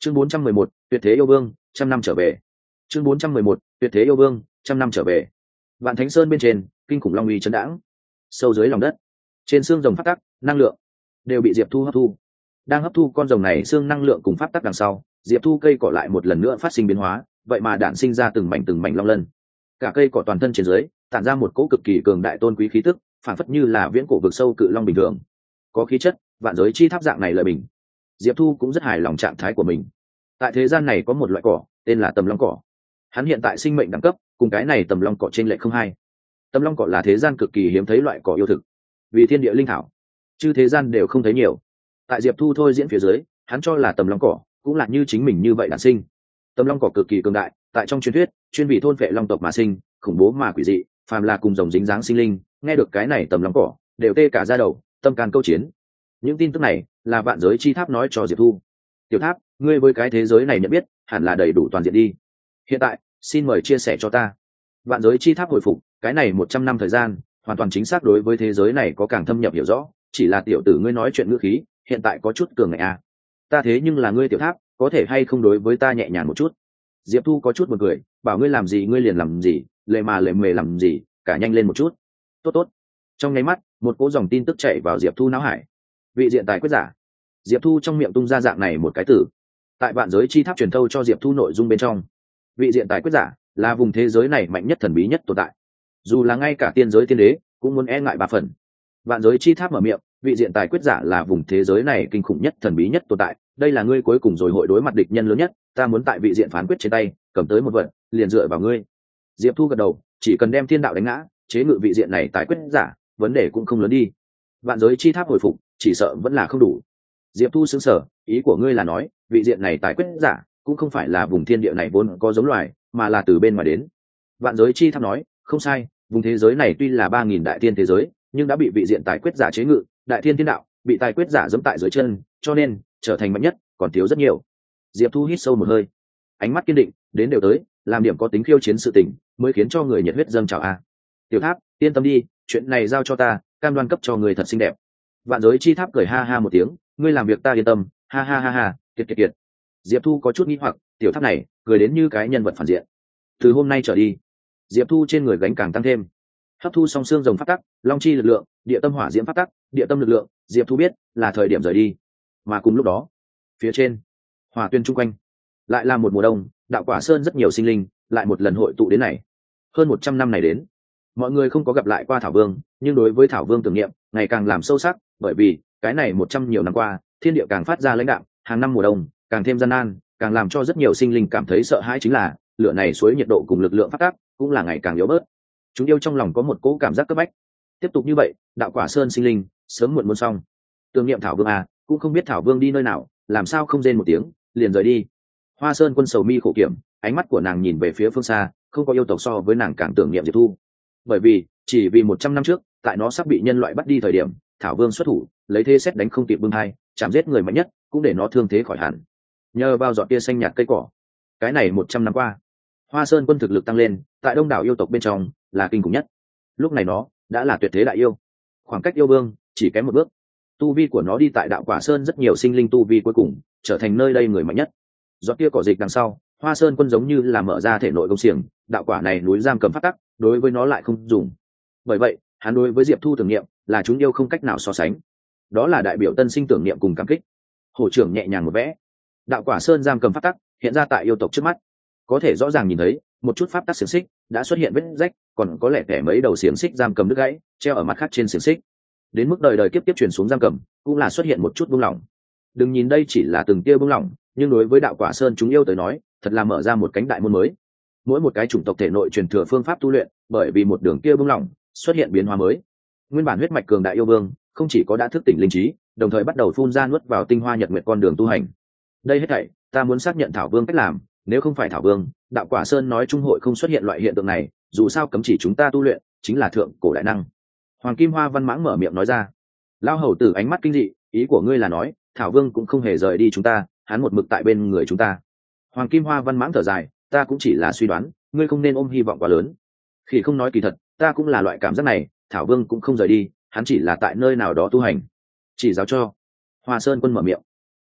Chương 411, tuyệt thế yêu vương, trăm năm trở về. Chương 411, tuyệt thế yêu vương, trăm năm trở về. Vạn Thánh Sơn bên trên, kinh khủng long uy chấn đãng. Sâu dưới lòng đất, trên xương rồng pháp tắc, năng lượng đều bị Diệp Thu hấp thu. Đang hấp thu con rồng này xương năng lượng cùng pháp tắc đằng sau, Diệp Thu cây cỏ lại một lần nữa phát sinh biến hóa, vậy mà đản sinh ra từng mảnh long lân. Cả cây cỏ toàn thân trên dưới tản ra một cỗ cực kỳ cường đại tôn quý khí tức, phản phất như là viễn cổ vực sâu cự long bình thường. Có khí chất, vạn giới chi tháp dạng này lợi bình. Diệp Thu cũng rất hài lòng trạng thái của mình. Tại thế gian này có một loại cỏ, tên là tầm long cỏ. Hắn hiện tại sinh mệnh đẳng cấp cùng cái này tầm long cỏ trên lệ không hai. Tầm long cỏ là thế gian cực kỳ hiếm thấy loại cỏ yêu thực, vì thiên địa linh thảo, chứ thế gian đều không thấy nhiều. Tại Diệp Thu thôi diễn phía dưới, hắn cho là tầm long cỏ cũng là như chính mình như vậy đản sinh. Tầm long cỏ cực kỳ cường đại, tại trong truyền thuyết chuyên vị thôn vệ long tộc mà sinh, khủng bố mà quỷ dị, phàm là cùng rồng dính dáng sinh linh, nghe được cái này tầm long cỏ đều tê cả da đầu, tâm can câu chiến. Những tin tức này là vạn giới chi tháp nói cho Diệp Thu. Tiểu tháp, ngươi với cái thế giới này nhận biết hẳn là đầy đủ toàn diện đi, hiện tại xin mời chia sẻ cho ta. Vạn giới chi tháp hồi phục cái này 100 năm thời gian, hoàn toàn chính xác đối với thế giới này có càng thâm nhập hiểu rõ, chỉ là tiểu tử ngươi nói chuyện ngữ khí hiện tại có chút cường ngạnh à. Ta thế nhưng là ngươi tiểu tháp, có thể hay không đối với ta nhẹ nhàng một chút? Diệp Thu có chút một cười, bảo ngươi làm gì ngươi liền làm gì, lề mề làm gì, cả nhanh lên một chút. Tốt. Trong nháy mắt, một cỗ dòng tin tức chạy vào Diệp Thu não hải. Vị diện tài quyết giả. Diệp Thu trong miệng tung ra dạng này một cái từ. Tại vạn giới chi tháp truyền thâu cho Diệp Thu nội dung bên trong, vị diện tài quyết giả là vùng thế giới này mạnh nhất thần bí nhất tồn tại, dù là ngay cả tiên giới tiên đế cũng muốn e ngại ba phần. Vạn giới chi tháp mở miệng, vị diện tài quyết giả là vùng thế giới này kinh khủng nhất thần bí nhất tồn tại, đây là ngươi cuối cùng rồi hội đối mặt địch nhân lớn nhất, ta muốn tại vị diện phán quyết trên tay cầm tới một vật, liền dựa vào ngươi. Diệp Thu gật đầu, chỉ cần đem thiên đạo đánh ngã, chế ngự vị diện này tài quyết giả, vấn đề cũng không lớn đi. Vạn giới chi tháp hồi phục chỉ sợ vẫn là không đủ. Diệp Thu sững sờ, ý của ngươi là nói vị diện này tài quyết giả cũng không phải là vùng thiên địa này vốn có giống loài, mà là từ bên ngoài đến. Vạn giới chi tháp nói, không sai, vùng thế giới này tuy là 3000 đại thiên thế giới, nhưng đã bị vị diện tài quyết giả chế ngự, đại thiên thiên đạo bị tài quyết giả giẫm tại dưới chân, cho nên trở thành mạnh nhất còn thiếu rất nhiều. Diệp Thu hít sâu một hơi, ánh mắt kiên định, đến đều tới, làm điểm có tính khiêu chiến sự tình mới khiến cho người nhiệt huyết dâng trào a. Tiểu tháp, yên tâm đi, chuyện này giao cho ta, cam đoan cấp cho người thật xinh đẹp. Vạn giới chi tháp cười ha ha một tiếng, ngươi làm việc ta yên tâm, ha ha ha ha, kiệt. Diệp Thu có chút nghi hoặc, tiểu tháp này cười đến như cái nhân vật phản diện. Từ hôm nay trở đi, Diệp Thu trên người gánh càng tăng thêm. Hấp thu song xương rồng pháp tắc, long chi lực lượng, địa tâm hỏa diễm pháp tắc, địa tâm lực lượng, Diệp Thu biết là thời điểm rời đi. Mà cùng lúc đó, phía trên hỏa tuyên chung quanh lại là một mùa đông, đạo quả sơn rất nhiều sinh linh lại một lần hội tụ đến này. Hơn 100 năm này đến, mọi người không có gặp lại qua Thảo Vương, nhưng đối với Thảo Vương tưởng niệm ngày càng làm sâu sắc, bởi vì cái này 100 nhiều năm qua, thiên địa càng phát ra lãnh đạm, hàng năm mùa đông càng thêm gian nan, càng làm cho rất nhiều sinh linh cảm thấy sợ hãi chính là lửa này suối nhiệt độ cùng lực lượng phát tác cũng là ngày càng yếu bớt. Chúng yêu trong lòng có một cỗ cảm giác cấp bách. Tiếp tục như vậy, đạo quả sơn sinh linh sớm muộn muốn xong. Tưởng niệm Thảo Vương à, cũng không biết Thảo Vương đi nơi nào, làm sao không rên một tiếng liền rời đi. Hoa Sơn Quân sầu mi khổ kiểm, ánh mắt của nàng nhìn về phía phương xa, không có yêu tộc so với nàng càng tưởng niệm Diệp Thu. Bởi vì chỉ vì 100 năm trước, tại nó sắp bị nhân loại bắt đi thời điểm, Thảo Vương xuất thủ, lấy thế xét đánh không kịp bưng hai, chạm giết người mạnh nhất, cũng để nó thương thế khỏi hẳn. Nhờ vào giọt tia xanh nhạt cây cỏ, cái này 100 năm qua, Hoa Sơn Quân thực lực tăng lên, tại đông đảo yêu tộc bên trong là kinh khủng nhất. Lúc này nó đã là tuyệt thế đại yêu, khoảng cách yêu vương chỉ kém một bước. Tu vi của nó đi tại đạo quả sơn rất nhiều sinh linh tu vi cuối cùng trở thành nơi đây người mạnh nhất. Giọt tia cỏ dịch đằng sau, Hoa Sơn Quân giống như là mở ra thể nội công xiềng, đạo quả này núi giam cầm phát tắc, đối với nó lại không dùng. Bởi vậy, hắn đối với Diệp Thu tưởng niệm là chúng yêu không cách nào so sánh. Đó là đại biểu tân sinh tưởng niệm cùng cảm kích. Hổ trưởng nhẹ nhàng một vẽ, đạo quả sơn giam cầm pháp tắc hiện ra tại yêu tộc trước mắt, có thể rõ ràng nhìn thấy một chút pháp tắc xiềng xích đã xuất hiện vết rách, còn có lẽ kẻ mấy đầu xiềng xích giam cầm đứt gãy treo ở mặt khác trên xiềng xích. Đến mức đời đời kiếp tiếp truyền xuống giam cầm cũng là xuất hiện một chút buông lỏng. Đừng nhìn đây chỉ là từng tia buông lỏng, nhưng đối với đạo quả sơn chúng yêu tới nói thật là mở ra một cánh đại môn mới. Mỗi một cái chủng tộc thể nội truyền thừa phương pháp tu luyện, bởi vì một đường kia buông lỏng xuất hiện biến hóa mới. Nguyên bản huyết mạch cường đại yêu vương không chỉ có đã thức tỉnh linh trí, đồng thời bắt đầu phun ra nuốt vào tinh hoa nhật nguyệt con đường tu hành. Đây hết thảy ta muốn xác nhận Thảo Vương cách làm, nếu không phải Thảo Vương, đạo quả sơn nói trung hội không xuất hiện loại hiện tượng này, dù sao cấm chỉ chúng ta tu luyện chính là thượng cổ đại năng. Hoàng Kim Hoa Văn Mãng mở miệng nói ra. Lao hầu tử ánh mắt kinh dị, ý của ngươi là nói Thảo Vương cũng không hề rời đi chúng ta, hắn một mực tại bên người chúng ta. Hoàng Kim Hoa Văn Mãng thở dài, ta cũng chỉ là suy đoán, ngươi không nên ôm hy vọng quá lớn. Khi không nói kỳ thật, ta cũng là loại cảm giác này, Thảo Vương cũng không rời đi, hắn chỉ là tại nơi nào đó tu hành. Chỉ giáo cho. Hoa Sơn Quân mở miệng.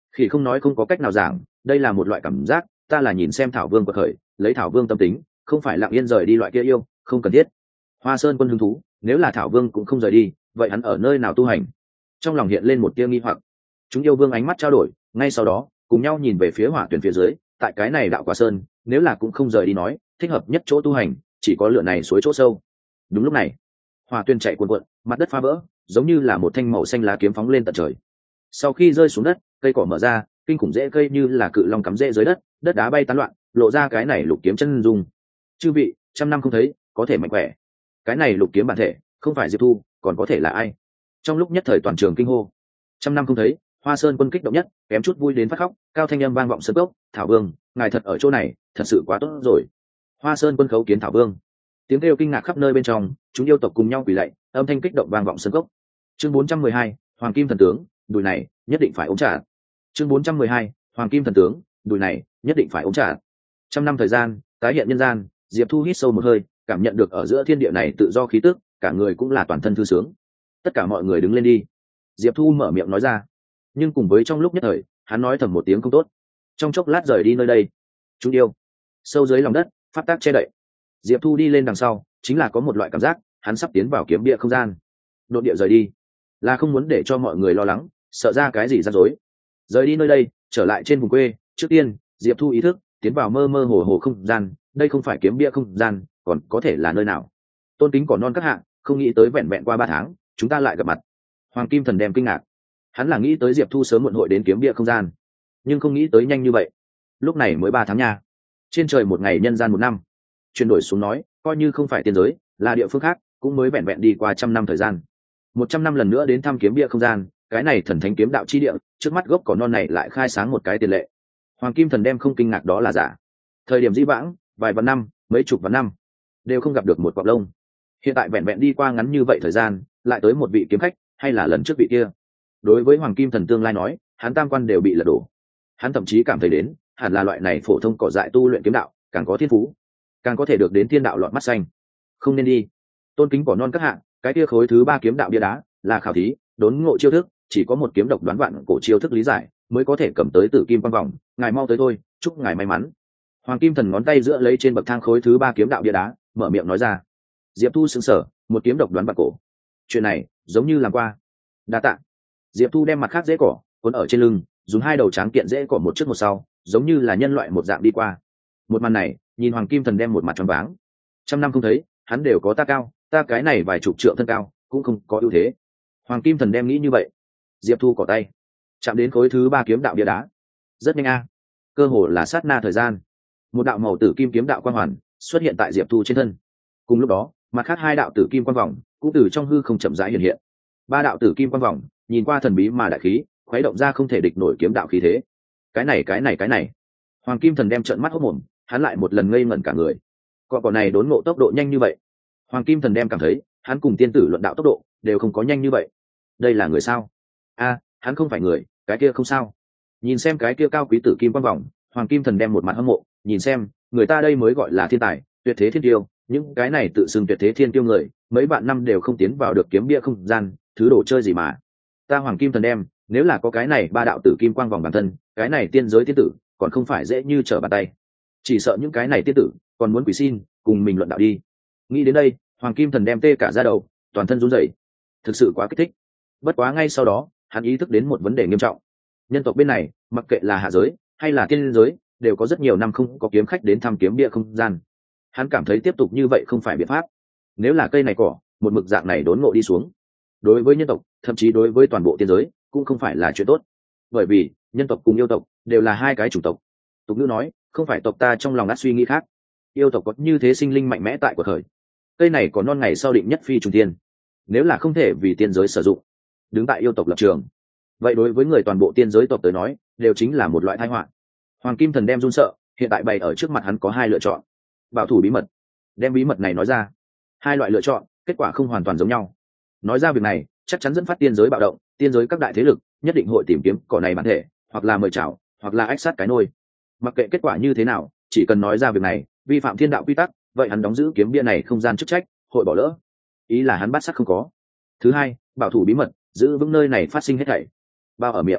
Khi không nói không có cách nào giảng, đây là một loại cảm giác, ta là nhìn xem thảo vương quật khởi, lấy thảo vương tâm tính, không phải lặng yên rời đi loại kia yêu, không cần thiết. Hoa Sơn Quân hứng thú, nếu là thảo vương cũng không rời đi, vậy hắn ở nơi nào tu hành? Trong lòng hiện lên một tia nghi hoặc. Chúng yêu vương ánh mắt trao đổi, ngay sau đó cùng nhau nhìn về phía hỏa tuyển phía dưới. Tại cái này đạo quả sơn, nếu là cũng không rời đi nói, thích hợp nhất chỗ tu hành chỉ có lửa này suối chỗ sâu. Đúng lúc này, hỏa tuyển chạy cuồn cuộn, mặt đất phá vỡ, giống như là một thanh màu xanh lá kiếm phóng lên tận trời. Sau khi rơi xuống đất, cây cỏ mở ra, kinh khủng rễ cây như là cự long cắm rễ dưới đất, đất đá bay tán loạn, lộ ra cái này lục kiếm chân dung. Chư vị, trăm năm không thấy, có thể mạnh khỏe. Cái này lục kiếm bản thể, không phải Diệp Thu, còn có thể là ai? Trong lúc nhất thời toàn trường kinh hô. Trăm năm không thấy, Hoa Sơn Quân kích động nhất, kém chút vui đến phát khóc, cao thanh âm vang vọng sân cốc, "Thảo Vương, ngài thật ở chỗ này, thật sự quá tốt rồi." Hoa Sơn Quân khấu kiến Thảo Vương. Tiếng kêu kinh ngạc khắp nơi bên trong, chúng yêu tộc cùng nhau quỳ lạy, âm thanh kích động vang vọng sân cốc. Chương 412, Hoàng Kim thần tướng, đùi này nhất định phải ống trả. Chương 412, Hoàng Kim thần tướng, đùi này nhất định phải ống trả. Trăm năm thời gian, tái hiện nhân gian, Diệp Thu hít sâu một hơi, cảm nhận được ở giữa thiên địa này tự do khí tức, cả người cũng là toàn thân thư sướng. Tất cả mọi người đứng lên đi. Diệp Thu mở miệng nói ra, nhưng cùng với trong lúc nhất thời, hắn nói thầm một tiếng không tốt. Trong chốc lát rời đi nơi đây. Chúng yêu, sâu dưới lòng đất, pháp tác che đậy. Diệp Thu đi lên đằng sau, chính là có một loại cảm giác, hắn sắp tiến vào kiếm địa không gian. Đột địa rời đi, là không muốn để cho mọi người lo lắng, sợ ra cái gì rắc rối. Rời đi nơi đây, trở lại trên vùng quê. Trước tiên, Diệp Thu ý thức tiến vào mơ mơ hồ hồ không gian. Đây không phải kiếm bia không gian, còn có thể là nơi nào? Tôn kính cỏ non các hạng, không nghĩ tới vẹn vẹn qua 3 tháng, chúng ta lại gặp mặt. Hoàng Kim Thần đem kinh ngạc. Hắn là nghĩ tới Diệp Thu sớm muộn hội đến kiếm bia không gian, nhưng không nghĩ tới nhanh như vậy. Lúc này mới 3 tháng nha. Trên trời một ngày, nhân gian 1 năm. Chuyển đổi xuống nói, coi như không phải tiên giới, là địa phương khác, cũng mới vẹn vẹn đi qua 100 năm thời gian. 100 năm lần nữa đến thăm kiếm bia không gian, cái này thần thánh kiếm đạo chi địa, trước mắt gốc cỏ non này lại khai sáng một cái tiền lệ. Hoàng Kim Thần đem không kinh ngạc đó là giả. Thời điểm dĩ vãng, vài vạn năm, mấy chục vạn năm, đều không gặp được một cọp lông. Hiện tại vẹn vẹn đi qua ngắn như vậy thời gian, lại tới một vị kiếm khách, hay là lần trước vị kia. Đối với Hoàng Kim Thần tương lai nói, hắn tam quan đều bị lật đổ. Hắn thậm chí cảm thấy đến, hẳn là loại này phổ thông cỏ dại tu luyện kiếm đạo, càng có thiên phú, càng có thể được đến thiên đạo lọt mắt xanh. Không nên đi. Tôn kính cỏ non các hạng, cái kia khối thứ 3 kiếm đạo bia đá, là khảo thí, đốn ngộ chiêu thức, chỉ có một kiếm độc đoán vạn cổ chiêu thức lý giải, mới có thể cầm tới Tử Kim Quang Vòng, ngài mau tới thôi, chúc ngài may mắn. Hoàng Kim Thần ngón tay giữa lấy trên bậc thang khối thứ 3 kiếm đạo bia đá, mở miệng nói ra. Diệp Thu sững sờ, một kiếm độc đoán vạn cổ. Chuyện này, giống như làm qua. Đa tạ. Diệp Thu đem mặt khác rễ cỏ cuốn ở trên lưng, dùng 2 đầu tráng kiện rễ cỏ một trước một sau, giống như là nhân loại một dạng đi qua. Một màn này, nhìn Hoàng Kim Thần đem một mặt tròn váng. 100 năm không thấy, hắn đều có ta cao, ta cái này vài chục trượng thân cao, cũng không có ưu thế. Hoàng Kim Thần đem nghĩ như vậy. Diệp Thu cỏ tay, chạm đến khối thứ 3 kiếm đạo bia đá. Rất nhanh a, cơ hồ là sát na thời gian, một đạo màu tử kim kiếm đạo quang hoàn xuất hiện tại Diệp Thu trên thân. Cùng lúc đó, mặt khác 2 đạo tử kim quang vòng cũng từ trong hư không chậm rãi hiện hiện. 3 đạo tử kim quang vòng nhìn qua thần bí mà đại khí, khuấy động ra không thể địch nổi kiếm đạo khí thế. Cái này. Hoàng Kim Thần đem trợn mắt hốt mồm, hắn lại một lần ngây ngẩn cả người. Cọ này đốn ngộ tốc độ nhanh như vậy. Hoàng Kim Thần đem cảm thấy, hắn cùng tiên tử luận đạo tốc độ đều không có nhanh như vậy. Đây là người sao? Hắn không phải người, cái kia không sao. Nhìn xem cái kia cao quý tử kim quang vòng, Hoàng Kim Thần đem một mặt hâm mộ, nhìn xem, người ta đây mới gọi là thiên tài, tuyệt thế thiên tiêu, những cái này tự xưng tuyệt thế thiên tiêu người, mấy bạn năm đều không tiến vào được kiếm bia không gian, thứ đồ chơi gì mà. Ta Hoàng Kim Thần đem, nếu là có cái này 3 đạo tử kim quang vòng bản thân, cái này tiên giới tiên tử, còn không phải dễ như trở bàn tay. Chỉ sợ những cái này tiên tử, còn muốn quỳ xin, cùng mình luận đạo đi. Nghĩ đến đây, Hoàng Kim Thần đem tê cả da đầu, toàn thân run rẩy. Thực sự quá kích thích. Bất quá ngay sau đó, hắn ý thức đến một vấn đề nghiêm trọng. Nhân tộc bên này, mặc kệ là hạ giới hay là tiên giới, đều có rất nhiều năm không có kiếm khách đến thăm kiếm bia không gian. Hắn cảm thấy tiếp tục như vậy không phải biện pháp. Nếu là cây này cỏ, một mực dạng này đốn ngộ đi xuống, đối với nhân tộc, thậm chí đối với toàn bộ tiên giới, cũng không phải là chuyện tốt. Bởi vì, nhân tộc cùng yêu tộc đều là 2 cái chủng tộc. Tục ngữ nói, không phải tộc ta trong lòng đã suy nghĩ khác. Yêu tộc có như thế sinh linh mạnh mẽ tại của thời. Cây này còn non ngày sau định nhất phi trùng tiên. Nếu là không thể vì tiên giới sử dụng, đứng tại yêu tộc lập trường, vậy đối với người toàn bộ tiên giới tộc tới nói, đều chính là một loại tai họa. Hoàng Kim Thần đem run sợ, hiện tại bày ở trước mặt hắn có 2 lựa chọn. Bảo thủ bí mật, đem bí mật này nói ra. 2 loại lựa chọn, kết quả không hoàn toàn giống nhau. Nói ra việc này, chắc chắn dẫn phát tiên giới bạo động, tiên giới các đại thế lực nhất định hội tìm kiếm cỏ này bản thể, hoặc là mời chào, hoặc là ách sát cái nôi. Mặc kệ kết quả như thế nào, chỉ cần nói ra việc này, vi phạm thiên đạo quy tắc, vậy hắn đóng giữ kiếm bia này không gian chức trách, hội bỏ lỡ. Ý là hắn bắt sắc không có. Thứ 2, bảo thủ bí mật, giữ vững nơi này phát sinh hết thảy. Bao ở miệng.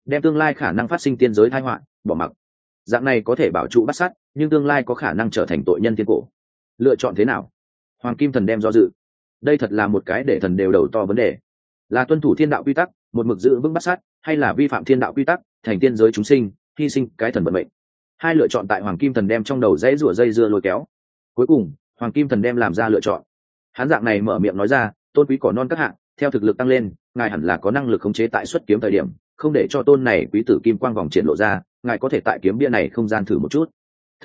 đem tương lai khả năng phát sinh tiên giới tai họa bỏ mặc. Dạng này có thể bảo trụ bắt sát, nhưng tương lai có khả năng trở thành tội nhân thiên cổ. Lựa chọn thế nào? Hoàng Kim Thần đem do dự. Đây thật là một cái để thần đều đầu to vấn đề. Là tuân thủ thiên đạo quy tắc, một mực giữ vững bắt sát, hay là vi phạm thiên đạo quy tắc, thành tiên giới chúng sinh, hy sinh cái thần vận mệnh. Hai lựa chọn tại Hoàng Kim Thần đem trong đầu dãy rủa dây dưa lôi kéo. Cuối cùng, Hoàng Kim Thần đem làm ra lựa chọn. Hắn dạng này mở miệng nói ra, tôn quý cỏ non các hạng, theo thực lực tăng lên, ngài hẳn là có năng lực khống chế tại xuất kiếm thời điểm, không để cho tôn này quý tử kim quang vòng triển lộ ra, ngài có thể tại kiếm bia này không gian thử một chút.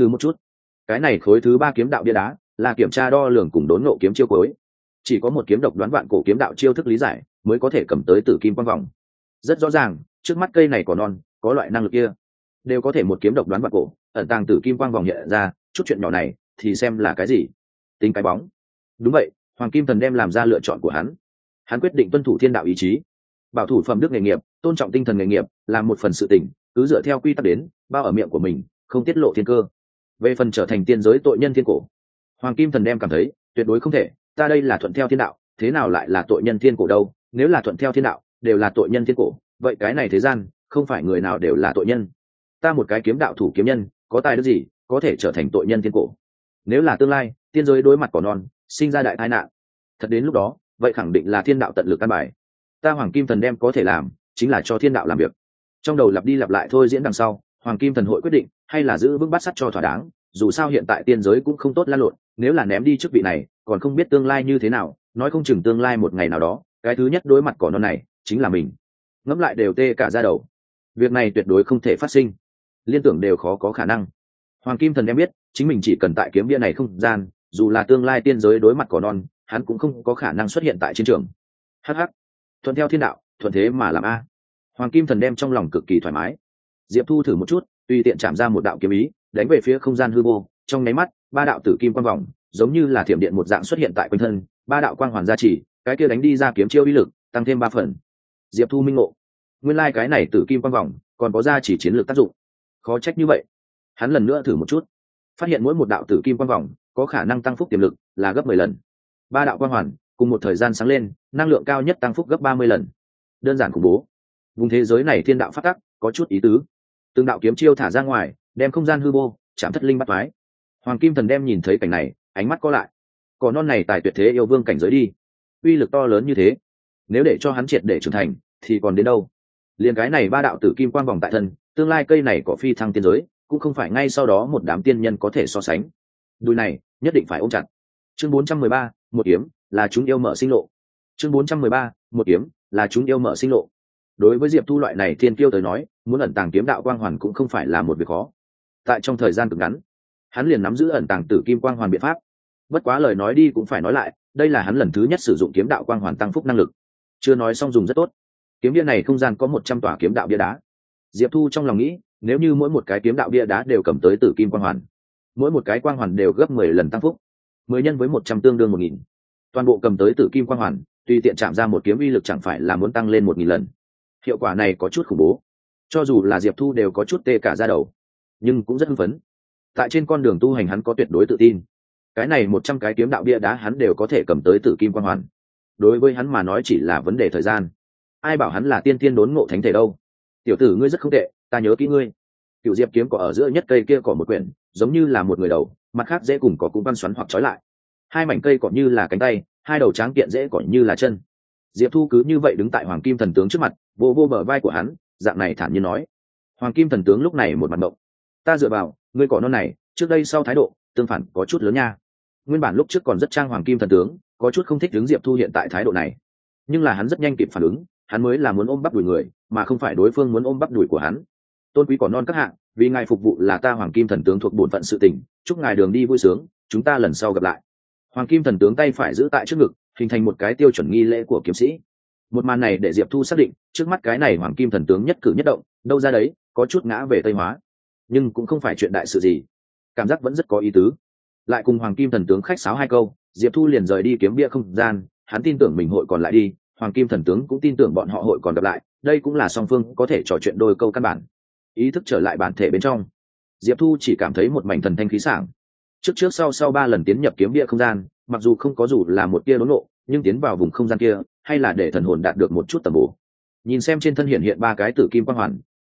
Cái này khối thứ 3 kiếm đạo bia đá là kiểm tra đo lường cùng đốn ngộ kiếm chiêu cuối, chỉ có một kiếm độc đoán vạn cổ kiếm đạo chiêu thức lý giải mới có thể cầm tới tử kim quang vòng. Rất rõ ràng, trước mắt cây này cỏ non có loại năng lực kia, đều có thể một kiếm độc đoán vạn cổ, ẩn tàng tử kim quang vòng hiện ra, chút chuyện nhỏ này thì xem là cái gì, tính cái bóng. Đúng vậy, Hoàng Kim Thần đem làm ra lựa chọn của hắn quyết định tuân thủ thiên đạo ý chí, bảo thủ phẩm đức nghề nghiệp, tôn trọng tinh thần nghề nghiệp, làm một phần sự tình cứ dựa theo quy tắc đến, bao ở miệng của mình, không tiết lộ thiên cơ. Về phần trở thành tiên giới tội nhân thiên cổ, Hoàng Kim Thần đem cảm thấy tuyệt đối không thể. Ta đây là thuận theo thiên đạo, thế nào lại là tội nhân thiên cổ đâu? Nếu là thuận theo thiên đạo đều là tội nhân thiên cổ, vậy cái này thế gian không phải người nào đều là tội nhân. Ta một cái kiếm đạo thủ kiếm nhân, có tài đức gì có thể trở thành tội nhân thiên cổ? Nếu là tương lai tiên giới đối mặt cỏ non sinh ra đại tai nạn, thật đến lúc đó, vậy khẳng định là thiên đạo tận lực căn bài. Ta Hoàng Kim Thần đem có thể làm chính là cho thiên đạo làm việc. Trong đầu lặp đi lặp lại thôi diễn đằng sau, Hoàng Kim Thần hội quyết định hay là giữ vững bắt sắt cho thỏa đáng. Dù sao hiện tại tiên giới cũng không tốt lan lộn, nếu là ném đi chức vị này còn không biết tương lai như thế nào, nói không chừng tương lai một ngày nào đó cái thứ nhất đối mặt cỏ non này chính là mình. Ngẫm lại đều tê cả da đầu. Việc này tuyệt đối không thể phát sinh, liên tưởng đều khó có khả năng. Hoàng Kim Thần đem biết chính mình chỉ cần tại kiếm bia này không gian, dù là tương lai tiên giới đối mặt cỏ non, hắn cũng không có khả năng xuất hiện tại chiến trường. Hắc hắc, thuận theo thiên đạo, thuận thế mà làm a. Hoàng Kim Thần đem trong lòng cực kỳ thoải mái. Diệp Thu thử một chút, tùy tiện chạm ra một đạo kiếm ý, đánh về phía không gian hư vô. Trong nháy mắt, 3 đạo tử kim quang vòng giống như là thiểm điện một dạng xuất hiện tại quanh thân, 3 đạo quang hoàn gia trì, cái kia đánh đi ra kiếm chiêu uy lực tăng thêm 3 phần. Diệp Thu minh ngộ, nguyên lai cái này tử kim quang vòng còn có gia trì chiến lược tác dụng, khó trách như vậy. Hắn lần nữa thử một chút, phát hiện mỗi một đạo tử kim quang vòng có khả năng tăng phúc tiềm lực là gấp 10 lần. 3 đạo quang hoàn cùng một thời gian sáng lên, năng lượng cao nhất tăng phúc gấp 30 lần. Đơn giản khủng bố. Vùng thế giới này thiên đạo phát tắc có chút ý tứ. Từng đạo kiếm chiêu thả ra ngoài, đem không gian hư vô chạm thất linh bắt toái. Hoàng Kim Thần đem nhìn thấy cảnh này, ánh mắt co lại. Cỏ non này tài tuyệt thế yêu vương cảnh giới đi, uy lực to lớn như thế, nếu để cho hắn triệt để trưởng thành thì còn đến đâu. Liên cái này 3 đạo tử kim quang vòng tại thân, tương lai cây này có phi thăng tiên giới cũng không phải ngay sau đó một đám tiên nhân có thể so sánh. Đùi này nhất định phải ôm chặt. Chương 413, một kiếm là chúng yêu mở sinh lộ. Chương 413, một kiếm là chúng yêu mở sinh lộ. Đối với Diệp Thu loại này thiên kiêu tới nói, muốn ẩn tàng kiếm đạo quang hoàn cũng không phải là một việc khó. Tại trong thời gian cực ngắn, hắn liền nắm giữ ẩn tàng tử kim quang hoàn biện pháp. Bất quá lời nói đi cũng phải nói lại, đây là hắn lần thứ nhất sử dụng kiếm đạo quang hoàn tăng phúc năng lực. Chưa nói xong dùng rất tốt. Kiếm bia này không gian có 100 tòa kiếm đạo bia đá. Diệp Thu trong lòng nghĩ, nếu như mỗi một cái kiếm đạo bia đá đều cầm tới tử kim quang hoàn, mỗi một cái quang hoàn đều gấp 10 lần tăng phúc, 10 nhân với 100 tương đương 1000. Toàn bộ cầm tới tử kim quang hoàn, tùy tiện chạm ra một kiếm uy lực chẳng phải là muốn tăng lên 1000 lần. Hiệu quả này có chút khủng bố, cho dù là Diệp Thu đều có chút tê cả da đầu, nhưng cũng rất hưng phấn. Tại trên con đường tu hành hắn có tuyệt đối tự tin, cái này 100 cái kiếm đạo bia đá hắn đều có thể cầm tới tử kim quang hoàn. Đối với hắn mà nói chỉ là vấn đề thời gian. Ai bảo hắn là tiên tiên đốn ngộ thánh thể đâu. Tiểu tử ngươi rất không tệ, ta nhớ kỹ ngươi. Cựu Diệp kiếm có ở giữa nhất cây kia cỏ một quyển, giống như là một người đầu, mặt khác dễ cùng có cũng văn xoắn hoặc trói lại. 2 mảnh cây cỏ như là cánh tay, 2 đầu tráng kiện dễ cỏ như là chân. Diệp Thu cứ như vậy đứng tại Hoàng Kim Thần tướng trước mặt, vô vô bờ vai của hắn, dạng này thản nhiên nói. Hoàng Kim Thần tướng lúc này một mặt mộng. Ta dựa vào, ngươi cỏ non này, trước đây sau thái độ tương phản có chút lớn nha. Nguyên bản lúc trước còn rất trang Hoàng Kim Thần tướng, có chút không thích đứng Diệp Thu hiện tại thái độ này. Nhưng là hắn rất nhanh kịp phản ứng, hắn mới là muốn ôm bắp đuổi người, mà không phải đối phương muốn ôm bắp đuổi của hắn. Tôn quý cỏ non các hạng, vì ngài phục vụ là ta Hoàng Kim Thần tướng thuộc bổn phận sự tình, chúc ngài đường đi vui sướng, chúng ta lần sau gặp lại. Hoàng Kim Thần tướng tay phải giữ tại trước ngực, hình thành một cái tiêu chuẩn nghi lễ của kiếm sĩ. Một màn này để Diệp Thu xác định, trước mắt cái này Hoàng Kim Thần tướng nhất cử nhất động, đâu ra đấy, có chút ngã về Tây hóa, nhưng cũng không phải chuyện đại sự gì, cảm giác vẫn rất có ý tứ. Lại cùng Hoàng Kim Thần tướng khách sáo 2 câu, Diệp Thu liền rời đi kiếm bia không gian. Hắn tin tưởng mình hội còn lại đi, Hoàng Kim Thần tướng cũng tin tưởng bọn họ hội còn gặp lại, đây cũng là song phương có thể trò chuyện đôi câu căn bản. Ý thức trở lại bản thể bên trong, Diệp Thu chỉ cảm thấy một mảnh thần thanh khí sảng. Trước sau 3 lần tiến nhập kiếm bia không gian, mặc dù không có dù là một tia đốn ngộ, nhưng tiến vào vùng không gian kia hay là để thần hồn đạt được một chút tầm bổ. Nhìn xem trên thân hiện 3 cái tử kim quang hoàn,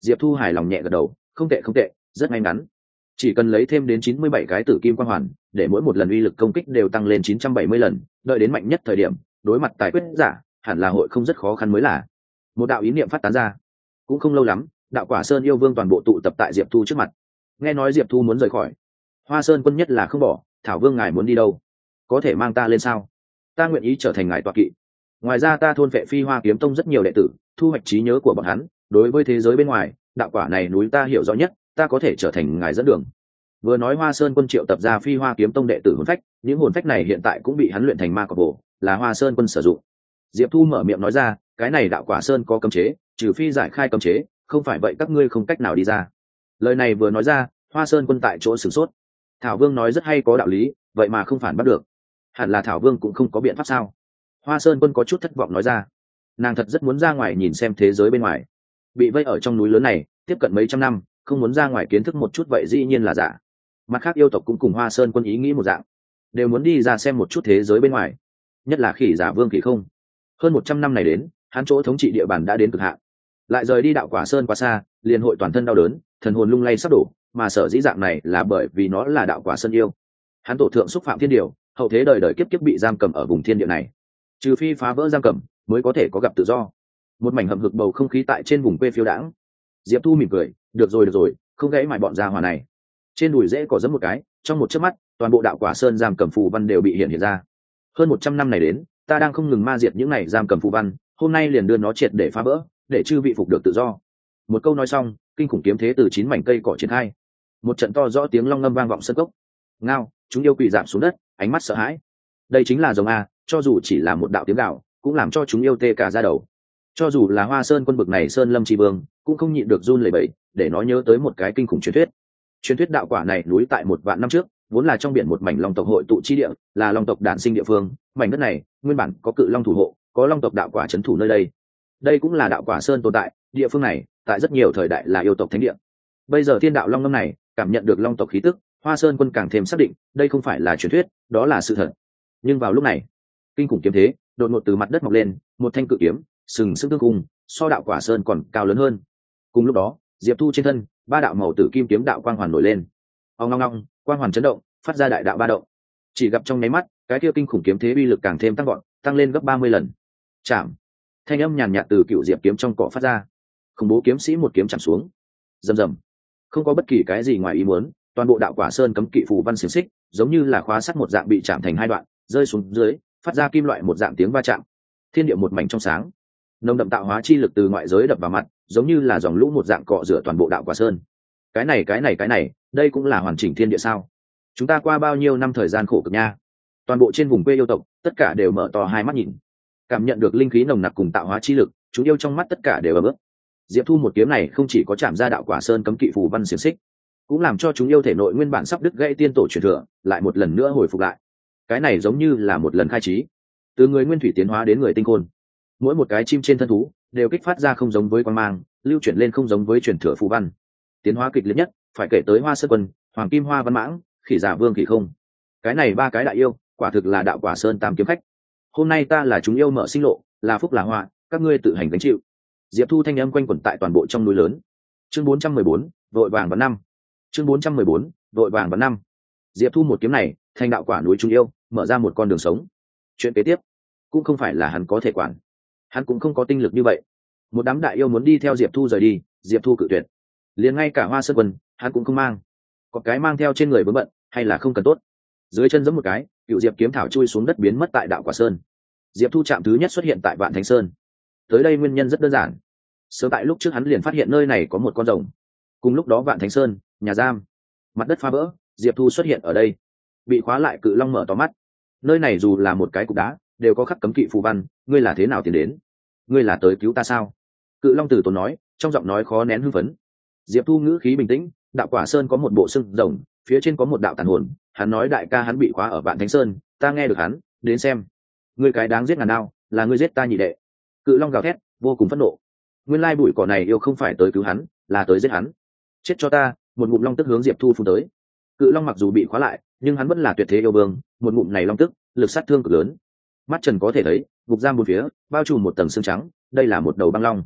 Diệp Thu hài lòng nhẹ gật đầu, không tệ không tệ, rất ngay ngắn. Chỉ cần lấy thêm đến 97 cái tử kim quang hoàn, để mỗi một lần uy lực công kích đều tăng lên 970 lần, đợi đến mạnh nhất thời điểm, đối mặt tài quyết giả, hẳn là hội không rất khó khăn mới là. Một đạo ý niệm phát tán ra. Cũng không lâu lắm, đạo quả sơn yêu vương toàn bộ tụ tập tại Diệp Thu trước mặt. Nghe nói Diệp Thu muốn rời khỏi Hoa Sơn quân, nhất là không bỏ. Thảo vương ngài muốn đi đâu? Có thể mang ta lên sao? Ta nguyện ý trở thành ngài tọa kỵ. Ngoài ra ta thôn vệ Phi Hoa kiếm tông rất nhiều đệ tử, thu hoạch trí nhớ của bọn hắn, đối với thế giới bên ngoài, đạo quả này núi ta hiểu rõ nhất, ta có thể trở thành ngài dẫn đường. Vừa nói, Hoa Sơn quân triệu tập ra Phi Hoa kiếm tông đệ tử hồn phách, những hồn phách này hiện tại cũng bị hắn luyện thành ma cọc bổ, là Hoa Sơn quân sử dụng. Diệp Thu mở miệng nói ra, cái này đạo quả sơn có cấm chế, trừ phi giải khai cấm chế, không phải vậy các ngươi không cách nào đi ra. Lời này vừa nói ra, Hoa Sơn quân tại chỗ sửng sốt. Thảo vương nói rất hay, có đạo lý, vậy mà không phản bắt được. Hẳn là Thảo vương cũng không có biện pháp sao? Hoa Sơn quân có chút thất vọng nói ra. Nàng thật rất muốn ra ngoài nhìn xem thế giới bên ngoài. Bị vây ở trong núi lớn này tiếp cận mấy trăm năm, không muốn ra ngoài kiến thức một chút vậy dĩ nhiên là giả. Mặt khác yêu tộc cũng cùng Hoa Sơn quân ý nghĩ một dạng, đều muốn đi ra xem một chút thế giới bên ngoài. Nhất là Khỉ Giả Vương Khỉ Không, hơn 100 năm này đến, hắn chỗ thống trị địa bàn đã đến cực hạn, lại rời đi đạo quả sơn quá xa, liền hội toàn thân đau đớn, thần hồn lung lay sắp đổ. Mà sở dĩ dạng này là bởi vì nó là đạo quả sơn yêu. Hắn tổ thượng xúc phạm thiên điều, hậu thế đời đời kiếp kiếp bị giam cầm ở vùng thiên địa này, trừ phi phá vỡ giam cầm mới có thể có gặp tự do. Một mảnh hầm hực bầu không khí tại trên vùng quê phiêu đãng. Diệp Thu mỉm cười, được rồi, không gãy mải bọn gia hỏa này. Trên đùi rễ cỏ giẫm một cái, trong một chớp mắt, toàn bộ đạo quả sơn giam cầm phù văn đều bị hiện ra. Hơn 100 năm này đến, ta đang không ngừng ma diệt những này giam cầm phù văn, hôm nay liền đưa nó triệt để phá vỡ, để chư vị phục được tự do. Một câu nói xong, kinh khủng kiếm thế từ 9 mảnh cây cỏ triển khai. Một trận to rõ tiếng long ngâm vang vọng sân cốc. Ngao, chúng yêu quỳ rạp xuống đất, ánh mắt sợ hãi. Đây chính là rồng a, cho dù chỉ là một đạo tiếng gào, cũng làm cho chúng yêu tê cả da đầu. Cho dù là Hoa Sơn quân bực này sơn lâm tri vương, cũng không nhịn được run lẩy bẩy, để nó nhớ tới một cái kinh khủng truyền thuyết. Truyền thuyết đạo quả này núi tại 1 vạn năm trước, vốn là trong biển một mảnh long tộc hội tụ chi địa, là long tộc đản sinh địa phương. Mảnh đất này nguyên bản có cự long thủ hộ, có long tộc đạo quả trấn thủ nơi đây. Đây cũng là đạo quả sơn tồn tại, địa phương này tại rất nhiều thời đại là yêu tộc thánh địa. Bây giờ thiên đạo long ngâm này cảm nhận được long tộc khí tức, Hoa Sơn quân càng thêm xác định đây không phải là truyền thuyết, đó là sự thật. Nhưng vào lúc này, kinh khủng kiếm thế đột ngột từ mặt đất mọc lên, một thanh cự kiếm sừng sững tương cung, so đạo quả sơn còn cao lớn hơn. Cùng lúc đó, Diệp Thu trên thân 3 đạo màu tử kim kiếm đạo quang hoàn nổi lên. Ong ong ong, quang hoàn chấn động, phát ra đại đạo ba động. Chỉ gặp trong nháy mắt, cái kia kinh khủng kiếm thế uy lực càng thêm tăng gọn, tăng lên gấp 30 lần. Chạm. Thanh âm nhàn nhạt từ cựu diệp kiếm trong cỏ phát ra. Khủng bố kiếm sĩ một kiếm chạm xuống. Rầm rầm. Không có bất kỳ cái gì ngoài ý muốn, toàn bộ đạo quả sơn cấm kỵ phù văn xiềng xích, giống như là khóa sắt một dạng bị chạm thành 2 đoạn, rơi xuống dưới, phát ra kim loại một dạng tiếng va chạm. Thiên địa một mảnh trong sáng. Nồng đậm tạo hóa chi lực từ ngoại giới đập vào mặt, giống như là dòng lũ một dạng cọ rửa toàn bộ đạo quả sơn. Cái này, đây cũng là hoàn chỉnh thiên địa sao? Chúng ta qua bao nhiêu năm thời gian khổ cực nha. Toàn bộ trên vùng quê yêu tộc, tất cả đều mở to hai mắt nhìn, cảm nhận được linh khí nồng nặc cùng tạo hóa chi lực, chúng yêu trong mắt tất cả đều ấm ức. Diệp Thu một kiếm này không chỉ có chạm ra đạo quả sơn cấm kỵ phù văn xiềng xích, cũng làm cho chúng yêu thể nội nguyên bản sắp đứt gãy tiên tổ truyền thừa lại một lần nữa hồi phục lại. Cái này giống như là một lần khai trí, từ người nguyên thủy tiến hóa đến người tinh khôn. Mỗi một cái chim trên thân thú đều kích phát ra không giống với quang mang, lưu chuyển lên không giống với truyền thừa phù văn. Tiến hóa kịch liệt nhất phải kể tới Hoa Sơn quân, Hoàng Kim Hoa Văn Mãng, Khỉ Giả Vương Khỉ Không. Cái này 3 cái đại yêu, quả thực là đạo quả sơn tam kiếm khách. Hôm nay ta là chúng yêu mở sinh lộ, là phúc là họa, các ngươi tự hành gánh chịu. Diệp Thu thanh âm quanh quẩn tại toàn bộ trong núi lớn. Chương 414, vội vàng vào năm. Chương 414, vội vàng vào năm. Diệp Thu một kiếm này, thành đạo quả núi chúng yêu, mở ra một con đường sống. Chuyện kế tiếp cũng không phải là hắn có thể quản, hắn cũng không có tinh lực như vậy. Một đám đại yêu muốn đi theo Diệp Thu rời đi, Diệp Thu cự tuyệt. Liền ngay cả Hoa Sơn quân, hắn cũng không mang. Có cái mang theo trên người vướng bận, hay là không cần tốt. Dưới chân giẫm một cái, cựu diệp kiếm thảo chui xuống đất biến mất tại đạo quả sơn. Diệp Thu chạm thứ nhất xuất hiện tại Vạn Thánh Sơn. Tới đây nguyên nhân rất đơn giản, sớm tại lúc trước hắn liền phát hiện nơi này có một con rồng. Cùng lúc đó Vạn Thánh Sơn, nhà giam, mặt đất phá vỡ, Diệp Thu xuất hiện ở đây. Bị khóa lại cự long mở to mắt. Nơi này dù là một cái cục đá, đều có khắc cấm kỵ phù văn, ngươi là thế nào tiến đến? Ngươi là tới cứu ta sao? Cự long tử tốn nói, trong giọng nói khó nén hưng phấn. Diệp Thu ngữ khí bình tĩnh, đạo quả sơn có một bộ xương rồng, phía trên có một đạo tàn hồn, hắn nói đại ca hắn bị khóa ở Vạn Thánh Sơn, ta nghe được hắn, đến xem. Ngươi cái đáng giết ngàn đao, là ngươi giết ta nhị đệ. Cự long gào thét, vô cùng phẫn nộ. Nguyên lai bụi cỏ này yêu không phải tới cứu hắn, là tới giết hắn. Chết cho ta! Một ngụm long tức hướng Diệp Thu phun tới. Cự long mặc dù bị khóa lại, nhưng hắn vẫn là tuyệt thế yêu vương, một ngụm này long tức, lực sát thương cực lớn. Mắt trần có thể thấy, gục giam bốn phía, bao trùm một tầng xương trắng, đây là một đầu băng long.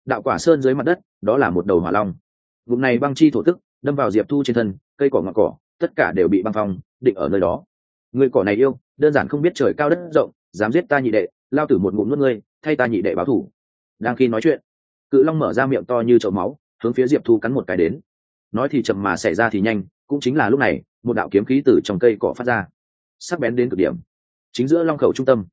đạo quả sơn dưới mặt đất đó là một đầu hỏa long. Vùng này băng chi thổ tức đâm vào Diệp Thu trên thân, cây cỏ ngọn cỏ tất cả đều bị băng phong định ở nơi đó. Người cỏ này yêu đơn giản không biết trời cao đất rộng, dám giết ta nhị đệ, lao tử một ngụm nuốt ngươi, thay ta nhị đệ báo thù. Đang khi nói chuyện, cự long mở ra miệng to như chậu máu, hướng phía Diệp Thu cắn một cái đến. Nói thì chậm mà xảy ra thì nhanh, cũng chính là lúc này một đạo kiếm khí từ trong cây cỏ phát ra, sắc bén đến cực điểm, chính giữa long khẩu trung tâm.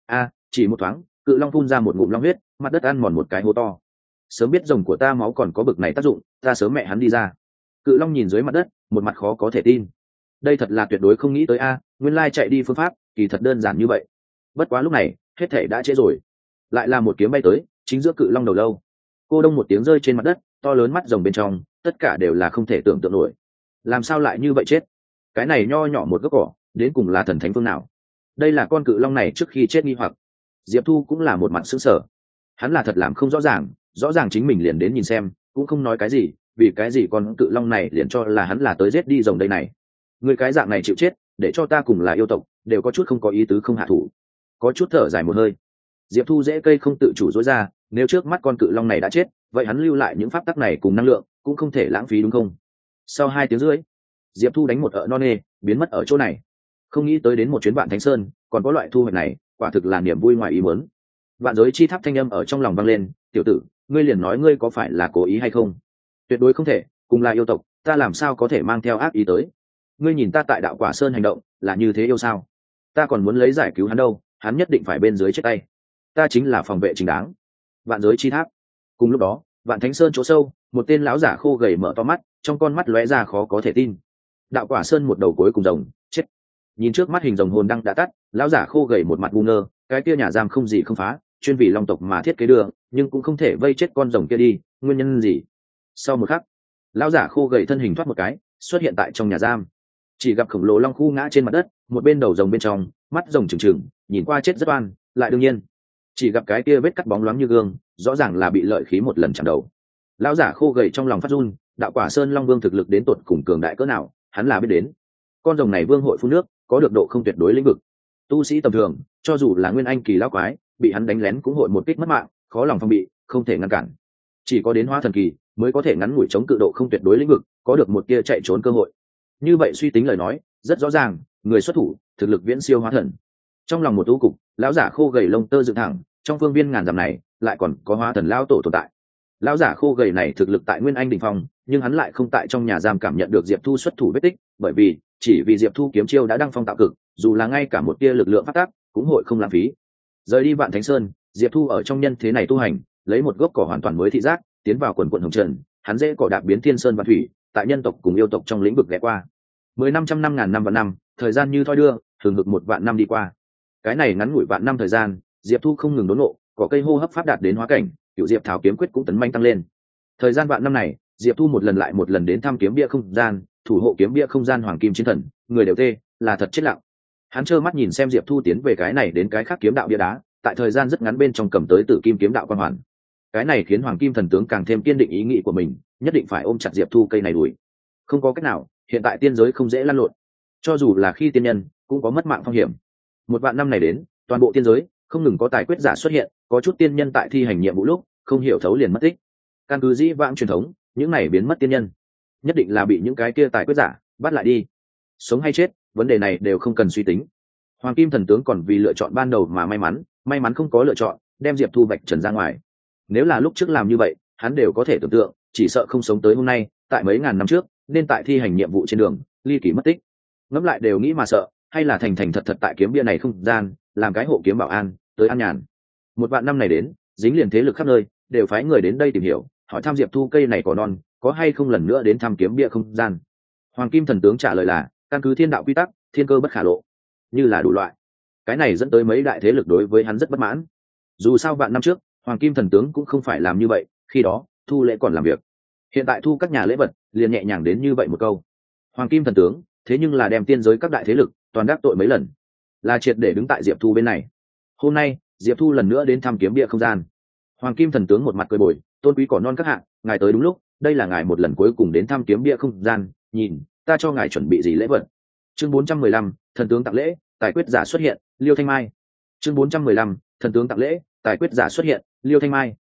Chỉ một thoáng, cự long phun ra một ngụm long huyết, mặt đất ăn mòn một cái hố to. Sớm biết rồng của ta máu còn có bực này tác dụng, ta sớm mẹ hắn đi ra. Cự long nhìn dưới mặt đất, một mặt khó có thể tin. Đây thật là tuyệt đối không nghĩ tới nguyên lai chạy đi phương pháp kỳ thật đơn giản như vậy. Bất quá lúc này hết thể đã trễ rồi, lại là một kiếm bay tới, chính giữa cự long đầu lâu. Cô đông một tiếng rơi trên mặt đất, to lớn mắt rồng bên trong tất cả đều là không thể tưởng tượng nổi. Làm sao lại như vậy chết? Cái này nho nhỏ một gốc cỏ, đến cùng là thần thánh phương nào? Đây là con cự long này trước khi chết nghi hoặc. Diệp Thu cũng là một mặt sững sờ. Hắn là thật làm không rõ ràng chính mình liền đến nhìn xem, cũng không nói cái gì, vì cái gì con cự long này liền cho là hắn là tới giết đi rồng đây này. Người cái dạng này chịu chết, để cho ta cùng là yêu tộc đều có chút không có ý tứ không hạ thủ. Có chút thở dài một hơi. Diệp Thu dễ cây không tự chủ dối ra, nếu trước mắt con cự long này đã chết, vậy hắn lưu lại những pháp tắc này cùng năng lượng cũng không thể lãng phí đúng không? Sau 2 tiếng rưỡi, Diệp Thu đánh một ợ non nê, biến mất ở chỗ này. Không nghĩ tới đến một chuyến Vạn Thánh Sơn còn có loại thu hoạch này, quả thực là niềm vui ngoài ý muốn. Vạn giới chi tháp thanh âm ở trong lòng vang lên, tiểu tử, ngươi liền nói ngươi có phải là cố ý hay không? Tuyệt đối không thể, cùng là yêu tộc, ta làm sao có thể mang theo ác ý tới? Ngươi nhìn ta tại đạo quả sơn hành động là như thế yêu sao? Ta còn muốn lấy giải cứu hắn đâu, hắn nhất định phải bên dưới chết tay. Ta chính là phòng vệ chính đáng. Vạn giới chi tháp. Cùng lúc đó, Vạn Thánh Sơn chỗ sâu, một tên lão giả khô gầy mở to mắt, trong con mắt lóe ra khó có thể tin. Đạo quả sơn một đầu cuối cùng rồng chết. Nhìn trước mắt hình rồng hồn đăng đã tắt, lão giả khô gầy một mặt ngu ngơ, cái kia nhà giam không gì không phá, chuyên vì long tộc mà thiết kế đường, nhưng cũng không thể vây chết con rồng kia đi, nguyên nhân gì? Sau một khắc, lão giả khô gầy thân hình thoát một cái, xuất hiện tại trong nhà giam. Chỉ gặp khổng lồ long khu ngã trên mặt đất, một bên đầu rồng bên trong, mắt rồng trừng trừng, nhìn qua chết rất oan, lại đương nhiên, chỉ gặp cái kia vết cắt bóng loáng như gương, rõ ràng là bị lợi khí một lần chạm đầu. Lão giả khô gầy trong lòng phát run, đạo quả sơn long vương thực lực đến tột cùng cường đại cỡ nào, hắn là biết đến. Con rồng này vương hội phun nước, có được độ không tuyệt đối lĩnh vực. Tu sĩ tầm thường, cho dù là nguyên anh kỳ lão quái, bị hắn đánh lén cũng hội một kích mất mạng, khó lòng phòng bị, không thể ngăn cản. Chỉ có đến hóa thần kỳ mới có thể ngắn ngủi chống cự độ không tuyệt đối lĩnh vực, có được một tia chạy trốn cơ hội. Như vậy suy tính lời nói, rất rõ ràng, người xuất thủ, thực lực viễn siêu hóa thần. Trong lòng một tú cục, lão giả khô gầy lông tơ dựng thẳng, trong phương viên ngàn dặm này, lại còn có hóa thần lão tổ tồn tại. Lão giả khô gầy này thực lực tại nguyên anh đỉnh phong, nhưng hắn lại không tại trong nhà giam cảm nhận được Diệp Thu xuất thủ vết tích, bởi vì chỉ vì Diệp Thu kiếm chiêu đã đăng phong tạo cực, dù là ngay cả một tia lực lượng phát tác cũng hội không lãng phí. Rời đi Vạn Thánh Sơn, Diệp Thu ở trong nhân thế này tu hành, lấy một gốc cỏ hoàn toàn mới thị giác, tiến vào quần quần hồng trần, hắn dễ cỏ đạp biến thiên sơn và thủy, tại nhân tộc cùng yêu tộc trong lĩnh vực ghé qua. 10 500 năm ngàn năm vạn năm, thời gian như thoi đưa, thường hực 1 vạn năm đi qua. Cái này ngắn ngủi vạn năm thời gian, Diệp Thu không ngừng đốn ngộ, có cây hô hấp pháp đạt đến hóa cảnh, cựu Diệp Thảo kiếm quyết cũng tấn manh tăng lên. Thời gian vạn năm này, Diệp Thu một lần lại một lần đến thăm kiếm bia không gian, thủ hộ kiếm bia không gian hoàng kim chiến thần, người đều tê, là thật chết lặng. Hắn trơ mắt nhìn xem Diệp Thu tiến về cái này đến cái khác kiếm đạo bia đá, tại thời gian rất ngắn bên trong cầm tới Tử Kim kiếm đạo quan hoàn. Cái này khiến Hoàng Kim thần tướng càng thêm kiên định ý nghĩ của mình, nhất định phải ôm chặt Diệp Thu cây này đuổi. Không có cách nào, hiện tại tiên giới không dễ lăn lộn, cho dù là khi tiên nhân cũng có mất mạng phong hiểm. 1 vạn năm này đến, toàn bộ tiên giới không ngừng có tài quyết giả xuất hiện, có chút tiên nhân tại thi hành nhiệm vụ lúc không hiểu thấu liền mất tích. Căn cứ dĩ vãng truyền thống, những này biến mất tiên nhân nhất định là bị những cái kia tài quyết giả bắt lại đi. Sống hay chết, vấn đề này đều không cần suy tính. Hoàng Kim thần tướng còn vì lựa chọn ban đầu mà may mắn không có lựa chọn, đem Diệp Thu vạch trần ra ngoài. Nếu là lúc trước làm như vậy, hắn đều có thể tưởng tượng, chỉ sợ không sống tới hôm nay, tại mấy ngàn năm trước, nên tại thi hành nhiệm vụ trên đường, ly kỳ mất tích. Ngẫm lại đều nghĩ mà sợ, hay là thành thành thật thật tại kiếm bia này không gian, làm cái hộ kiếm bảo an, tới an nhàn. 1 vạn năm này đến, dính liền thế lực khắp nơi, đều phái người đến đây tìm hiểu, hỏi thăm Diệp Thu cây này cỏ non, có hay không lần nữa đến thăm kiếm bia không gian. Hoàng Kim thần tướng trả lời là, căn cứ thiên đạo quy tắc, thiên cơ bất khả lộ, như là đủ loại. Cái này dẫn tới mấy đại thế lực đối với hắn rất bất mãn. Dù sao vạn năm trước, Hoàng Kim thần tướng cũng không phải làm như vậy, khi đó Thu lễ còn làm việc. Hiện tại thu các nhà lễ vật, liền nhẹ nhàng đến như vậy một câu. Hoàng Kim thần tướng, thế nhưng là đem tiên giới các đại thế lực toàn đắc tội mấy lần, là triệt để đứng tại Diệp Thu bên này. Hôm nay, Diệp Thu lần nữa đến thăm kiếm bia không gian. Hoàng Kim thần tướng một mặt cười bồi, tôn quý cỏ non các hạng, ngài tới đúng lúc, đây là ngài một lần cuối cùng đến thăm kiếm bia không gian, nhìn, ta cho ngài chuẩn bị gì lễ vật. Chương 415, thần tướng tặng lễ, tài quyết giả xuất hiện, Liêu Thanh Mai. Chương 415, thần tướng tặng lễ, tài quyết giả xuất hiện, Liêu Thanh Mai.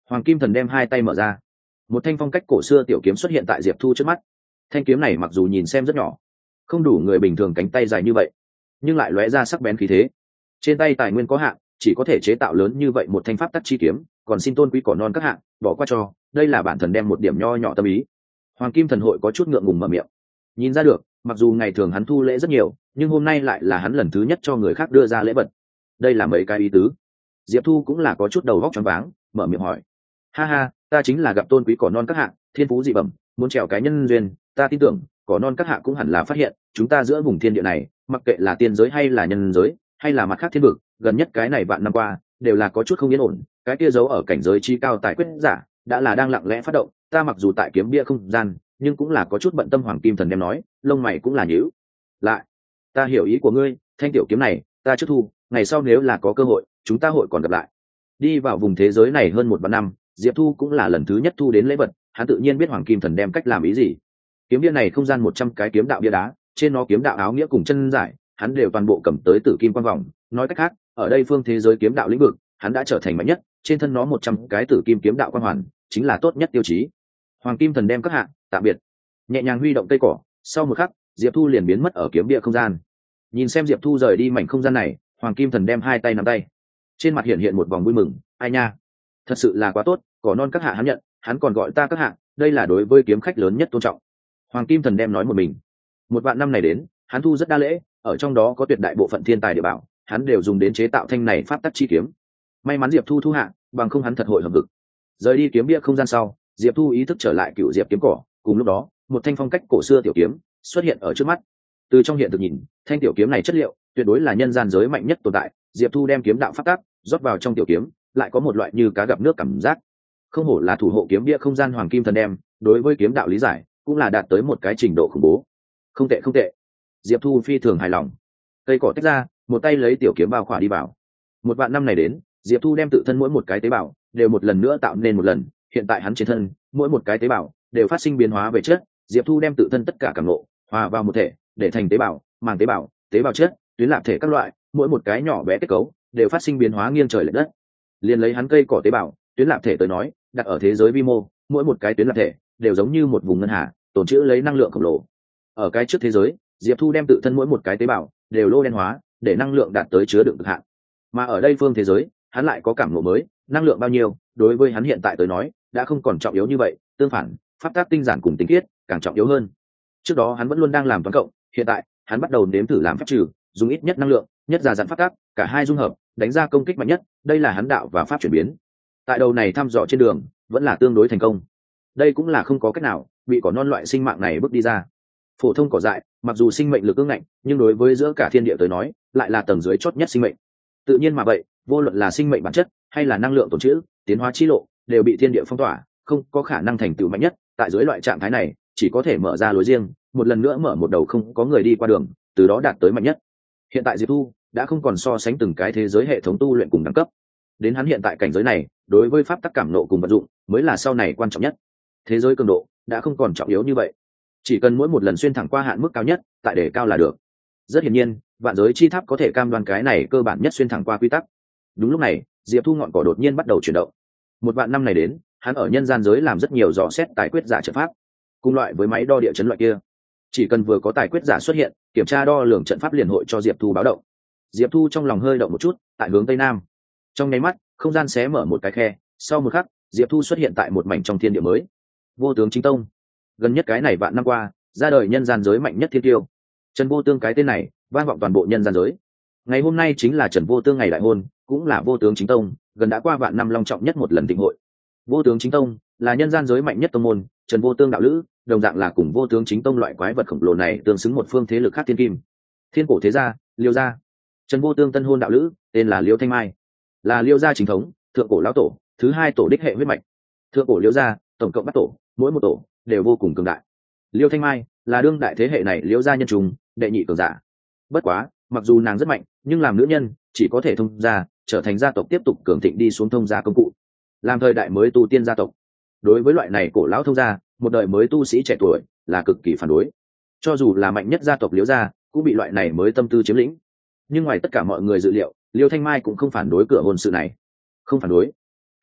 Hoàng Kim Thần đem hai tay mở ra, một thanh phong cách cổ xưa tiểu kiếm xuất hiện tại Diệp Thu trước mắt. Thanh kiếm này mặc dù nhìn xem rất nhỏ, không đủ người bình thường cánh tay dài như vậy, nhưng lại lóe ra sắc bén khí thế. Trên tay tài nguyên có hạn, chỉ có thể chế tạo lớn như vậy một thanh pháp tắc chi kiếm, còn xin tôn quý cỏ non các hạng bỏ qua cho, đây là bản thần đem một điểm nho nhỏ tâm ý. Hoàng Kim Thần hội có chút ngượng ngùng mở miệng. Nhìn ra được, mặc dù ngày thường hắn thu lễ rất nhiều, nhưng hôm nay lại là hắn lần thứ nhất cho người khác đưa ra lễ vật. Đây là mấy cái ý tứ? Diệp Thu cũng là có chút đầu óc choáng váng, mở miệng hỏi. Ha ha, ta chính là gặp tôn quý cỏ non các hạng, thiên phú dị bẩm, muốn trèo cái nhân duyên, ta tin tưởng cỏ non các hạng cũng hẳn là phát hiện chúng ta giữa vùng thiên địa này, mặc kệ là tiên giới hay là nhân giới hay là mặt khác thiên vực, gần nhất cái này vạn năm qua đều là có chút không yên ổn. Cái kia giấu ở cảnh giới chi cao tài quyết giả đã là đang lặng lẽ phát động, ta mặc dù tại kiếm bia không gian, nhưng cũng là có chút bận tâm. Hoàng Kim Thần đem nói, lông mày cũng là nhíu lại. Ta hiểu ý của ngươi, thanh tiểu kiếm này ta trước thu, ngày sau nếu là có cơ hội chúng ta hội còn gặp lại. Đi vào vùng thế giới này hơn 1 vạn năm, Diệp Thu cũng là lần thứ nhất thu đến lễ vật, hắn tự nhiên biết Hoàng Kim Thần đem cách làm ý gì. Kiếm bia này không gian 100 cái kiếm đạo bia đá, trên nó kiếm đạo áo nghĩa cùng chân giải hắn đều toàn bộ cầm tới tử kim quan vòng. Nói cách khác, ở đây phương thế giới kiếm đạo lĩnh vực hắn đã trở thành mạnh nhất, trên thân nó 100 cái tử kim kiếm đạo quan hoàn chính là tốt nhất tiêu chí. Hoàng Kim Thần đem các hạng tạm biệt, nhẹ nhàng huy động cây cỏ, sau một khắc Diệp Thu liền biến mất ở kiếm bia không gian. Nhìn xem Diệp Thu rời đi mảnh không gian này, Hoàng Kim Thần đem hai tay nắm tay, trên mặt hiện một vòng vui mừng. Ai nha, thật sự là quá tốt, cỏ non các hạ hắn nhận, hắn còn gọi ta các hạ, đây là đối với kiếm khách lớn nhất tôn trọng. Hoàng Kim Thần đem nói một mình. 1 vạn năm này đến, hắn thu rất đa lễ, ở trong đó có tuyệt đại bộ phận thiên tài địa bảo, hắn đều dùng đến chế tạo thanh này pháp tắc chi kiếm. May mắn Diệp Thu thu hạ, bằng không hắn thật hội hợp vực. Rời đi kiếm bia không gian sau, Diệp Thu ý thức trở lại cựu diệp kiếm cỏ, cùng lúc đó một thanh phong cách cổ xưa tiểu kiếm xuất hiện ở trước mắt. Từ trong hiện thực nhìn, thanh tiểu kiếm này chất liệu tuyệt đối là nhân gian giới mạnh nhất tồn tại. Diệp Thu đem kiếm đạo pháp tắc rót vào trong tiểu kiếm, lại có một loại như cá gặp nước cảm giác. Không hổ là thủ hộ kiếm bia không gian Hoàng Kim Thần đem, đối với kiếm đạo lý giải cũng là đạt tới một cái trình độ khủng bố. Không tệ không tệ, Diệp Thu phi thường hài lòng. Cây cỏ tách ra, một tay lấy tiểu kiếm bao khỏa đi vào. 1 vạn năm này đến, Diệp Thu đem tự thân mỗi một cái tế bào đều một lần nữa tạo nên một lần. Hiện tại hắn trên thân mỗi một cái tế bào đều phát sinh biến hóa về chất. Diệp Thu đem tự thân tất cả cảm ngộ hòa vào một thể, để thành tế bào, màng tế bào chất, tuyến lạp thể các loại, mỗi một cái nhỏ bé kết cấu đều phát sinh biến hóa nghiêng trời lệch đất. Liền lấy hắn cây cỏ tế bào, tuyến lạp thể tới nói, đặt ở thế giới vi mô, mỗi một cái tuyến lạp thể đều giống như một vùng ngân hà, tồn trữ lấy năng lượng khổng lồ. Ở cái trước thế giới, Diệp Thu đem tự thân mỗi một cái tế bào đều lô đen hóa, để năng lượng đạt tới chứa đựng cực hạn. Mà ở đây phương thế giới, hắn lại có cảm ngộ mới, năng lượng bao nhiêu, đối với hắn hiện tại tới nói, đã không còn trọng yếu như vậy, tương phản, pháp tắc tinh giản cùng tinh khiết càng trọng yếu hơn. Trước đó hắn vẫn luôn đang làm toán cộng, hiện tại hắn bắt đầu nếm thử làm phép trừ, dùng ít nhất năng lượng, nhất gia dặn pháp tắc, cả hai dung hợp, đánh ra công kích mạnh nhất, đây là hắn đạo và pháp chuyển biến. Tại đầu này thăm dò trên đường, vẫn là tương đối thành công. Đây cũng là không có cách nào, bị cỏ non loại sinh mạng này bước đi ra. Phổ thông cỏ dại, mặc dù sinh mệnh lực ương ngạnh, nhưng đối với giữa cả thiên địa tới nói, lại là tầng dưới chót nhất sinh mệnh. Tự nhiên mà vậy, vô luận là sinh mệnh bản chất hay là năng lượng tồn trữ, tiến hóa chi lộ, đều bị thiên địa phong tỏa, không có khả năng thành tựu mạnh nhất. Tại dưới loại trạng thái này, chỉ có thể mở ra lối riêng, một lần nữa mở một đầu không có người đi qua đường, từ đó đạt tới mạnh nhất. Hiện tại Diệp Thu đã không còn so sánh từng cái thế giới hệ thống tu luyện cùng đẳng cấp. Đến hắn hiện tại cảnh giới này, đối với pháp tắc cảm nộ cùng vận dụng mới là sau này quan trọng nhất. Thế giới cường độ đã không còn trọng yếu như vậy, chỉ cần mỗi một lần xuyên thẳng qua hạn mức cao nhất, tại đề cao là được. Rất hiển nhiên, vạn giới chi tháp có thể cam đoan cái này cơ bản nhất xuyên thẳng qua quy tắc. Đúng lúc này, Diệp Thu ngọn cỏ đột nhiên bắt đầu chuyển động. 1 vạn năm này đến, hắn ở nhân gian giới làm rất nhiều dò xét tài quyết giả trận pháp, cùng loại với máy đo địa chấn loại kia. Chỉ cần vừa có tài quyết giả xuất hiện, kiểm tra đo lường trận pháp liền hội cho Diệp Thu báo động. Diệp Thu trong lòng hơi động một chút, tại hướng tây nam, trong nháy mắt, không gian xé mở một cái khe, sau một khắc, Diệp Thu xuất hiện tại một mảnh trong thiên địa mới. Vô Tướng Chính Tông. Gần nhất cái này vạn năm qua, ra đời nhân gian giới mạnh nhất thiên tiêu. Trần Vô Tương cái tên này vang vọng toàn bộ nhân gian giới. Ngày hôm nay chính là Trần Vô Tương ngày đại hôn, cũng là Vô Tướng Chính Tông gần đã qua vạn năm long trọng nhất một lần tịnh hội. Vô Tướng Chính Tông là nhân gian giới mạnh nhất tông môn, Trần Vô Tương đạo lữ, đồng dạng là cùng Vô Tướng Chính Tông loại quái vật khổng lồ này tương xứng một phương thế lực khác thiên kim. Thiên cổ thế gia, Liêu gia. Trần Vô Tương tân hôn đạo lữ, tên là Liêu Thanh Mai, là Liêu gia chính thống, thượng cổ lão tổ, thứ hai tổ đích hệ huyết mạch. Thượng cổ Liêu gia, tổng cộng 3 tổ, mỗi một tổ đều vô cùng cường đại. Liêu Thanh Mai là đương đại thế hệ này Liêu gia nhân trùng, đệ nhị cường giả. Bất quá, mặc dù nàng rất mạnh, nhưng làm nữ nhân, chỉ có thể thông gia, trở thành gia tộc tiếp tục cường thịnh đi xuống thông gia công cụ. Làm thời đại mới tu tiên gia tộc. Đối với loại này cổ lão thông gia, một đời mới tu sĩ trẻ tuổi là cực kỳ phản đối. Cho dù là mạnh nhất gia tộc Liêu gia, cũng bị loại này mới tâm tư chiếm lĩnh. Nhưng ngoài tất cả mọi người dự liệu, Liêu Thanh Mai cũng không phản đối cửa hôn sự này. Không phản đối.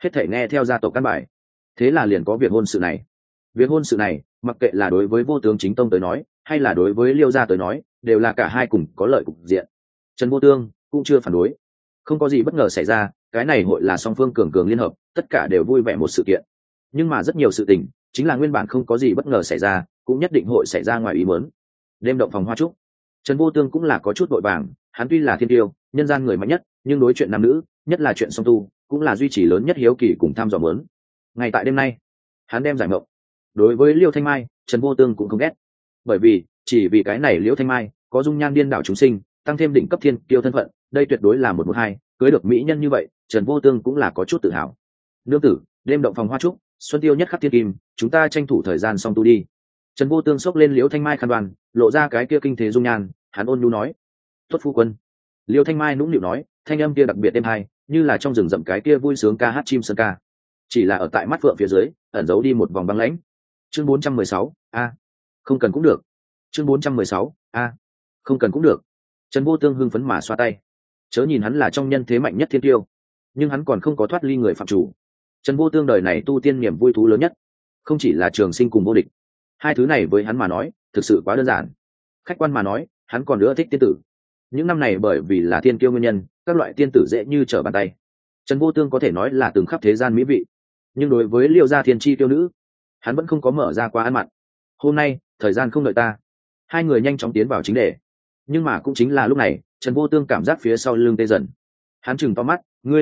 hết thể nghe theo gia tộc căn bài. Thế là liền có việc hôn sự này. Việc hôn sự này, mặc kệ là đối với Vô Tướng chính tông tới nói, hay là đối với Liêu gia tới nói, đều là cả hai cùng có lợi cục diện. Trần Vô Tương cũng chưa phản đối. Không có gì bất ngờ xảy ra, cái này hội là song phương cường cường liên hợp, tất cả đều vui vẻ một sự kiện. Nhưng mà rất nhiều sự tình, chính là nguyên bản không có gì bất ngờ xảy ra, cũng nhất định hội xảy ra ngoài ý muốn. Đêm động phòng hoa trúc, Trần Vô Tương cũng là có chút vội vàng, hắn tuy là thiên tiêu, nhân gian người mạnh nhất, nhưng đối chuyện nam nữ, nhất là chuyện song tu, cũng là duy trì lớn nhất hiếu kỳ cùng tham dò muốn. Ngày tại đêm nay, hắn đem giải mộng. Đối với Liêu Thanh Mai, Trần Vô Tương cũng không ghét, bởi vì chỉ vì cái này Liêu Thanh Mai có dung nhan điên đảo chúng sinh, tăng thêm đỉnh cấp thiên tiêu thân phận, đây tuyệt đối là 112, cưới được mỹ nhân như vậy, Trần Vô Tương cũng là có chút tự hào. Nương tử, đêm động phòng hoa trúc, xuân tiêu nhất khắc thiên kim, chúng ta tranh thủ thời gian song tu đi. Trần Vô Tương xốc lên Liễu Thanh Mai khăn đoàn, lộ ra cái kia kinh thế dung nhan, hắn ôn nhu nói: "Tuất phu quân." Liễu Thanh Mai nũng nịu nói, thanh âm kia đặc biệt êm hay, như là trong rừng rậm cái kia vui sướng ca hát chim sơn ca. Chỉ là ở tại mắt phượng phía dưới, ẩn giấu đi một vòng băng lãnh. Chương 416, a, không cần cũng được. Chương 416, a, không cần cũng được. Trần Vô Tương hưng phấn mà xoa tay. Chớ nhìn hắn là trong nhân thế mạnh nhất thiên tiêu, nhưng hắn còn không có thoát ly người phạm chủ. Trần Vô Tương đời này tu tiên niềm vui thú lớn nhất, không chỉ là trường sinh cùng vô địch. Hai thứ này với hắn mà nói, thực sự quá đơn giản. Khách quan mà nói, hắn còn nữa thích tiên tử. Những năm này bởi vì là thiên kiêu nguyên nhân, các loại tiên tử dễ như trở bàn tay. Trần Vô Tương có thể nói là từng khắp thế gian mỹ vị. Nhưng đối với Liêu gia thiên chi tiêu nữ, hắn vẫn không có mở ra qua ăn mặn. Hôm nay, thời gian không đợi ta. Hai người nhanh chóng tiến vào chính đề. Nhưng mà cũng chính là lúc này, Trần Vô Tương cảm giác phía sau lưng tê dần. Hắn chừng to mắt,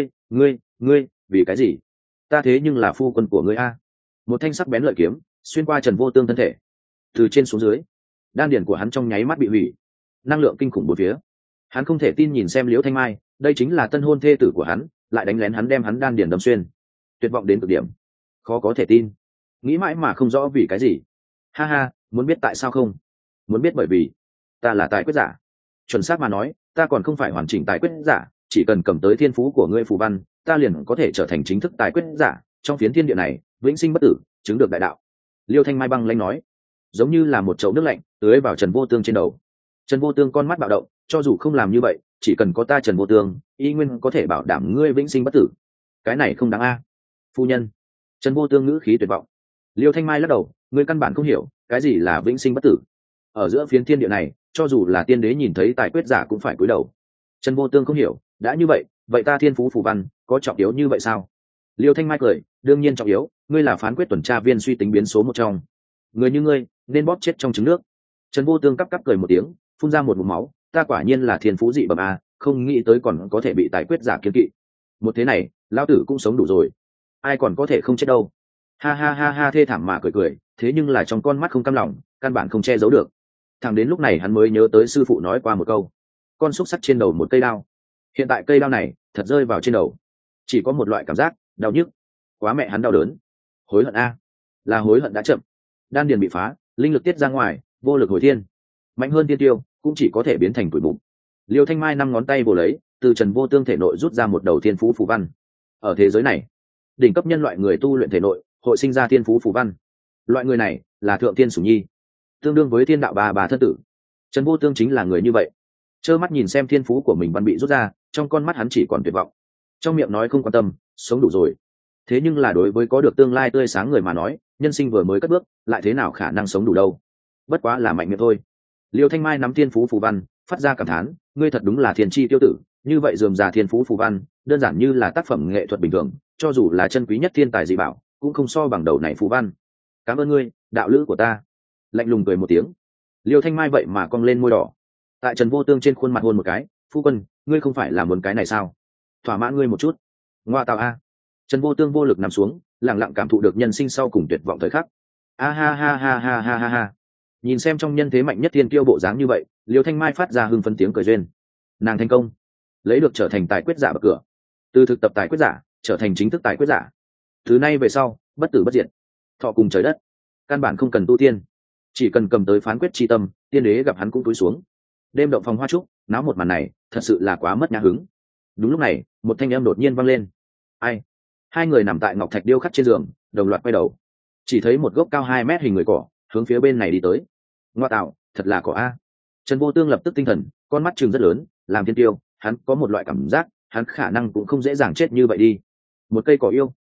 ngươi, vì cái gì? Ta thế nhưng là phu quân của ngươi a. Một thanh sắc bén lợi kiếm xuyên qua Trần Vô Tương thân thể, từ trên xuống dưới, đan điền của hắn trong nháy mắt bị hủy, năng lượng kinh khủng bốn phía. Hắn không thể tin nhìn xem Liễu Thanh Mai, đây chính là tân hôn thê tử của hắn, lại đánh lén hắn đem hắn đan điền đâm xuyên. Tuyệt vọng đến cực điểm, khó có thể tin, nghĩ mãi mà không rõ vì cái gì. Ha ha, muốn biết tại sao không? Muốn biết bởi vì ta là tài quyết giả. Chuẩn xác mà nói, ta còn không phải hoàn chỉnh tài quyết giả, chỉ cần cầm tới thiên phú của ngươi phù văn, ta liền có thể trở thành chính thức tài quyết giả, trong phiến thiên địa này vĩnh sinh bất tử, chứng được đại đạo. Liêu Thanh Mai băng lãnh nói, giống như là một chậu nước lạnh tưới vào Trần Vô Tương trên đầu. Trần Vô Tương con mắt bạo động, cho dù không làm như vậy, chỉ cần có ta Trần Vô Tương, y nguyên có thể bảo đảm ngươi vĩnh sinh bất tử. Cái này không đáng a. Phu nhân. Trần Vô Tương ngữ khí tuyệt vọng. Liêu Thanh Mai lắc đầu, ngươi căn bản không hiểu cái gì là vĩnh sinh bất tử. Ở giữa phiến thiên địa này, cho dù là tiên đế nhìn thấy tài quyết giả cũng phải cúi đầu. Trần Vô Tương không hiểu, đã như vậy, vậy ta thiên phú phù văn có trọng yếu như vậy sao? Liêu Thanh Mai cười, đương nhiên trọng yếu, ngươi là phán quyết tuần tra viên suy tính biến số một trong. Người như ngươi nên bóp chết trong trứng nước. Trần Vô Tương cắp cắp cười một tiếng, phun ra một ngụm máu, ta quả nhiên là thiên phú dị bẩm a, không nghĩ tới còn có thể bị tài quyết giả kiêng kỵ. Một thế này, lão tử cũng sống đủ rồi, ai còn có thể không chết đâu. Ha ha ha ha, thê thảm mà cười cười, thế nhưng là trong con mắt không cam lòng, căn bản không che giấu được. Thẳng đến lúc này hắn mới nhớ tới sư phụ nói qua một câu, con xúc sắc trên đầu một cây đao. Hiện tại cây đao này thật rơi vào trên đầu, chỉ có một loại cảm giác đau nhức, quá mẹ hắn đau đớn. Hối hận a, là hối hận đã chậm. Đan điền bị phá, linh lực tiết ra ngoài, vô lực hồi thiên. Mạnh hơn tiên tiêu cũng chỉ có thể biến thành tuổi bụng. Liêu Thanh Mai 5 ngón tay vồ lấy, từ Trần Vô Tương thể nội rút ra một đầu thiên phú phù văn. Ở thế giới này, đỉnh cấp nhân loại người tu luyện thể nội hội sinh ra thiên phú phù văn. Loại người này là thượng thiên sủng nhi, tương đương với thiên đạo bà thân tử. Trần Vô Tương chính là người như vậy. Trơ mắt nhìn xem thiên phú của mình văn bị rút ra, trong con mắt hắn chỉ còn tuyệt vọng, trong miệng nói không quan tâm, sống đủ rồi. Thế nhưng là đối với có được tương lai tươi sáng người mà nói, nhân sinh vừa mới cất bước, lại thế nào khả năng sống đủ đâu. Bất quá là mạnh miệng thôi. Liêu Thanh Mai nắm thiên phú phù văn, phát ra cảm thán, ngươi thật đúng là thiên chi tiêu tử, như vậy rườm rà thiên phú phù văn, đơn giản như là tác phẩm nghệ thuật bình thường, cho dù là chân quý nhất thiên tài dị bảo, cũng không so bằng đầu này phù văn. Cảm ơn ngươi, đạo lữ của ta. Lạnh lùng cười một tiếng. Liêu Thanh Mai vậy mà cong lên môi đỏ, tại Trần Vô Tương trên khuôn mặt hôn một cái, phu quân, ngươi không phải là muốn cái này sao? Thỏa mãn ngươi một chút. Ngoa tạo a. Trần Vô Tương vô lực nằm xuống, lặng lặng cảm thụ được nhân sinh sau cùng tuyệt vọng thời khắc. A ha ha ha ha ha ha ha. Nhìn xem trong nhân thế mạnh nhất thiên kiêu bộ dáng như vậy, Liêu Thanh Mai phát ra hưng phấn tiếng cười duyên. Nàng thành công, lấy được trở thành tài quyết giả bậc cửa, từ thực tập tài quyết giả trở thành chính thức tài quyết giả. Từ nay về sau, bất tử bất diệt, thọ cùng trời đất, căn bản không cần tu tiên, chỉ cần cầm tới phán quyết chi tâm, tiên đế gặp hắn cũng cúi xuống. Đêm động phòng hoa trúc, náo một màn này thật sự là quá mất nhã hứng. Đúng lúc này, một thanh âm đột nhiên vang lên. Ai? Hai người nằm tại ngọc thạch điêu khắc trên giường, đồng loạt quay đầu, chỉ thấy một gốc cao 2 mét hình người cỏ hướng phía bên này đi tới. Ngoa tạo, thật là cỏ a. Trần Vô Tương lập tức tinh thần, con mắt trừng rất lớn, làm thiên tiêu, hắn có một loại cảm giác, hắn khả năng cũng không dễ dàng chết như vậy đi. Một cây cỏ yêu,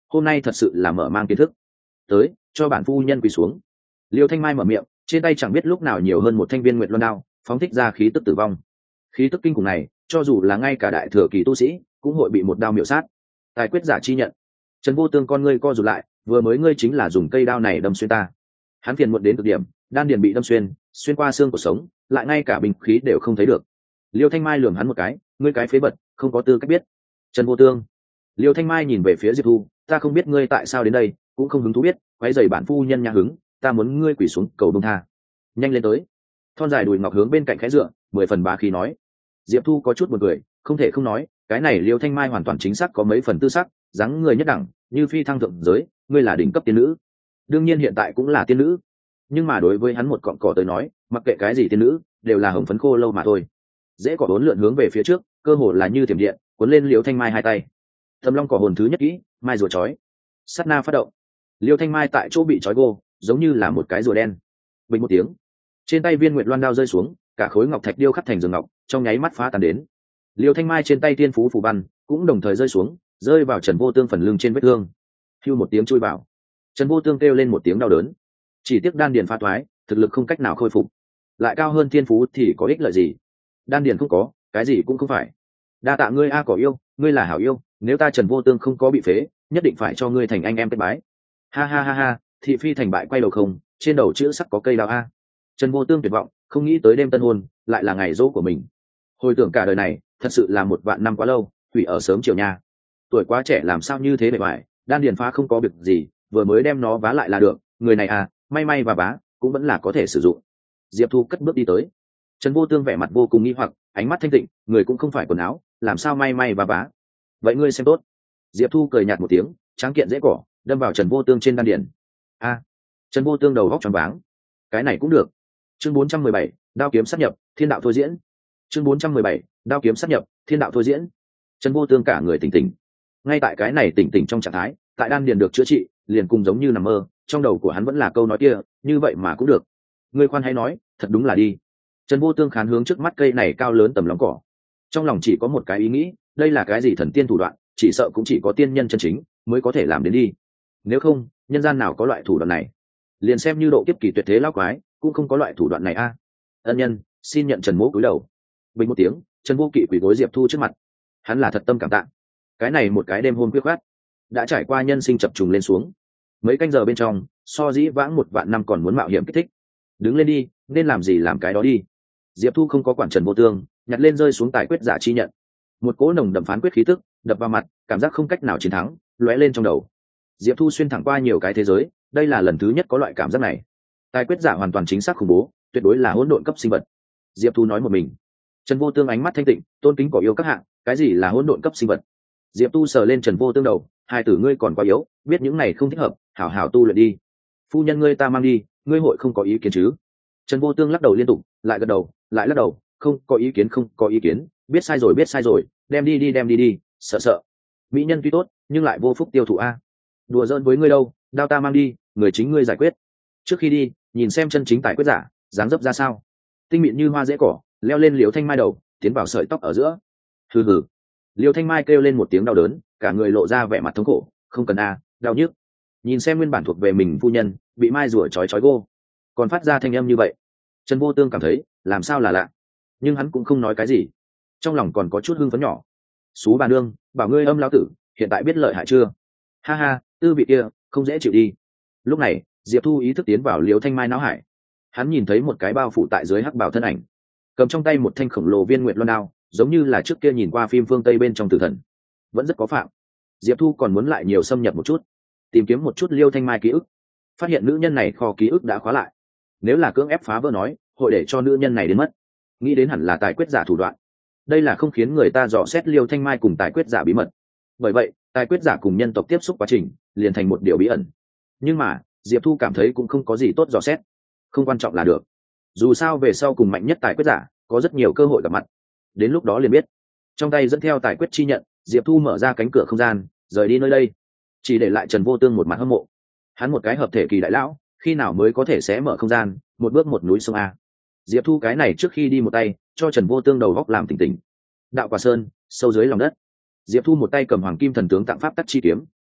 hôm nay thật sự là mở mang kiến thức. Tới, cho bản phu nhân quỳ xuống. Liêu Thanh Mai mở miệng, trên tay chẳng biết lúc nào nhiều hơn một thanh viên nguyệt luân đao, phóng thích ra khí tức tử vong. Khí tức kinh khủng này, cho dù là ngay cả đại thừa kỳ tu sĩ cũng hội bị một đao miểu sát. Tài quyết giả chi nhận. Trần Vô Tương con ngươi co rụt lại, vừa mới ngươi chính là dùng cây đao này đâm xuyên ta. Hắn phiền muộn đến cực điểm, đan điền bị đâm xuyên qua xương của sống, lại ngay cả bình khí đều không thấy được. Liêu Thanh Mai lườm hắn một cái, ngươi cái phế vật, không có tư cách biết. Trần Vô Tương. Liêu Thanh Mai nhìn về phía Diệp Thu, ta không biết ngươi tại sao đến đây, cũng không hứng thú biết, quấy rầy bản phu nhân nhà hứng, ta muốn ngươi quỳ xuống cầu bông tha. Nhanh lên tới. Thon dài đùi ngọc hướng bên cạnh khẽ dựa, 10 phần bá khí nói. Diệp Thu có chút buồn cười, không thể không nói, cái này Liêu Thanh Mai hoàn toàn chính xác có mấy phần tư sắc, dáng người nhất đẳng, như phi thăng thượng giới, ngươi là đỉnh cấp tiên nữ. Đương nhiên hiện tại cũng là tiên nữ, nhưng mà đối với hắn một cọng cỏ tới nói, mặc kệ cái gì tiên nữ, đều là hồng phấn khô lâu mà thôi. Dễ cỏ bốn lượn hướng về phía trước, cơ hồ là như thiểm điện, cuốn lên Liêu Thanh Mai hai tay. Thâm Long cỏ hồn thứ nhất kỹ, mai rùa chói. Sát na phát động. Liêu Thanh Mai tại chỗ bị trói gô, giống như là một cái rùa đen. Bình một tiếng, trên tay viên nguyệt loan đao rơi xuống, cả khối ngọc thạch điêu khắc thành giường ngọc, trong nháy mắt phá tan đến. Liêu Thanh Mai trên tay tiên phú phù văn cũng đồng thời rơi xuống, rơi vào Trần Vô Tương phần lưng trên vết thương. Hưu một tiếng chui vào, Trần Vô Tương kêu lên một tiếng đau đớn. Chỉ tiếc đan điền phá thoái, thực lực không cách nào khôi phục. Lại cao hơn tiên phú thì có ích lợi gì? Đan điền không có, cái gì cũng không phải. Đa tạ ngươi a cỏ yêu, ngươi là hảo yêu, nếu ta Trần Vô Tương không có bị phế, nhất định phải cho ngươi thành anh em kết bái. Ha ha ha ha, thị phi thành bại quay đầu không, trên đầu chữ sắc có cây đào a. Trần Vô Tương tuyệt vọng, không nghĩ tới đêm tân hôn lại là ngày dỗ của mình. Hồi tưởng cả đời này, thật sự là một vạn năm quá lâu, hủy ở sớm chiều nha. Tuổi quá trẻ làm sao như thế bề ngoài, đan điền phá không có việc gì, vừa mới đem nó vá lại là được, người này à, may may và vá, cũng vẫn là có thể sử dụng. Diệp Thu cất bước đi tới. Trần Vô Tương vẻ mặt vô cùng nghi hoặc, ánh mắt thanh tịnh, người cũng không phải quần áo, làm sao may may và vá. Vậy ngươi xem tốt. Diệp Thu cười nhạt một tiếng, tráng kiện dễ cỏ, đâm vào Trần Vô Tương trên đan điền. A. Trần Vô Tương đầu góc tròn váng. Cái này cũng được. Chương 417, đao kiếm sát nhập, thiên đạo thôi diễn. Chương 417, đao kiếm sát nhập, thiên đạo thôi diễn. Trần Vô Tương cả người tỉnh tỉnh. Ngay tại cái này tỉnh tỉnh trong trạng thái, tại đan điền được chữa trị, liền cùng giống như nằm mơ, trong đầu của hắn vẫn là câu nói kia, như vậy mà cũng được. Ngươi khoan hay nói, thật đúng là đi. Trần Vô Tương khán hướng trước mắt cây này cao lớn tầm lóng cỏ. Trong lòng chỉ có một cái ý nghĩ, đây là cái gì thần tiên thủ đoạn, chỉ sợ cũng chỉ có tiên nhân chân chính mới có thể làm đến đi. Nếu không, nhân gian nào có loại thủ đoạn này? Liền xem như độ kiếp kỳ tuyệt thế lão quái, cũng không có loại thủ đoạn này a. Ân nhân, xin nhận Trần Mỗ cúi đầu. Bình một tiếng, Trần Vô Kỵ quỳ gối Diệp Thu trước mặt. Hắn là thật tâm cảm tạ. Cái này một cái đêm hôm khuya khoắt, đã trải qua nhân sinh chập trùng lên xuống. Mấy canh giờ bên trong, so dĩ vãng một vạn năm còn muốn mạo hiểm kích thích. Đứng lên đi, nên làm gì làm cái đó đi. Diệp Thu không có quản Trần Vô Tương, nhặt lên rơi xuống tài quyết giả chi nhận. Một cỗ nồng đậm phán quyết khí tức đập vào mặt, cảm giác không cách nào chiến thắng lóe lên trong đầu. Diệp Thu xuyên thẳng qua nhiều cái thế giới, đây là lần thứ nhất có loại cảm giác này. Tài quyết giả hoàn toàn chính xác khủng bố, tuyệt đối là hỗn độn cấp sinh vật. Diệp Thu nói một mình. Trần Vô Tương ánh mắt thanh tịnh, tôn kính cỏ yêu các hạng, cái gì là hỗn độn cấp sinh vật? Diệp Tu sờ lên Trần Vô Tương đầu, hai tử ngươi còn quá yếu, biết những này không thích hợp, hảo hảo tu luyện đi. Phu nhân ngươi ta mang đi, ngươi hội không có ý kiến chứ? Trần Vô Tương lắc đầu liên tục, lại gật đầu, lại lắc đầu, không có ý kiến, không có ý kiến, biết sai rồi, đem đi, sợ. Mỹ nhân tuy tốt, nhưng lại vô phúc tiêu thụ a. Đùa giỡn với ngươi đâu, đao ta mang đi, người chính ngươi giải quyết. Trước khi đi, nhìn xem chân chính tài quyết giả, dáng dấp ra sao. Tinh mịn như hoa dễ cỏ, leo lên Liễu Thanh Mai đầu, tiến vào sợi tóc ở giữa. Hừ hừ. Liễu Thanh Mai kêu lên một tiếng đau đớn, cả người lộ ra vẻ mặt thống khổ, không cần a, đau nhức. Nhìn xem nguyên bản thuộc về mình phu nhân, bị mai rùa chói gô, còn phát ra thanh âm như vậy. Trần Vô Tương cảm thấy, làm sao là lạ, nhưng hắn cũng không nói cái gì, trong lòng còn có chút hưng phấn nhỏ. Xú bà nương, bảo ngươi âm lão tử, hiện tại biết lợi hại chưa? Ha ha, tư vị kia, không dễ chịu đi. Lúc này, Diệp Thu ý thức tiến vào Liễu Thanh Mai não hải. Hắn nhìn thấy một cái bao phủ tại dưới hắc bào thân ảnh, cầm trong tay một thanh khổng lồ viên nguyệt loan đao, giống như là trước kia nhìn qua phim phương Tây bên trong Tử Thần, vẫn rất có phạm. Diệp Thu còn muốn lại nhiều xâm nhập một chút, tìm kiếm một chút Liễu Thanh Mai ký ức, phát hiện nữ nhân này kho ký ức đã khóa lại. Nếu là cưỡng ép phá vỡ nói, hội để cho nữ nhân này đến mất. Nghĩ đến hẳn là tài quyết giả thủ đoạn, đây là không khiến người ta dò xét Liễu Thanh Mai cùng tài quyết giả bí mật. Bởi vậy, tài quyết giả cùng nhân tộc tiếp xúc quá trình liền thành một điều bí ẩn. Nhưng mà Diệp Thu cảm thấy cũng không có gì tốt dò xét, không quan trọng là được. Dù sao về sau cùng mạnh nhất tài quyết giả có rất nhiều cơ hội gặp mặt, đến lúc đó liền biết. Trong tay dẫn theo tài quyết chi nhận, Diệp Thu mở ra cánh cửa không gian, rời đi nơi đây, chỉ để lại Trần Vô Tương một mặt hâm mộ. Hắn một cái hợp thể kỳ đại lão, khi nào mới có thể xé mở không gian, một bước một núi sông a. Diệp Thu cái này trước khi đi một tay cho Trần Vô Tương đầu góc làm tỉnh tỉnh. Đạo Quả Sơn, sâu dưới lòng đất, Diệp Thu một tay cầm Hoàng Kim Thần Tướng tặng pháp tắc chi kiếm,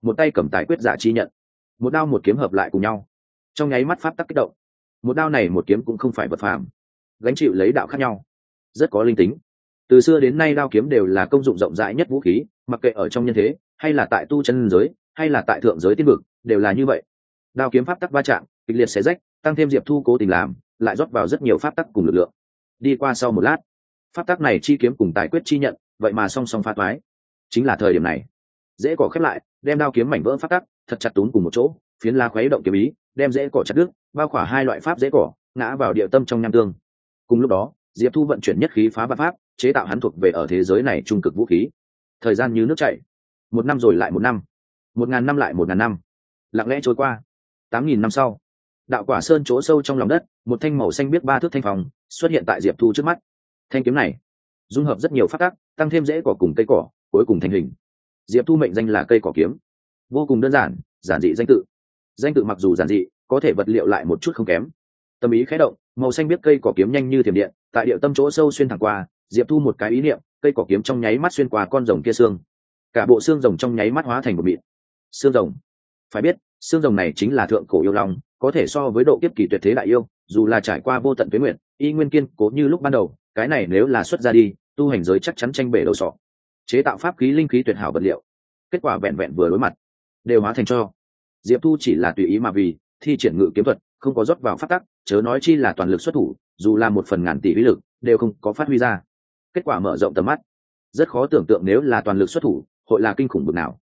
một tay cầm tài quyết giả chi nhận, một đao một kiếm hợp lại cùng nhau, trong nháy mắt pháp tắc kích động. Một đao này một kiếm cũng không phải vật phàm, gánh chịu lấy đạo khác nhau, rất có linh tính. Từ xưa đến nay đao kiếm đều là công dụng rộng rãi nhất vũ khí, mặc kệ ở trong nhân thế hay là tại tu chân giới hay là tại thượng giới tiên vực đều là như vậy. Đao kiếm pháp tắc va chạm kịch liệt xé rách, tăng thêm Diệp Thu cố tình làm lại rót vào rất nhiều pháp tắc cùng lực lượng. Đi qua sau một lát, pháp tắc này chi kiếm cùng tài quyết chi nhận vậy mà song song phá toái. Chính là thời điểm này, dễ cỏ khép lại, đem đao kiếm mảnh vỡ pháp tắc thật chặt túm cùng một chỗ, phiến lá khuấy động kiếm ý, đem dễ cỏ chặt đứt, bao khỏa hai loại pháp dễ cỏ ngã vào địa tâm trong nham tương. Cùng lúc đó, Diệp Thu vận chuyển nhất khí phá vạn pháp, chế tạo hắn thuộc về ở thế giới này trung cực vũ khí. Thời gian như nước chảy, một năm rồi lại một năm, 1000 năm lại 1000 năm, lặng lẽ trôi qua. 8000 năm sau, đạo quả sơn chỗ sâu trong lòng đất, một thanh màu xanh biếc 3 thước thanh phòng xuất hiện tại Diệp Thu trước mắt. Thanh kiếm này dung hợp rất nhiều pháp tắc, tăng thêm rễ cỏ cùng cây cỏ, cuối cùng thành hình. Diệp Thu mệnh danh là cây cỏ kiếm, vô cùng đơn giản, giản dị danh tự. Danh tự mặc dù giản dị, có thể vật liệu lại một chút không kém. Tâm ý khẽ động, màu xanh biếc cây cỏ kiếm nhanh như thiểm điện, tại địa tâm chỗ sâu xuyên thẳng qua. Diệp Thu một cái ý niệm, cây cỏ kiếm trong nháy mắt xuyên qua con rồng kia xương, cả bộ xương rồng trong nháy mắt hóa thành một mịn. Xương rồng, phải biết, xương rồng này chính là thượng cổ yêu long, có thể so với độ kiếp kỳ tuyệt thế đại yêu, dù là trải qua vô tận tuế nguyện, y nguyên kiên cố như lúc ban đầu. Cái này nếu là xuất ra đi, tu hành giới chắc chắn tranh bể đầu sọ. Chế tạo pháp khí linh khí tuyệt hảo vật liệu, kết quả vẹn vẹn vừa đối mặt đều hóa thành cho. Diệp Thu chỉ là tùy ý mà vì thi triển ngự kiếm thuật, không có rót vào pháp tắc, chớ nói chi là toàn lực xuất thủ, dù là 1/1000 tỷ uy lực đều không có phát huy ra. Kết quả mở rộng tầm mắt, rất khó tưởng tượng nếu là toàn lực xuất thủ, hội là kinh khủng bực nào.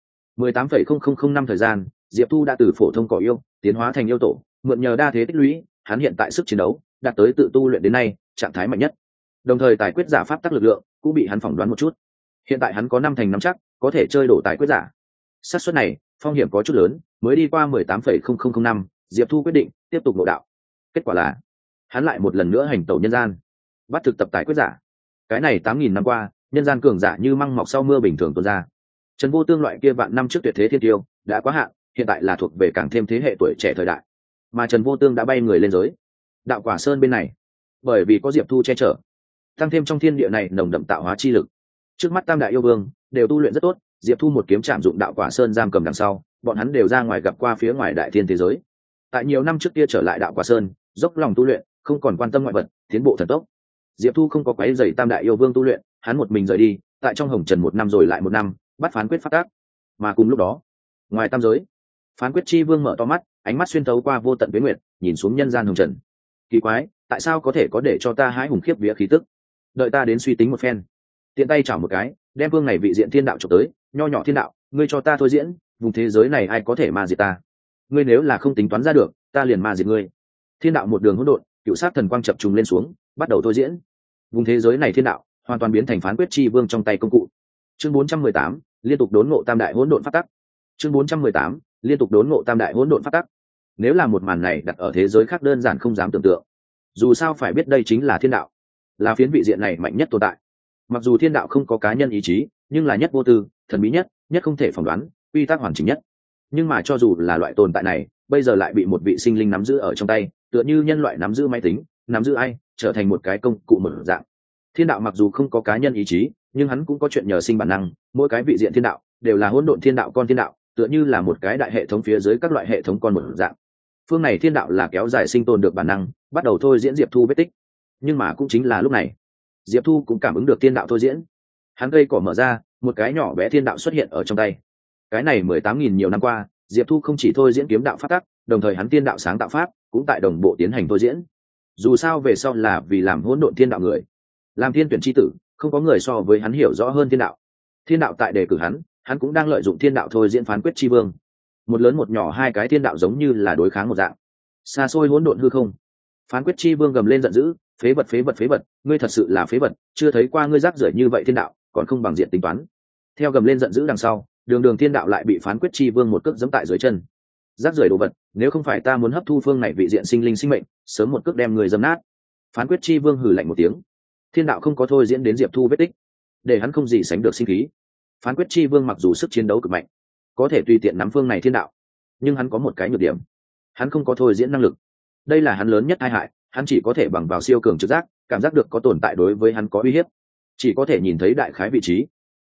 18,0005 năm thời gian, Diệp Thu đã từ phổ thông cỏ yêu tiến hóa thành yêu tổ, mượn nhờ đa thế tích lũy, hắn hiện tại sức chiến đấu đạt tới tự tu luyện đến nay trạng thái mạnh nhất. Đồng thời tài quyết giả pháp tắc lực lượng cũng bị hắn phỏng đoán một chút. Hiện tại hắn có 5 thành 5 chắc có thể chơi đổ tài quyết giả. Xác suất này phong hiểm có chút lớn, mới đi qua 18,0005 năm, Diệp Thu quyết định tiếp tục nội đạo. Kết quả là hắn lại một lần nữa hành tẩu nhân gian, bắt thực tập tài quyết giả. Cái này 8000 năm qua, nhân gian cường giả như măng mọc sau mưa bình thường tuôn ra. Trần Vô Tương loại kia vạn năm trước tuyệt thế thiên tiêu đã quá hạn, hiện tại là thuộc về càng thêm thế hệ tuổi trẻ thời đại. Mà Trần Vô Tương đã bay người lên giới. Đạo Quả Sơn bên này, bởi vì có Diệp Thu che chở, tăng thêm trong thiên địa này nồng đậm tạo hóa chi lực. Trước mắt tam đại yêu vương đều tu luyện rất tốt, Diệp Thu một kiếm chạm dụng Đạo Quả Sơn giam cầm đằng sau, bọn hắn đều ra ngoài gặp qua phía ngoài đại thiên thế giới. Tại nhiều năm trước kia trở lại Đạo Quả Sơn, dốc lòng tu luyện, không còn quan tâm ngoại vật, tiến bộ thần tốc. Diệp Thu không có quấy rầy tam đại yêu vương tu luyện, hắn một mình rời đi, tại trong hồng trần 1 năm rồi lại 1 năm, bắt phán quyết phát tác. Mà cùng lúc đó, ngoài tam giới, phán quyết chi vương mở to mắt, ánh mắt xuyên thấu qua vô tận viễn nguyệt, nhìn xuống nhân gian hồng trần. Kỳ quái, tại sao có thể có để cho ta hái hùng khiếp vía khí tức? Đợi ta đến suy tính một phen. Tiện tay chảo một cái, đem vương này vị diện thiên đạo chụp tới, nho nhỏ thiên đạo, ngươi cho ta thôi diễn, vùng thế giới này ai có thể ma diệt ta? Ngươi nếu là không tính toán ra được, ta liền ma diệt ngươi. Thiên đạo một đường hỗn độn, cựu sát thần quang chập trùng lên xuống, bắt đầu thôi diễn. Vùng thế giới này thiên đạo hoàn toàn biến thành phán quyết chi vương trong tay công cụ. Chương 418, liên tục đốn ngộ tam đại hỗn độn pháp tắc. Chương 418, liên tục đốn ngộ tam đại hỗn độn pháp tắc. Nếu là một màn này đặt ở thế giới khác đơn giản không dám tưởng tượng. Dù sao phải biết đây chính là thiên đạo, là phiến vị diện này mạnh nhất tồn tại. Mặc dù thiên đạo không có cá nhân ý chí, nhưng là nhất vô tư, thần bí nhất, nhất không thể phỏng đoán, quy tắc hoàn chỉnh nhất. Nhưng mà cho dù là loại tồn tại này, bây giờ lại bị một vị sinh linh nắm giữ ở trong tay, tựa như nhân loại nắm giữ máy tính, nắm giữ ai, trở thành một cái công cụ mở dạng. Thiên đạo mặc dù không có cá nhân ý chí, nhưng hắn cũng có chuyện nhờ sinh bản năng, mỗi cái vị diện thiên đạo đều là hỗn độn thiên đạo con thiên đạo, tựa như là một cái đại hệ thống phía dưới các loại hệ thống con mở dạng. Phương này thiên đạo là kéo dài sinh tồn được bản năng, bắt đầu thôi diễn Diệp Thu vết tích. Nhưng mà cũng chính là lúc này, Diệp Thu cũng cảm ứng được thiên đạo thôi diễn. Hắn cây cỏ mở ra, một cái nhỏ bé thiên đạo xuất hiện ở trong tay. Cái này 18.000 nhiều năm qua, Diệp Thu không chỉ thôi diễn kiếm đạo pháp tắc, đồng thời hắn thiên đạo sáng tạo pháp cũng tại đồng bộ tiến hành thôi diễn. Dù sao về sau là vì làm hỗn độn thiên đạo người, làm thiên tuyển chi tử, không có người so với hắn hiểu rõ hơn thiên đạo. Thiên đạo tại đề cử hắn cũng đang lợi dụng thiên đạo thôi diễn phán quyết chi vương. Một lớn một nhỏ hai cái thiên đạo giống như là đối kháng một dạng. Xa xôi hỗn độn hư không, phán quyết chi vương gầm lên giận dữ, phế vật phế vật phế vật, ngươi thật sự là phế vật, chưa thấy qua ngươi rác rưởi như vậy thiên đạo, còn không bằng diện tính toán. Theo gầm lên giận dữ đằng sau, đường thiên đạo lại bị phán quyết chi vương một cước giẫm tại dưới chân. Rác rưởi đồ vật, nếu không phải ta muốn hấp thu phương này vị diện sinh linh sinh mệnh, sớm một cước đem người dâm nát. Phán quyết chi vương hừ lạnh một tiếng. Thiên đạo không có thôi diễn đến Diệp Thu vết tích, để hắn không gì sánh được sinh khí. Phán quyết chi vương mặc dù sức chiến đấu cực mạnh, có thể tùy tiện nắm phương này thiên đạo, nhưng hắn có một cái nhược điểm, hắn không có thôi diễn năng lực. Đây là hắn lớn nhất tai hại, hắn chỉ có thể bằng vào siêu cường trực giác, cảm giác được có tồn tại đối với hắn có uy hiếp, chỉ có thể nhìn thấy đại khái vị trí.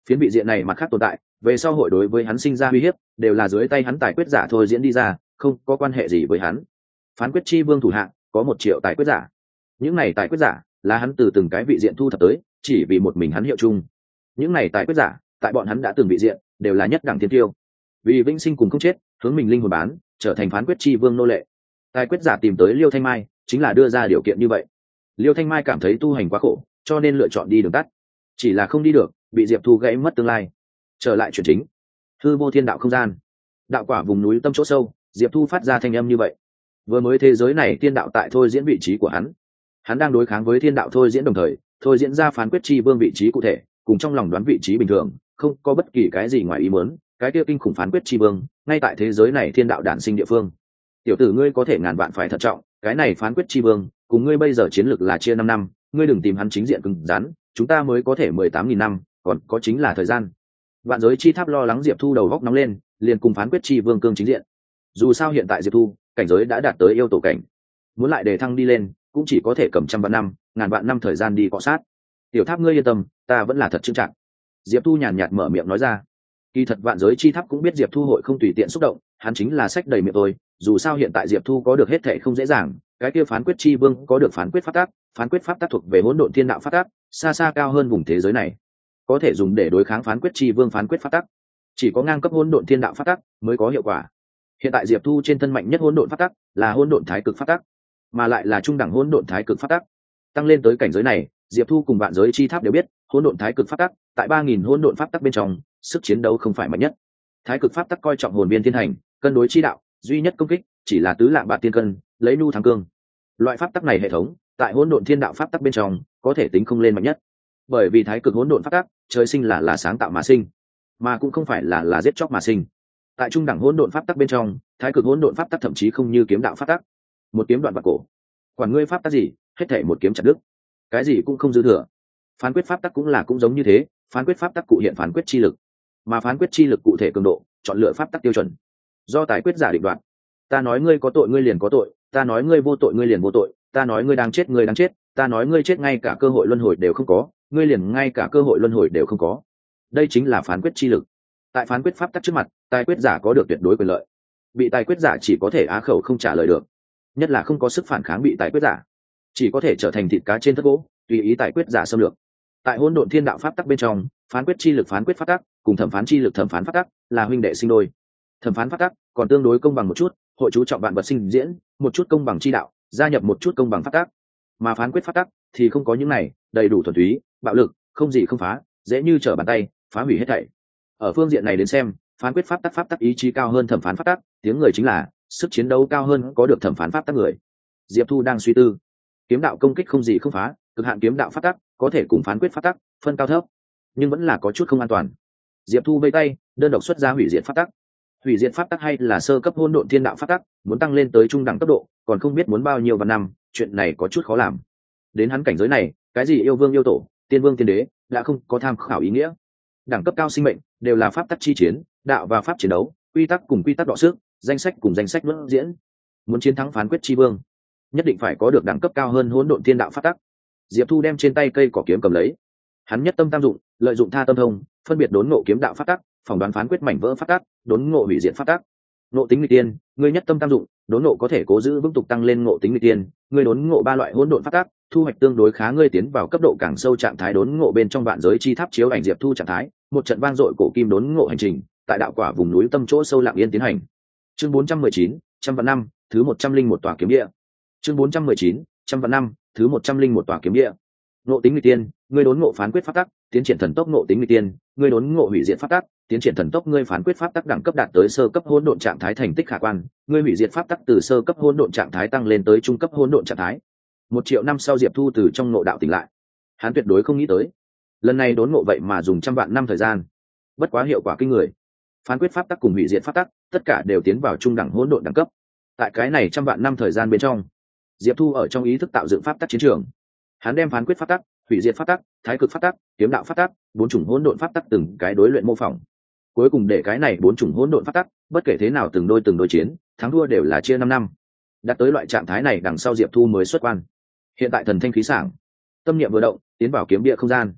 Phiến vị diện này mặt khác tồn tại về sau hội đối với hắn sinh ra uy hiếp, đều là dưới tay hắn tài quyết giả thôi diễn đi ra, không có quan hệ gì với hắn. Phán quyết chi vương thủ hạng có 1 triệu tài quyết giả, những này tài quyết giả là hắn từ từng cái vị diện thu thập tới, chỉ vì một mình hắn hiệu chung. Những này tài quyết giả tại bọn hắn đã từng vị diện đều là nhất đẳng thiên tiêu, vì vĩnh sinh cùng không chết hướng mình linh hồn bán, trở thành phán quyết chi vương nô lệ. Tài quyết giả tìm tới Liêu Thanh Mai chính là đưa ra điều kiện như vậy. Liêu Thanh Mai cảm thấy tu hành quá khổ, cho nên lựa chọn đi đường tắt, chỉ là không đi được, bị Diệp Thu gãy mất tương lai. Trở lại chuyện chính, hư vô thiên đạo không gian, đạo quả vùng núi tâm chỗ sâu, Diệp Thu phát ra thanh âm như vậy. Vừa mới thế giới này thiên đạo tại thôi diễn vị trí của hắn đang đối kháng với thiên đạo thôi diễn, đồng thời thôi diễn ra phán quyết chi vương vị trí cụ thể, cùng trong lòng đoán vị trí bình thường, không có bất kỳ cái gì ngoài ý muốn. Cái kia kinh khủng phán quyết chi vương ngay tại thế giới này thiên đạo đản sinh địa phương. Tiểu tử ngươi có thể ngàn vạn phải thận trọng, cái này phán quyết chi vương cùng ngươi bây giờ chiến lược là chia 5 năm, ngươi đừng tìm hắn chính diện cứng rắn, chúng ta mới có thể 18.000 năm, còn có chính là thời gian. Vạn giới chi tháp lo lắng Diệp Thu đầu góc nóng lên, liền cùng phán quyết chi vương cương chính diện. Dù sao hiện tại Diệp Thu cảnh giới đã đạt tới yêu tổ cảnh, muốn lại đề thăng đi lên cũng chỉ có thể cầm 100 vạn năm, ngàn vạn năm thời gian đi cọ sát. Tiểu tháp ngươi yên tâm, ta vẫn là thật trưng trạng. Diệp Thu nhàn nhạt mở miệng nói ra. Kỳ thật vạn giới chi tháp cũng biết Diệp Thu hội không tùy tiện xúc động, hắn chính là sách đầy miệng thôi. Dù sao hiện tại Diệp Thu có được hết thảy không dễ dàng, cái kia phán quyết chi vương có được phán quyết pháp tắc, phán quyết pháp tắc thuộc về hỗn độn thiên đạo pháp tắc, xa xa cao hơn vùng thế giới này, có thể dùng để đối kháng phán quyết chi vương phán quyết pháp tắc. Chỉ có ngang cấp hỗn độn thiên đạo pháp tắc mới có hiệu quả. Hiện tại Diệp Thu trên thân mạnh nhất hỗn độn pháp tắc là hỗn độn thái cực pháp tắc, mà lại là trung đẳng hỗn độn thái cực pháp tắc. Tăng lên tới cảnh giới này, Diệp Thu cùng vạn giới chi tháp đều biết, hỗn độn thái cực pháp tắc tại 3000 hỗn độn pháp tắc bên trong, sức chiến đấu không phải mạnh nhất. Thái cực pháp tắc coi trọng hồn viên thiên hành, cân đối chi đạo, duy nhất công kích chỉ là tứ lạng bạc tiên cân, lấy nu thắng cương. Loại pháp tắc này hệ thống tại hỗn độn thiên đạo pháp tắc bên trong có thể tính không lên mạnh nhất, bởi vì thái cực hỗn độn pháp tắc trời sinh là sáng tạo mà sinh, mà cũng không phải là giết chóc mà sinh. Tại trung đẳng hỗn độn pháp tắc bên trong, thái cực hỗn độn pháp tắc thậm chí không như kiếm đạo pháp tắc, một kiếm đoạn vạn cổ. Quản ngươi pháp tắc gì, hết thảy một kiếm chặt đứt, cái gì cũng không dư thừa. Phán quyết pháp tắc cũng giống như thế, phán quyết pháp tắc cụ hiện phán quyết chi lực, mà phán quyết chi lực cụ thể cường độ chọn lựa pháp tắc tiêu chuẩn do tài quyết giả định đoạt. Ta nói ngươi có tội ngươi liền có tội, ta nói ngươi vô tội ngươi liền vô tội, ta nói ngươi đang chết ngươi đang chết, ta nói ngươi chết ngay cả cơ hội luân hồi đều không có, ngươi liền ngay cả cơ hội luân hồi đều không có. Đây chính là phán quyết chi lực. Tại phán quyết pháp tắc trước mặt, tài quyết giả có được tuyệt đối quyền lợi, bị tài quyết giả chỉ có thể á khẩu không trả lời được, nhất là không có sức phản kháng bị tài quyết giả, chỉ có thể trở thành thịt cá trên thất gỗ, tùy ý tài quyết giả xâm lược. Tại hỗn độn thiên đạo pháp tắc bên trong, phán quyết chi lực phán quyết pháp tắc cùng thẩm phán chi lực thẩm phán pháp tắc là huynh đệ sinh đôi. Thẩm phán pháp tắc còn tương đối công bằng một chút, hội chú trọng vạn vật sinh diễn, một chút công bằng chi đạo, gia nhập một chút công bằng pháp tắc. Mà phán quyết pháp tắc thì không có những này, đầy đủ thuần túy, bạo lực, không gì không phá, dễ như trở bàn tay, phá hủy hết thảy. Ở phương diện này đến xem, phán quyết pháp tắc ý chí cao hơn thẩm phán pháp tắc, tiếng người chính là sức chiến đấu cao hơn có được thẩm phán pháp tắc người. Diệp Thu đang suy tư, kiếm đạo công kích không gì không phá, cực hạn kiếm đạo pháp tắc có thể cùng phán quyết pháp tắc phân cao thấp, nhưng vẫn là có chút không an toàn. Diệp Thu vây tay đơn độc xuất ra hủy diệt pháp tắc. Hủy diệt pháp tắc hay là sơ cấp hỗn độn thiên đạo pháp tắc, muốn tăng lên tới trung đẳng cấp độ còn không biết muốn bao nhiêu vạn năm, chuyện này có chút khó làm. Đến hắn cảnh giới này, cái gì yêu vương yêu tổ, tiên vương tiên đế đã không có tham khảo ý nghĩa. Đẳng cấp cao sinh mệnh đều là pháp tắc chi chiến, đạo và pháp chiến đấu, quy tắc cùng quy tắc đọ sức, danh sách cùng danh sách luận diễn. Muốn chiến thắng phán quyết chi vương, nhất định phải có được đẳng cấp cao hơn hỗn độn thiên đạo pháp tắc. Diệp Thu đem trên tay cây cỏ kiếm cầm lấy, hắn nhất tâm tam dụng, lợi dụng tha tâm thông, phân biệt đốn ngộ kiếm đạo pháp tắc, phỏng đoán phán quyết mảnh vỡ pháp tắc, đốn ngộ hủy diệt pháp tắc. Ngộ tính nghịch tiên, ngươi nhất tâm tam dụng, đốn ngộ có thể cố giữ vững tục tăng lên ngộ tính nghịch tiên, ngươi đốn ngộ 3 loại hỗn độn pháp tắc, thu hoạch tương đối khá, ngươi tiến vào cấp độ càng sâu trạng thái đốn ngộ bên trong vạn giới chi tháp chiếu ảnh Diệp Thu trạng thái, một trận vang dội cổ kim đốn ngộ hành trình, tại đạo quả vùng núi tâm chỗ sâu lặng yên tiến hành. Chương 419, trăm vạn năm, thứ 101 tòa kiếm địa. Chương 419, trăm vạn năm, thứ 101 tòa kiếm địa. Ngộ tính nghịch tiên, ngươi đốn ngộ phán quyết pháp tắc, tiến triển thần tốc. Ngộ tính nghịch tiên, ngươi đốn ngộ hủy diệt pháp tắc, tiến triển thần tốc. Ngươi phán quyết pháp tắc đẳng cấp đạt tới sơ cấp hỗn độn trạng thái, thành tích khả quan. Ngươi hủy diệt pháp tắc từ sơ cấp hỗn độn trạng thái tăng lên tới trung cấp hỗn độn trạng thái. 1 triệu năm sau, Diệp Thu từ trong ngộ đạo tỉnh lại. Hắn tuyệt đối không nghĩ tới, lần này đốn ngộ vậy mà dùng 100 vạn năm thời gian. Bất quá hiệu quả kinh người. Phán quyết pháp tắc cùng hủy diệt pháp tắc, tất cả đều tiến vào trung đẳng hỗn độn đẳng cấp. Tại cái này 100 vạn năm thời gian bên trong, Diệp Thu ở trong ý thức tạo dựng pháp tắc chiến trường. Hắn đem phán quyết pháp tắc, hủy diệt pháp tắc, thái cực pháp tắc, kiếm đạo pháp tắc, 4 chủng hỗn độn pháp tắc từng cái đối luyện mô phỏng. Cuối cùng để cái này 4 chủng hỗn độn pháp tắc, bất kể thế nào từng đôi chiến, thắng thua đều là chia 5 năm. Đạt tới loại trạng thái này đằng sau Diệp Thu mới xuất quan. Hiện tại thần thanh khí sảng, tâm niệm vừa động, tiến vào kiếm địa không gian.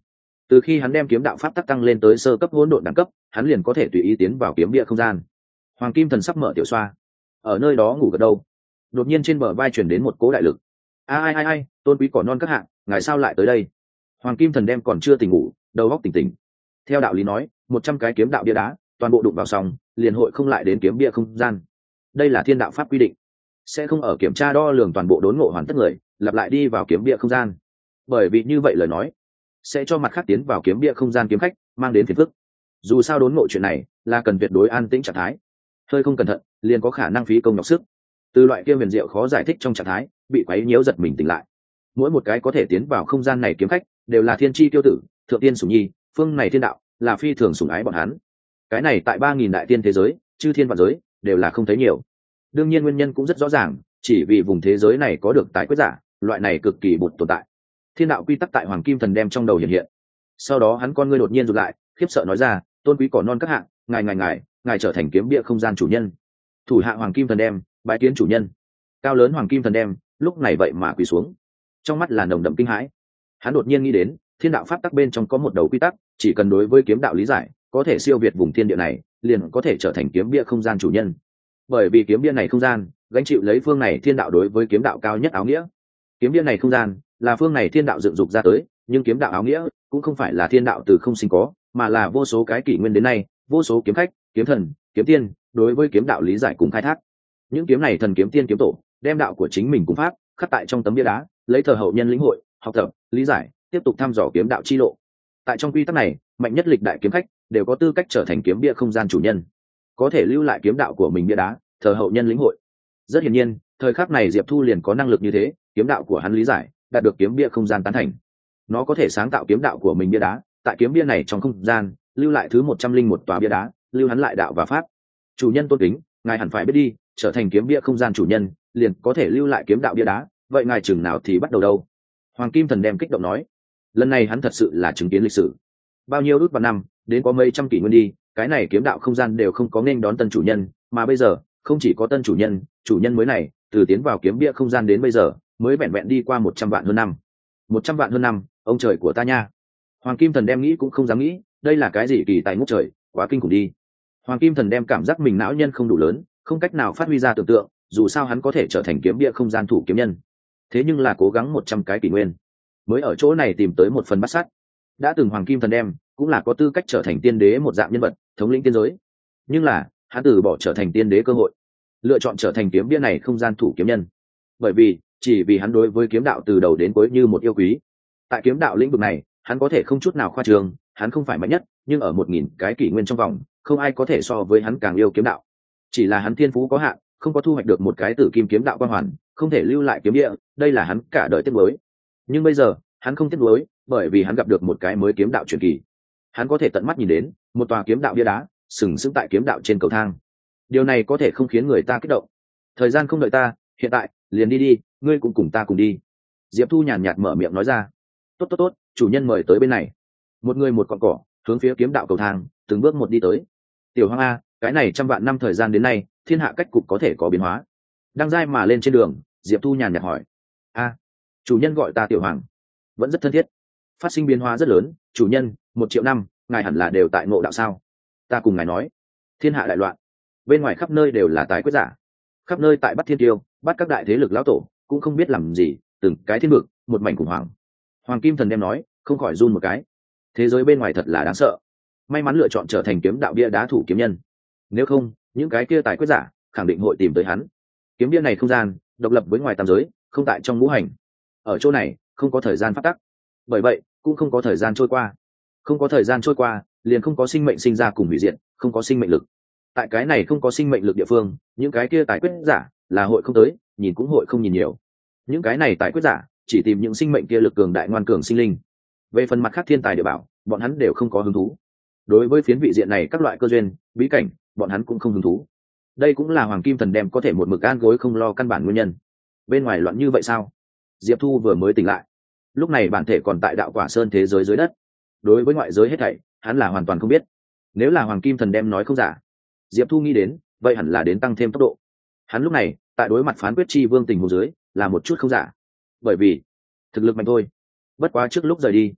Từ khi hắn đem kiếm đạo pháp tắc tăng lên tới sơ cấp hỗn độn đẳng cấp, hắn liền có thể tùy ý tiến vào kiếm địa không gian. Hoàng kim thần sắp mở tiểu xoa, ở nơi đó ngủ gật đâu. Đột nhiên trên bờ vai chuyển đến một cỗ đại lực. Ai, tôn quý cỏ non các hạng, ngài sao lại tới đây? Hoàng kim thần đem còn chưa tỉnh ngủ, đầu óc tỉnh tỉnh. Theo đạo lý nói, 100 cái kiếm đạo bia đá toàn bộ đụng vào xong liền hội không lại đến kiếm bia không gian. Đây là thiên đạo pháp quy định, sẽ không ở kiểm tra đo lường toàn bộ đốn ngộ hoàn tất người lặp lại đi vào kiếm bia không gian, bởi vì như vậy lời nói sẽ cho mặt khác tiến vào kiếm bia không gian kiếm khách mang đến phiền phức. Dù sao đốn ngộ chuyện này là cần tuyệt đối an tĩnh trạng thái, hơi không cẩn thận liền có khả năng phí công nhọc sức, từ loại kia huyền diệu khó giải thích trong trạng thái bị quấy nhiễu giật mình tỉnh lại. Mỗi một cái có thể tiến vào không gian này kiếm khách đều là thiên chi tiêu tử, thượng tiên sủng nhi, phương này thiên đạo là phi thường sủng ái bọn hắn. Cái này tại 3000 đại tiên thế giới, chư thiên vạn giới đều là không thấy nhiều. Đương nhiên nguyên nhân cũng rất rõ ràng, chỉ vì vùng thế giới này có được tài quyết giả, loại này cực kỳ bột tồn tại. Thiên đạo quy tắc tại Hoàng Kim Thần đem trong đầu hiện hiện. Sau đó hắn con ngươi đột nhiên rụt lại, khiếp sợ nói ra, tôn quý cỏ non các hạng, ngài trở thành kiếm bia không gian chủ nhân. Thủ hạ Hoàng Kim Thần đem bái kiến chủ nhân. Cao lớn Hoàng Kim Thần đem lúc này vậy mà quỳ xuống, trong mắt là nồng đậm kinh hãi. Hắn đột nhiên nghĩ đến, thiên đạo pháp tắc bên trong có một đầu quy tắc, chỉ cần đối với kiếm đạo lý giải, có thể siêu việt vùng thiên địa này, liền có thể trở thành kiếm bia không gian chủ nhân. Bởi vì kiếm bia này không gian gánh chịu lấy phương này thiên đạo đối với kiếm đạo cao nhất áo nghĩa. Kiếm bia này không gian là phương này thiên đạo dựng dục ra tới, nhưng kiếm đạo áo nghĩa cũng không phải là thiên đạo từ không sinh có, mà là vô số cái kỷ nguyên đến nay, vô số kiếm khách, kiếm thần, kiếm tiên đối với kiếm đạo lý giải cùng khai thác. Những kiếm này thần kiếm tiên kiếm tổ đem đạo của chính mình cùng pháp khắc tại trong tấm bia đá, lấy thờ hậu nhân lĩnh hội, học tập, lý giải, tiếp tục thăm dò kiếm đạo chi lộ. Tại trong quy tắc này, mạnh nhất lịch đại kiếm khách đều có tư cách trở thành kiếm bia không gian chủ nhân, có thể lưu lại kiếm đạo của mình bia đá, thờ hậu nhân lĩnh hội. Rất hiển nhiên, thời khắc này Diệp Thu liền có năng lực như thế, kiếm đạo của hắn lý giải đạt được kiếm bia không gian tán thành. Nó có thể sáng tạo kiếm đạo của mình bia đá, tại kiếm bia này trong không gian lưu lại thứ 101 tòa bia đá, lưu hắn lại đạo và pháp. Chủ nhân tôn kính, ngài hẳn phải biết đi, trở thành kiếm bia không gian chủ nhân liền có thể lưu lại kiếm đạo bia đá, vậy ngài chừng nào thì bắt đầu đâu? Hoàng Kim Thần đem kích động nói. Lần này hắn thật sự là chứng kiến lịch sử, bao nhiêu ước vạn năm đến có mấy trăm kỷ nguyên đi, cái này kiếm đạo không gian đều không có nên đón tân chủ nhân, mà bây giờ không chỉ có tân chủ nhân mới này từ tiến vào kiếm bia không gian đến bây giờ mới vẹn vẹn đi qua 100 vạn hơn năm. 100 vạn hơn năm, ông trời của ta nha! Hoàng Kim Thần đem nghĩ cũng không dám nghĩ, đây là cái gì kỳ tài ngút trời, quá kinh khủng đi. Hoàng Kim Thần đem cảm giác mình não nhân không đủ lớn, không cách nào phát huy ra tưởng tượng, dù sao hắn có thể trở thành kiếm bia không gian thủ kiếm nhân, thế nhưng là cố gắng 100 cái kỷ nguyên mới ở chỗ này tìm tới một phần bắt sát. Đã từng Hoàng Kim Thần đem cũng là có tư cách trở thành tiên đế một dạng nhân vật, thống lĩnh tiên giới, nhưng là hắn từ bỏ trở thành tiên đế cơ hội, lựa chọn trở thành kiếm bia này không gian thủ kiếm nhân, bởi vì chỉ vì hắn đối với kiếm đạo từ đầu đến cuối như một yêu quý. Tại kiếm đạo lĩnh vực này hắn có thể không chút nào khoa trương, hắn không phải mạnh nhất, nhưng ở 1000 cái kỷ nguyên trong vòng không ai có thể so với hắn càng yêu kiếm đạo. Chỉ là hắn thiên phú có hạn, không có thu hoạch được một cái tử kim kiếm đạo quan hoàn, không thể lưu lại kiếm địa, đây là hắn cả đời tiếc nuối. Nhưng bây giờ hắn không tiếc nuối, bởi vì hắn gặp được một cái mới kiếm đạo truyền kỳ. Hắn có thể tận mắt nhìn đến một tòa kiếm đạo bia đá sừng sững tại kiếm đạo trên cầu thang. Điều này có thể không khiến người ta kích động. Thời gian không đợi ta, hiện tại liền đi đi, ngươi cũng cùng ta cùng đi. Diệp Thu nhàn nhạt mở miệng nói ra. Tốt, chủ nhân mời tới bên này. Một người một con cỏ hướng phía kiếm đạo cầu thang từng bước một đi tới. Tiểu Hoàng A, cái này trăm vạn năm thời gian đến nay thiên hạ cách cục có thể có biến hóa. Đang dai mà lên trên đường, Diệp Thu nhàn nhạt hỏi. A, chủ nhân gọi ta Tiểu Hoàng, vẫn rất thân thiết. Phát sinh biến hóa rất lớn, chủ nhân, 1 triệu năm ngài hẳn là đều tại ngộ đạo sao? Ta cùng ngài nói, thiên hạ đại loạn, bên ngoài khắp nơi đều là tài quyết giả, khắp nơi tại bắt thiên tiêu, bắt các đại thế lực lão tổ cũng không biết làm gì, từng cái thiên vực một mảnh khủng hoảng. Hoàng Kim Thần đem nói, không khỏi run một cái. Thế giới bên ngoài thật là đáng sợ, may mắn lựa chọn trở thành kiếm đạo bia đá thủ kiếm nhân, nếu không những cái kia tài quyết giả khẳng định hội tìm tới hắn. Kiếm bia này không gian độc lập với ngoài tam giới, không tại trong ngũ hành, ở chỗ này không có thời gian phát tắc, bởi vậy cũng không có thời gian trôi qua. Không có thời gian trôi qua liền không có sinh mệnh sinh ra cùng hủy diệt, không có sinh mệnh lực. Tại cái này không có sinh mệnh lực địa phương, những cái kia tài quyết giả là hội không tới, nhìn cũng hội không nhìn nhiều. Những cái này tài quyết giả chỉ tìm những sinh mệnh kia lực cường đại ngoan cường sinh linh. Về phần mặt khác thiên tài địa bảo, bọn hắn đều không có hứng thú. Đối với phiến vị diện này các loại cơ duyên bí cảnh, bọn hắn cũng không hứng thú. Đây cũng là Hoàng Kim Thần đem có thể một mực an gối không lo căn bản nguyên nhân. Bên ngoài loạn như vậy sao? Diệp Thu vừa mới tỉnh lại, lúc này bản thể còn tại đạo quả sơn thế giới dưới đất. Đối với ngoại giới hết thảy hắn là hoàn toàn không biết. Nếu là Hoàng Kim Thần đem nói không giả, Diệp Thu nghĩ đến vậy hẳn là đến tăng thêm tốc độ. Hắn lúc này tại đối mặt phán quyết chi vương tình huống dưới là một chút không giả, bởi vì thực lực mạnh thôi. Bất quá trước lúc rời đi,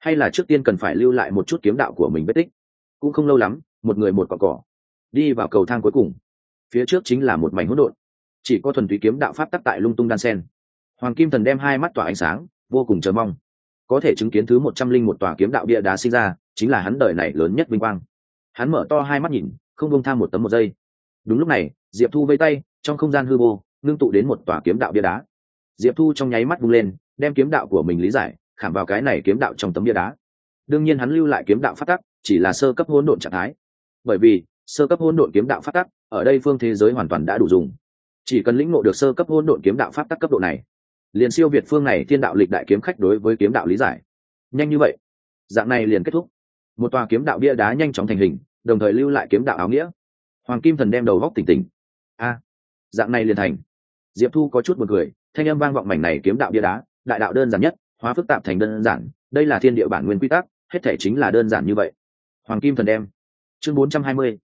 hay là trước tiên cần phải lưu lại một chút kiếm đạo của mình vết tích. Cũng không lâu lắm, một người một cọn cỏ đi vào cầu thang cuối cùng. Phía trước chính là một mảnh hỗn độn, chỉ có thuần túy kiếm đạo pháp tắc tại lung tung đan sen. Hoàng Kim Thần đem hai mắt tỏa ánh sáng, vô cùng chờ mong. Có thể chứng kiến thứ 101 tòa kiếm đạo bia đá sinh ra, chính là hắn đời này lớn nhất vinh quang. Hắn mở to hai mắt nhìn, không buông tham một tấm một giây. Đúng lúc này, Diệp Thu vây tay, trong không gian hư vô, ngưng tụ đến một tòa kiếm đạo bia đá. Diệp Thu trong nháy mắt vung lên, đem kiếm đạo của mình lý giải, khảm vào cái này kiếm đạo trong tấm bia đá. Đương nhiên hắn lưu lại kiếm đạo pháp tắc, chỉ là sơ cấp hỗn độn trạng thái. Bởi vì, sơ cấp hỗn độn kiếm đạo pháp tắc, ở đây phương thế giới hoàn toàn đã đủ dùng. Chỉ cần lĩnh ngộ được sơ cấp hỗn độn kiếm đạo pháp tắc cấp độ này, liền siêu việt phương này thiên đạo lịch đại kiếm khách đối với kiếm đạo lý giải. Nhanh như vậy, dạng này liền kết thúc. Một tòa kiếm đạo bia đá nhanh chóng thành hình, đồng thời lưu lại kiếm đạo áo nghĩa. Hoàng Kim Thần đem đầu góc tỉnh tỉnh. Dạng này liền thành. Diệp Thu có chút buồn cười, thanh âm vang vọng mảnh này kiếm đạo bia đá, đại đạo đơn giản nhất, hóa phức tạp thành đơn giản, đây là thiên địa bản nguyên quy tắc, hết thể chính là đơn giản như vậy. Hoàng Kim Thần đem. Chương 420,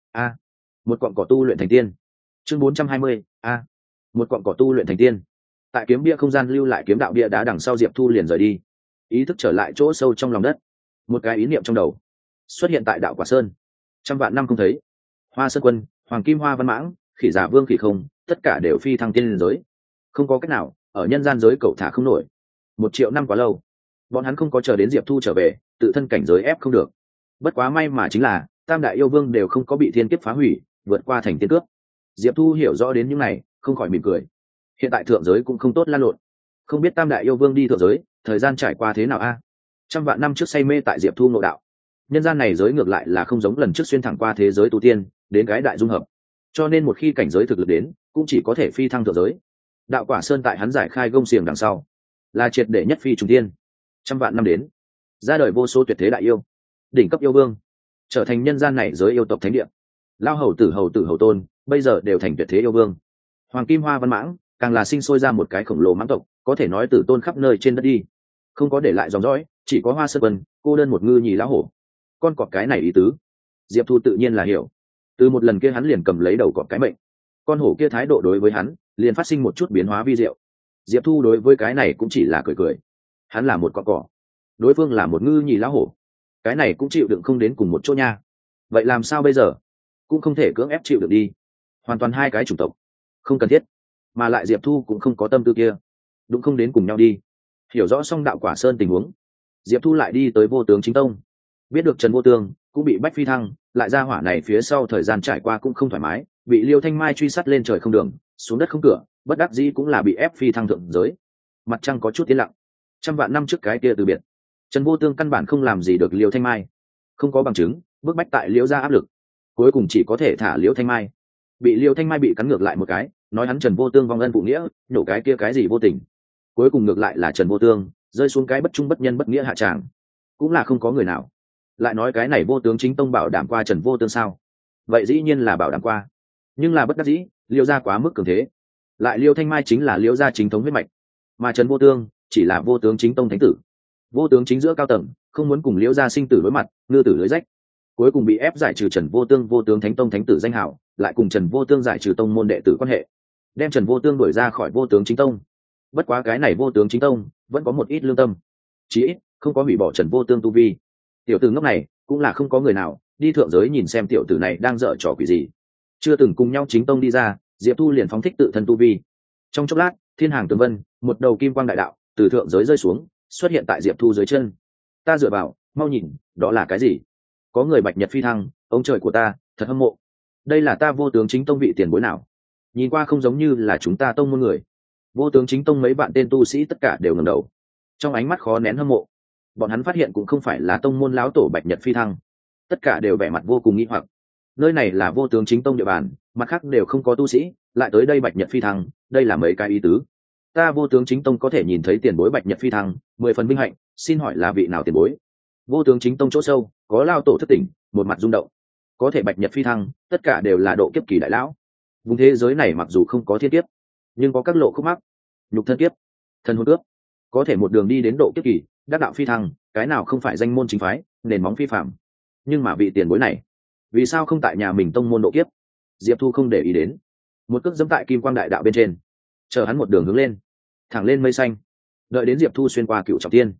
một cọng cỏ tu luyện thành tiên. Chương 420, một cọng cỏ tu luyện thành tiên. Tại kiếm bia không gian lưu lại kiếm đạo bia đá đằng sau, Diệp Thu liền rời đi, ý thức trở lại chỗ sâu trong lòng đất. Một cái ý niệm trong đầu xuất hiện tại đạo quả sơn. Trăm vạn năm không thấy, Hoa Sơn Quân, Hoàng Kim Hoa Văn Mãng, Khỉ Giả Vương Khỉ Không, tất cả đều phi thăng tiên giới. Không có cách nào, ở nhân gian giới cậu thả không nổi. 1 triệu năm quá lâu, bọn hắn không có chờ đến Diệp Thu trở về, tự thân cảnh giới ép không được. Bất quá may mà chính là tam đại yêu vương đều không có bị thiên kiếp phá hủy, vượt qua thành tiên cướp. Diệp Thu hiểu rõ đến những này, không khỏi mỉm cười. Hiện tại thượng giới cũng không tốt lan lộn, không biết tam đại yêu vương đi thượng giới thời gian trải qua thế nào trăm vạn năm trước say mê tại Diệp Thu ngộ đạo, nhân gian này giới ngược lại là không giống lần trước xuyên thẳng qua thế giới tu tiên đến cái đại dung hợp, cho nên một khi cảnh giới thực lực đến, cũng chỉ có thể phi thăng thượng giới. Đạo quả sơn tại hắn giải khai gông xiềng đằng sau, là triệt để nhất phi trùng tiên. Trăm vạn năm đến, ra đời vô số tuyệt thế đại yêu, đỉnh cấp yêu vương, trở thành nhân gian này giới yêu tộc thánh địa. Lao hầu tử hầu tôn bây giờ đều thành tuyệt thế yêu vương. Hoàng Kim Hoa Văn Mãng càng là sinh sôi ra một cái khổng lồ mãng tộc, có thể nói tử tôn khắp nơi trên đất đi, không có để lại dòng dõi, chỉ có Hoa Sơn Quân cô đơn một ngư nhì lão hổ. Con cọp cái này ý tứ, Diệp Thu tự nhiên là hiểu. Từ một lần kia hắn liền cầm lấy đầu cọp cái mệnh, con hổ kia thái độ đối với hắn liền phát sinh một chút biến hóa vi diệu. Diệp Thu đối với cái này cũng chỉ là cười cười. Hắn là một con cỏ, đối phương là một ngư nhì lão hổ, cái này cũng chịu đựng không đến cùng một chỗ nha. Vậy làm sao bây giờ? Cũng không thể cưỡng ép chịu được đi, hoàn toàn hai cái chủng tộc, không cần thiết. Mà lại Diệp Thu cũng không có tâm tư kia, đúng không đến cùng nhau đi. Hiểu rõ xong đạo quả sơn tình huống, Diệp Thu lại đi tới Vô Tướng Chính Tông. Biết được Trần Vô Tướng cũng bị bách phi thăng, lại ra hỏa này phía sau thời gian trải qua cũng không thoải mái, bị Liêu Thanh Mai truy sát lên trời không đường, xuống đất không cửa, bất đắc dĩ cũng là bị ép phi thăng thượng giới. Mặt trăng có chút tiến lặng. Trăm vạn năm trước cái kia từ biệt, Trần Vô Tướng căn bản không làm gì được Liêu Thanh Mai, không có bằng chứng, bức bách tại Liêu ra áp lực, cuối cùng chỉ có thể thả Liêu Thanh Mai. Bị Liêu Thanh Mai bị cắn ngược lại một cái, nói hắn Trần Vô Tướng vong ân phụ nghĩa, nhổ cái kia cái gì vô tình. Cuối cùng ngược lại là Trần Vô Tướng rơi xuống cái bất trung bất nhân bất nghĩa hạ tràng, cũng là không có người nào lại nói cái này Vô Tướng Chính Tông bảo đảm qua Trần Vô Tướng sao? Vậy dĩ nhiên là bảo đảm qua, nhưng là bất đắc dĩ, Liêu gia quá mức cường thế, lại Liêu Thanh Mai chính là Liêu gia chính thống huyết mạch, mà Trần Vô Tướng chỉ là Vô Tướng Chính Tông thánh tử. Vô Tướng chính giữa cao tầng không muốn cùng Liêu gia sinh tử đối mặt, ngư tử lưới rách, cuối cùng bị ép giải trừ Trần Vô Tướng Vô Tướng Thánh Tông thánh tử danh hảo, lại cùng Trần Vô Tướng giải trừ tông môn đệ tử quan hệ, đem Trần Vô Tướng đuổi ra khỏi Vô Tướng Chính Tông. Bất quá cái này Vô Tướng Chính Tông vẫn có một ít lương tâm, chí ít không có hủy bỏ Trần Vô Tướng tu vi. Tiểu tử ngốc này cũng là không có người nào đi thượng giới nhìn xem tiểu tử này đang dở trò quỷ gì. Chưa từng cùng nhau chính tông đi ra, Diệp Thu liền phóng thích tự thân tu vi. Trong chốc lát, thiên hàng tường vân, một đầu kim quang đại đạo từ thượng giới rơi xuống, xuất hiện tại Diệp Thu dưới chân. Ta dựa vào, mau nhìn, đó là cái gì? Có người bạch nhật phi thăng, ông trời của ta, thật hâm mộ. Đây là ta Vô Tướng Chính Tông vị tiền bối nào? Nhìn qua không giống như là chúng ta tông môn người. Vô Tướng Chính Tông mấy bạn tên tu sĩ tất cả đều ngẩng đầu, trong ánh mắt khó nén hâm mộ. Bọn hắn phát hiện cũng không phải là tông môn lão tổ bạch nhật phi thăng, tất cả đều vẻ mặt vô cùng nghi hoặc. Nơi này là Vô Tướng Chính Tông địa bàn, mặt khác đều không có tu sĩ, lại tới đây bạch nhật phi thăng, đây là mấy cái ý tứ? Ta Vô Tướng Chính Tông có thể nhìn thấy tiền bối bạch nhật phi thăng, 10 phần vinh hạnh, xin hỏi là vị nào tiền bối? Vô Tướng Chính Tông chỗ sâu có lao tổ thất tỉnh, một mặt rung động. Có thể bạch nhật phi thăng, tất cả đều là độ kiếp kỳ đại lão. Vùng thế giới này mặc dù không có thiên kiếp, nhưng có các lộ khúc mắc, nhục thân kiếp, thần hồn cướp, có thể một đường đi đến độ kiếp kỳ, đắc đạo phi thăng, cái nào không phải danh môn chính phái, nền móng phi phạm. Nhưng mà vị tiền bối này, vì sao không tại nhà mình tông môn độ kiếp? Diệp Thu không để ý đến, một cước dẫm tại kim quang đại đạo bên trên, chờ hắn một đường hướng lên, thẳng lên mây xanh. Đợi đến Diệp Thu xuyên qua cựu trọng tiên,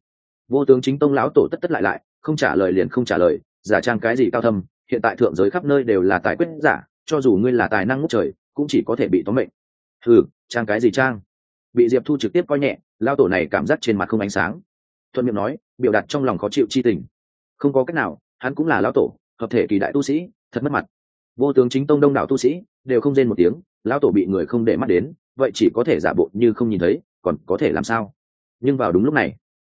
Vô tướng chính tông lão tổ tất tất lại không trả lời liền không trả lời, giả trang cái gì cao thâm, hiện tại thượng giới khắp nơi đều là tài quyết giả, cho dù ngươi là tài năng ngút trời cũng chỉ có thể bị tóm mệnh. Trang cái gì trang? Bị Diệp Thu trực tiếp coi nhẹ, lão tổ này cảm giác trên mặt không ánh sáng, thuận miệng nói, biểu đạt trong lòng khó chịu chi tình. Không có cách nào, hắn cũng là lão tổ, hợp thể kỳ đại tu sĩ, thật mất mặt. Vô tướng chính tông đông đảo tu sĩ đều không rên một tiếng, lão tổ bị người không để mắt đến, vậy chỉ có thể giả bộ như không nhìn thấy, còn có thể làm sao? Nhưng vào đúng lúc này,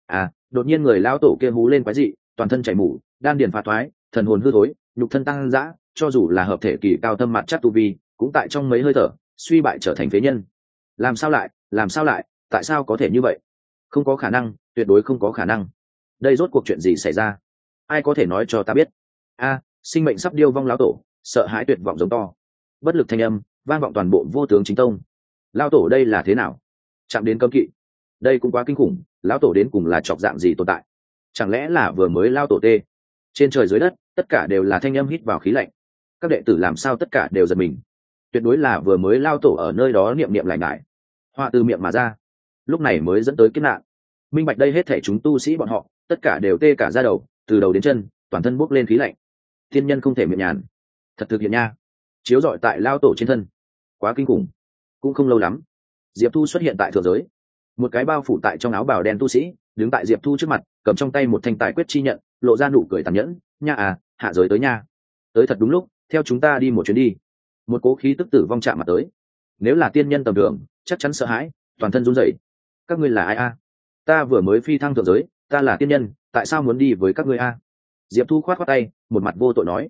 đột nhiên người lão tổ kia hú lên quái dị, toàn thân chảy mủ, đan điền phá thoái, thần hồn hư thối, nhục thân tăng dã, cho dù là hợp thể kỳ cao thâm mặt chắc tu vi, cũng tại trong mấy hơi thở suy bại trở thành phế nhân. Làm sao lại, tại sao có thể như vậy? Không có khả năng, tuyệt đối không có khả năng. Đây rốt cuộc chuyện gì xảy ra? Ai có thể nói cho ta biết? Sinh mệnh sắp điêu vong lão tổ, sợ hãi tuyệt vọng giống to, bất lực thanh âm vang vọng toàn bộ vô tướng chính tông. Lão tổ đây là thế nào? Chạm đến cấm kỵ, đây cũng quá kinh khủng. Lão tổ đến cùng là chọc dạng gì tồn tại? Chẳng lẽ là vừa mới lão tổ tê? Trên trời dưới đất tất cả đều là thanh âm hít vào khí lạnh. Các đệ tử làm sao tất cả đều giật mình? Tuyệt đối là vừa mới lão tổ ở nơi đó niệm niệm lại nhải, họa từ miệng mà ra, lúc này mới dẫn tới kiếp nạn. Minh bạch đây hết thể chúng tu sĩ bọn họ tất cả đều tê cả da đầu, từ đầu đến chân toàn thân bốc lên khí lạnh. Thiên nhân không thể miệng nhàn, thật thực hiện nha, chiếu rọi tại lao tổ trên thân, quá kinh khủng. Cũng không lâu lắm, Diệp Thu xuất hiện tại thượng giới, một cái bao phủ tại trong áo bào đen tu sĩ đứng tại Diệp Thu trước mặt, cầm trong tay một thanh tài quyết chi nhận, lộ ra nụ cười tàn nhẫn. Nha hạ giới tới nha, tới thật đúng lúc, theo chúng ta đi một chuyến đi. Một cố khí tức tử vong chạm mặt tới, nếu là tiên nhân tầm thường chắc chắn sợ hãi, toàn thân run rẩy. Các ngươi là ai ta vừa mới phi thăng thượng giới, ta là tiên nhân, tại sao muốn đi với các ngươi Diệp Thu khoát khoát tay, một mặt vô tội nói.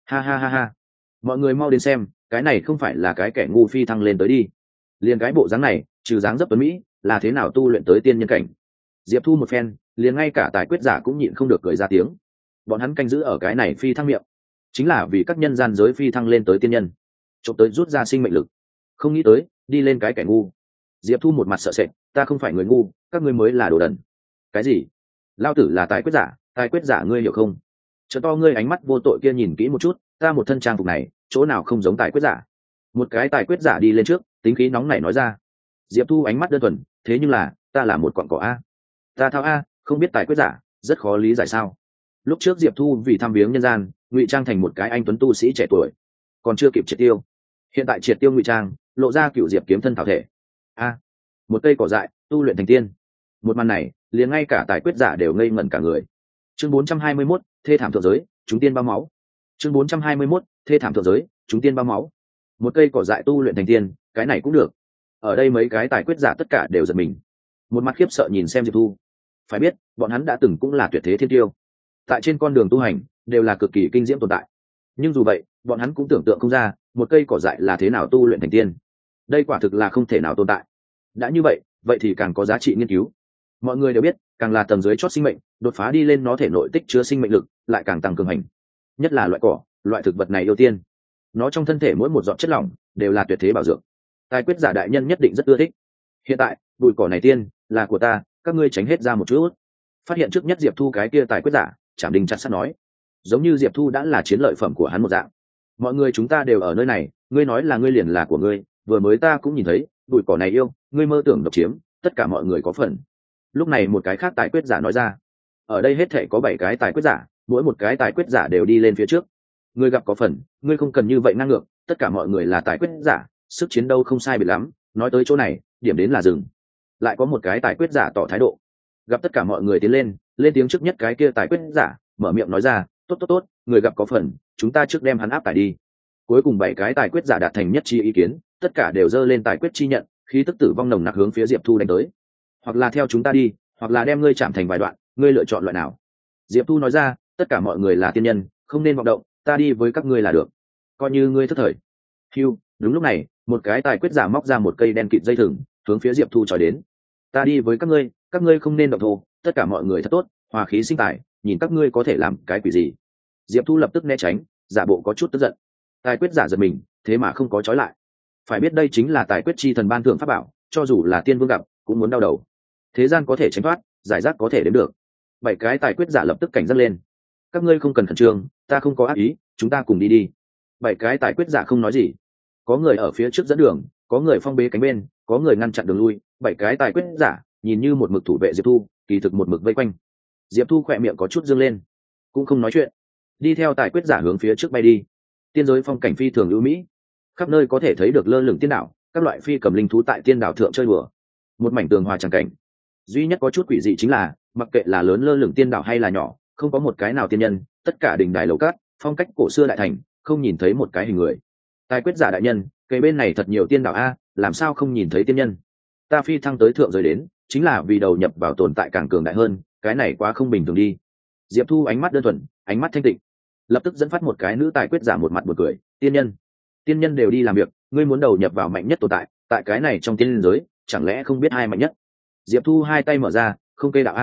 Ha, mọi người mau đến xem, cái này không phải là cái kẻ ngu phi thăng lên tới đi. Liền cái bộ dáng này, trừ dáng dấp tuấn mỹ, là thế nào tu luyện tới tiên nhân cảnh? Diệp Thu một phen, liền ngay cả tài quyết giả cũng nhịn không được cười ra tiếng. Bọn hắn canh giữ ở cái này phi thăng miệng, chính là vì các nhân gian giới phi thăng lên tới tiên nhân, trộm tới rút ra sinh mệnh lực. Không nghĩ tới đi lên cái kẻ ngu. Diệp Thu một mặt sợ sệt, ta không phải người ngu, các ngươi mới là đồ đần. Cái gì? Lao tử là tài quyết giả ngươi hiểu không? Chớ to ngươi ánh mắt vô tội kia nhìn kỹ một chút, ta một thân trang phục này chỗ nào không giống tài quyết giả? Một cái tài quyết giả đi lên trước, tính khí nóng nảy nói ra. Diệp Thu ánh mắt đơn thuần, thế nhưng là ta là một cọn cỏ ta thao không biết tài quyết giả, rất khó lý giải sao? Lúc trước Diệp Thu vì thăm viếng nhân gian, ngụy trang thành một cái anh tuấn tu sĩ trẻ tuổi, còn chưa kịp triệt tiêu. Hiện tại triệt tiêu ngụy trang, lộ ra cựu Diệp kiếm thân thảo thể. Một cây cỏ dại tu luyện thành tiên. Một màn này liền ngay cả tài quyết giả đều ngây ngẩn cả người. Chương 421, thê thảm thượng giới, chúng tiên bao máu. Chương 421, thê thảm thượng giới, chúng tiên bao máu. Một cây cỏ dại tu luyện thành tiên, cái này cũng được. Ở đây mấy cái tài quyết giả tất cả đều giật mình, một mặt khiếp sợ nhìn xem Diệp Thu. Phải biết bọn hắn đã từng cũng là tuyệt thế thiên tiêu, tại trên con đường tu hành đều là cực kỳ kinh diễm tồn tại, nhưng dù vậy bọn hắn cũng tưởng tượng không ra một cây cỏ dại là thế nào tu luyện thành tiên. Đây quả thực là không thể nào tồn tại. Đã như vậy thì càng có giá trị nghiên cứu. Mọi người đều biết, càng là tầng dưới chót sinh mệnh, đột phá đi lên nó thể nội tích chứa sinh mệnh lực lại càng tăng cường hành. Nhất là loại cỏ, loại thực vật này ưu tiên, nó trong thân thể mỗi một giọt chất lỏng đều là tuyệt thế bảo dưỡng. Tài quyết giả đại nhân nhất định rất ưa thích. Hiện tại bụi cỏ này tiên là của ta, các ngươi tránh hết ra một chút. Phát hiện trước nhất Diệp Thu cái kia tài quyết giả chạm đình chặt sắt nói, giống như Diệp Thu đã là chiến lợi phẩm của hắn một dạng. Mọi người chúng ta đều ở nơi này, ngươi nói là ngươi liền là của ngươi, vừa mới ta cũng nhìn thấy bụi cỏ này yêu, ngươi mơ tưởng độc chiếm, tất cả mọi người có phần. Lúc này một cái khác tài quyết giả nói ra, ở đây hết thể có 7 cái tài quyết giả, mỗi một cái tài quyết giả đều đi lên phía trước. Ngươi gặp có phần, ngươi không cần như vậy ngang ngược, tất cả mọi người là tài quyết giả, sức chiến đấu không sai biệt lắm, nói tới chỗ này điểm đến là dừng. Lại có một cái tài quyết giả tỏ thái độ, gặp tất cả mọi người tiến lên tiếng trước nhất cái kia tài quyết giả mở miệng nói ra, tốt, người gặp có phần, chúng ta trước đem hắn áp tải đi. Cuối cùng 7 cái tài quyết giả đạt thành nhất chi ý kiến, tất cả đều dơ lên tài quyết chi nhận, khí tức tử vong nồng nặc hướng phía Diệp Thu đánh tới. Hoặc là theo chúng ta đi, hoặc là đem ngươi chạm thành vài đoạn, ngươi lựa chọn loại nào? Diệp Thu nói ra, tất cả mọi người là tiên nhân, không nên vọng động, ta đi với các ngươi là được, coi như ngươi thất thời. Hưu, đúng lúc này một cái tài quyết giả móc ra một cây đen kịt dây thừng, hướng phía Diệp Thu trói đến. Ta đi với các ngươi không nên động thô, tất cả mọi người thật tốt, hòa khí sinh tài, nhìn các ngươi có thể làm cái quỷ gì. Diệp Thu lập tức né tránh, giả bộ có chút tức giận. Tài quyết giả giật mình, thế mà không có trói lại. Phải biết đây chính là tài quyết chi thần ban thưởng pháp bảo, cho dù là tiên vương gặp cũng muốn đau đầu. Thế gian có thể tránh thoát, giải rác có thể đến được. 7 cái tài quyết giả lập tức cảnh giác lên. Các ngươi không cần khẩn trương, ta không có ác ý, chúng ta cùng đi. 7 cái tài quyết giả không nói gì. Có người ở phía trước dẫn đường, có người phong bế cánh bên, có người ngăn chặn đường lui. 7 cái tài quyết giả nhìn như một mực thủ vệ Diệp Thu, kỳ thực một mực vây quanh. Diệp Thu khỏe miệng có chút dương lên, cũng không nói chuyện, đi theo tài quyết giả hướng phía trước bay đi. Tiên giới phong cảnh phi thường ưu mỹ, khắp nơi có thể thấy được lơ lửng tiên đảo, các loại phi cầm linh thú tại tiên đảo thượng chơi đùa, một mảnh tường hòa tràng cảnh. Duy nhất có chút quỷ dị chính là, mặc kệ là lớn lơ lửng tiên đảo hay là nhỏ, không có một cái nào tiên nhân, tất cả đỉnh đài lầu cát, phong cách cổ xưa đại thành, không nhìn thấy một cái hình người. Tài quyết giả đại nhân, cây bên này thật nhiều tiên đảo a, làm sao không nhìn thấy tiên nhân? Ta phi thăng tới thượng giới đến, chính là vì đầu nhập vào tồn tại càng cường đại hơn, cái này quá không bình thường đi. Diệp Thu ánh mắt đơn thuần, ánh mắt thanh tịnh, lập tức dẫn phát một cái nữ tài quyết giả một mặt buồn cười. Tiên nhân đều đi làm việc, ngươi muốn đầu nhập vào mạnh nhất tồn tại, tại cái này trong tiên giới, chẳng lẽ không biết ai mạnh nhất? Diệp Thu hai tay mở ra, không kê đạo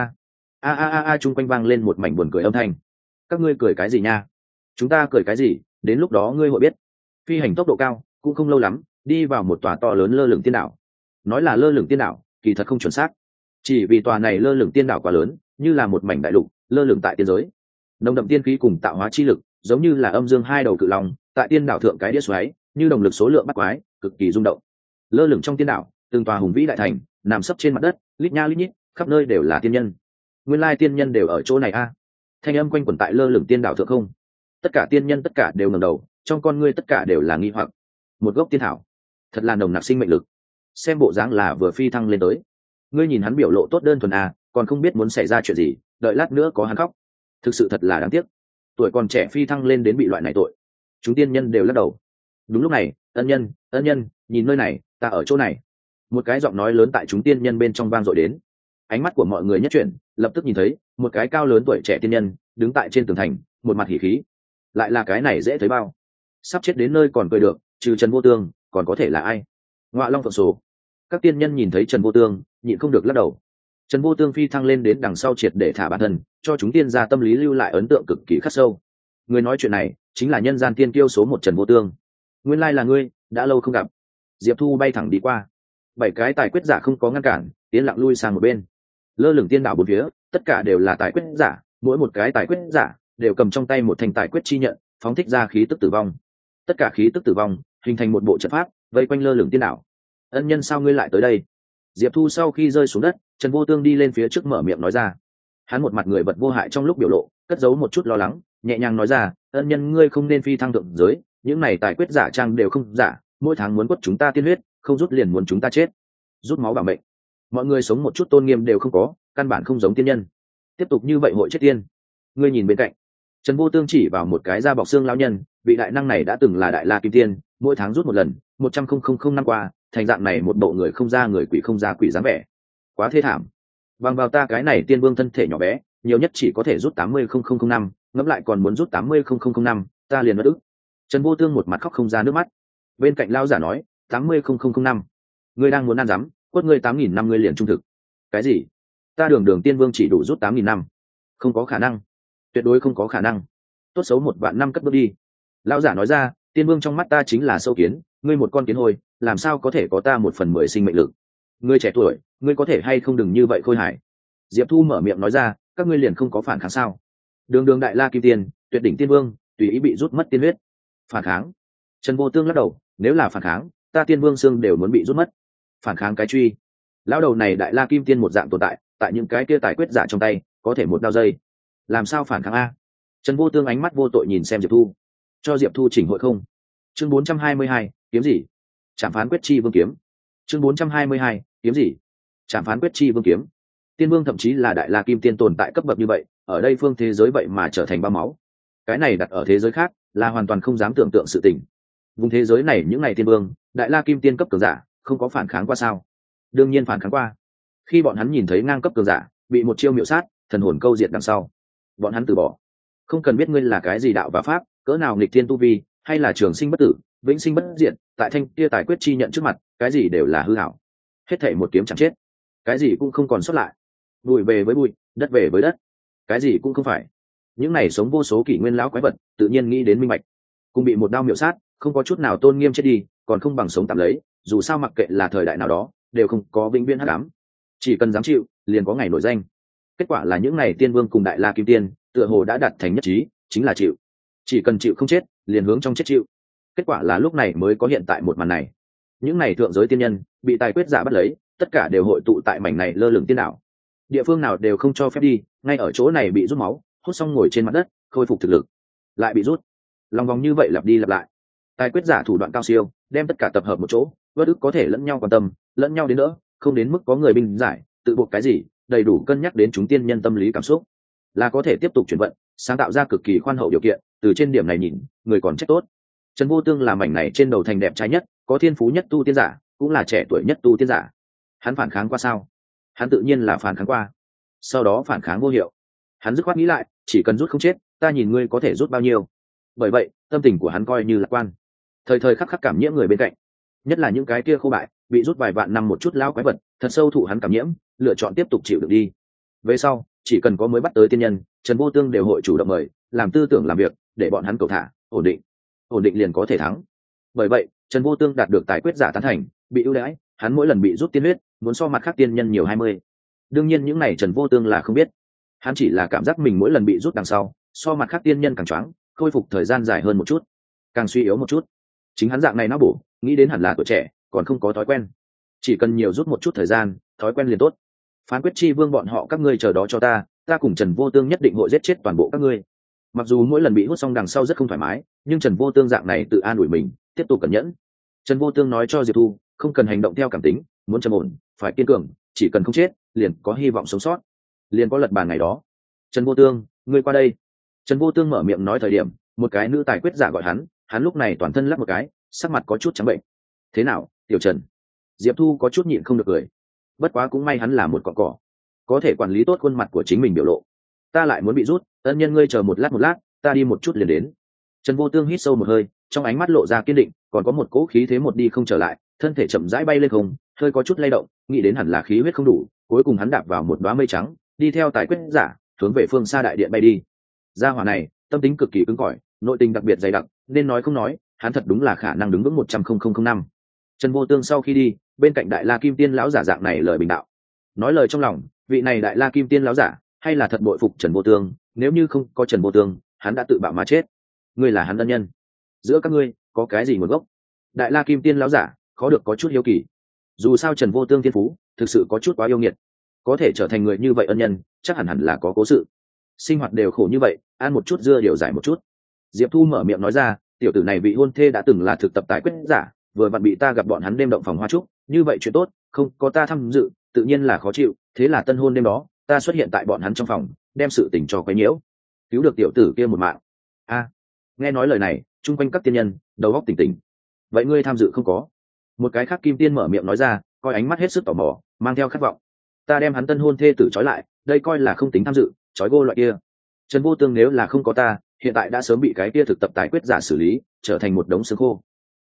a chung quanh vang lên một mảnh buồn cười âm thanh. Các ngươi cười cái gì nha? Chúng ta cười cái gì? Đến lúc đó ngươi hội biết. Phi hành tốc độ cao, cũng không lâu lắm, đi vào một tòa to lớn lơ lửng tiên đảo. Nói là lơ lửng tiên đảo, kỳ thật không chuẩn xác, chỉ vì tòa này lơ lửng tiên đảo quá lớn, như là một mảnh đại lục lơ lửng tại tiên giới. Nồng đậm tiên khí cùng tạo hóa chi lực, giống như là âm dương hai đầu cự long, tại tiên đảo thượng cái đĩa xoáy, như động lực số lượng bắt quái, cực kỳ rung động. Lơ lửng trong tiên đảo, từng tòa hùng vĩ đại thành nằm sấp trên mặt đất, lít nha lít nhít, khắp nơi đều là tiên nhân. Nguyên lai tiên nhân đều ở chỗ này a. Thanh âm quanh quẩn tại lơ lửng tiên đảo thượng không. Tất cả tiên nhân tất cả đều ngẩng đầu, trong con ngươi tất cả đều là nghi hoặc. Một gốc tiên thảo, thật là nồng nặc sinh mệnh lực. Xem bộ dáng là vừa phi thăng lên tới. Ngươi nhìn hắn biểu lộ tốt đơn thuần a, còn không biết muốn xảy ra chuyện gì, đợi lát nữa có hắn khóc. Thực sự thật là đáng tiếc, tuổi còn trẻ phi thăng lên đến bị loại này tội. Chúng tiên nhân đều lắc đầu. Đúng lúc này, ân nhân, nhìn nơi này, ta ở chỗ này. Một cái giọng nói lớn tại chúng tiên nhân bên trong vang dội đến. Ánh mắt của mọi người nhất chuyển, lập tức nhìn thấy một cái cao lớn tuổi trẻ tiên nhân đứng tại trên tường thành, một mặt hỉ khí. Lại là cái này dễ thấy bao, sắp chết đến nơi còn cười được, trừ Trần Vô Tương còn có thể là ai? Ngọa Long Phượng Sổ. Các tiên nhân nhìn thấy Trần Vô Tương, nhịn không được lắc đầu. Trần Vô Tương phi thăng lên đến đằng sau triệt để thả bản thân, cho chúng tiên gia tâm lý lưu lại ấn tượng cực kỳ khắc sâu. Người nói chuyện này chính là nhân gian tiên kiêu số một Trần Vô Tương. Nguyên lai là ngươi, đã lâu không gặp. Diệp Thu bay thẳng đi qua, 7 cái tài quyết giả không có ngăn cản, tiến lặng lui sang một bên. Lơ lửng tiên đảo bốn phía, tất cả đều là tài quyết giả, mỗi một cái tài quyết giả đều cầm trong tay một thanh tài quyết chi nhận, phóng thích ra khí tức tử vong. Tất cả khí tức tử vong hình thành một bộ trận pháp, vây quanh lơ lửng tiên đảo. Ân nhân, sao ngươi lại tới đây? Diệp Thu sau khi rơi xuống đất, Trần Vô Tương đi lên phía trước mở miệng nói ra. Hắn một mặt người vật vô hại trong lúc biểu lộ, cất giấu một chút lo lắng, nhẹ nhàng nói ra, ân nhân ngươi không nên phi thăng thượng giới, những này tài quyết giả trang đều không giả, mỗi tháng muốn quất chúng ta tiên huyết, không rút liền muốn chúng ta chết, rút máu bảo mệnh. Mọi người sống một chút tôn nghiêm đều không có, căn bản không giống tiên nhân, tiếp tục như vậy hội chết tiên. Ngươi nhìn bên cạnh, Trần Vô Tương chỉ vào một cái da bọc xương lão nhân, vị đại năng này đã từng là đại la kim tiên, mỗi tháng rút một lần, 100,000 năm qua, thành dạng này một bộ người không ra người, quỷ không ra quỷ dáng vẻ, quá thê thảm. Bằng vào ta cái này tiên vương thân thể nhỏ bé, nhiều nhất chỉ có thể rút 80,000 năm, ngẫm lại còn muốn rút 80,000 năm, ta liền mất ức. Trần Vô Tương một mặt khóc không ra nước mắt. Bên cạnh lão giả nói, 80,000 năm, ngươi đang muốn ăn dám, quất ngươi 8.000 năm ngươi liền trung thực. Cái gì? Ta đường tiên vương chỉ đủ rút 8.000 năm? Không có khả năng, tuyệt đối không có khả năng. Tốt xấu 1.000 năm cất bước đi. Lão giả nói ra, tiên vương trong mắt ta chính là sâu kiến, ngươi một con kiến hôi, làm sao có thể có ta 1/10 sinh mệnh lực? Ngươi trẻ tuổi, ngươi có thể hay không đừng như vậy khôi hài. Diệp Thu mở miệng nói ra, các ngươi liền không có phản kháng sao? Đường đại la kim tiên, tuyệt đỉnh tiên vương, tùy ý bị rút mất tiên huyết, phản kháng? Trần Vô Tương lắc đầu, nếu là phản kháng, ta tiên vương xương đều muốn bị rút mất. Phản kháng cái truy? Lão đầu này đại la kim tiên một dạng tồn tại, tại những cái kia tài quyết giả trong tay, có thể một đao dây. Làm sao phản kháng a? Trần Vô Tương ánh mắt vô tội nhìn xem Diệp Thu. Cho Diệp Thu chỉnh hội không? Chương 422, kiếm gì? Trảm phán quyết chi vương kiếm. Chương 422, kiếm gì? Trảm phán quyết chi vương kiếm. Tiên vương thậm chí là đại la kim tiên tồn tại cấp bậc như vậy, ở đây phương thế giới vậy mà trở thành ba máu. Cái này đặt ở thế giới khác là hoàn toàn không dám tưởng tượng sự tình. Vùng thế giới này những ngày tiên vương, đại la kim tiên cấp cường giả, không có phản kháng qua sao? Đương nhiên phản kháng qua. Khi bọn hắn nhìn thấy ngang cấp cường giả bị một chiêu miệu sát, thần hồn câu diệt đằng sau, bọn hắn từ bỏ. Không cần biết ngươi là cái gì đạo và pháp, cỡ nào nghịch thiên tu vi, hay là trường sinh bất tử, vĩnh sinh bất diệt, tại thanh kia tài quyết chi nhận trước mặt, cái gì đều là hư ảo. Hết thảy một kiếm chẳng chết, cái gì cũng không còn sót lại. Bụi về với bụi, đất về với đất, cái gì cũng không phải. Những này sống vô số kỷ nguyên lão quái vật, tự nhiên nghĩ đến minh bạch, cùng bị một đao miệu sát, không có chút nào tôn nghiêm chết đi, còn không bằng sống tạm lấy. Dù sao mặc kệ là thời đại nào đó, đều không có vĩnh viễn hắc ám. Chỉ cần dám chịu, liền có ngày nổi danh. Kết quả là những này tiên vương cùng đại la kim tiên, tựa hồ đã đạt thành nhất trí, chính là chịu. Chỉ cần chịu không chết, liền hướng trong chết chịu. Kết quả là lúc này mới có hiện tại một màn này. Những này thượng giới tiên nhân bị tài quyết giả bắt lấy, tất cả đều hội tụ tại mảnh này lơ lửng tiên đảo. địa phương nào đều không cho phép đi, ngay ở chỗ này bị rút máu, hút xong ngồi trên mặt đất khôi phục thực lực, lại bị rút, lòng vòng như vậy lặp đi lặp lại. Tài quyết giả thủ đoạn cao siêu, đem tất cả tập hợp một chỗ, vất ức có thể lẫn nhau quan tâm, lẫn nhau đến đỡ, không đến mức có người binh giải tự buộc cái gì, đầy đủ cân nhắc đến chúng tiên nhân tâm lý cảm xúc, là có thể tiếp tục chuyển vận, sáng tạo ra cực kỳ khoan hậu điều kiện. Từ trên điểm này nhìn, người còn trách tốt. Trần Vô Tương là mảnh này trên đầu thành đẹp trai nhất, có thiên phú nhất tu tiên giả, cũng là trẻ tuổi nhất tu tiên giả. Hắn phản kháng qua sao? Hắn tự nhiên là phản kháng qua. Sau đó phản kháng vô hiệu. Hắn dứt khoát nghĩ lại, chỉ cần rút không chết, ta nhìn ngươi có thể rút bao nhiêu. Bởi vậy, tâm tình của hắn coi như lạc quan, thời thời khắc khắc cảm nhiễm người bên cạnh, nhất là những cái kia khô bại, bị rút vài vạn năm một chút lão quái vật, thật sâu thụ hắn cảm nhiễm, lựa chọn tiếp tục chịu đựng đi. Về sau, chỉ cần có mới bắt tới tiên nhân, Trần Vô Tương đều hội chủ động mời, làm tư tưởng làm việc, để bọn hắn cầu thả, ổn định liền có thể thắng. Bởi vậy, Trần Vô Tương đạt được tài quyết giả tán thành, bị ưu đãi, hắn mỗi lần bị rút tiên huyết, muốn so mặt khác tiên nhân nhiều 20. Đương nhiên những này Trần Vô Tương là không biết, hắn chỉ là cảm giác mình mỗi lần bị rút đằng sau, so mặt khác tiên nhân càng choáng, khôi phục thời gian dài hơn một chút, càng suy yếu một chút. Chính hắn dạng này não bổ, nghĩ đến hẳn là tuổi trẻ, còn không có thói quen, chỉ cần nhiều rút một chút thời gian, thói quen liền tốt. Phán quyết chi vương bọn họ các ngươi chờ đó cho ta cùng Trần Vô Tương nhất định hội giết chết toàn bộ các ngươi. Mặc dù mỗi lần bị hút xong đằng sau rất không thoải mái, nhưng Trần Vô Tương dạng này tự an ủi mình, tiếp tục cẩn nhẫn. Trần Vô Tương nói cho Diệp Thu, không cần hành động theo cảm tính, muốn trầm ổn, phải kiên cường, chỉ cần không chết, liền có hy vọng sống sót, liền có lật bàn ngày đó. Trần Vô Tương, ngươi qua đây. Trần Vô Tương mở miệng nói thời điểm, một cái nữ tài quyết giả gọi hắn lúc này toàn thân lắc một cái, sắc mặt có chút trắng bệnh. Thế nào, Tiểu Trần? Diệp Thu có chút nhịn không được cười. Bất quá cũng may hắn là một cọn cỏ, có thể quản lý tốt khuôn mặt của chính mình biểu lộ. Ta lại muốn bị rút, ân nhân ngươi chờ một lát, ta đi một chút liền đến. Trần Vô Tương hít sâu một hơi, trong ánh mắt lộ ra kiên định, còn có một cỗ khí thế một đi không trở lại, thân thể chậm rãi bay lên không, hơi có chút lay động, nghĩ đến hẳn là khí huyết không đủ, cuối cùng hắn đạp vào một đóa mây trắng, đi theo tài quyết giả, hướng về phương xa đại điện bay đi. Gia hỏa này, tâm tính cực kỳ cứng cỏi, nội tình đặc biệt dày đặc, nên nói không nói, hắn thật đúng là khả năng đứng vững 100,000 năm. Trần Vô Tương sau khi đi, bên cạnh Đại La Kim Tiên lão giả dạng này lời bình đạo, nói lời trong lòng, vị này Đại La Kim Tiên lão giả, hay là thật bội phục Trần Vô Tương, nếu như không có Trần Vô Tương, hắn đã tự bạo mà chết. Ngươi là hắn ân nhân, giữa các ngươi có cái gì nguồn gốc? Đại La Kim Tiên lão giả khó được có chút hiếu kỳ. Dù sao Trần Vô Tương thiên phú thực sự có chút quá yêu nghiệt, có thể trở thành người như vậy ân nhân, chắc hẳn là có cố sự. Sinh hoạt đều khổ như vậy, ăn một chút dưa điều giải một chút. Diệp Thu mở miệng nói ra, tiểu tử này vị hôn thê đã từng là thực tập tài quyết giả, vừa vặn bị ta gặp bọn hắn đêm động phòng hoa trúc, như vậy chuyện tốt, không có ta tham dự, tự nhiên là khó chịu, thế là tân hôn đêm đó, ta xuất hiện tại bọn hắn trong phòng, đem sự tình cho quấy nhiễu, cứu được tiểu tử kia một mạng. Nghe nói lời này, chung quanh các tiên nhân đầu óc tỉnh tỉnh. Vậy ngươi tham dự không có? Một cái khác kim tiên mở miệng nói ra, coi ánh mắt hết sức tò mò, mang theo khát vọng. Ta đem hắn tân hôn thê tử trói lại, đây coi là không tính tham dự, trói gô loại kia. Trần Vô Tương nếu là không có ta, hiện tại đã sớm bị cái kia thực tập tài quyết giả xử lý, trở thành một đống xương khô.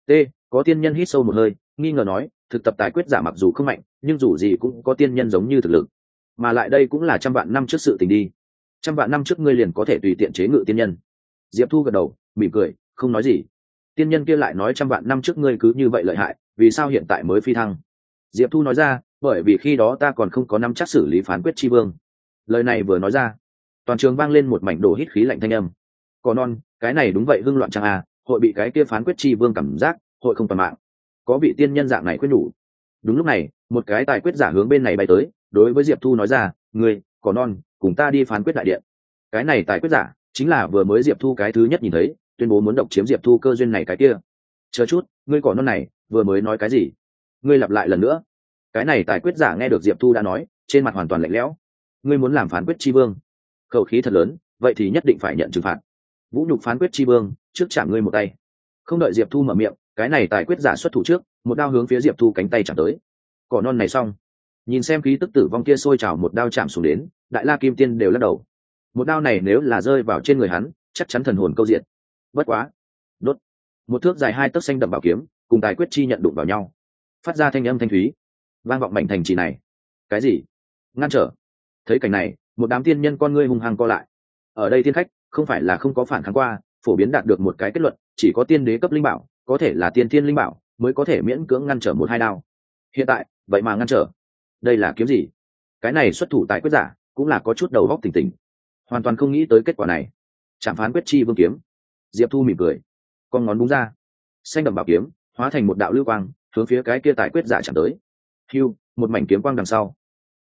Có tiên nhân hít sâu một hơi, nghi ngờ nói, thực tập tài quyết giả mặc dù không mạnh, nhưng dù gì cũng có tiên nhân giống như thực lực, mà lại đây cũng là trăm vạn năm trước sự tình đi. Trăm vạn năm trước ngươi liền có thể tùy tiện chế ngự tiên nhân. Diệp Thu gật đầu, mỉm cười, không nói gì. Tiên nhân kia lại nói trăm vạn năm trước ngươi cứ như vậy lợi hại, vì sao hiện tại mới phi thăng? Diệp Thu nói ra, bởi vì khi đó ta còn không có nắm chắc xử lý phán quyết chi vương. Lời này vừa nói ra, toàn trường vang lên một mảnh đổ hít khí lạnh thanh âm. Có non, cái này đúng vậy hưng loạn chăng à, hội bị cái kia phán quyết chi vương cảm giác, hội không toàn mạng. Có vị tiên nhân dạng này quyết nhủ. Đúng lúc này, một cái tài quyết giả hướng bên này bay tới, đối với Diệp Thu nói ra, ngươi, có non, cùng ta đi phán quyết đại điện. Cái này tài quyết giả chính là vừa mới Diệp Thu cái thứ nhất nhìn thấy, tuyên bố muốn độc chiếm Diệp Thu cơ duyên này cái kia. Chờ chút, ngươi cỏ non này vừa mới nói cái gì? Ngươi lặp lại lần nữa. Cái này tài quyết giả nghe được Diệp Thu đã nói, trên mặt hoàn toàn lạnh lẽo. Ngươi muốn làm phán quyết chi vương? Khẩu khí thật lớn, vậy thì nhất định phải nhận trừng phạt. Vũ nhục phán quyết chi vương, trước chạm ngươi một tay. Không đợi Diệp Thu mở miệng, cái này tài quyết giả xuất thủ trước, một đao hướng phía Diệp Thu cánh tay chạm tới. Cỏ non này xong, nhìn xem khí tức tử vong kia sôi trào một đao chạm xuống đến, Đại La Kim Tiên đều lắc đầu. Một đao này nếu là rơi vào trên người hắn, chắc chắn thần hồn câu diện. Bất quá, đốt. Một thước dài 2 tấc xanh đậm bảo kiếm, cùng tài quyết chi nhận đụng vào nhau, phát ra thanh âm thanh thúy, vang vọng mảnh thành trì này. Cái gì? Ngăn trở? Thấy cảnh này, một đám tiên nhân con ngươi hung hăng co lại. Ở đây tiên khách không phải là không có phản kháng qua, phổ biến đạt được một cái kết luận, chỉ có tiên đế cấp linh bảo, có thể là tiên thiên linh bảo, mới có thể miễn cưỡng ngăn trở 1-2 đao. Hiện tại, vậy mà ngăn trở. Đây là kiếm gì? Cái này xuất thủ tài quyết giả, cũng là có chút đầu óc tỉnh tỉnh, hoàn toàn không nghĩ tới kết quả này. Chạm phán quyết chi vương kiếm. Diệp Thu mỉm cười, con ngón búng ra, xanh đậm bảo kiếm hóa thành một đạo lưu quang, hướng phía cái kia tài quyết giả chạm tới. Hưu, một mảnh kiếm quang đằng sau,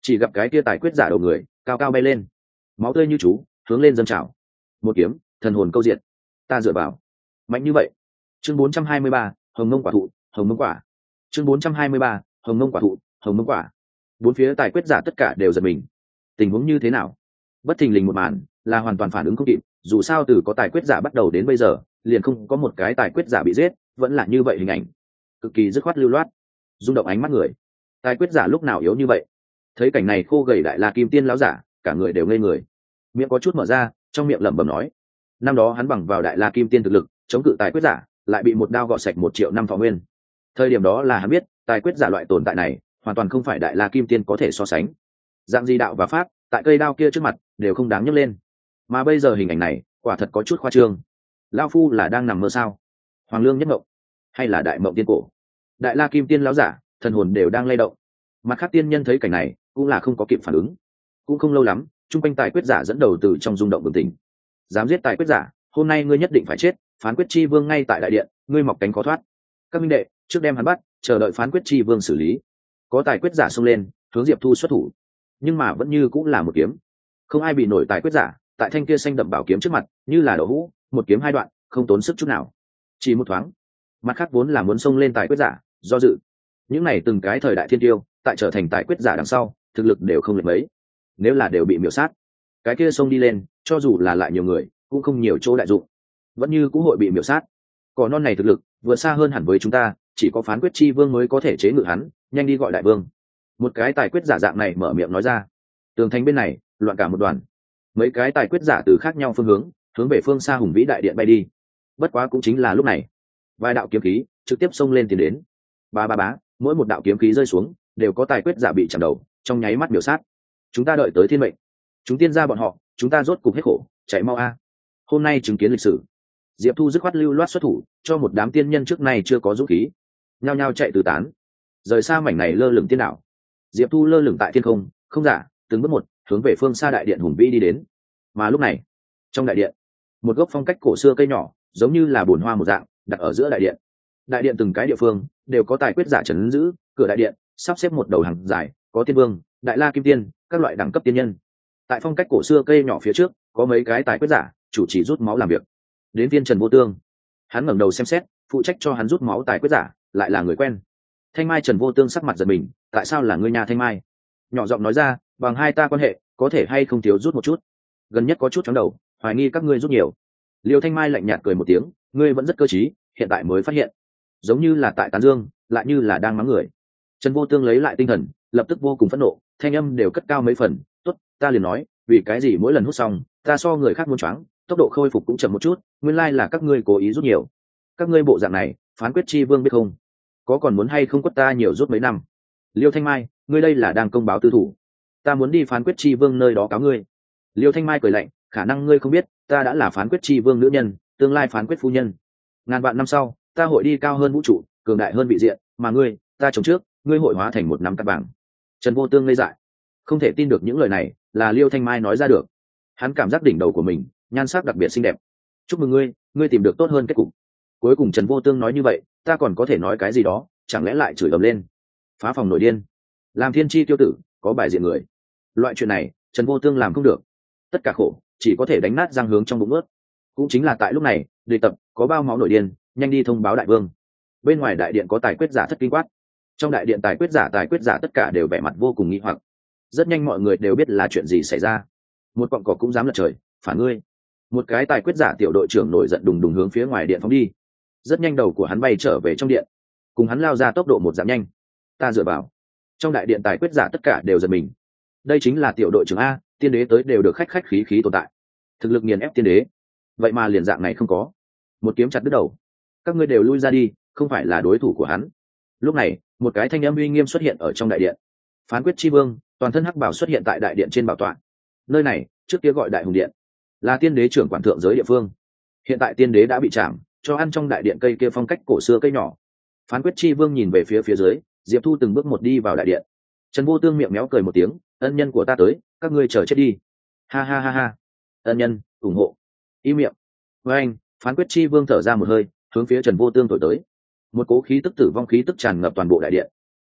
chỉ gặp cái kia tài quyết giả đầu người cao cao bay lên, máu tươi như chú hướng lên dâng trào. Một kiếm, thần hồn câu diện, ta dựa vào. Mạnh như vậy. Chương 423, hồng mông quả thụ, hồng mông quả. Chương 423, hồng mông quả thụ, hồng mông quả. Bốn phía tài quyết giả tất cả đều giật mình. Tình huống như thế nào? Bất thình lình một màn, là hoàn toàn phản ứng không kịp, dù sao từ có tài quyết giả bắt đầu đến bây giờ, liền không có một cái tài quyết giả bị giết, vẫn là như vậy hình ảnh. Cực kỳ dứt khoát lưu loát, rung động ánh mắt người. Tài quyết giả lúc nào yếu như vậy? Thấy cảnh này khô gầy đại la kim tiên lão giả, cả người đều ngây người. Miệng có chút mở ra, trong miệng lẩm bẩm nói: năm đó hắn bằng vào đại la kim tiên thực lực, chống cự tài quyết giả, lại bị một đao gọt sạch 1 triệu năm thọ nguyên. Thời điểm đó là hắn biết, tài quyết giả loại tồn tại này, hoàn toàn không phải đại la kim tiên có thể so sánh. Dạng gì đạo và pháp, tại cây đao kia trước mặt, đều không đáng nhấc lên. Mà bây giờ hình ảnh này, quả thật có chút khoa trương. Lão phu là đang nằm mơ sao? Hoàng lương nhất mộng, hay là đại mộng tiên cổ? Đại la kim tiên lão giả, thần hồn đều đang lay động. Mặt khác tiên nhân thấy cảnh này, cũng là không có kịp phản ứng. Cũng không lâu lắm, trung quanh tài quyết giả dẫn đầu từ trong rung động bừng tỉnh. Dám giết tài quyết giả, hôm nay ngươi nhất định phải chết. Phán quyết chi vương ngay tại đại điện, ngươi mọc cánh khó thoát. Các minh đệ, trước đem hắn bắt, chờ đợi phán quyết chi vương xử lý. Có tài quyết giả xông lên, hướng Diệp Thu xuất thủ, nhưng mà vẫn như cũng là một kiếm. Không ai bị nổi tài quyết giả, tại thanh kia xanh đậm bảo kiếm trước mặt, như là đậu hũ, một kiếm hai đoạn, không tốn sức chút nào. Chỉ một thoáng, mặt khác vốn là muốn xông lên tài quyết giả, do dự. Những này từng cái thời đại thiên tiêu, tại trở thành tài quyết giả đằng sau, thực lực đều không lệch mấy. Nếu là đều bị miểu sát, cái kia xông đi lên, cho dù là lại nhiều người, cũng không nhiều chỗ đại dụng, vẫn như cũng hội bị miểu sát. Cỏ non này thực lực vừa xa hơn hẳn với chúng ta, chỉ có phán quyết chi vương mới có thể chế ngự hắn, nhanh đi gọi đại vương. Một cái tài quyết giả dạng này mở miệng nói ra. Tường thành bên này loạn cả một đoàn, mấy cái tài quyết giả từ khác nhau phương hướng về phương xa hùng vĩ đại điện bay đi. Bất quá cũng chính là lúc này, vài đạo kiếm khí trực tiếp xông lên tiến đến. Ba ba bá, mỗi một đạo kiếm khí rơi xuống, đều có tài quyết giả bị chạm đầu, trong nháy mắt miểu sát. Chúng ta đợi tới thiên mệnh, chúng tiên gia bọn họ, chúng ta rốt cục hết khổ, chạy mau a. Hôm nay chứng kiến lịch sử. Diệp Thu dứt khoát lưu loát xuất thủ, cho một đám tiên nhân trước nay chưa có dũng khí, nhao nhao chạy tứ tán, rời xa mảnh này lơ lửng tiên đảo. Diệp Thu lơ lửng tại thiên không, không giả, từng bước một hướng về phương xa đại điện hùng vĩ đi đến. Mà lúc này, trong đại điện, một gốc phong cách cổ xưa cây nhỏ, giống như là bồn hoa một dạng, đặt ở giữa đại điện. Đại điện từng cái địa phương đều có tài quyết giả trấn giữ, cửa đại điện sắp xếp một đầu hàng dài, có tiên vương, đại la kim tiên, các loại đẳng cấp tiên nhân. Tại phong cách cổ xưa cây nhỏ phía trước, có mấy cái tài quyết giả chủ trì rút máu làm việc. Đến viên Trần Vô Tương, hắn ngẩng đầu xem xét, phụ trách cho hắn rút máu tài quyết giả lại là người quen. Thanh Mai Trần Vô Tương sắc mặt giật mình, tại sao là ngươi nhà Thanh Mai? Nhỏ giọng nói ra, bằng hai ta quan hệ, có thể hay không thiếu rút một chút. Gần nhất có chút chóng đầu, hoài nghi các ngươi rút nhiều. Liêu Thanh Mai lạnh nhạt cười một tiếng, ngươi vẫn rất cơ trí, hiện tại mới phát hiện. Giống như là tại tán dương, lại như là đang mắng người. Trần Vô Tương lấy lại tinh thần, lập tức vô cùng phẫn nộ, thanh âm đều cất cao mấy phần, tốt, ta liền nói, vì cái gì mỗi lần hút xong, ta so người khác muốn choáng, tốc độ khôi phục cũng chậm một chút, nguyên lai là các ngươi cố ý rút nhiều. Các ngươi bộ dạng này, phán quyết chi vương biết không? Có còn muốn hay không quất ta nhiều rút mấy năm? Liêu Thanh Mai, ngươi đây là đang công báo tư thủ. Ta muốn đi phán quyết chi vương nơi đó cáo ngươi. Liêu Thanh Mai cười lạnh, khả năng ngươi không biết, ta đã là phán quyết chi vương nữ nhân, tương lai phán quyết phu nhân. Ngàn vạn năm sau, ta hội đi cao hơn vũ trụ, cường đại hơn vị diện, mà ngươi, ta chống trước, ngươi hội hóa thành một nắm cát vàng. Trần Vô Tương ngây dại, không thể tin được những lời này là Liêu Thanh Mai nói ra được. Hắn cảm giác đỉnh đầu của mình nhan sắc đặc biệt xinh đẹp. Chúc mừng ngươi, ngươi tìm được tốt hơn kết cục. Cuối cùng Trần Vô Tương nói như vậy, ta còn có thể nói cái gì đó, chẳng lẽ lại chửi ầm lên, phá phòng nổi điên, làm thiên chi tiêu tử, có bài diện người. Loại chuyện này Trần Vô Tương làm không được, tất cả khổ chỉ có thể đánh nát răng hướng trong bụng ướt. Cũng chính là tại lúc này, đề tập có bao máu nổi điên, nhanh đi thông báo đại vương. Bên ngoài đại điện có tài quyết giả thất kinh quát. Trong đại điện tài quyết giả tất cả đều vẻ mặt vô cùng nghi hoặc. Rất nhanh mọi người đều biết là chuyện gì xảy ra. Một cọng cỏ cũng dám lật trời, phản ngươi. Một cái tài quyết giả tiểu đội trưởng nổi giận đùng đùng hướng phía ngoài điện phóng đi. Rất nhanh đầu của hắn bay trở về trong điện, cùng hắn lao ra tốc độ một giảm nhanh. Ta dựa vào. Trong đại điện tài quyết giả tất cả đều giật mình. Đây chính là tiểu đội trưởng a, tiên đế tới đều được khách khách khí khí tồn tại. Thực lực nghiền ép tiên đế. Vậy mà liền dạng này không có. Một kiếm chặt đứt đầu. Các ngươi đều lui ra đi, không phải là đối thủ của hắn. Lúc này, một cái thanh âm uy nghiêm xuất hiện ở trong đại điện. Phán quyết chi vương, toàn thân hắc bảo xuất hiện tại đại điện trên bảo tọa. Nơi này, trước kia gọi đại hùng điện, là tiên đế trưởng quản thượng giới địa phương. Hiện tại tiên đế đã bị trảm, cho ăn trong đại điện cây kia phong cách cổ xưa cây nhỏ. Phán quyết chi vương nhìn về phía dưới, Diệp Thu từng bước một đi vào đại điện. Trần Vô Tương miệng méo cười một tiếng, ân nhân của ta tới, các ngươi chờ chết đi. Ha ha ha ha. Ân nhân, ủng hộ. Im miệng. Với anh, phán quyết chi vương thở ra một hơi, hướng phía Trần Vô Tương thổi tới. Một cố khí tức tử vong khí tức tràn ngập toàn bộ đại điện. À,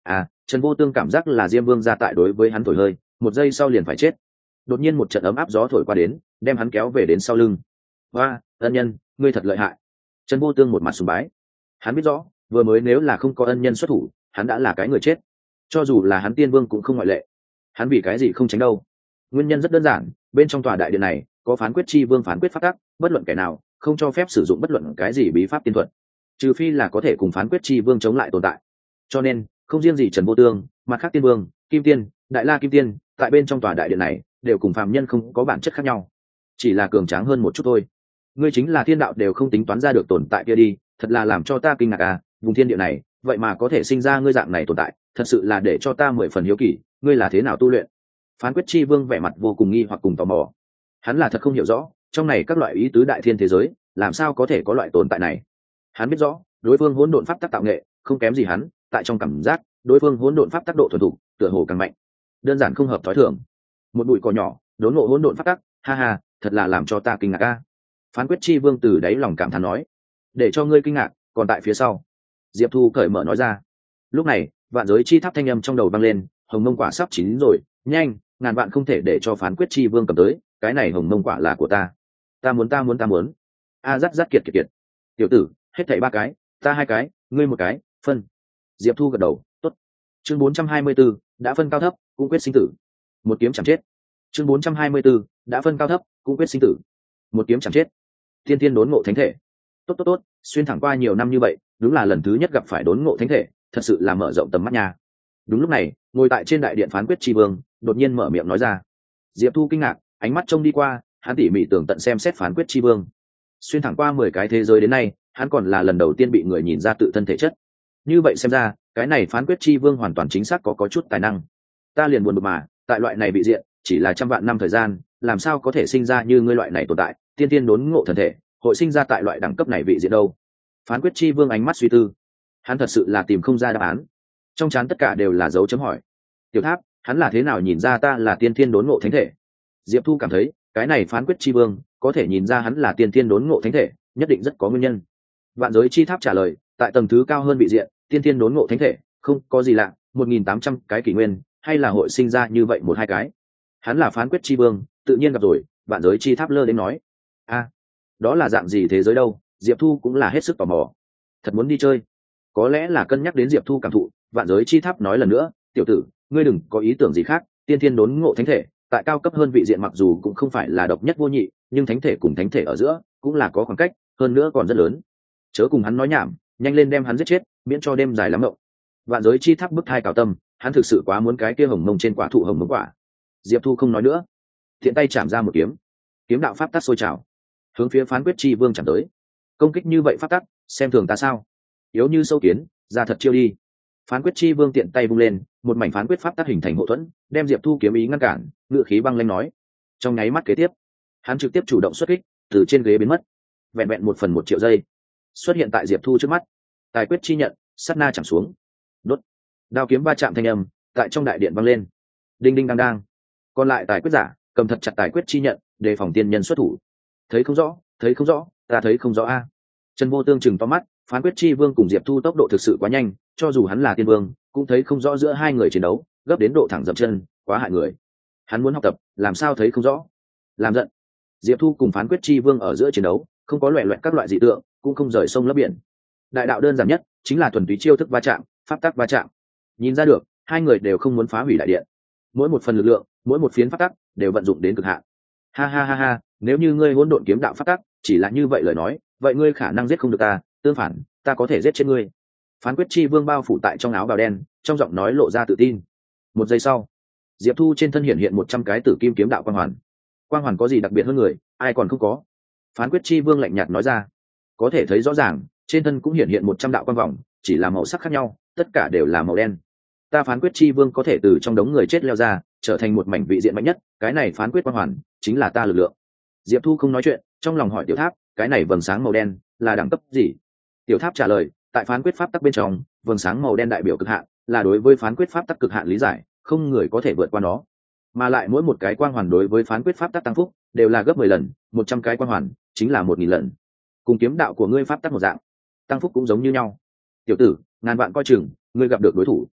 Trần Vô Tương cảm giác là Diêm Vương ra tại đối với hắn thổi hơi, một giây sau liền phải chết. Đột nhiên một trận ấm áp gió thổi qua đến, đem hắn kéo về đến sau lưng. "Oa, ân nhân, ngươi thật lợi hại." Trần Vô Tương một mặt sùng bái. Hắn biết rõ, vừa mới nếu là không có ân nhân xuất thủ, hắn đã là cái người chết. Cho dù là hắn Tiên Vương cũng không ngoại lệ. Hắn vì cái gì không tránh đâu? Nguyên nhân rất đơn giản, bên trong tòa đại điện này có phán quyết chi vương phán quyết pháp tắc, bất luận kẻ nào không cho phép sử dụng bất luận cái gì bí pháp tiên thuật, trừ phi là có thể cùng phán quyết chi vương chống lại tồn tại. Cho nên không riêng gì Trần Vô Tương, mặt khác Tiên Vương, Kim Tiên, Đại La Kim Tiên, tại bên trong tòa đại điện này đều cùng phàm nhân không có bản chất khác nhau, chỉ là cường tráng hơn một chút thôi. Ngươi chính là thiên đạo đều không tính toán ra được tồn tại kia đi, thật là làm cho ta kinh ngạc à, vùng thiên địa này vậy mà có thể sinh ra ngươi dạng này tồn tại, thật sự là để cho ta 10 phần hiếu kỳ, ngươi là thế nào tu luyện? Phán quyết chi vương vẻ mặt vô cùng nghi hoặc cùng tò mò. Hắn là thật không hiểu rõ, trong này các loại ý tứ đại thiên thế giới, làm sao có thể có loại tồn tại này. Hắn biết rõ, đối phương hỗn độn pháp tắc tạo nghệ, không kém gì hắn, tại trong cảm giác, đối phương hỗn độn pháp tắc độ thuần thục, tựa hồ càng mạnh. Đơn giản không hợp thói thường. Một bụi cỏ nhỏ, đốn ngộ hỗn độn pháp tắc, ha ha, thật là làm cho ta kinh ngạc a. Phán quyết chi vương từ đáy lòng cảm thán nói, để cho ngươi kinh ngạc, còn tại phía sau. Diệp Thu cởi mở nói ra. Lúc này, vạn giới chi tháp thanh âm trong đầu vang lên, hồng mông quả sắp chín rồi, nhanh, ngàn vạn không thể để cho phán quyết chi vương cầm tới, cái này hồng mông quả là của ta. Ta muốn. A dắt kiệt. Tiểu tử, hết thảy 3 cái, ta 2 cái, ngươi 1 cái, phân. Diệp Thu gật đầu, tốt. Chương 424, đã phân cao thấp, cũng quyết sinh tử. Một kiếm chẳng chết. Chương 424, đã phân cao thấp, cũng quyết sinh tử. Một kiếm chẳng chết. Thiên Thiên đốn ngộ thánh thể. Tốt, xuyên thẳng qua nhiều năm như vậy, đúng là lần thứ nhất gặp phải đốn ngộ thánh thể, thật sự là mở rộng tầm mắt nha. Đúng lúc này, ngồi tại trên đại điện phán quyết tri vương, đột nhiên mở miệng nói ra. Diệp Thu kinh ngạc, ánh mắt trông đi qua, hắn tỉ mỉ tường tận xem xét phán quyết tri vương. Xuyên thẳng qua 10 cái thế giới đến nay, hắn còn là lần đầu tiên bị người nhìn ra tự thân thể chất. Như vậy xem ra, cái này phán quyết tri vương hoàn toàn chính xác có chút tài năng. Ta liền buồn bực mà, tại loại này bị diện, chỉ là trăm vạn năm thời gian, làm sao có thể sinh ra như ngươi loại này tồn tại, tiên tiên đốn ngộ thần thể, hội sinh ra tại loại đẳng cấp này vị diện đâu? Phán quyết chi vương ánh mắt suy tư, hắn thật sự là tìm không ra đáp án, trong trán tất cả đều là dấu chấm hỏi. Tiểu Tháp, hắn là thế nào nhìn ra ta là tiên tiên đốn ngộ thánh thể? Diệp Thu cảm thấy, cái này phán quyết chi vương có thể nhìn ra hắn là tiên tiên đốn ngộ thánh thể, nhất định rất có nguyên nhân. Vạn giới chi tháp trả lời, tại tầng thứ cao hơn vị diện, tiên tiên đốn ngộ thánh thể, không có gì lạ, 1.800 cái kỷ nguyên, hay là hội sinh ra như vậy 1-2 cái. Hắn là phán quyết chi vương, tự nhiên gặp rồi. Vạn giới chi tháp lơ đến nói, đó là dạng gì thế giới đâu? Diệp Thu cũng là hết sức tò mò, thật muốn đi chơi. Có lẽ là cân nhắc đến Diệp Thu cảm thụ, vạn giới chi tháp nói lần nữa, tiểu tử, ngươi đừng có ý tưởng gì khác, tiên thiên đốn ngộ thánh thể, tại cao cấp hơn vị diện mặc dù cũng không phải là độc nhất vô nhị, nhưng thánh thể cùng thánh thể ở giữa cũng là có khoảng cách, hơn nữa còn rất lớn. Chớ cùng hắn nói nhảm, nhanh lên đem hắn giết chết, miễn cho đêm dài lắm mộng. Vạn giới chi tháp bức thai cào tâm, hắn thực sự quá muốn cái kia hồng mông trên quả thụ hồng mông quả. Diệp Thu không nói nữa, thiện tay chạm ra một kiếm, kiếm đạo pháp tắc sôi trào, hướng phía phán quyết chi vương chạm tới. Công kích như vậy pháp tắc, xem thường ta sao? Yếu như sâu kiến, ra thật chiêu đi. Phán quyết chi vương tiện tay vung lên, một mảnh phán quyết pháp tắc hình thành hộ thuẫn, đem Diệp Thu kiếm ý ngăn cản, ngự khí băng lãnh nói. Trong nháy mắt kế tiếp, hắn trực tiếp chủ động xuất kích, từ trên ghế biến mất, vẹn vẹn 1/1 triệu giây, xuất hiện tại Diệp Thu trước mắt. Tài quyết chi nhận, sát na chạm xuống. Đốt. Đao kiếm va chạm thanh âm, tại trong đại điện vang lên. Đinh đinh đang đang. Còn lại tài quyết giả, cầm thật chặt tài quyết chi nhận, đề phòng tiên nhân xuất thủ. Thấy không rõ, ta thấy không rõ a. Trần Vô Tương chừng to mắt, phán quyết chi vương cùng Diệp Thu tốc độ thực sự quá nhanh, cho dù hắn là tiên vương, cũng thấy không rõ giữa hai người chiến đấu, gấp đến độ thẳng dậm chân, quá hại người. Hắn muốn học tập, làm sao thấy không rõ? Làm giận. Diệp Thu cùng phán quyết chi vương ở giữa chiến đấu, không có loẻ loẹt các loại dị tượng, cũng không rời sông lấp biển. Đại đạo đơn giản nhất, chính là thuần túy chiêu thức va chạm, pháp tắc va chạm. Nhìn ra được, hai người đều không muốn phá hủy đại điện. Mỗi một phần lực lượng, mỗi một phiến pháp tắc đều vận dụng đến cực hạn. Ha, nếu như ngươi hỗn độn kiếm đạo pháp tắc chỉ là như vậy lời nói, vậy ngươi khả năng giết không được ta, tương phản, ta có thể giết chết ngươi. Phán quyết chi vương bao phủ tại trong áo bào đen, trong giọng nói lộ ra tự tin. Một giây sau, Diệp Thu trên thân hiện 100 cái tử kim kiếm đạo quang hoàn. Quang hoàn có gì đặc biệt hơn người, ai còn không có? Phán quyết chi vương lạnh nhạt nói ra. Có thể thấy rõ ràng, trên thân cũng hiện 100 đạo quang vòng, chỉ là màu sắc khác nhau, tất cả đều là màu đen. Ta phán quyết chi vương có thể từ trong đống người chết leo ra, trở thành một mảnh vị diện mạnh nhất, cái này phán quyết quang hoàn chính là ta lực lượng. Diệp Thu không nói chuyện, trong lòng hỏi Tiểu Tháp, cái này vầng sáng màu đen là đẳng cấp gì? Tiểu Tháp trả lời, tại phán quyết pháp tắc bên trong, vầng sáng màu đen đại biểu cực hạn, là đối với phán quyết pháp tắc cực hạn lý giải, không người có thể vượt qua nó. Mà lại mỗi một cái quang hoàn đối với phán quyết pháp tắc tăng phúc đều là gấp 10 lần, 100 cái quang hoàn chính là 1000 lần. Cùng kiếm đạo của ngươi pháp tắc một dạng, tăng phúc cũng giống như nhau. Tiểu tử, ngàn vạn coi chừng, ngươi gặp được đối thủ.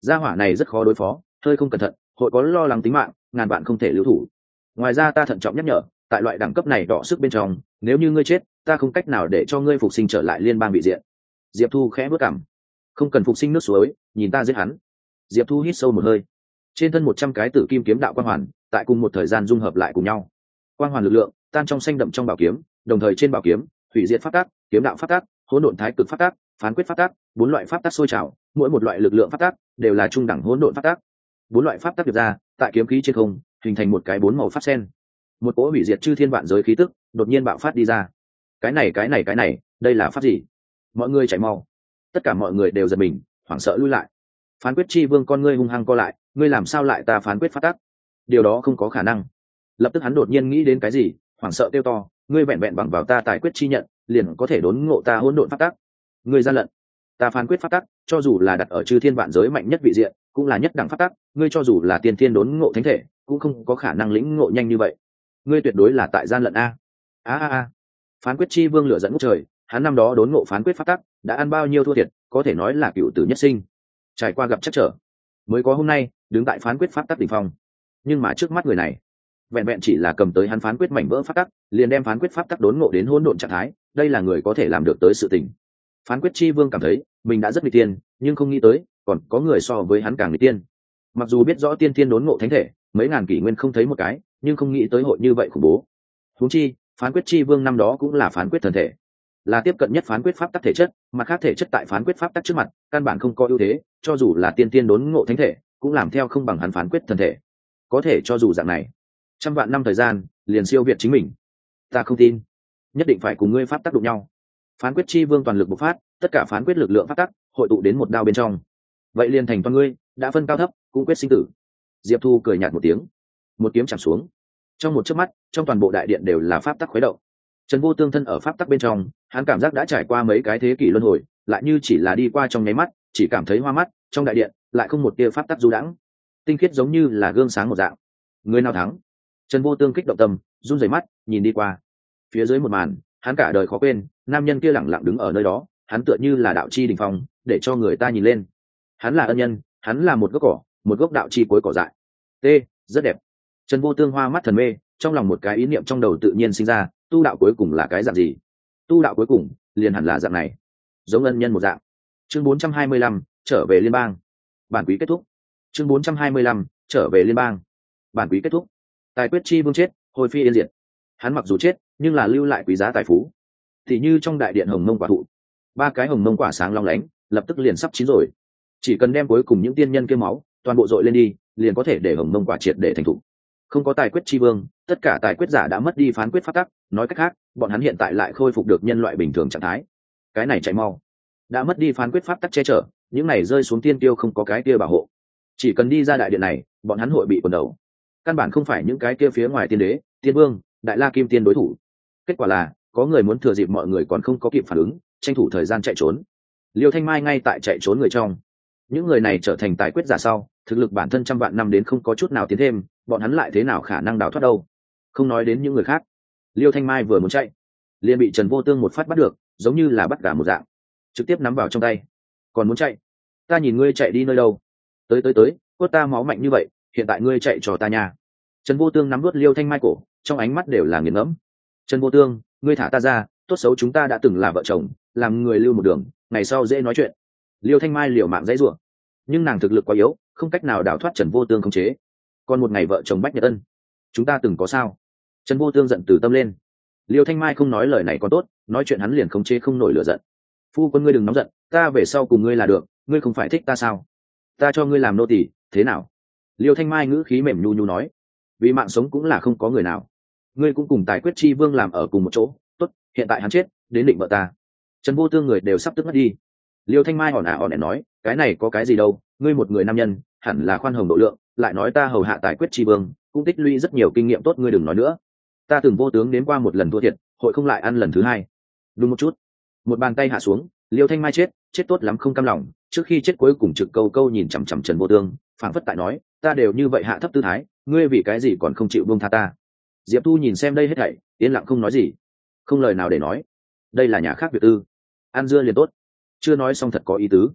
gia hỏa này rất khó đối phó, hơi không cẩn thận hội có lo lắng tính mạng, ngàn vạn không thể lưu thủ. Ngoài ra ta thận trọng nhắc nhở, tại loại đẳng cấp này đọ sức bên trong, nếu như ngươi chết, ta không cách nào để cho ngươi phục sinh trở lại liên bang bị diện. Diệp Thu khẽ bước cằm. Không cần phục sinh nước suối, nhìn ta giết hắn. Diệp Thu hít sâu một hơi. Trên thân 100 cái tử kim kiếm đạo quang hoàn, tại cùng một thời gian dung hợp lại cùng nhau. Quang hoàn lực lượng tan trong xanh đậm trong bảo kiếm, đồng thời trên bảo kiếm, hủy diệt pháp tắc, kiếm đạo pháp tắc, hỗn độn thái cực pháp tắc, phán quyết pháp tắc, 4 loại pháp tắc sôi trào, mỗi một loại lực lượng pháp tắc đều là trung đẳng hỗn độn pháp tắc. 4 loại pháp tắc điệp ra, tại kiếm khí trên không, hình thành một cái 4 màu pháp sen. Một cỗ hủy diệt chư thiên vạn giới khí tức đột nhiên bạo phát đi ra. Cái này, đây là pháp gì? Mọi người chạy mau. Tất cả mọi người đều giật mình, hoảng sợ lui lại. Phán quyết chi vương con ngươi hung hăng co lại, ngươi làm sao lại ta phán quyết pháp tắc? Điều đó không có khả năng. Lập tức hắn đột nhiên nghĩ đến cái gì, hoảng sợ kêu to, ngươi vẹn vẹn bằng vào ta tài quyết chi nhận, liền có thể đốn ngộ ta hỗn độn pháp tắc. Ngươi gian lận. Ta phán quyết pháp tắc, cho dù là đặt ở chư thiên vạn giới mạnh nhất vị diện, cũng là nhất đẳng pháp tắc, ngươi cho dù là tiên thiên đốn ngộ thánh thể, cũng không có khả năng lĩnh ngộ nhanh như vậy. Ngươi tuyệt đối là tại gian lận a. A. Phán quyết chi vương lửa giận ngút trời, hắn năm đó đốn ngộ phán quyết pháp tắc, đã ăn bao nhiêu thua thiệt, có thể nói là cựu tử nhất sinh. Trải qua gặp chắc trở, mới có hôm nay, đứng tại phán quyết pháp tắc đỉnh phong. Nhưng mà trước mắt người này, vẹn vẹn chỉ là cầm tới hắn phán quyết mảnh vỡ pháp tắc, liền đem phán quyết pháp tắc đốn ngộ đến hỗn độn trạng thái, đây là người có thể làm được tới sự tình. Phán quyết chi vương cảm thấy mình đã rất nghịch tiên, nhưng không nghĩ tới còn có người so với hắn càng nghịch tiên. Mặc dù biết rõ tiên thiên đốn ngộ thánh thể, mấy ngàn kỷ nguyên không thấy một cái, nhưng không nghĩ tới hội như vậy khủng bố. Huống chi, phán quyết chi vương năm đó cũng là phán quyết thần thể, là tiếp cận nhất phán quyết pháp tắc thể chất, mà khác thể chất tại phán quyết pháp tắc trước mặt, căn bản không có ưu thế, cho dù là tiên thiên đốn ngộ thánh thể, cũng làm theo không bằng hắn phán quyết thần thể. Có thể cho dù dạng này, trăm vạn năm thời gian, liền siêu việt chính mình. Ta không tin, nhất định phải cùng ngươi pháp tắc đụng nhau. Phán quyết chi vương toàn lực bộc phát, tất cả phán quyết lực lượng pháp tắc hội tụ đến một đao bên trong. Vậy liền thành toàn ngươi, đã phân cao thấp, cũng quyết sinh tử. Diệp Thu cười nhạt một tiếng, một kiếm chạm xuống. Trong một chớp mắt, trong toàn bộ đại điện đều là pháp tắc khuấy động. Trần Vô Tương thân ở pháp tắc bên trong, hắn cảm giác đã trải qua mấy cái thế kỷ luân hồi, lại như chỉ là đi qua trong nháy mắt, chỉ cảm thấy hoa mắt, trong đại điện lại không một tia pháp tắc du đãng, tinh khiết giống như là gương sáng một dạng. Người nào thắng? Trần Vô Tương kích động tâm, run rẩy mắt, nhìn đi qua. Phía dưới một màn, hắn cả đời khó quên, nam nhân kia lẳng lặng đứng ở nơi đó, hắn tựa như là đạo chi đỉnh phong, để cho người ta nhìn lên. Hắn là ân nhân, hắn là một gốc cỏ, một gốc đạo chi cuối cỏ dại. T, rất đẹp. Trần Vô Tương hoa mắt thần mê, trong lòng một cái ý niệm trong đầu tự nhiên sinh ra, tu đạo cuối cùng là cái dạng gì? Tu đạo cuối cùng liền hẳn là dạng này, giống ân nhân một dạng. Chương 425, trở về liên bang. Bản quý kết thúc. Chương 425, trở về liên bang. Bản quý kết thúc. Tài quyết chi vương chết, hồi phi yên diệt. Hắn mặc dù chết, nhưng là lưu lại quý giá tài phú. Thì như trong đại điện hồng mông quả thụ, 3 cái hồng mông quả sáng long lánh, lập tức liền sắp chín rồi. Chỉ cần đem cuối cùng những tiên nhân kia máu toàn bộ dội lên đi, liền có thể để hồng mông quả triệt để thành thụ. Không có tài quyết chi vương, tất cả tài quyết giả đã mất đi phán quyết pháp tắc, nói cách khác, bọn hắn hiện tại lại khôi phục được nhân loại bình thường trạng thái. Cái này chạy mau. Đã mất đi phán quyết pháp tắc che chở, những này rơi xuống tiên tiêu không có cái kia bảo hộ. Chỉ cần đi ra đại điện này, bọn hắn hội bị quần đầu. Căn bản không phải những cái kia phía ngoài tiên đế, tiên vương, đại la kim tiên đối thủ. Kết quả là, có người muốn thừa dịp mọi người còn không có kịp phản ứng, tranh thủ thời gian chạy trốn. Liêu Thanh Mai ngay tại chạy trốn người trong. Những người này trở thành tài quyết giả sau, thực lực bản thân trăm vạn năm đến không có chút nào tiến thêm, bọn hắn lại thế nào khả năng đào thoát đâu? Không nói đến những người khác, Liêu Thanh Mai vừa muốn chạy, liền bị Trần Vô Tương một phát bắt được, giống như là bắt gà một dạng, trực tiếp nắm vào trong tay. Còn muốn chạy? Ta nhìn ngươi chạy đi nơi đâu? Tới, cốt ta máu mạnh như vậy, hiện tại ngươi chạy cho ta nha. Trần Vô Tương nắm nuốt Liêu Thanh Mai cổ, trong ánh mắt đều là nghiền ngẫm. Trần Vô Tương, ngươi thả ta ra, tốt xấu chúng ta đã từng là vợ chồng, làm người lưu một đường, ngày sau dễ nói chuyện. Liêu Thanh Mai liều mạng dãy rủa, nhưng nàng thực lực quá yếu, không cách nào đào thoát Trần Vô Tương khống chế. Còn một ngày vợ chồng bách nhật ân, chúng ta từng có sao? Trần Vô Tương giận từ tâm lên. Liêu Thanh Mai không nói lời này còn tốt, nói chuyện hắn liền khống chế không nổi lửa giận. Phu quân ngươi đừng nóng giận, ta về sau cùng ngươi là được, ngươi không phải thích ta sao? Ta cho ngươi làm nô tỳ, thế nào? Liêu Thanh Mai ngữ khí mềm nhu nhu nói, vì mạng sống cũng là không có người nào. Ngươi cũng cùng tài quyết chi vương làm ở cùng một chỗ, tốt, hiện tại hắn chết, đến định vợ ta. Trần Vô Tương người đều sắp tức mất đi. Liêu Thanh Mai ỏn ẻn nói, cái này có cái gì đâu, ngươi một người nam nhân, hẳn là khoan hồng độ lượng, lại nói ta hầu hạ tài quyết chi vương, cũng tích lũy rất nhiều kinh nghiệm tốt, ngươi đừng nói nữa. Ta từng vô tướng đến qua một lần thua thiệt, hội không lại ăn lần thứ hai. Đúng một chút, một bàn tay hạ xuống, Liêu Thanh Mai chết tốt lắm không cam lòng, trước khi chết cuối cùng trực câu nhìn chằm chằm Trần Vô Tương, phảng phất tại nói, ta đều như vậy hạ thấp tư thái, ngươi vì cái gì còn không chịu buông tha ta? Diệp Thu nhìn xem đây hết thảy, yên lặng không nói gì, không lời nào để nói. Đây là nhà khác việc tư, ăn dưa liền tốt. Chưa nói xong thật có ý tứ.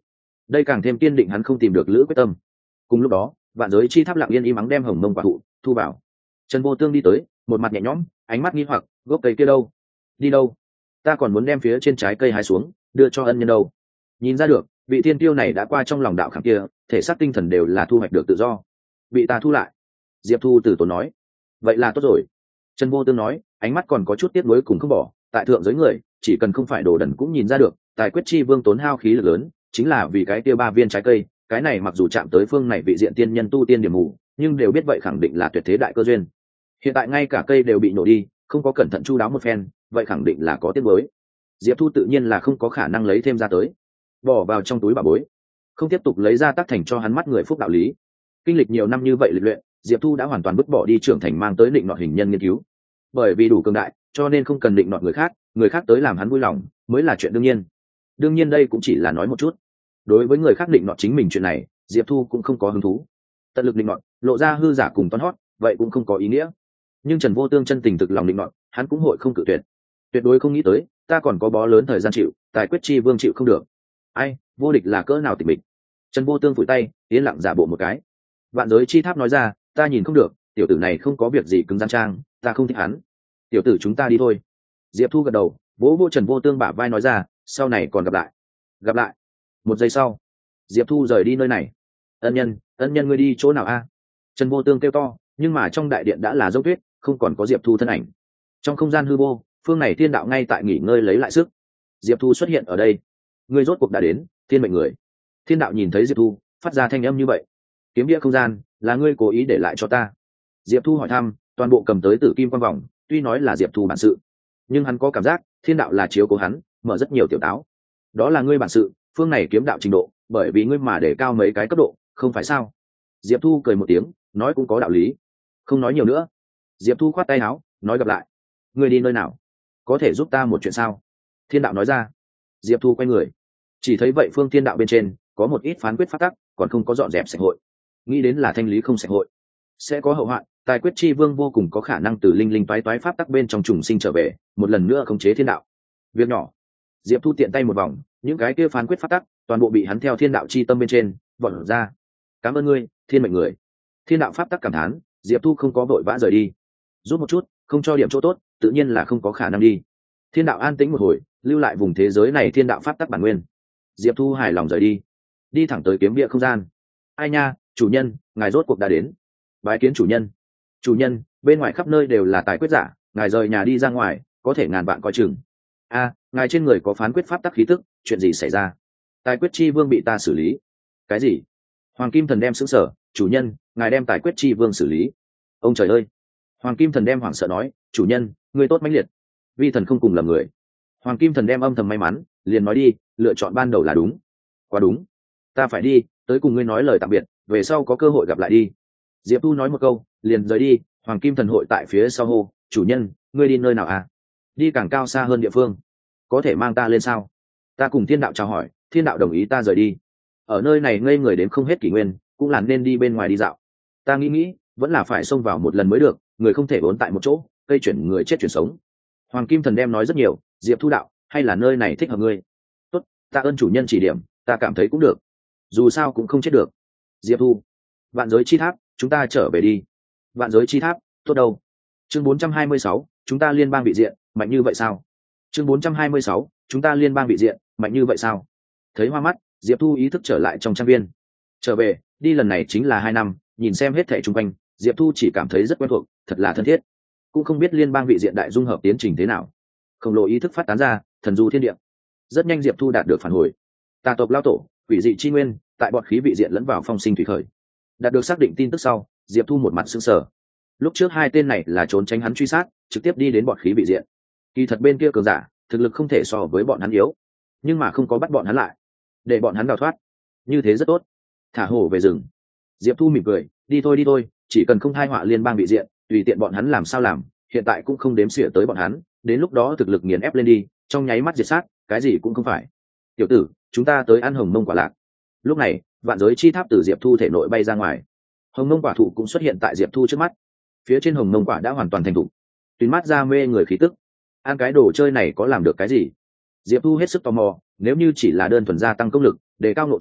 đây càng thêm kiên định hắn không tìm được lữ quyết tâm. Cùng lúc đó vạn giới chi tháp lặng yên im ắng đem hồng mông quả thụ thu vào. Trần Vô Tương đi tới, một mặt nhẹ nhõm, ánh mắt nghi hoặc, gốc cây kia đâu? Đi đâu? Ta còn muốn đem phía trên trái cây hái xuống đưa cho ân nhân đâu. Nhìn ra được vị thiên tiêu này đã qua trong lòng đạo khảm kia, thể xác tinh thần đều là thu hoạch được tự do. Bị ta thu lại. Diệp Thu từ tốn nói. Vậy là tốt rồi. Trần Vô Tương nói, ánh mắt còn có chút tiếc nuối cùng không bỏ. Tại thượng giới người chỉ cần không phải đồ đần cũng nhìn ra được, tài quyết chi vương tốn hao khí lực lớn chính là vì cái kia 3 viên trái cây. Cái này mặc dù chạm tới phương này vị diện tiên nhân tu tiên điểm mù, nhưng đều biết vậy khẳng định là tuyệt thế đại cơ duyên. Hiện tại ngay cả cây đều bị nổ đi, không có cẩn thận chu đáo một phen, vậy khẳng định là có tiếc nuối. Diệp Thu tự nhiên là không có khả năng lấy thêm ra tới, bỏ vào trong túi bà bối, không tiếp tục lấy ra tác thành cho hắn mắt người phúc đạo lý. Kinh lịch nhiều năm như vậy lịch luyện, Diệp Thu đã hoàn toàn vứt bỏ đi trưởng thành mang tới định nọt hình nhân nghiên cứu. Bởi vì đủ cường đại, cho nên không cần định nọt người khác tới làm hắn vui lòng mới là chuyện đương nhiên. Đương nhiên đây cũng chỉ là nói một chút. Đối với người khác định nọt chính mình chuyện này, Diệp Thu cũng không có hứng thú. Tận lực định nọt, lộ ra hư giả cùng toán hót, vậy cũng không có ý nghĩa. Nhưng Trần Vô Tương chân tình thực lòng định nọt, hắn cũng hội không cự tuyệt. Tuyệt đối không nghĩ tới, ta còn có bó lớn thời gian chịu, tài quyết chi vương chịu không được. Ai, vô địch là cỡ nào tịch mịch. Trần Vô Tương phủi tay, yên lặng giả bộ một cái. Vạn giới chi tháp nói ra, ta nhìn không được, tiểu tử này không có việc gì cứng rắn trang, ta không thích hắn. Tiểu tử chúng ta đi thôi. Diệp Thu gật đầu, vỗ vỗ Trần Vô Tương bả vai nói ra, sau này còn gặp lại. Gặp lại. Một giây sau, Diệp Thu rời đi nơi này. Ân nhân ngươi đi chỗ nào a? Trần Vô Tương kêu to, nhưng mà trong đại điện đã là dốc tuyết, không còn có Diệp Thu thân ảnh. Trong không gian hư vô, phương này thiên đạo ngay tại nghỉ ngơi lấy lại sức. Diệp Thu xuất hiện ở đây. Ngươi rốt cuộc đã đến, thiên mệnh người. Thiên đạo nhìn thấy Diệp Thu, phát ra thanh âm như vậy. Kiếm địa không gian, là ngươi cố ý để lại cho ta. Diệp Thu hỏi thăm, toàn bộ cầm tới tử kim quang vòng, tuy nói là Diệp Thu bản sự, nhưng hắn có cảm giác thiên đạo là chiếu cố hắn, mở rất nhiều tiểu táo. Đó là ngươi bản sự, phương này kiếm đạo trình độ, bởi vì ngươi mà để cao mấy cái cấp độ, không phải sao? Diệp Thu cười một tiếng, nói cũng có đạo lý. Không nói nhiều nữa. Diệp Thu khoát tay áo, nói gặp lại. Ngươi đi nơi nào? Có thể giúp ta một chuyện sao? Thiên đạo nói ra. Diệp Thu quay người, chỉ thấy vậy phương thiên đạo bên trên có một ít phán quyết pháp tắc, còn không có dọn dẹp sạch hội. Nghĩ đến là thanh lý không sạch hội, sẽ có hậu hoạn. Tài quyết chi vương vô cùng có khả năng từ linh linh toái toái pháp tắc bên trong trùng sinh trở về, một lần nữa khống chế thiên đạo. Việc nhỏ. Diệp Thu tiện tay một vòng, những cái kia phán quyết pháp tắc toàn bộ bị hắn theo thiên đạo chi tâm bên trên vọt ra. Cảm ơn ngươi, thiên mệnh người. Thiên đạo pháp tắc cảm thán. Diệp Thu không có vội vã rời đi, rút một chút, không cho điểm chỗ tốt, tự nhiên là không có khả năng đi. Thiên đạo an tĩnh một hồi, lưu lại vùng thế giới này thiên đạo pháp tắc bản nguyên. Diệp Thu hài lòng rời đi, đi thẳng tới kiếm địa không gian. Ai nha, chủ nhân, ngài rốt cuộc đã đến. Bái kiến chủ nhân. Chủ nhân, bên ngoài khắp nơi đều là tài quyết giả, ngài rời nhà đi ra ngoài, có thể ngàn vạn coi chừng. A, ngài trên người có phán quyết pháp tắc khí tức, chuyện gì xảy ra? Tài quyết chi vương bị ta xử lý. Cái gì? Hoàng Kim Thần đem sững sở, chủ nhân, ngài đem tài quyết chi vương xử lý. Ông trời ơi. Hoàng Kim Thần đem hoảng sợ nói, chủ nhân, người tốt mãnh liệt. Vi thần không cùng lầm người. Hoàng Kim Thần đem âm thầm may mắn, liền nói đi, lựa chọn ban đầu là đúng. Quá đúng. Ta phải đi, tới cùng ngươi nói lời tạm biệt, về sau có cơ hội gặp lại đi. Diệp Thu nói một câu, liền rời đi. Hoàng Kim Thần hội tại phía sau hô, chủ nhân, ngươi đi nơi nào à? Đi càng cao xa hơn địa phương. Có thể mang ta lên sao? Ta cùng thiên đạo chào hỏi, thiên đạo đồng ý ta rời đi. Ở nơi này ngây người đến không hết kỷ nguyên, cũng là nên đi bên ngoài đi dạo. Ta nghĩ vẫn là phải xông vào một lần mới được, người không thể vốn tại một chỗ, cây chuyển người chết chuyển sống. Hoàng Kim Thần đem nói rất nhiều. Diệp Thu đạo, hay là nơi này thích hợp ngươi? Tốt, ta ơn chủ nhân chỉ điểm, ta cảm thấy cũng được, dù sao cũng không chết được. Diệp Thu. Vạn giới chi tháp, chúng ta trở về đi. Vạn giới chi tháp, tốt đâu? Chương 426, chúng ta liên bang vị diện, mạnh như vậy sao? Chương 426, chúng ta liên bang vị diện, mạnh như vậy sao? Thấy hoa mắt, Diệp Thu ý thức trở lại trong trang viên. Trở về, đi lần này chính là 2 năm, nhìn xem hết thảy xung quanh, Diệp Thu chỉ cảm thấy rất quen thuộc, thật là thân thiết. Cũng không biết liên bang vị diện đại dung hợp tiến trình thế nào. Khổng lồ ý thức phát tán ra, thần du thiên địa. Rất nhanh Diệp Thu đạt được phản hồi. Tà tộc lao tổ, quỷ dị chi nguyên, tại bọn khí vị diện lẫn vào phong sinh thủy khởi. Đạt được xác định tin tức sau, Diệp Thu một mặt sững sờ. Lúc trước 2 tên này là trốn tránh hắn truy sát, trực tiếp đi đến bọn khí vị diện. Kỳ thật bên kia cường giả, thực lực không thể so với bọn hắn yếu, nhưng mà không có bắt bọn hắn lại, để bọn hắn đào thoát, như thế rất tốt. Thả hổ về rừng. Diệp Thu mỉm cười, đi thôi, chỉ cần không thai họa liên bang vị diện, tùy tiện bọn hắn làm sao làm, hiện tại cũng không đếm xỉa tới bọn hắn, đến lúc đó thực lực nghiền ép lên đi, trong nháy mắt diệt sát, cái gì cũng không phải. Tiểu tử, chúng ta tới ăn hồng mông quả lạc. Lúc này, vạn giới chi tháp từ Diệp Thu thể nội bay ra ngoài. Hồng mông quả thụ cũng xuất hiện tại Diệp Thu trước mắt. Phía trên hồng mông quả đã hoàn toàn thành thục, tùy mắt ra mê người khí tức. Ăn cái đồ chơi này có làm được cái gì? Diệp Thu hết sức tò mò, nếu như chỉ là đơn thuần gia tăng công lực, đề cao nội tính,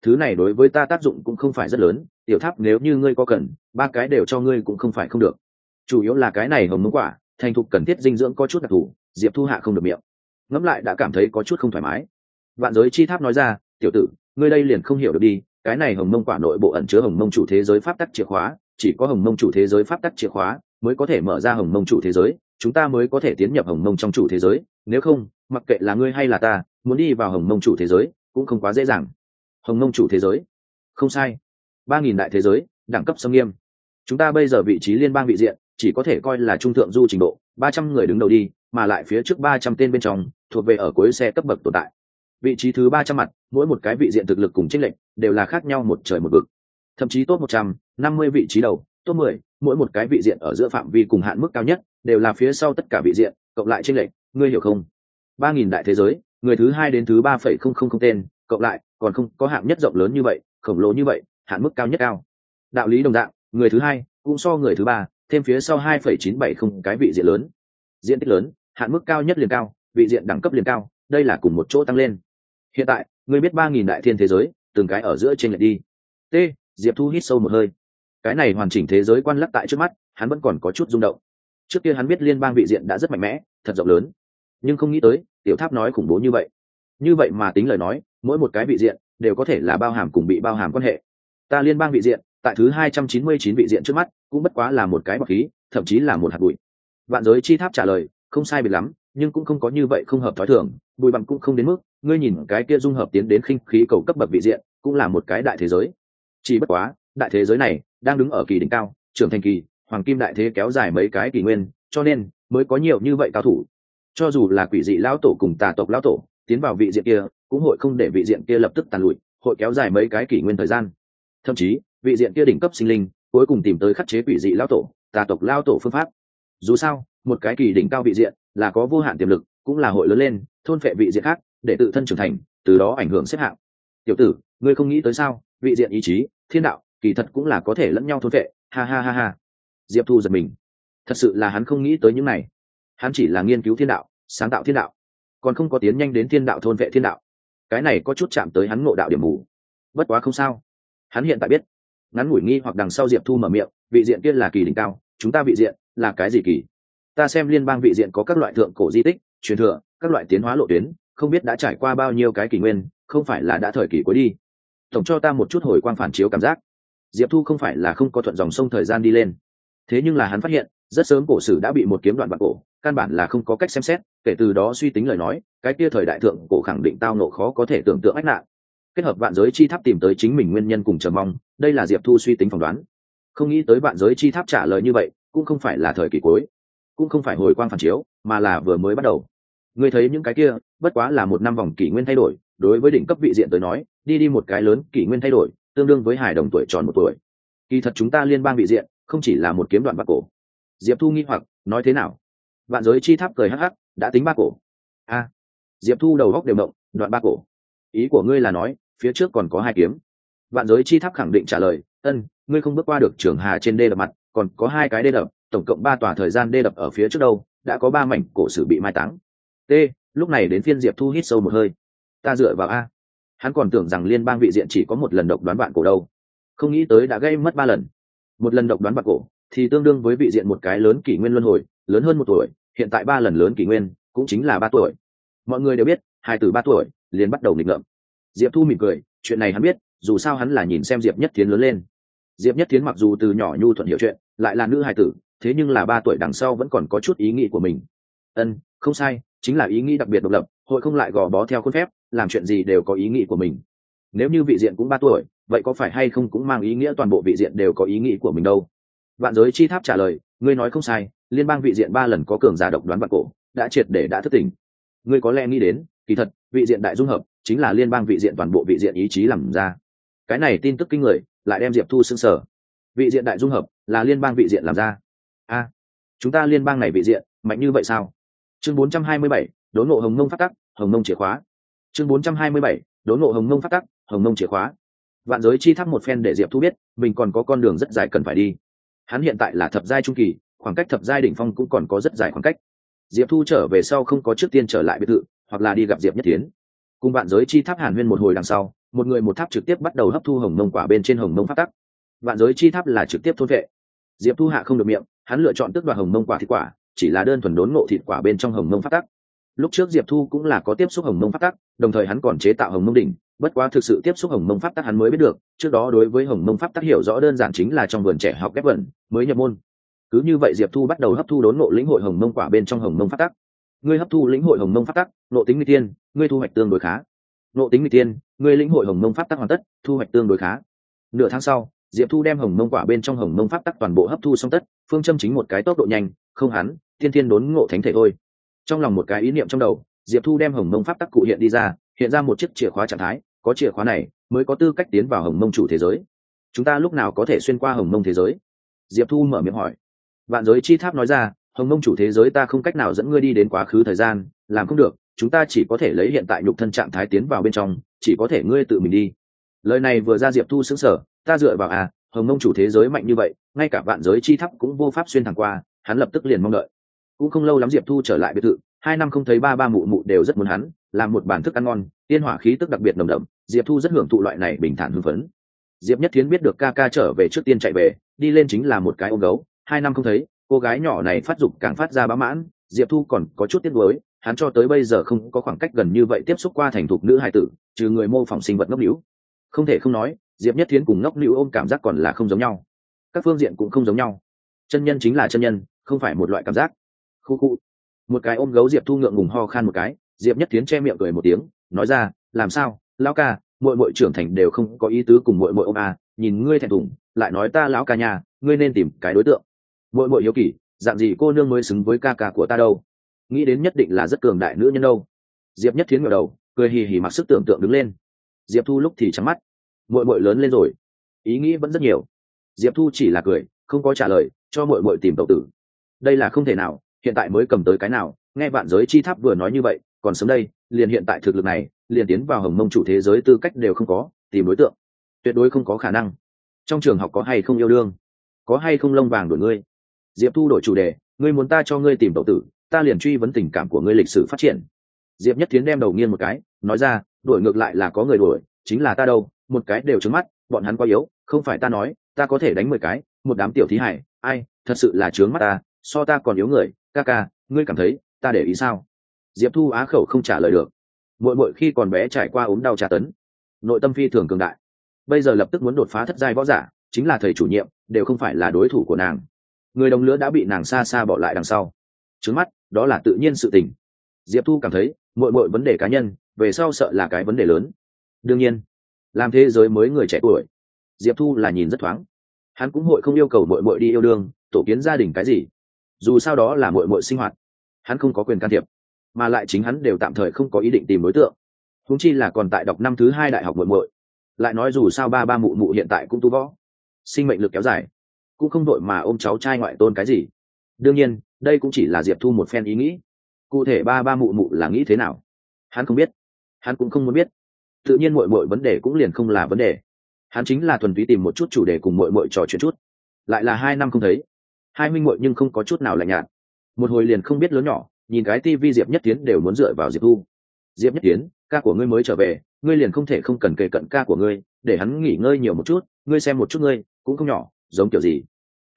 thứ này đối với ta tác dụng cũng không phải rất lớn, tiểu tháp nếu như ngươi có cần, ba cái đều cho ngươi cũng không phải không được. Chủ yếu là cái này hồng mông quả thành thục cần thiết dinh dưỡng có chút đặc thù, Diệp Thu hạ không được miệng, ngẫm lại đã cảm thấy có chút không thoải mái. Vạn giới chi tháp nói ra, tiểu tử, ngươi đây liền không hiểu được đi, cái này hồng mông quả nội bộ ẩn chứa hồng mông chủ thế giới pháp tắc chìa khóa, chỉ có hồng mông chủ thế giới pháp tắc chìa khóa mới có thể mở ra hồng mông chủ thế giới, chúng ta mới có thể tiến nhập hồng mông trong chủ thế giới, nếu không, mặc kệ là ngươi hay là ta, muốn đi vào hồng mông chủ thế giới cũng không quá dễ dàng. Hồng mông chủ thế giới, không sai, 3.000 đại thế giới, đẳng cấp xâm nghiêm. Chúng ta bây giờ vị trí liên bang vị diện chỉ có thể coi là trung thượng du trình độ, 300 người đứng đầu đi, mà lại phía trước 300 tên bên trong thuộc về ở cuối xe cấp bậc tồn tại. Vị trí thứ 300 mặt, mỗi một cái vị diện thực lực cùng chênh lệch đều là khác nhau một trời một vực. Thậm chí top 150 vị trí đầu, top 10, mỗi một cái vị diện ở giữa phạm vi cùng hạn mức cao nhất đều là phía sau tất cả vị diện cộng lại chênh lệch, ngươi hiểu không? 3.000 đại thế giới, người thứ 2 đến thứ 3,000 tên cộng lại còn không có hạng nhất rộng lớn như vậy, khổng lồ như vậy, hạn mức cao nhất cao. Đạo lý đồng dạng, người thứ 2 cũng so người thứ 3 thêm phía sau 2,970 cái vị diện lớn. Diện tích lớn, hạn mức cao nhất liền cao, vị diện đẳng cấp liền cao, đây là cùng một chỗ tăng lên. Hiện tại, ngươi biết 3.000 đại thiên thế giới, từng cái ở giữa trên lệch đi. T, Diệp Thu hít sâu một hơi. Cái này hoàn chỉnh thế giới quan lắc tại trước mắt, hắn vẫn còn có chút rung động. Trước kia hắn biết liên bang vị diện đã rất mạnh mẽ, thật rộng lớn, nhưng không nghĩ tới, tiểu tháp nói khủng bố như vậy. Như vậy mà tính lời nói, mỗi một cái vị diện đều có thể là bao hàm cùng bị bao hàm quan hệ. Ta liên bang vị diện, tại thứ 299 vị diện trước mắt, cũng bất quá là một cái bọt khí, thậm chí là một hạt bụi. Vạn giới chi tháp trả lời, không sai biệt lắm, nhưng cũng không có như vậy không hợp thói thường, bụi bặm cũng không đến mức, ngươi nhìn cái kia dung hợp tiến đến khinh khí cầu cấp bậc vị diện, cũng là một cái đại thế giới. Chỉ bất quá, đại thế giới này đang đứng ở kỳ đỉnh cao, trưởng thành kỳ, hoàng kim đại thế kéo dài mấy cái kỷ nguyên, cho nên mới có nhiều như vậy cao thủ. Cho dù là quỷ dị lão tổ cùng tà tộc lão tổ tiến vào vị diện kia, cũng hội không để vị diện kia lập tức tàn lụi, hội kéo dài mấy cái kỷ nguyên thời gian. Thậm chí, vị diện kia đỉnh cấp sinh linh, cuối cùng tìm tới khắc chế quỷ dị lão tổ, tà tộc lão tổ phương pháp. Dù sao, một cái kỳ đỉnh cao vị diện là có vô hạn tiềm lực, cũng là hội lớn lên, thôn phệ vị diện khác, để tự thân trưởng thành, từ đó ảnh hưởng xếp hạng. Tiểu tử, ngươi không nghĩ tới sao? Vị diện ý chí, thiên đạo, kỳ thật cũng là có thể lẫn nhau thôn phệ. Ha ha ha ha. Diệp Thu giật mình. Thật sự là hắn không nghĩ tới những này. Hắn chỉ là nghiên cứu thiên đạo, sáng tạo thiên đạo, còn không có tiến nhanh đến thiên đạo thôn vệ thiên đạo. Cái này có chút chạm tới hắn ngộ đạo điểm mù. Bất quá không sao, hắn hiện tại biết. Ngắn ngủi nghi hoặc đằng sau Diệp Thu mở miệng, vị diện kia là kỳ đỉnh cao, chúng ta vị diện là cái gì kỳ? Ta xem liên bang vị diện có các loại thượng cổ di tích, truyền thừa, các loại tiến hóa lộ tuyến, không biết đã trải qua bao nhiêu cái kỷ nguyên, không phải là đã thời kỳ cuối đi. Tổng cho ta một chút hồi quang phản chiếu cảm giác. Diệp Thu không phải là không có thuận dòng sông thời gian đi lên, thế nhưng là hắn phát hiện rất sớm cổ sử đã bị một kiếm đoạn vạn cổ, căn bản là không có cách xem xét, kể từ đó suy tính lời nói, cái kia thời đại thượng cổ khẳng định tao nộ khó có thể tưởng tượng ách nạn. Kết hợp vạn giới chi tháp tìm tới chính mình nguyên nhân cùng chờ mong, đây là Diệp Thu suy tính phỏng đoán. Không nghĩ tới vạn giới chi tháp trả lời như vậy, cũng không phải là thời kỳ cuối, cũng không phải hồi quang phản chiếu, mà là vừa mới bắt đầu. Ngươi thấy những cái kia, bất quá là một năm vòng kỷ nguyên thay đổi, đối với đỉnh cấp vị diện tới nói, đi một cái lớn kỷ nguyên thay đổi, tương đương với hài đồng tuổi tròn 1 tuổi. Kỳ thật chúng ta liên bang vị diện, không chỉ là một kiếm đoạn bạc cổ. Diệp Thu nghi hoặc, nói thế nào? Vạn giới chi tháp cười hắc hắc, đã tính 3 cổ. A. Diệp Thu đầu góc đều động, đoạn 3 cổ. Ý của ngươi là nói, phía trước còn có 2 kiếm. Vạn giới chi tháp khẳng định trả lời, ân, ngươi không bước qua được trường hà trên đê đập mặt, còn có 2 cái đê đập, tổng cộng 3 tòa thời gian đê đập ở phía trước đâu, đã có 3 mảnh cổ sử bị mai táng. T, lúc này đến phiên Diệp Thu hít sâu một hơi. Ta dựa vào A. Hắn còn tưởng rằng liên bang vị diện chỉ có một lần độc đoán bạn cổ đâu, không nghĩ tới đã gây mất 3 lần. Một lần độc đoán bạn cổ thì tương đương với vị diện một cái lớn kỷ nguyên luân hồi, lớn hơn 1 tuổi, hiện tại 3 lần lớn kỷ nguyên cũng chính là 3 tuổi. Mọi người đều biết, hai từ 3 tuổi liền bắt đầu nghịch ngợm. Diệp Thu mỉm cười, chuyện này hắn biết, dù sao hắn là nhìn xem Diệp Nhất Thiến lớn lên. Diệp Nhất Thiến mặc dù từ nhỏ nhu thuận hiểu chuyện, lại là nữ hài tử, thế nhưng là 3 tuổi đằng sau vẫn còn có chút ý nghĩ của mình. Ân, không sai, chính là ý nghĩ đặc biệt độc lập, hội không lại gò bó theo khuôn phép, làm chuyện gì đều có ý nghĩ của mình. Nếu như vị diện cũng 3 tuổi, vậy có phải hay không cũng mang ý nghĩa toàn bộ vị diện đều có ý nghĩ của mình đâu? Vạn giới chi tháp trả lời, ngươi nói không sai, liên bang vị diện 3 lần có cường giả độc đoán vạn cổ, đã triệt để đã thức tỉnh. Ngươi có lẽ nghĩ đến, kỳ thật, vị diện đại dung hợp chính là liên bang vị diện toàn bộ vị diện ý chí làm ra. Cái này tin tức kinh người, lại đem Diệp Thu sững sờ. Vị diện đại dung hợp là liên bang vị diện làm ra? A, chúng ta liên bang này vị diện mạnh như vậy sao? Chương 427, đốn ngộ hồng mông phát tắc, hồng mông chìa khóa. Chương 427, đốn ngộ hồng mông phát tắc, hồng mông chìa khóa. Vạn giới chi tháp một phen để Diệp Thu biết, mình còn có con đường rất dài cần phải đi. Hắn hiện tại là thập giai trung kỳ, khoảng cách thập giai đỉnh phong cũng còn có rất dài khoảng cách. Diệp Thu trở về sau không có trước tiên trở lại biệt thự, hoặc là đi gặp Diệp Nhất Thiến. Cùng vạn giới chi tháp hàn huyên một hồi đằng sau, một người một tháp trực tiếp bắt đầu hấp thu hồng mông quả bên trên hồng mông pháp tắc. Vạn giới chi tháp là trực tiếp thôn vệ. Diệp Thu hạ không được miệng, hắn lựa chọn tước đoạt hồng mông quả thịt quả, chỉ là đơn thuần đốn ngộ thịt quả bên trong hồng mông pháp tắc. Lúc trước Diệp Thu cũng là có tiếp xúc hồng mông pháp tắc, đồng thời hắn còn chế tạo hồng mông đỉnh, bất quá thực sự tiếp xúc hồng mông pháp tắc hắn mới biết được, trước đó đối với hồng mông pháp tắc hiểu rõ đơn giản chính là trong vườn trẻ học ghép vẩn, mới nhập môn. Cứ như vậy Diệp Thu bắt đầu hấp thu đốn ngộ lĩnh hội hồng mông quả bên trong hồng mông pháp tắc. Ngươi hấp thu lĩnh hội hồng mông pháp tắc, nộ tính nguy tiên, ngươi thu hoạch tương đối khá. Nộ tính nguy tiên, ngươi lĩnh hội hồng mông pháp tắc hoàn tất, thu hoạch tương đối khá. Nửa tháng sau, Diệp Thu đem hồng mông quả bên trong hồng mông pháp tắc toàn bộ hấp thu xong tất, phương châm chính một cái tốc độ nhanh, không hắn, tiên tiên đốn ngộ thánh thể thôi. Trong lòng một cái ý niệm trong đầu, Diệp Thu đem hồng mông pháp tắc cụ hiện ra một chiếc chìa khóa trạng thái, có chìa khóa này mới có tư cách tiến vào hồng mông chủ thế giới. Chúng ta lúc nào có thể xuyên qua hồng mông thế giới? Diệp Thu mở miệng hỏi. Vạn giới chi tháp nói ra, hồng mông chủ thế giới ta không cách nào dẫn ngươi đi đến quá khứ thời gian, làm không được, chúng ta chỉ có thể lấy hiện tại nhục thân trạng thái tiến vào bên trong, chỉ có thể ngươi tự mình đi. Lời này vừa ra Diệp Thu sững sờ, ta dựa vào hồng mông chủ thế giới mạnh như vậy, ngay cả vạn giới chi tháp cũng vô pháp xuyên thẳng qua, hắn lập tức liền mong đợi. Cũng không lâu lắm Diệp Thu trở lại biệt thự, 2 năm không thấy ba mụ mụ đều rất muốn hắn, làm một bản thức ăn ngon, tiên hỏa khí tức đặc biệt nồng đậm, Diệp Thu rất hưởng thụ loại này bình thản hưng phấn. Diệp Nhất Thiến biết được ca ca trở về trước tiên chạy về, đi lên chính là một cái ôm gấu, 2 năm không thấy, cô gái nhỏ này phát dục càng phát ra bá mãn, Diệp Thu còn có chút tiếc nuối, hắn cho tới bây giờ không có khoảng cách gần như vậy tiếp xúc qua thành thục nữ hài tử, trừ người mô phỏng sinh vật ngốc nĩu. Không thể không nói, Diệp Nhất Thiến cùng ngốc nĩu ôm cảm giác còn là không giống nhau. Các phương diện cũng không giống nhau. Chân nhân chính là chân nhân, không phải một loại cảm giác. Khu khu. Một cái ôm gấu Diệp Thu ngượng ngùng ho khan một cái, Diệp Nhất Thiến che miệng cười một tiếng, nói ra, làm sao, lão ca, muội muội trưởng thành đều không có ý tứ cùng muội muội ôm nhìn ngươi thẹn thùng, lại nói ta lão ca nhà, ngươi nên tìm cái đối tượng. Muội muội hiếu kỳ, dạng gì cô nương mới xứng với ca ca của ta đâu? Nghĩ đến nhất định là rất cường đại nữ nhân đâu. Diệp Nhất Thiến ngẩng đầu, cười hì hì mặc sức tưởng tượng đứng lên. Diệp Thu lúc thì trắng mắt, muội muội lớn lên rồi, ý nghĩ vẫn rất nhiều. Diệp Thu chỉ là cười, không có trả lời, cho muội muội tìm tẩu tử. Đây là không thể nào, hiện tại mới cầm tới cái nào, nghe vạn giới chi tháp vừa nói như vậy, còn sớm đây, liền hiện tại thực lực này, liền tiến vào hồng mông chủ thế giới tư cách đều không có, tìm đối tượng tuyệt đối không có khả năng. Trong trường học có hay không yêu đương, có hay không lông vàng đổi ngươi? Diệp Thu đổi chủ đề, ngươi muốn ta cho ngươi tìm tẩu tử, ta liền truy vấn tình cảm của ngươi lịch sử phát triển. Diệp Nhất Thiến đem đầu nghiêng một cái, nói ra, đổi ngược lại là có người đổi, chính là ta đâu, một cái đều trứng mắt, bọn hắn quá yếu, không phải ta nói, ta có thể đánh 10 cái, một đám tiểu thí hải, ai, thật sự là trướng mắt ta, so ta còn yếu người, ca ca, ngươi cảm thấy ta để ý sao? Diệp Thu á khẩu không trả lời được. Muội muội khi còn bé trải qua ốm đau tra tấn, nội tâm phi thường cường đại, bây giờ lập tức muốn đột phá thất giai võ giả, chính là thầy chủ nhiệm đều không phải là đối thủ của nàng. Người đồng lứa đã bị nàng xa xa bỏ lại đằng sau, trướng mắt, đó là tự nhiên sự tình. Diệp Thu cảm thấy muội muội vấn đề cá nhân, về sau sợ là cái vấn đề lớn. Đương nhiên, làm thế giới mới người trẻ tuổi, Diệp Thu là nhìn rất thoáng, hắn cũng hội không yêu cầu muội muội đi yêu đương, tổ kiến gia đình cái gì, dù sao đó là muội muội sinh hoạt, hắn không có quyền can thiệp, mà lại chính hắn đều tạm thời không có ý định tìm đối tượng, huống chi là còn tại đọc năm thứ 2 đại học muội muội. Lại nói dù sao ba mụ mụ hiện tại cũng tu võ, sinh mệnh lực kéo dài, cũng không đội mà ôm cháu trai ngoại tôn cái gì. Đương nhiên đây cũng chỉ là Diệp Thu một phen ý nghĩ, cụ thể ba mụ mụ là nghĩ thế nào hắn không biết, hắn cũng không muốn biết. Tự nhiên muội muội vấn đề cũng liền không là vấn đề, hắn chính là thuần túy tìm một chút chủ đề cùng muội muội trò chuyện chút. Lại là 2 năm không thấy, hai huynh muội nhưng không có chút nào lạnh nhạt, một hồi liền không biết lớn nhỏ, nhìn cái tivi Diệp Nhất Tiến đều muốn dựa vào Diệp Thu. Diệp Nhất Tiến, ca của ngươi mới trở về, ngươi liền không thể không cần kề cận ca của ngươi, để hắn nghỉ ngơi nhiều một chút, ngươi xem một chút ngươi cũng không nhỏ, giống kiểu gì?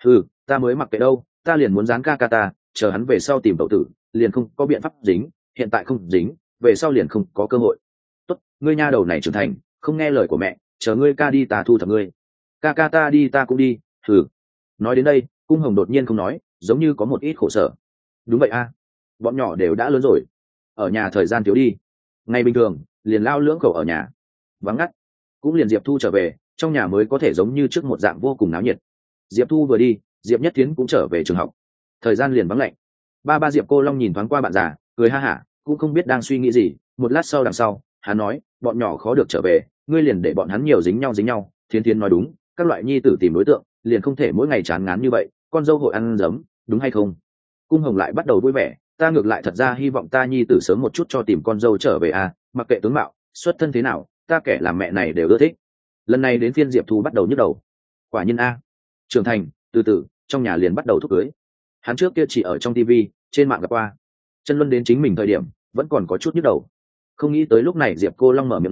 Ta mới mặc kệ đâu, ta liền muốn dán ca ca ta, chờ hắn về sau tìm tẩu tử, liền không có biện pháp dính, hiện tại không dính, về sau liền không có cơ hội. Tốt, ngươi nha đầu này trưởng thành, không nghe lời của mẹ, chờ ngươi ca đi ta thu thập ngươi. Ca ca ta đi ta cũng đi. Nói đến đây, Cung Hồng đột nhiên không nói, giống như có một ít khổ sở. Đúng vậy bọn nhỏ đều đã lớn rồi, ở nhà thời gian thiếu đi, ngày bình thường liền lao lưỡng khẩu ở nhà, vắng ngắt, cũng liền Diệp Thu trở về, trong nhà mới có thể giống như trước một dạng vô cùng náo nhiệt. Diệp Thu vừa đi, Diệp Nhất Tiến cũng trở về trường học, thời gian liền vắng lạnh. Ba Diệp Cô Long nhìn thoáng qua bạn già, cười ha hả, cũng không biết đang suy nghĩ gì. Một lát sau đằng sau, hắn nói, bọn nhỏ khó được trở về, ngươi liền để bọn hắn nhiều dính nhau. Thiến Thiến nói đúng, các loại nhi tử tìm đối tượng, liền không thể mỗi ngày chán ngán như vậy, con dâu hội ăn giấm, đúng hay không? Cung Hồng lại bắt đầu vui vẻ, ta ngược lại thật ra hy vọng ta nhi tử sớm một chút cho tìm con dâu trở về mặc kệ tướng mạo, xuất thân thế nào, ta kẻ làm mẹ này đều ưa thích. Lần này đến phiên Diệp Thu bắt đầu nhức đầu. Quả nhiên trưởng thành, từ từ, trong nhà liền bắt đầu thúc cưới. Hắn trước kia chỉ ở trong TV, trên mạng gặp qua. Chân Luân đến chính mình thời điểm, vẫn còn có chút nhức đầu. Không nghĩ tới lúc này Diệp Cô Long mở miệng nói,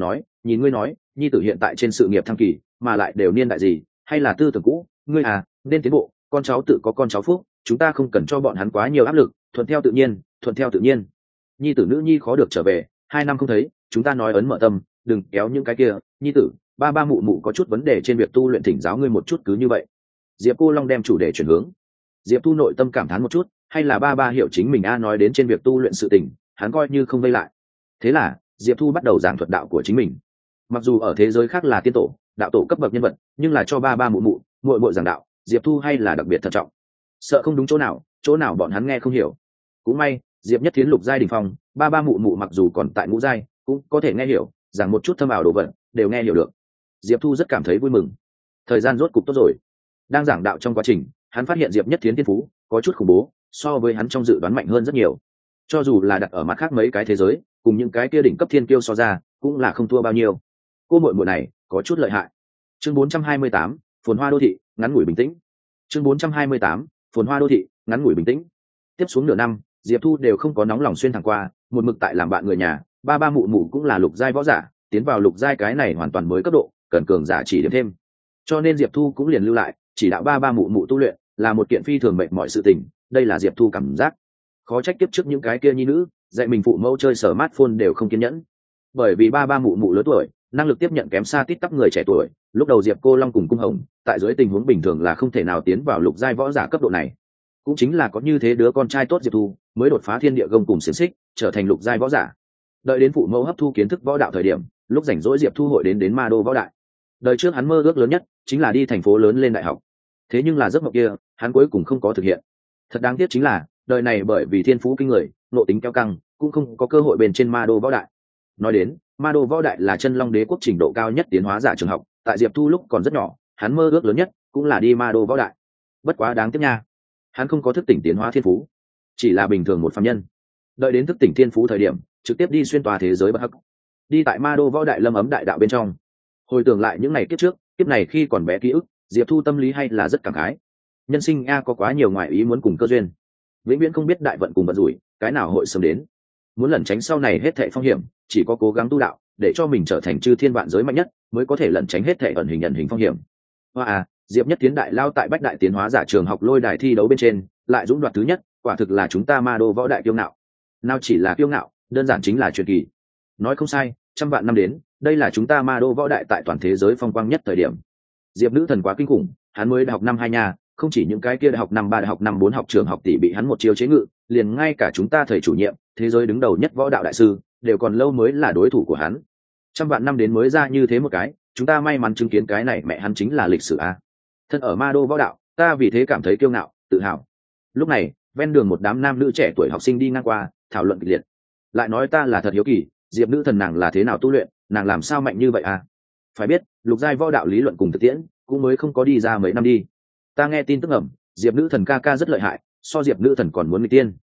nhìn ngươi nói nhi tử hiện tại trên sự nghiệp thăng kỳ mà lại đều niên đại gì hay là tư tưởng cũ, ngươi à nên tiến bộ, con cháu tự có con cháu phúc, chúng ta không cần cho bọn hắn quá nhiều áp lực, thuận theo tự nhiên, thuận theo tự nhiên. Nhi tử nữ nhi khó được trở về, 2 năm không thấy, chúng ta nói ấn mở tâm, đừng kéo những cái kia. Nhi tử, ba ba mụ mụ có chút vấn đề trên việc tu luyện, thỉnh giáo ngươi một chút, cứ như vậy. Diệp Cô Long đem chủ đề chuyển hướng. Diệp Thu nội tâm cảm thán một chút, hay là ba ba hiểu chính mình a, nói đến trên việc tu luyện sự tình, hắn coi như không vây lại. Thế là Diệp Thu bắt đầu giảng thuật đạo của chính mình. Mặc dù ở thế giới khác là tiên tổ, đạo tổ cấp bậc nhân vật, nhưng là cho ba ba mụ mụ muội muội giảng đạo, Diệp Thu hay là đặc biệt thận trọng, sợ không đúng chỗ nào bọn hắn nghe không hiểu. Cũng may Diệp Nhất Thiến lục giai đỉnh phong, ba ba mụ mụ mặc dù còn tại ngũ giai cũng có thể nghe hiểu, giảng một chút thâm ảo đồ vật đều nghe hiểu được. Diệp Thu rất cảm thấy vui mừng, thời gian rốt cục tốt rồi. Đang giảng đạo trong quá trình, hắn phát hiện Diệp Nhất Thiến thiên phú có chút khủng bố, so với hắn trong dự đoán mạnh hơn rất nhiều. Cho dù là đặt ở mặt khác mấy cái thế giới, cùng những cái kia đỉnh cấp thiên kiêu so ra, cũng là không thua bao nhiêu. Cô muội muội này có chút lợi hại. Chương 428, phồn hoa đô thị, ngắn ngủi bình tĩnh. Chương 428, phồn hoa đô thị, ngắn ngủi bình tĩnh. Tiếp xuống nửa năm, Diệp Thu đều không có nóng lòng xuyên thẳng qua, một mực tại làm bạn người nhà, ba ba mụ mụ cũng là lục giai võ giả, tiến vào lục giai cái này hoàn toàn mới cấp độ, cần cường giả chỉ điểm thêm. Cho nên Diệp Thu cũng liền lưu lại, chỉ đạo ba ba mụ mụ tu luyện, là một kiện phi thường mệt mỏi sự tình, đây là Diệp Thu cảm giác. Khó trách tiếp trước những cái kia nhi nữ, dạy mình phụ mẫu chơi smartphone đều không kiên nhẫn. Bởi vì ba ba mụ mụ lớn tuổi, năng lực tiếp nhận kém xa tít tắp người trẻ tuổi, lúc đầu Diệp Cô Long cùng Cung Hồng, tại dưới tình huống bình thường là không thể nào tiến vào lục giai võ giả cấp độ này. Cũng chính là có như thế đứa con trai tốt Diệp Thu, mới đột phá thiên địa gông cùng xiềng xích, trở thành lục giai võ giả. Đợi đến phụ mẫu hấp thu kiến thức võ đạo thời điểm, lúc rảnh rỗi Diệp Thu hội đến Ma Đô võ đại. Đời trước hắn mơ ước lớn nhất chính là đi thành phố lớn lên đại học. Thế nhưng là giấc mộng kia, hắn cuối cùng không có thực hiện. Thật đáng tiếc chính là, đời này bởi vì thiên phú kinh người, nộ tính kéo căng, cũng không có cơ hội bên trên Ma Đô võ đại. Nói đến, Ma Đô võ đại là chân long đế quốc trình độ cao nhất tiến hóa giả trường học, tại Diệp Thu lúc còn rất nhỏ, hắn mơ ước lớn nhất cũng là đi Ma Đô võ đại. Bất quá đáng tiếc nha, hắn không có thức tỉnh tiến hóa thiên phú, chỉ là bình thường một phàm nhân. Đợi đến thức tỉnh thiên phú thời điểm, trực tiếp đi xuyên tòa thế giới bất hắc, đi tại Ma Đô võ đại lâm ấm đại đạo bên trong. Hồi tưởng lại những ngày kiếp trước, kiếp này khi còn bé ký ức, Diệp Thu tâm lý hay là rất cảm khái. Nhân sinh a, có quá nhiều ngoại ý muốn cùng cơ duyên, vĩnh viễn không biết đại vận cùng vận rủi cái nào hội sớm đến. Muốn lẩn tránh sau này hết thảy phong hiểm, chỉ có cố gắng tu đạo, để cho mình trở thành chư thiên vạn giới mạnh nhất, mới có thể lẩn tránh hết thảy ẩn hình phong hiểm. Hoa Diệp Nhất Tiến đại lao tại Bách Đại tiến hóa giả trường học lôi đài thi đấu bên trên, lại dũng đoạt thứ nhất, quả thực là chúng ta Ma Đô võ đại kiêu ngạo. Nào chỉ là kiêu ngạo, đơn giản chính là truyền kỳ. Nói không sai, trăm vạn năm đến, đây là chúng ta Ma Đô võ đại tại toàn thế giới phong quang nhất thời điểm. Diệp nữ thần quá kinh khủng, hắn mới đại học năm 2 nhà, không chỉ những cái kia đại học năm 3, đại học năm 4 học trường học tỷ bị hắn một chiêu chế ngự, liền ngay cả chúng ta thầy chủ nhiệm, thế giới đứng đầu nhất võ đạo đại sư, đều còn lâu mới là đối thủ của hắn. Trăm vạn năm đến mới ra như thế một cái, chúng ta may mắn chứng kiến cái này, mẹ hắn chính là lịch sử a. Thân ở Ma Đô võ đạo, ta vì thế cảm thấy kiêu ngạo, tự hào. Lúc này, ven đường một đám nam nữ trẻ tuổi học sinh đi ngang qua, thảo luận kịch liệt. Lại nói ta là thật hiếu kỳ, Diệp nữ thần nàng là thế nào tu luyện, nàng làm sao mạnh như vậy à? Phải biết, lục giai võ đạo lý luận cùng thực tiễn, cũng mới không có đi ra mấy năm đi. Ta nghe tin tức ẩm, Diệp nữ thần ca ca rất lợi hại, so Diệp nữ thần còn muốn nghịch tiên.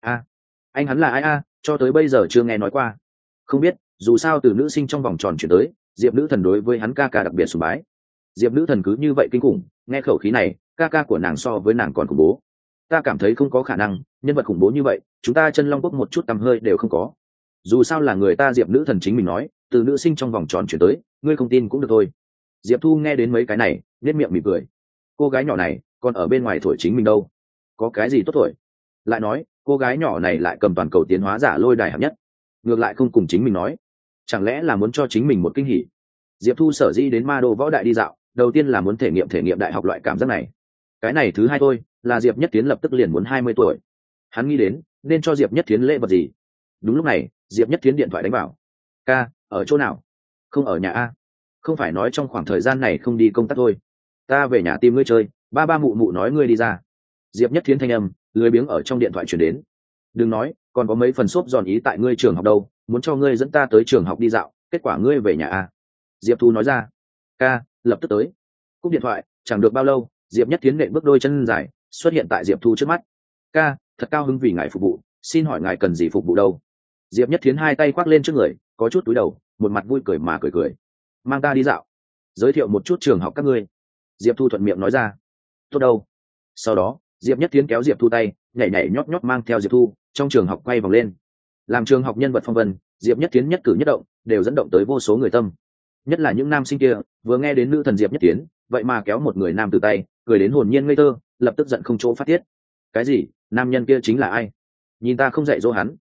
Anh hắn là ai a? Cho tới bây giờ chưa nghe nói qua. Không biết, dù sao từ nữ sinh trong vòng tròn chuyển tới, Diệp nữ thần đối với hắn ca ca đặc biệt sùng bái. Diệp nữ thần cứ như vậy kinh khủng, nghe khẩu khí này, ca ca của nàng so với nàng còn khủng bố. Ta cảm thấy không có khả năng, nhân vật khủng bố như vậy, chúng ta chân long quốc một chút tầm hơi đều không có. Dù sao là người ta Diệp nữ thần chính mình nói, từ nữ sinh trong vòng tròn chuyển tới, ngươi không tin cũng được thôi. Diệp Thu nghe đến mấy cái này, nét miệng mỉm cười. Cô gái nhỏ này còn ở bên ngoài thổi chính mình đâu, có cái gì tốt thổi? Lại nói, cô gái nhỏ này lại cầm toàn cầu tiến hóa giả lôi đài hạng nhất, ngược lại không cùng chính mình nói, chẳng lẽ là muốn cho chính mình một kinh hỉ? Diệp Thu sở dĩ đến Ma Đô võ đại đi dạo, đầu tiên là muốn thể nghiệm đại học loại cảm giác này. Cái này thứ hai thôi, là Diệp Nhất Tiến lập tức liền muốn 20 tuổi. Hắn nghĩ đến nên cho Diệp Nhất Tiến lễ vật gì. Đúng lúc này, Diệp Nhất Tiến điện thoại đánh vào. Ca, ở chỗ nào? Không ở nhà a? Không phải nói trong khoảng thời gian này không đi công tác thôi. Ta về nhà tìm ngươi chơi, ba ba mụ mụ nói ngươi đi ra. Diệp Nhất Tiến thanh âm lười biếng ở trong điện thoại truyền đến. Đừng nói, còn có mấy phần xốp giòn ý tại ngươi trường học đâu, muốn cho ngươi dẫn ta tới trường học đi dạo, kết quả ngươi về nhà a? Diệp Thu nói ra. Ca, lập tức tới. Cúp điện thoại, chẳng được bao lâu, Diệp Nhất Tiến nện bước đôi chân dài xuất hiện tại Diệp Thu trước mắt. Ca, thật cao hứng vì ngài phục vụ, xin hỏi ngài cần gì phục vụ đâu? Diệp Nhất Tiến hai tay khoác lên trước người, có chút túi đầu, một mặt vui cười mà cười. Mang ta đi dạo, giới thiệu một chút trường học các ngươi. Diệp Thu thuận miệng nói ra. Tốt đâu. Sau đó, Diệp Nhất Tiến kéo Diệp Thu tay, nhảy nhót mang theo Diệp Thu trong trường học quay vòng lên. Làm trường học nhân vật phong vân, Diệp Nhất Tiến nhất cử nhất động đều dẫn động tới vô số người tâm. nhất là những nam sinh kia vừa nghe đến nữ thần Diệp Nhất Tiến vậy mà kéo một người nam từ tay cười đến hồn nhiên ngây thơ, lập tức giận không chỗ phát tiết. Cái gì? Nam nhân kia chính là ai? Nhìn ta không dạy dỗ hắn.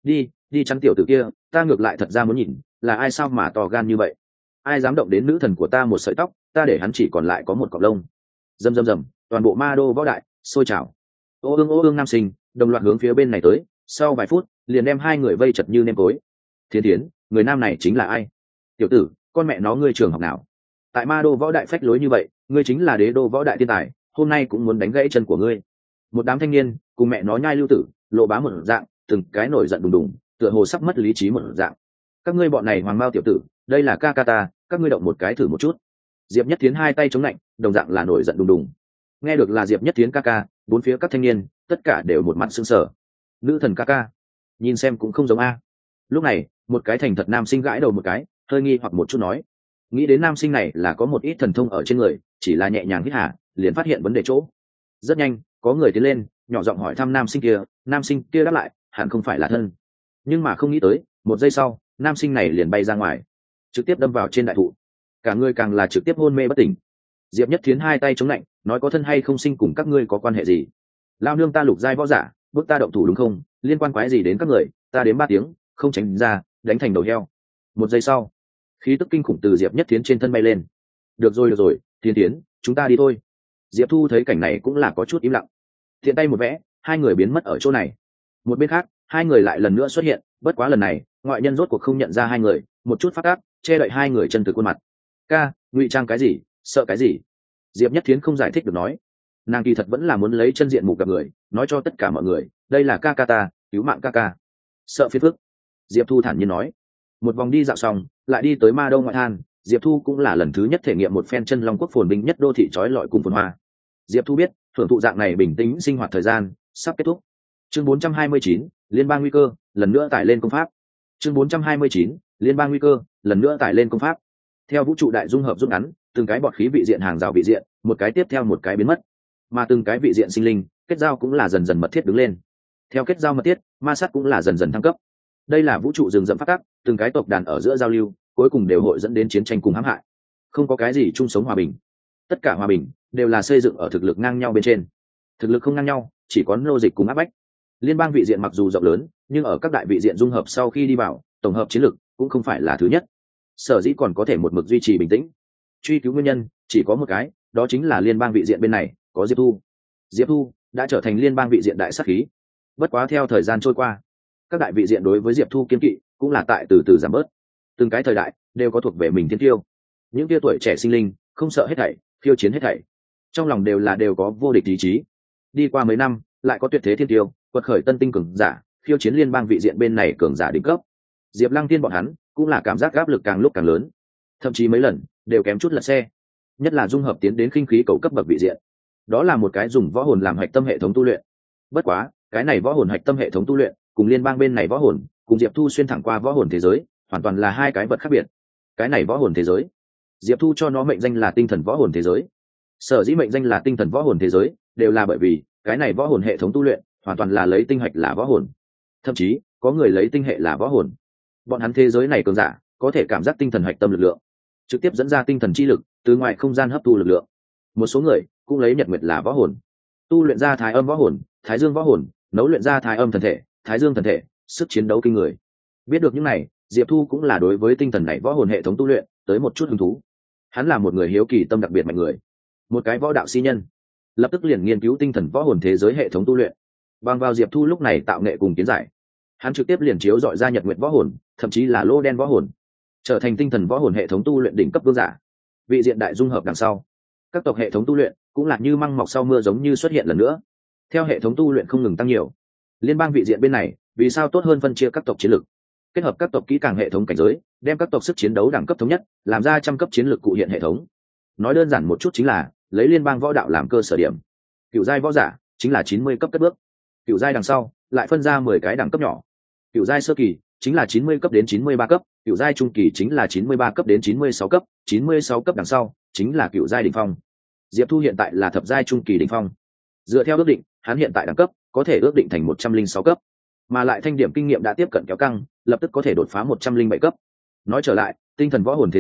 Đi chắn tiểu tử kia, ta ngược lại thật ra muốn nhìn là ai, sao mà to gan như vậy, ai dám động đến nữ thần của ta một sợi tóc, ta để hắn chỉ còn lại có một cọng lông. Rầm rầm rầm, toàn bộ ma đô võ đại sôi trào. Ô ương nam sinh đồng loạt hướng phía bên này tới, sau vài phút liền đem hai người vây chật như nêm cối. Thiên Thiến, người nam này chính là ai? Tiểu tử, con mẹ nó ngươi trường học nào? Tại ma đô võ đại phách lối như vậy, ngươi chính là đế đô võ đại thiên tài, hôm nay cũng muốn đánh gãy chân của ngươi. Một đám thanh niên cùng mẹ nó nhai lưu tử lộ bá một dạng, từng cái nổi giận đùng đùng, tựa hồ sắp mất lý trí một dạng. Các ngươi bọn này hoàng mao tiểu tử, đây là ca ca ta, các ngươi động một cái thử một chút. Diệp Nhất Tiến hai tay chống lạnh, đồng dạng là nổi giận đùng đùng. Nghe được là Diệp Nhất Tiến ca ca, bốn phía các thanh niên tất cả đều một mặt sững sờ. Nữ thần ca ca, nhìn xem cũng không giống a. Lúc này một cái thành thật nam sinh gãi đầu một cái, hơi nghi hoặc một chút nói, nghĩ đến nam sinh này là có một ít thần thông ở trên người, chỉ là nhẹ nhàng hít hà liền phát hiện vấn đề chỗ. Rất nhanh có người tiến lên nhỏ giọng hỏi thăm nam sinh kia đáp lại hẳn không phải là thân, nhưng mà không nghĩ tới một giây sau nam sinh này liền bay ra ngoài, trực tiếp đâm vào trên đại thụ, cả người càng là trực tiếp hôn mê bất tỉnh. Diệp Nhất Thiến hai tay chống lạnh nói, có thân hay không sinh cùng các ngươi có quan hệ gì? Lao nương ta lục giai võ giả, bước ta động thủ đúng không? Liên quan quái gì đến các người? Ta đến 3 tiếng không tránh ra, đánh thành đầu heo. Một giây sau khí tức kinh khủng từ Diệp Nhất Thiến trên thân bay lên. Được rồi Thiến, chúng ta đi thôi. Diệp Thu thấy cảnh này cũng là có chút im lặng, thiện tay một vẽ, hai người biến mất ở chỗ này. Một bên khác hai người lại lần nữa xuất hiện, bất quá lần này ngoại nhân rốt cuộc không nhận ra hai người, một chút phát tác che đậy hai người chân từ khuôn mặt. Ca, ngụy trang cái gì, sợ cái gì? Diệp Nhất Thiến không giải thích được nói, nàng kỳ thật vẫn là muốn lấy chân diện mục gặp người, nói cho tất cả mọi người đây là ca ca ta, cứu mạng ca ca. Sợ phiền phức, Diệp Thu thản nhiên nói. Một vòng đi dạo xong lại đi tới ma đông ngoại than, Diệp Thu cũng là lần thứ nhất thể nghiệm một phen chân long quốc phồn binh nhất đô thị trói lọi cùng phồn hoa. Diệp Thu biết hưởng thụ dạng này bình tĩnh sinh hoạt thời gian sắp kết thúc. Chương 429, liên bang nguy cơ lần nữa tải lên công pháp. Chương 429, liên bang nguy cơ lần nữa tải lên công pháp. Theo vũ trụ đại dung hợp rút ngắn, từng cái bọt khí vị diện hàng rào vị diện một cái tiếp theo một cái biến mất, mà từng cái vị diện sinh linh kết giao cũng là dần dần mật thiết đứng lên. Theo kết giao mật thiết, ma sát cũng là dần dần thăng cấp. Đây là vũ trụ rừng rậm phát tác, từng cái tộc đàn ở giữa giao lưu cuối cùng đều hội dẫn đến chiến tranh cùng hãm hại. Không có cái gì chung sống hòa bình, tất cả hòa bình đều là xây dựng ở thực lực ngang nhau bên trên. Thực lực không ngang nhau chỉ có nô dịch cùng áp bách. Liên bang vị diện mặc dù rộng lớn, nhưng ở các đại vị diện dung hợp sau khi đi vào, tổng hợp chiến lực cũng không phải là thứ nhất. Sở dĩ còn có thể một mực duy trì bình tĩnh, truy cứu nguyên nhân chỉ có một cái, đó chính là liên bang vị diện bên này có Diệp Thu. Diệp Thu đã trở thành liên bang vị diện đại sát khí. Bất quá theo thời gian trôi qua, các đại vị diện đối với Diệp Thu kiên kỵ cũng là tại từ từ giảm bớt. Từng cái thời đại đều có thuộc về mình thiên tiêu, những tia tuổi trẻ sinh linh không sợ hết thảy, khiêu chiến hết thảy, trong lòng đều có vô địch ý chí. Đi qua mấy năm lại có tuyệt thế thiên tiêu quật khởi tân tinh cường giả, khiêu chiến liên bang vị diện bên này cường giả đỉnh cấp. Diệp Lăng Tiên bọn hắn cũng là cảm giác áp lực càng lúc càng lớn, thậm chí mấy lần đều kém chút lật xe. Nhất là dung hợp tiến đến khinh khí cầu cấp bậc vị diện, đó là một cái dùng võ hồn làm hạch tâm hệ thống tu luyện. Bất quá cái này võ hồn hạch tâm hệ thống tu luyện cùng liên bang bên này võ hồn cùng Diệp Thu xuyên thẳng qua võ hồn thế giới hoàn toàn là hai cái vật khác biệt. Cái này võ hồn thế giới, Diệp Thu cho nó mệnh danh là tinh thần võ hồn thế giới. Sở dĩ mệnh danh là tinh thần võ hồn thế giới đều là bởi vì cái này võ hồn hệ thống tu luyện hoàn toàn là lấy tinh hạch là võ hồn, thậm chí có người lấy tinh hệ là võ hồn. Bọn hắn thế giới này cường giả có thể cảm giác tinh thần hạch tâm lực lượng, trực tiếp dẫn ra tinh thần chi lực từ ngoài không gian hấp thu lực lượng. Một số người cũng lấy nhật nguyệt là võ hồn, tu luyện ra thái âm võ hồn, thái dương võ hồn, nấu luyện ra thái âm thần thể, thái dương thần thể, sức chiến đấu kinh người. Biết được những này, Diệp Thu cũng là đối với tinh thần này võ hồn hệ thống tu luyện tới một chút hứng thú. Hắn là một người hiếu kỳ tâm đặc biệt mạnh người, một cái võ đạo si nhân, lập tức liền nghiên cứu tinh thần võ hồn thế giới hệ thống tu luyện. Bằng vào Diệp Thu lúc này tạo nghệ cùng kiến giải, hắn trực tiếp liền chiếu dọi ra nhật nguyệt võ hồn, thậm chí là lô đen võ hồn, trở thành tinh thần võ hồn hệ thống tu luyện đỉnh cấp vương giả. Vị diện đại dung hợp đằng sau, các tộc hệ thống tu luyện cũng là như măng mọc sau mưa giống như xuất hiện lần nữa. Theo hệ thống tu luyện không ngừng tăng nhiều, liên bang vị diện bên này vì sao tốt hơn phân chia các tộc chiến lược, kết hợp các tộc kỹ càng hệ thống cảnh giới, đem các tộc sức chiến đấu đẳng cấp thống nhất, làm ra trăm cấp chiến lược cụ hiện hệ thống. Nói đơn giản một chút chính là lấy liên bang võ đạo làm cơ sở điểm, cựu giai võ giả chính là 90 cấp cất bước, cựu giai đằng sau lại phân ra 10 cái đẳng cấp nhỏ. Cựu giai sơ kỳ chính là 90 cấp đến 93 cấp, cựu giai trung kỳ chính là 93 cấp đến 96 cấp, 96 cấp đằng sau chính là cựu giai đỉnh phong. Diệp Thu hiện tại là thập giai trung kỳ đỉnh phong. Dựa theo ước định, hắn hiện tại đẳng cấp có thể ước định thành 106 cấp, mà lại thanh điểm kinh nghiệm đã tiếp cận kéo căng, lập tức có thể đột phá 107 cấp. Nói trở lại, tinh thần võ hồn thế giới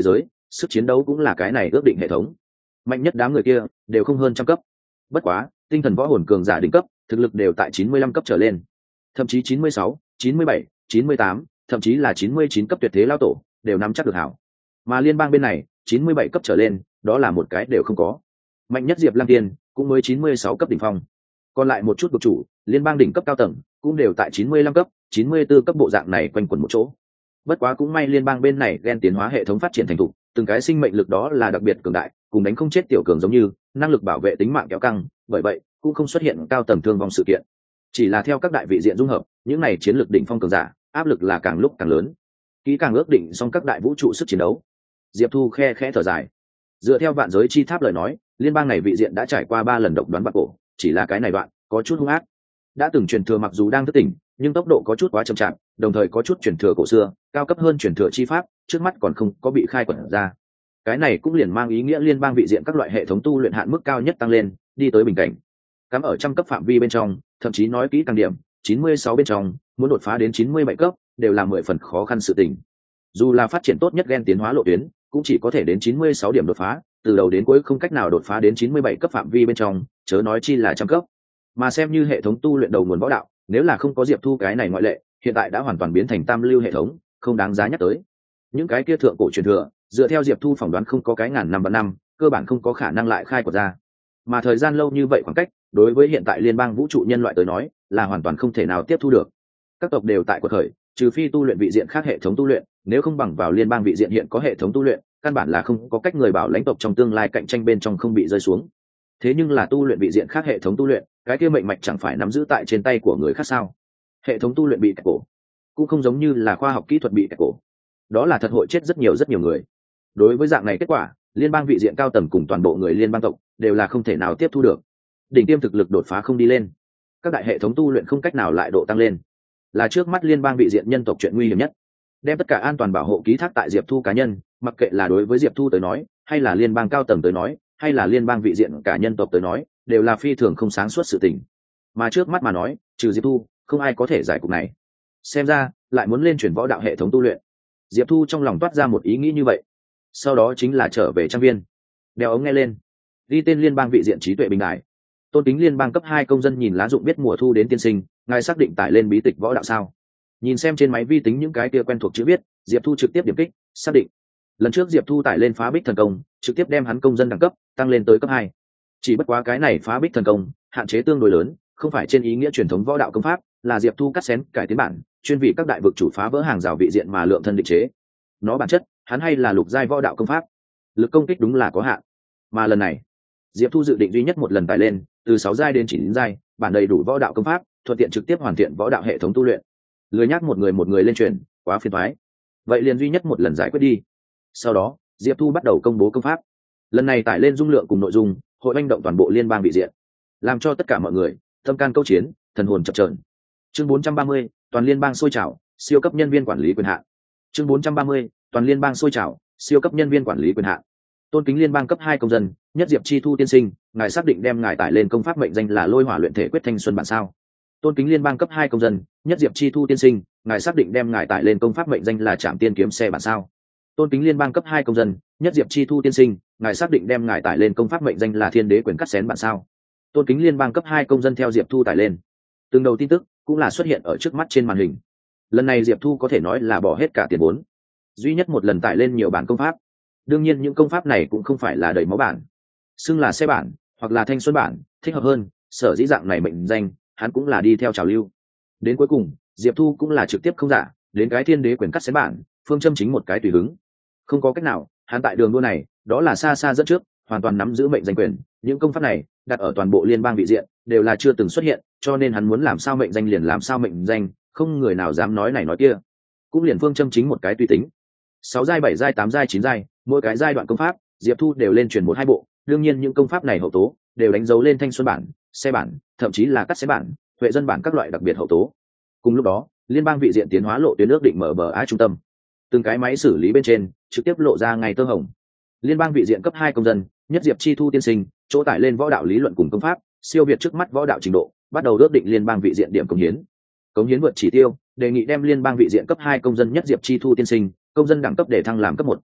sức chiến đấu cũng là cái này ước định hệ thống. Mạnh nhất đám người kia đều không hơn trăm cấp. Bất quá tinh thần võ hồn cường giả đỉnh cấp thực lực đều tại 95 cấp trở lên, thậm chí 96, 97, 98, thậm chí là 99 cấp tuyệt thế lao tổ đều nắm chắc được hảo. Mà liên bang bên này 97 cấp trở lên đó là một cái đều không có. Mạnh nhất Diệp Lam Tiên cũng mới 96 cấp đỉnh phong, còn lại một chút vực chủ liên bang đỉnh cấp cao tầng cũng đều tại 95 cấp 94 cấp bộ dạng này quanh quẩn một chỗ. Bất quá cũng may liên bang bên này gen tiến hóa hệ thống phát triển thành thục, từng cái sinh mệnh lực đó là đặc biệt cường đại, cùng đánh không chết tiểu cường giống như năng lực bảo vệ tính mạng kéo căng, bởi vậy cũng không xuất hiện cao tầng thương vong sự kiện. Chỉ là theo các đại vị diện dung hợp, những này chiến lược đỉnh phong cường giả áp lực là càng lúc càng lớn. Kỹ càng ước định xong các đại vũ trụ sức chiến đấu, Diệp Thu khe khẽ thở dài. Dựa theo vạn giới chi tháp lời nói, liên bang này vị diện đã trải qua 3 lần độc đoán bạc cổ, chỉ là cái này đoạn có chút hung ác. Đã từng truyền thừa mặc dù đang thức tỉnh, nhưng tốc độ có chút quá chậm chạp, đồng thời có chút truyền thừa cổ xưa cao cấp hơn truyền thừa chi pháp trước mắt còn không có bị khai quật ra. Cái này cũng liền mang ý nghĩa liên bang vị diện các loại hệ thống tu luyện hạn mức cao nhất tăng lên, đi tới bình cảnh cắm ở trăm cấp phạm vi bên trong, thậm chí nói kỹ càng điểm 96 bên trong, muốn đột phá đến 97 cấp đều là 10 phần khó khăn sự tình. Dù là phát triển tốt nhất gen tiến hóa lộ tuyến cũng chỉ có thể đến 96 điểm đột phá, từ đầu đến cuối không cách nào đột phá đến 97 cấp phạm vi bên trong, chớ nói chi là trăm cấp. Mà xem như hệ thống tu luyện đầu nguồn võ đạo, nếu là không có Diệp Thu cái này ngoại lệ, hiện tại đã hoàn toàn biến thành tam lưu hệ thống, không đáng giá nhắc tới. Những cái kia thượng cổ truyền thừa, dựa theo Diệp Thu phỏng đoán không có cái ngàn năm và năm, cơ bản không có khả năng lại khai quật ra. Mà thời gian lâu như vậy khoảng cách, đối với hiện tại liên bang vũ trụ nhân loại tới nói, là hoàn toàn không thể nào tiếp thu được. Các tộc đều tại quật khởi, trừ phi tu luyện vị diện khác hệ thống tu luyện, nếu không bằng vào liên bang vị diện hiện có hệ thống tu luyện, căn bản là không có cách người bảo lãnh tộc trong tương lai cạnh tranh bên trong không bị rơi xuống. Thế nhưng là tu luyện vị diện khác hệ thống tu luyện, cái kia mệnh mạch chẳng phải nắm giữ tại trên tay của người khác sao? Hệ thống tu luyện bị kẹp cổ, cũng không giống như là khoa học kỹ thuật bị kẹp cổ, đó là thật hội chết rất nhiều người. Đối với dạng này kết quả, liên bang vị diện cao tầng cùng toàn bộ người liên bang tộc đều là không thể nào tiếp thu được. Đỉnh tiêm thực lực đột phá không đi lên, các đại hệ thống tu luyện không cách nào lại độ tăng lên, là trước mắt liên bang vị diện nhân tộc chuyện nguy hiểm nhất. Đem tất cả an toàn bảo hộ ký thác tại Diệp Thu cá nhân, mặc kệ là đối với Diệp Thu tới nói, hay là liên bang cao tầng tới nói, hay là liên bang vị diện cả nhân tộc tới nói, đều là phi thường không sáng suốt sự tình. Mà trước mắt mà nói, trừ Diệp Thu, không ai có thể giải cục này. Xem ra lại muốn lên chuyển võ đạo hệ thống tu luyện. Diệp Thu trong lòng toát ra một ý nghĩ như vậy. Sau đó chính là trở về trang viên, đeo ống nghe lên, ghi tên liên bang vị diện trí tuệ bình đại. Tôn kính liên bang cấp 2 công dân nhìn lá dụng biết mùa thu đến tiên sinh, ngài xác định tải lên bí tịch võ đạo sao? Nhìn xem trên máy vi tính những cái kia quen thuộc chữ viết, Diệp Thu trực tiếp điểm kích xác định. Lần trước Diệp Thu tải lên phá bích thần công, trực tiếp đem hắn công dân đẳng cấp tăng lên tới cấp 2. Chỉ bất quá cái này phá bích thần công hạn chế tương đối lớn, không phải trên ý nghĩa truyền thống võ đạo công pháp, là Diệp Thu cắt xén cải tiến bản, chuyên vị các đại vực chủ phá vỡ hàng rào vị diện mà lượng thân định chế. Nó bản chất, hắn hay là lục giai võ đạo công pháp, lực công kích đúng là có hạn. Mà lần này, Diệp Thu dự định duy nhất một lần tải lên, từ 6 giai đến 9 giai, bản đầy đủ võ đạo công pháp, thuận tiện trực tiếp hoàn thiện võ đạo hệ thống tu luyện. Lười nhắc một người lên truyền, quá phiền toái. Vậy liền duy nhất một lần giải quyết đi. Sau đó, Diệp Thu bắt đầu công bố công pháp. Lần này tải lên dung lượng cùng nội dung, hội oanh động toàn bộ liên bang vị diện, làm cho tất cả mọi người tâm can câu chiến, thần hồn chập chờn. Chương 430, toàn liên bang sôi trào, siêu cấp nhân viên quản lý quyền hạn. Chương 430, toàn liên bang sôi trào, siêu cấp nhân viên quản lý quyền hạn. Tôn kính liên bang cấp 2 công dân, nhất Diệp Chi Thu tiên sinh, ngài xác định đem ngài tải lên công pháp mệnh danh là Lôi Hỏa luyện thể quyết thanh xuân bản sao? Tôn kính liên bang cấp 2 công dân, nhất Diệp Chi Thu tiên sinh, ngài xác định đem ngài tải lên công pháp mệnh danh là Trảm Tiên kiếm xe bản sao? Tôn kính liên bang cấp 2 công dân, nhất Diệp Chi Thu tiên sinh, ngài xác định đem ngài tải lên công pháp mệnh danh là Thiên Đế quyền cắt xén bản sao? Tôn kính liên bang cấp 2 công dân theo Diệp Thu tải lên. Từng đầu tin tức cũng là xuất hiện ở trước mắt trên màn hình. Lần này Diệp Thu có thể nói là bỏ hết cả tiền vốn, duy nhất một lần tải lên nhiều bản công pháp. Đương nhiên những công pháp này cũng không phải là đầy máu bản, xưng là xe bản hoặc là thanh xuân bản thích hợp hơn, sở dĩ dạng này mệnh danh hắn cũng là đi theo trào lưu. Đến cuối cùng Diệp Thu cũng là trực tiếp không giả, đến cái Thiên Đế quyền cắt xén bản, phương châm chính một cái tùy hứng. Không có cách nào, hắn tại đường đua này đó là xa xa dẫn trước, hoàn toàn nắm giữ mệnh danh quyền. Những công pháp này đặt ở toàn bộ liên bang vị diện đều là chưa từng xuất hiện, cho nên hắn muốn làm sao mệnh danh liền làm sao mệnh danh, không người nào dám nói này nói kia. Cũng liền phương châm chính một cái tùy tính. 6 giai 7 giai 8 giai 9 giai, mỗi cái giai đoạn công pháp Diệp Thu đều lên truyền 1-2 bộ. Đương nhiên những công pháp này hậu tố đều đánh dấu lên thanh xuân bản, xe bản, thậm chí là cắt xén bản, huệ dân bản các loại đặc biệt hậu tố. Cùng lúc đó liên bang vị diện tiến hóa lộ tuyến ước định mở bờ ái trung tâm, từng cái máy xử lý bên trên trực tiếp lộ ra ngày tơ hồng. Liên bang vị diện cấp 2 công dân, nhất Diệp Chi Thu tiên sinh, chỗ tải lên võ đạo lý luận cùng công pháp, siêu việt trước mắt võ đạo trình độ, bắt đầu ước định liên bang vị diện điểm cống hiến. Cống hiến vượt chỉ tiêu, đề nghị đem liên bang vị diện cấp 2 công dân nhất Diệp Chi Thu tiên sinh, công dân đẳng cấp để thăng làm cấp 1.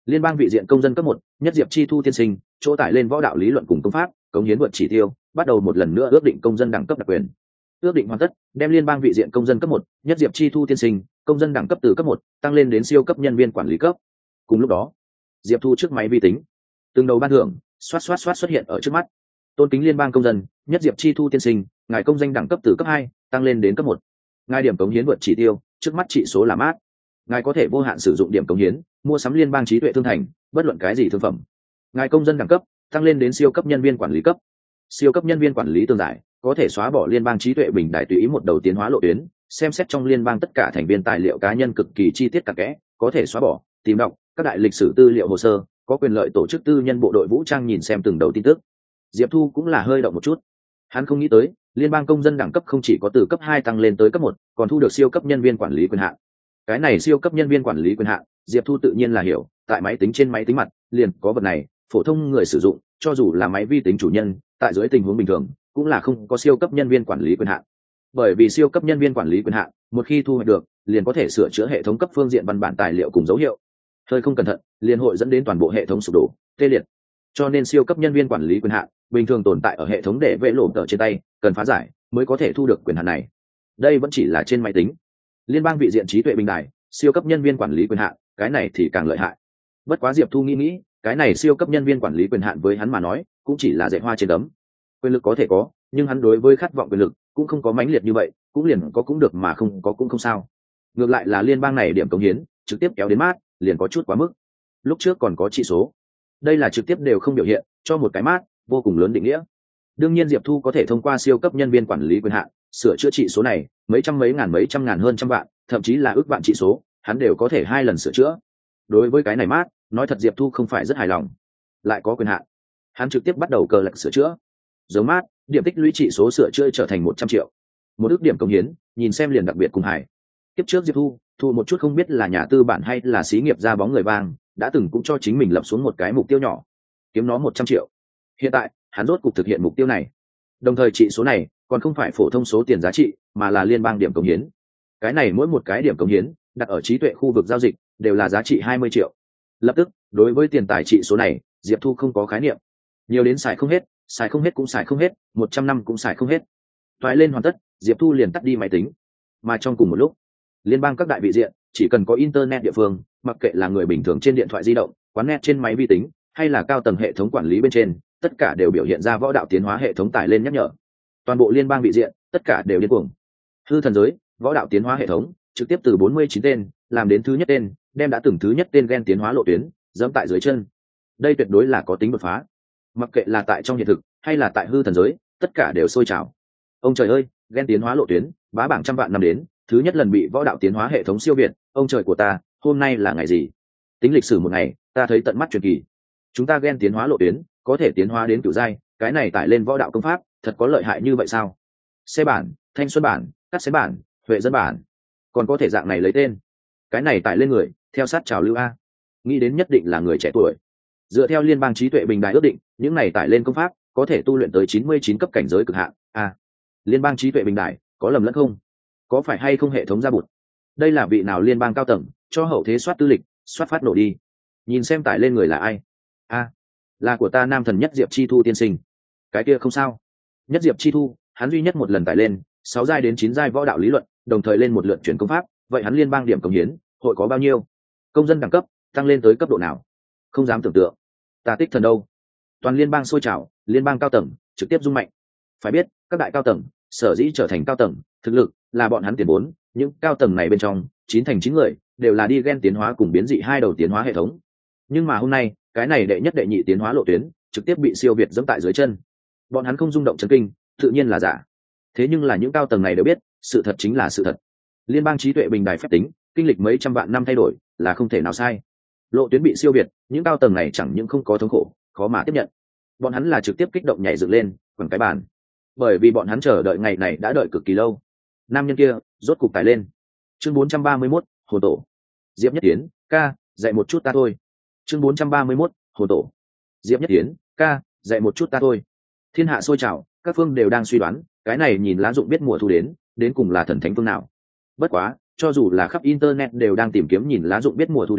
Liên bang vị diện công dân cấp 1, nhất diệp chi thu tiên sinh, chỗ tải lên võ đạo lý luận cùng công pháp, cống hiến vượt chỉ tiêu, bắt đầu một lần nữa ước định công dân đẳng cấp đặc quyền. Ước định hoàn tất, đem liên bang vị diện công dân cấp 1, nhất diệp chi thu tiên sinh, công dân đẳng cấp từ cấp 1 tăng lên đến siêu cấp nhân viên quản lý cấp. Cùng lúc đó, Diệp Thu trước máy vi tính, từng đầu ban thưởng xoát xoát xoát xuất hiện ở trước mắt. Tôn kính liên bang công dân, nhất diệp chi thu tiên sinh, ngài công danh đẳng cấp từ cấp 2 tăng lên đến cấp 1. Ngài điểm cống hiến vượt chỉ tiêu, trước mắt trị số là mát. Ngài có thể vô hạn sử dụng điểm cống hiến, mua sắm liên bang trí tuệ thương thành, bất luận cái gì thương phẩm. Ngài công dân đẳng cấp tăng lên đến siêu cấp nhân viên quản lý cấp. Siêu cấp nhân viên quản lý tương giải, có thể xóa bỏ liên bang trí tuệ bình đại tùy ý một đầu tiến hóa lộ tuyến, xem xét trong liên bang tất cả thành viên tài liệu cá nhân cực kỳ chi tiết cặn kẽ, có thể xóa bỏ, tìm đọc các đại lịch sử tư liệu hồ sơ, có quyền lợi tổ chức tư nhân bộ đội vũ trang nhìn xem từng đầu tin tức. Diệp Thu cũng là hơi động một chút. Hắn không nghĩ tới, liên bang công dân đẳng cấp không chỉ có từ cấp 2 tăng lên tới cấp 1, còn thu được siêu cấp nhân viên quản lý quyền hạn. Cái này siêu cấp nhân viên quản lý quyền hạn, Diệp Thu tự nhiên là hiểu, tại máy tính trên máy tính mặt, liền có vật này, phổ thông người sử dụng, cho dù là máy vi tính chủ nhân, tại dưới tình huống bình thường, cũng là không có siêu cấp nhân viên quản lý quyền hạn. Bởi vì siêu cấp nhân viên quản lý quyền hạn, một khi thu hoạch được, liền có thể sửa chữa hệ thống cấp phương diện văn bản tài liệu cùng dấu hiệu. Hơi không cẩn thận, liền hội dẫn đến toàn bộ hệ thống sụp đổ, tê liệt. Cho nên siêu cấp nhân viên quản lý quyền hạn, bình thường tồn tại ở hệ thống để vệ lộ tờ trên tay, cần phá giải mới có thể thu được quyền hạn này. Đây vẫn chỉ là trên máy tính. Liên bang vị diện trí tuệ bình đài, siêu cấp nhân viên quản lý quyền hạn, cái này thì càng lợi hại. Bất quá Diệp Thu nghĩ, cái này siêu cấp nhân viên quản lý quyền hạn với hắn mà nói, cũng chỉ là dạy hoa trên tấm. Quyền lực có thể có, nhưng hắn đối với khát vọng quyền lực cũng không có mãnh liệt như vậy, cũng liền có cũng được mà không có cũng không sao. Ngược lại là liên bang này điểm cống hiến trực tiếp kéo đến mát, liền có chút quá mức. Lúc trước còn có chỉ số, đây là trực tiếp đều không biểu hiện, cho một cái mát vô cùng lớn định nghĩa. Đương nhiên Diệp Thu có thể thông qua siêu cấp nhân viên quản lý quyền hạn sửa chữa trị số này, mấy trăm ngàn hơn trăm vạn, thậm chí là ước vạn trị số, hắn đều có thể 2 lần sửa chữa. Đối với cái này mát, nói thật Diệp Thu không phải rất hài lòng. Lại có quyền hạn, hắn trực tiếp bắt đầu cờ lạch sửa chữa. Giống mát, điểm tích lũy trị số sửa chữa trở thành 100 triệu. Một ước điểm công hiến, nhìn xem liền đặc biệt cùng hài. Tiếp trước Diệp Thu, thu một chút không biết là nhà tư bản hay là xí nghiệp ra bóng người vang, đã từng cũng cho chính mình lập xuống một cái mục tiêu nhỏ, kiếm nó 100 triệu. Hiện tại, hắn rốt cục thực hiện mục tiêu này. Đồng thời trị số này còn không phải phổ thông số tiền giá trị, mà là liên bang điểm cống hiến. Cái này mỗi một cái điểm cống hiến đặt ở trí tuệ khu vực giao dịch đều là giá trị 20 triệu. Lập tức, đối với tiền tài trị số này, Diệp Thu không có khái niệm. Nhiều đến xài không hết, xài không hết cũng xài không hết, 100 năm cũng xài không hết. Toại lên hoàn tất, Diệp Thu liền tắt đi máy tính. Mà trong cùng một lúc, liên bang các đại vị diện chỉ cần có internet địa phương, mặc kệ là người bình thường trên điện thoại di động, quán net trên máy vi tính, hay là cao tầng hệ thống quản lý bên trên, tất cả đều biểu hiện ra võ đạo tiến hóa hệ thống tải lên nhắc nhở. Toàn bộ liên bang vị diện tất cả đều điên cuồng. Hư thần giới võ đạo tiến hóa hệ thống trực tiếp từ 49 tên làm đến thứ nhất tên, đem đã từng thứ nhất tên gen tiến hóa lộ tuyến dẫm tại dưới chân. Đây tuyệt đối là có tính đột phá. Mặc kệ là tại trong hiện thực hay là tại hư thần giới, tất cả đều sôi trào. Ông trời ơi, gen tiến hóa lộ tuyến bá bảng trăm vạn năm đến, thứ nhất lần bị võ đạo tiến hóa hệ thống siêu việt. Ông trời của ta, hôm nay là ngày gì? Tính lịch sử một ngày, ta thấy tận mắt truyền kỳ. Chúng ta gen tiến hóa lộ tuyến có thể tiến hóa đến cửu giai, cái này tải lên võ đạo công pháp thật có lợi hại như vậy sao? Xe bản, thanh xuân bản, cắt xén bản, huệ dân bản, còn có thể dạng này lấy tên. Cái này tải lên người theo sát trào lưu a, nghĩ đến nhất định là người trẻ tuổi. Dựa theo liên bang trí tuệ bình đài ước định, những này tải lên công pháp có thể tu luyện tới 99 cấp cảnh giới cực hạn a. Liên bang trí tuệ bình đài có lầm lẫn không? Có phải hay không hệ thống ra bụt? Đây là vị nào liên bang cao tầng cho hậu thế soát tư lịch, soát phát nổ đi? Nhìn xem tải lên người là ai? A, là của ta nam thần nhất diệp chi thu tiên sinh. Cái kia không sao. Nhất diệp chi thu, hắn duy nhất một lần tải lên 6 giai đến 9 giai võ đạo lý luận, đồng thời lên một lượt chuyển công pháp, vậy hắn liên bang điểm cống hiến hội có bao nhiêu? Công dân đẳng cấp tăng lên tới cấp độ nào? Không dám tưởng tượng. Ta tích thần đâu? Toàn liên bang sôi trào, liên bang cao tầng trực tiếp rung mạnh. Phải biết, các đại cao tầng sở dĩ trở thành cao tầng, thực lực là bọn hắn tiền vốn, những cao tầng này bên trong 9 thành 9 người đều là đi gen tiến hóa cùng biến dị hai đầu tiến hóa hệ thống. Nhưng mà hôm nay, cái này đệ nhất đệ nhị tiến hóa lộ tuyến trực tiếp bị siêu việt dẫm tại dưới chân. Bọn hắn không rung động chấn kinh, tự nhiên là giả. Thế nhưng là những cao tầng này đều biết, sự thật chính là sự thật. Liên bang trí tuệ bình đài phép tính, kinh lịch mấy trăm vạn năm thay đổi, là không thể nào sai. Lộ tuyến bị siêu việt, những cao tầng này chẳng những không có thống khổ, khó mà tiếp nhận. Bọn hắn là trực tiếp kích động nhảy dựng lên, bằng cái bàn. Bởi vì bọn hắn chờ đợi ngày này đã đợi cực kỳ lâu. Nam nhân kia rốt cục tải lên. Chương 431, Hồn Tổ. Diệp Nhất Tiến, ca, dạy một chút ta thôi. Chương 431, Hồn Tổ. Diệp Nhất Tiến, ca, dạy một chút ta thôi. Thiên hạ sôi trào, các phương đều đang suy đoán, cái này nhìn lá dụng biết mùa thu đến cùng là thần thánh phương nào. Bất quá, cho dù là khắp internet đều đang tìm kiếm nhìn lá dụng biết mùa thu đến,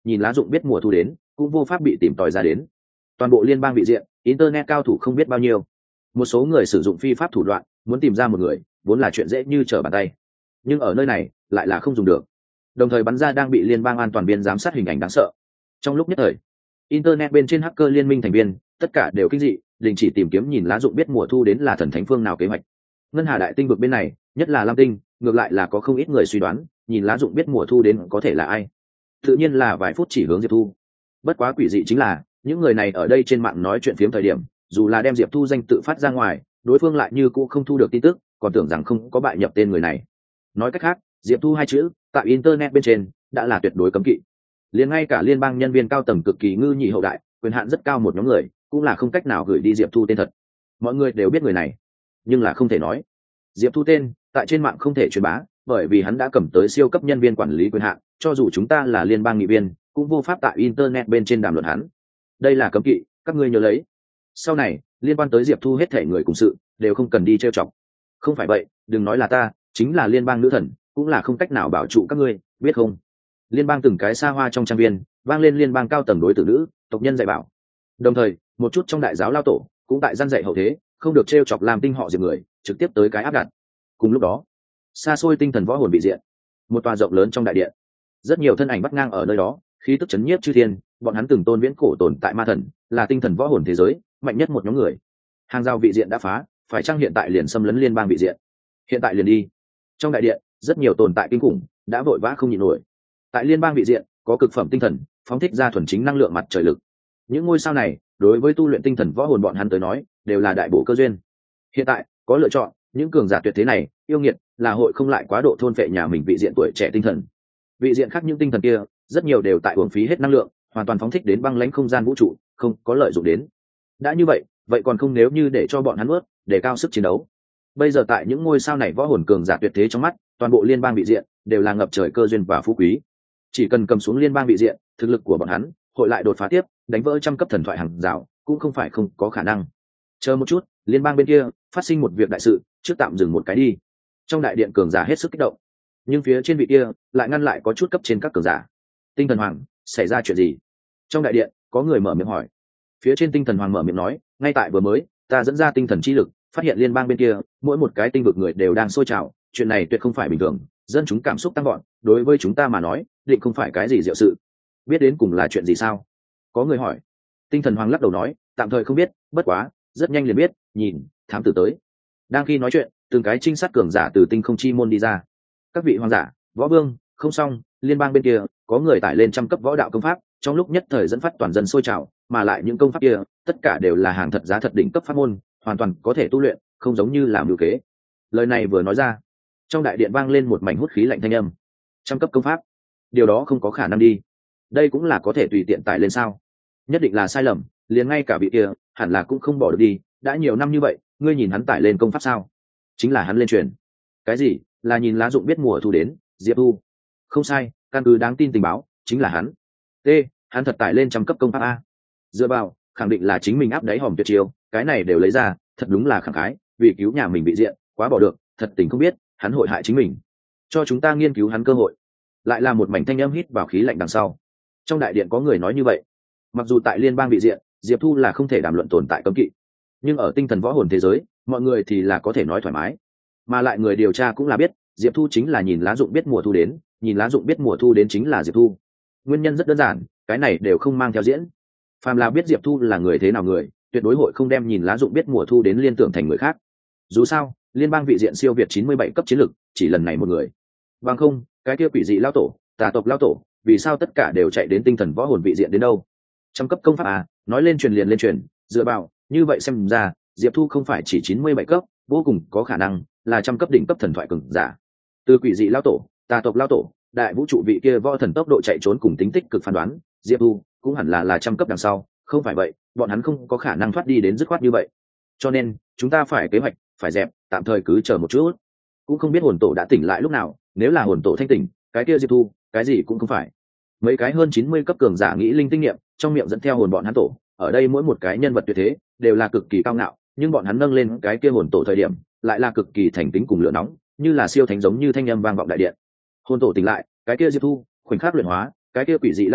nhìn lá dụng biết mùa thu đến cũng vô pháp bị tìm tòi ra đến. Toàn bộ liên bang vị diện internet cao thủ không biết bao nhiêu, một số người sử dụng phi pháp thủ đoạn muốn tìm ra một người vốn là chuyện dễ như trở bàn tay, nhưng ở nơi này lại là không dùng được, đồng thời bắn ra đang bị liên bang an toàn viên giám sát hình ảnh đáng sợ. Trong lúc nhất thời, internet bên trên hacker liên minh thành viên tất cả đều kinh dị, đình chỉ tìm kiếm nhìn lá dụng biết mùa thu đến là thần thánh phương nào kế hoạch. Ngân hà đại tinh vực bên này, nhất là lam tinh, ngược lại là có không ít người suy đoán nhìn lá dụng biết mùa thu đến có thể là ai, tự nhiên là vài phút chỉ hướng Diệp Thu. Bất quá quỷ dị chính là những người này ở đây trên mạng nói chuyện phiếm thời điểm, dù là đem Diệp Thu danh tự phát ra ngoài, đối phương lại như cũ không thu được tin tức, còn tưởng rằng không có bại nhập tên người này. Nói cách khác, Diệp Thu hai chữ tại internet bên trên đã là tuyệt đối cấm kỵ. Liền ngay cả liên bang nhân viên cao tầng cực kỳ ngư nhị hậu đại, quyền hạn rất cao một nhóm người, cũng là không cách nào gửi đi Diệp Thu tên thật. Mọi người đều biết người này, nhưng là không thể nói. Diệp Thu tên tại trên mạng không thể truyền bá, bởi vì hắn đã cầm tới siêu cấp nhân viên quản lý quyền hạn, cho dù chúng ta là liên bang nghị viên, cũng vô pháp tại internet bên trên đàm luận hắn. Đây là cấm kỵ, các ngươi nhớ lấy. Sau này, liên quan tới Diệp Thu hết thể người cùng sự, đều không cần đi trêu chọc. Không phải vậy, đừng nói là ta, chính là liên bang nữ thần, cũng là không cách nào bảo trụ các ngươi, biết không? Liên bang từng cái xa hoa trong trang viên, vang lên liên bang cao tầng đối tử nữ, tộc nhân dạy bảo. Đồng thời, một chút trong đại giáo lao tổ, cũng tại gian dạy hậu thế, không được trêu chọc làm tinh họ Diệp người, trực tiếp tới cái áp đặt. Cùng lúc đó, xa xôi tinh thần võ hồn bị diện, một tòa rộng lớn trong đại điện, rất nhiều thân ảnh bắt ngang ở nơi đó, khí tức chấn nhiếp chư thiên, bọn hắn từng tôn viễn cổ tồn tại ma thần, là tinh thần võ hồn thế giới mạnh nhất một nhóm người. Hàng rào vị diện đã phá, phải chăng hiện tại liền xâm lấn liên bang vị diện? Hiện tại liền đi. Trong đại điện, rất nhiều tồn tại kinh khủng đã vội vã không nhịn nổi. Tại liên bang vị diện có cực phẩm tinh thần phóng thích ra thuần chính năng lượng mặt trời lực, những ngôi sao này đối với tu luyện tinh thần võ hồn bọn hắn tới nói đều là đại bổ cơ duyên. Hiện tại có lựa chọn, những cường giả tuyệt thế này yêu nghiệt là hội không lại quá độ thôn phệ nhà mình vị diện tuổi trẻ tinh thần. Vị diện khác những tinh thần kia rất nhiều đều tại uổng phí hết năng lượng, hoàn toàn phóng thích đến băng lãnh không gian vũ trụ, không có lợi dụng đến. Đã như vậy, vậy còn không nếu như để cho bọn hắn ướt để cao sức chiến đấu. Bây giờ tại những ngôi sao này võ hồn cường giả tuyệt thế trong mắt, toàn bộ liên bang vị diện đều là ngập trời cơ duyên và phú quý. Chỉ cần cầm xuống liên bang vị diện, thực lực của bọn hắn hội lại đột phá tiếp, đánh vỡ trăm cấp thần thoại hàng rào cũng không phải không có khả năng. Chờ một chút, liên bang bên kia phát sinh một việc đại sự, trước tạm dừng một cái đi. Trong đại điện cường giả hết sức kích động, nhưng phía trên vị kia lại ngăn lại có chút cấp trên các cường giả. Tinh thần hoàng, xảy ra chuyện gì? Trong đại điện có người mở miệng hỏi. Phía trên tinh thần hoàng mở miệng nói, ngay tại vừa mới ta dẫn ra tinh thần chi lực, phát hiện liên bang bên kia mỗi một cái tinh vực người đều đang sôi trào, chuyện này tuyệt không phải bình thường, dân chúng cảm xúc tăng gọn, đối với chúng ta mà nói định không phải cái gì diệu sự. Biết đến cùng là chuyện gì sao? Có người hỏi. Tinh thần hoàng lắc đầu nói, tạm thời không biết, bất quá rất nhanh liền biết, nhìn thám tử tới. Đang khi nói chuyện, từng cái trinh sát cường giả từ tinh không chi môn đi ra. Các vị hoàng giả, võ vương, không xong, liên bang bên kia có người tải lên trăm cấp võ đạo công pháp, trong lúc nhất thời dẫn phát toàn dân sôi trào, mà lại những công pháp kia tất cả đều là hàng thật giá thật đỉnh cấp pháp môn, hoàn toàn có thể tu luyện, không giống như làm mưu kế. Lời này vừa nói ra, trong đại điện vang lên một mảnh hút khí lạnh thanh âm. Trăm cấp công pháp, điều đó không có khả năng đi. Đây cũng là có thể tùy tiện tải lên sao? Nhất định là sai lầm, liền ngay cả vị kia hẳn là cũng không bỏ được đi, đã nhiều năm như vậy, ngươi nhìn hắn tải lên công pháp sao? Chính là hắn lên truyền. Cái gì? Là nhìn lá dụng biết mùa thu đến, Diệp Thu. Không sai, căn cứ đáng tin tình báo, chính là hắn. T, hắn thật tải lên trăm cấp công pháp a. Dựa vào, khẳng định là chính mình áp đáy hòm tuyệt chiêu, cái này đều lấy ra, thật đúng là khẳng khái, vì cứu nhà mình bị diện, quá bỏ được, thật tình không biết, hắn hội hại chính mình. Cho chúng ta nghiên cứu hắn cơ hội. Lại là một mảnh thanh âm hít vào khí lạnh đằng sau. Trong đại điện có người nói như vậy. Mặc dù tại liên bang bị diện, Diệp Thu là không thể đàm luận tồn tại cấm kỵ, nhưng ở tinh thần võ hồn thế giới, mọi người thì là có thể nói thoải mái. Mà lại người điều tra cũng là biết, Diệp Thu chính là nhìn lá dụng biết mùa thu đến, nhìn lá dụng biết mùa thu đến chính là Diệp Thu. Nguyên nhân rất đơn giản, cái này đều không mang theo diễn. Phàm là biết Diệp Thu là người thế nào người, tuyệt đối hội không đem nhìn lá dụng biết mùa thu đến liên tưởng thành người khác. Dù sao, liên bang vị diện siêu việt 97 cấp chiến lực, chỉ lần này một người. Bằng không, cái kia quỷ dị lao tổ, tà tộc lao tổ, vì sao tất cả đều chạy đến tinh thần võ hồn vị diện đến đâu? Trăm cấp công pháp à, nói lên truyền liền lên truyền, dựa vào, như vậy xem ra, Diệp Thu không phải chỉ 97 cấp, vô cùng có khả năng là trăm cấp đỉnh cấp thần thoại cường giả. Từ quỷ dị lao tổ, tà tộc lao tổ, đại vũ trụ vị kia võ thần tốc độ chạy trốn cùng tính tích cực phán đoán, Diệp Thu cũng hẳn là trăm cấp đằng sau, không phải vậy, bọn hắn không có khả năng thoát đi đến dứt khoát như vậy. Cho nên, chúng ta phải kế hoạch, phải dẹp, tạm thời cứ chờ một chút. Cũng không biết hồn tổ đã tỉnh lại lúc nào, nếu là hồn tổ thanh tỉnh, cái kia Diệp Thu, cái gì cũng không phải. Mấy cái hơn 90 cấp cường giả nghĩ linh tinh nghiệm, trong miệng dẫn theo hồn bọn hắn tổ, ở đây mỗi một cái nhân vật tuyệt thế đều là cực kỳ cao ngạo, nhưng bọn hắn nâng lên cái kia hồn tổ thời điểm, lại là cực kỳ thành tính cùng lửa nóng, như là siêu thánh giống như thanh âm vang vọng đại điện. Hồn tổ tỉnh lại, cái kia Diệp Thu, khoảnh khắc luyện hóa, cái kia quỷ dị lao tổ,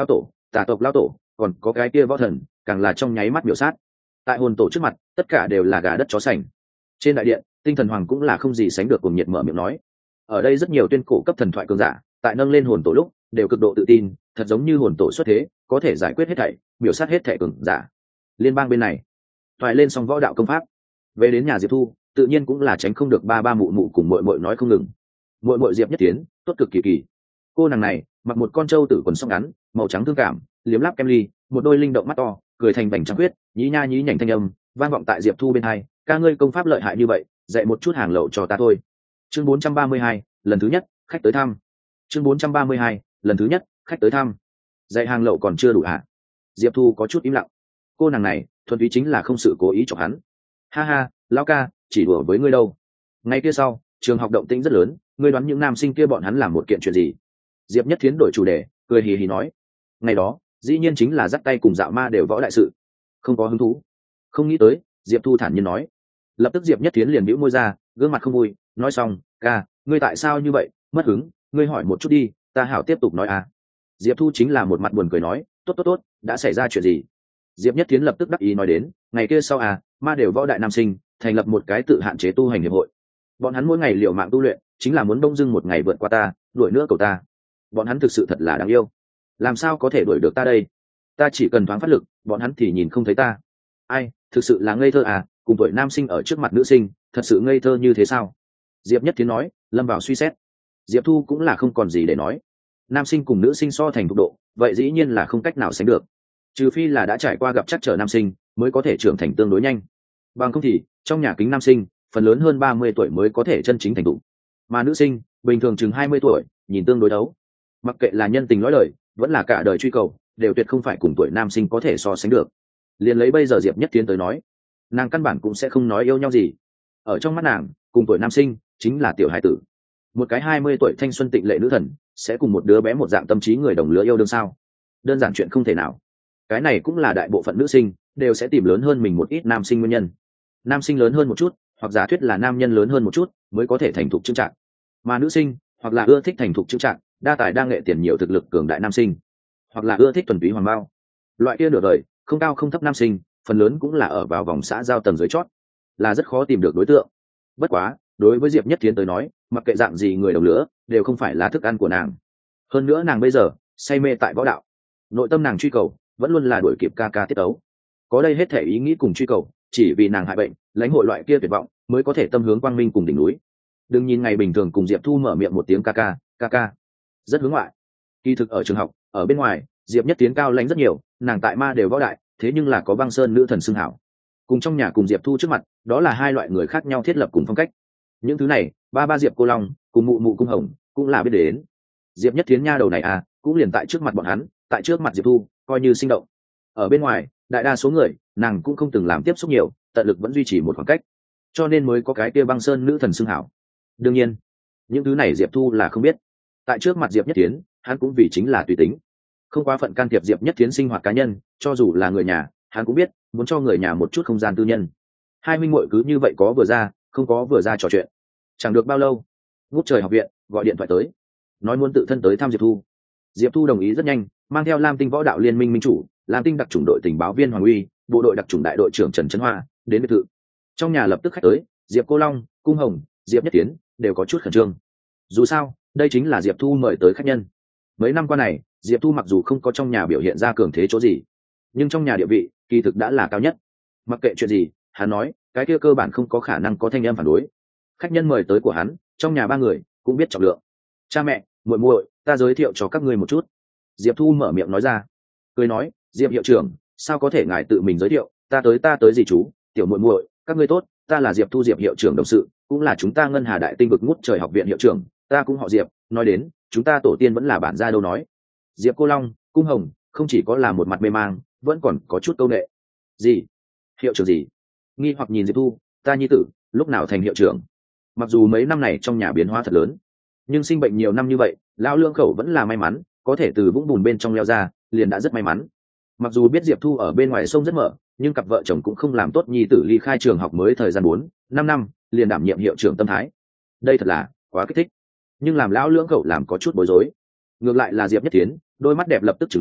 tà tộc lao tổ còn có cái kia võ thần càng là trong nháy mắt biểu sát. Tại hồn tổ trước mặt tất cả đều là gà đất chó sành. Trên đại điện tinh thần hoàng cũng là không gì sánh được cùng nhiệt mở miệng nói. Ở đây rất nhiều tuyên cổ cấp thần thoại cường giả tại nâng lên hồn tổ lúc đều cực độ tự tin, thật giống như hồn tổ xuất thế có thể giải quyết hết thảy, biểu sát hết thảy cường giả. Liên bang bên này toại lên xong võ đạo công pháp, về đến nhà Diệp Thu tự nhiên cũng là tránh không được ba ba mụ mụ cùng muội muội nói không ngừng. Muội muội Diệp Nhất Tiến tốt cực kỳ kỳ. Cô nàng này mặc một con trâu tử quần sóc ngắn màu trắng thương cảm, liếm láp kem ly, một đôi linh động mắt to, cười thành bành trắng huyết, nhí nha nhí nhảnh thanh âm vang vọng tại Diệp Thu bên hai. Ca ngươi công pháp lợi hại như vậy, dạy một chút hàng lậu cho ta thôi. Chương 432, lần thứ nhất khách tới thăm. Chương 432, lần thứ nhất khách tới thăm. Dạy hàng lậu còn chưa đủ hả? Diệp Thu có chút im lặng. Cô nàng này thuần túy chính là không sự cố ý chọc hắn. Ha ha, lão ca chỉ đùa với ngươi đâu. Ngay kia sau trường học động tĩnh rất lớn, ngươi đoán những nam sinh kia bọn hắn làm một kiện chuyện gì? Diệp Nhất Thiến đổi chủ đề, cười hì hì nói. Ngày đó dĩ nhiên chính là dắt tay cùng dạo ma đều võ đại sự. Không có hứng thú. Không nghĩ tới, Diệp Thu thản nhiên nói. Lập tức Diệp Nhất Thiến liền bĩu môi ra, gương mặt không vui, nói xong, ca ngươi tại sao như vậy, mất hứng, ngươi hỏi một chút đi, ta hảo tiếp tục nói à. Diệp Thu chính là một mặt buồn cười nói, tốt tốt tốt, đã xảy ra chuyện gì? Diệp Nhất Thiến lập tức đắc ý nói đến, ngày kia sau à, ma đều võ đại nam sinh thành lập một cái tự hạn chế tu hành hiệp hội. Bọn hắn mỗi ngày liều mạng tu luyện, chính là muốn đông dưng một ngày vượt qua ta, đuổi nữa cầu ta. Bọn hắn thực sự thật là đáng yêu. Làm sao có thể đuổi được ta đây? Ta chỉ cần thoáng phát lực, bọn hắn thì nhìn không thấy ta. Ai, thực sự là ngây thơ à, cùng tuổi nam sinh ở trước mặt nữ sinh, thật sự ngây thơ như thế sao? Diệp Nhất Thiến nói, lâm vào suy xét. Diệp Thu cũng là không còn gì để nói. Nam sinh cùng nữ sinh so thành thục độ, vậy dĩ nhiên là không cách nào sánh được. Trừ phi là đã trải qua gặp chắc trở nam sinh mới có thể trưởng thành tương đối nhanh. Bằng không thì trong nhà kính nam sinh phần lớn hơn 30 tuổi mới có thể chân chính thành thục, mà nữ sinh bình thường chừng 20 tuổi nhìn tương đối đấu. Mặc kệ là nhân tình nói lời vẫn là cả đời truy cầu, đều tuyệt không phải cùng tuổi nam sinh có thể so sánh được. Liền lấy bây giờ Diệp Nhất Tiến tới nói, nàng căn bản cũng sẽ không nói yêu nhau gì. Ở trong mắt nàng, cùng tuổi nam sinh chính là tiểu hải tử. Một cái 20 tuổi thanh xuân tịnh lệ nữ thần sẽ cùng một đứa bé một dạng tâm trí người đồng lứa yêu đương sao? Đơn giản chuyện không thể nào. Cái này cũng là đại bộ phận nữ sinh đều sẽ tìm lớn hơn mình một ít nam sinh nguyên nhân. Nam sinh lớn hơn một chút, hoặc giả thuyết là nam nhân lớn hơn một chút mới có thể thành thục chững chạc, mà nữ sinh hoặc là ưa thích thành thục chững chạc, đa tài đa nghệ tiền nhiều thực lực cường đại nam sinh, hoặc là ưa thích thuần túy hoàng bao. Loại kia nửa đời không cao không thấp nam sinh phần lớn cũng là ở vào vòng xã giao tầng dưới chót, là rất khó tìm được đối tượng. Bất quá đối với Diệp Nhất Thiến tới nói, mặc kệ dạng gì người đồng lứa đều không phải là thức ăn của nàng. Hơn nữa nàng bây giờ say mê tại võ đạo, nội tâm nàng truy cầu vẫn luôn là đuổi kịp ca ca tiết tấu. Có đây hết thể ý nghĩ cùng truy cầu chỉ vì nàng hại bệnh, lãnh hội loại kia tuyệt vọng mới có thể tâm hướng quang minh cùng đỉnh núi. Đừng nhìn ngày bình thường cùng Diệp Thu mở miệng một tiếng ca ca ca ca, rất hướng ngoại. Kỳ thực ở trường học, ở bên ngoài, Diệp Nhất Tiến cao lãnh rất nhiều, nàng tại ma đều võ đại, thế nhưng là có băng sơn nữ thần xưng hảo. Cùng trong nhà cùng Diệp Thu trước mặt, đó là hai loại người khác nhau thiết lập cùng phong cách. Những thứ này, ba Diệp cô Long cùng mụ mụ cung Hồng cũng là biết đến. Diệp Nhất Tiến nha đầu này à, cũng liền tại trước mặt bọn hắn, tại trước mặt Diệp Thu coi như sinh động. Ở bên ngoài, đại đa số người nàng cũng không từng làm tiếp xúc nhiều, tận lực vẫn duy trì một khoảng cách, cho nên mới có cái kia băng sơn nữ thần xưng hảo. Đương nhiên những thứ này Diệp Thu là không biết. Tại trước mặt Diệp Nhất Tiến, hắn cũng vì chính là tùy tính, không quá phận can thiệp Diệp Nhất Tiến sinh hoạt cá nhân. Cho dù là người nhà, hắn cũng biết muốn cho người nhà một chút không gian tư nhân. Hai minh muội cứ như vậy có vừa ra không có vừa ra trò chuyện. Chẳng được bao lâu, Ngút Trời học viện gọi điện thoại tới, nói muốn tự thân tới thăm Diệp Thu. Diệp Thu đồng ý rất nhanh, mang theo Lam Tinh Võ Đạo Liên Minh minh chủ, Lam Tinh đặc chủng đội tình báo viên Hoàng Uy, bộ đội đặc chủng đại đội trưởng Trần Trấn Hoa đến biệt thự. Trong nhà lập tức khách tới, Diệp cô Long, cung Hồng, Diệp Nhất Tiến đều có chút khẩn trương. Dù sao đây chính là Diệp Thu mời tới khách nhân. Mấy năm qua này, Diệp Thu mặc dù không có trong nhà biểu hiện ra cường thế chỗ gì, nhưng trong nhà địa vị kỳ thực đã là cao nhất. Mặc kệ chuyện gì, hắn nói cái kia cơ bản không có khả năng có thanh âm phản đối. Khách nhân mời tới của hắn, trong nhà ba người cũng biết trọng lượng. Cha mẹ, muội muội, ta giới thiệu cho các ngươi một chút. Diệp Thu mở miệng nói ra, cười nói, Diệp hiệu trưởng, sao có thể ngài tự mình giới thiệu, ta tới gì chú, tiểu muội muội, các ngươi tốt, ta là Diệp Thu, Diệp hiệu trưởng đồng sự, cũng là chúng ta Ngân Hà Đại Tinh vực Ngút Trời học viện hiệu trưởng, ta cũng họ Diệp. Nói đến chúng ta tổ tiên vẫn là bản gia đâu nói. Diệp cô Long, cung Hồng không chỉ có là một mặt mê mang, vẫn còn có chút câu nệ. Gì? Hiệu trưởng gì? Nghi hoặc nhìn Diệp Thu, ta nhi tử lúc nào thành hiệu trưởng? Mặc dù mấy năm này trong nhà biến hóa thật lớn, nhưng sinh bệnh nhiều năm như vậy, lão lương khẩu vẫn là may mắn có thể từ vũng bùn bên trong leo ra, liền đã rất may mắn. Mặc dù biết Diệp Thu ở bên ngoài sông rất mở, nhưng cặp vợ chồng cũng không làm tốt nhi tử ly khai trường học mới thời gian 4-5 năm liền đảm nhiệm hiệu trưởng tâm thái. Đây thật là quá kích thích. Nhưng làm lão lưỡng cậu làm có chút bối rối. Ngược lại là Diệp Nhất Tiến, đôi mắt đẹp lập tức chừng lớn,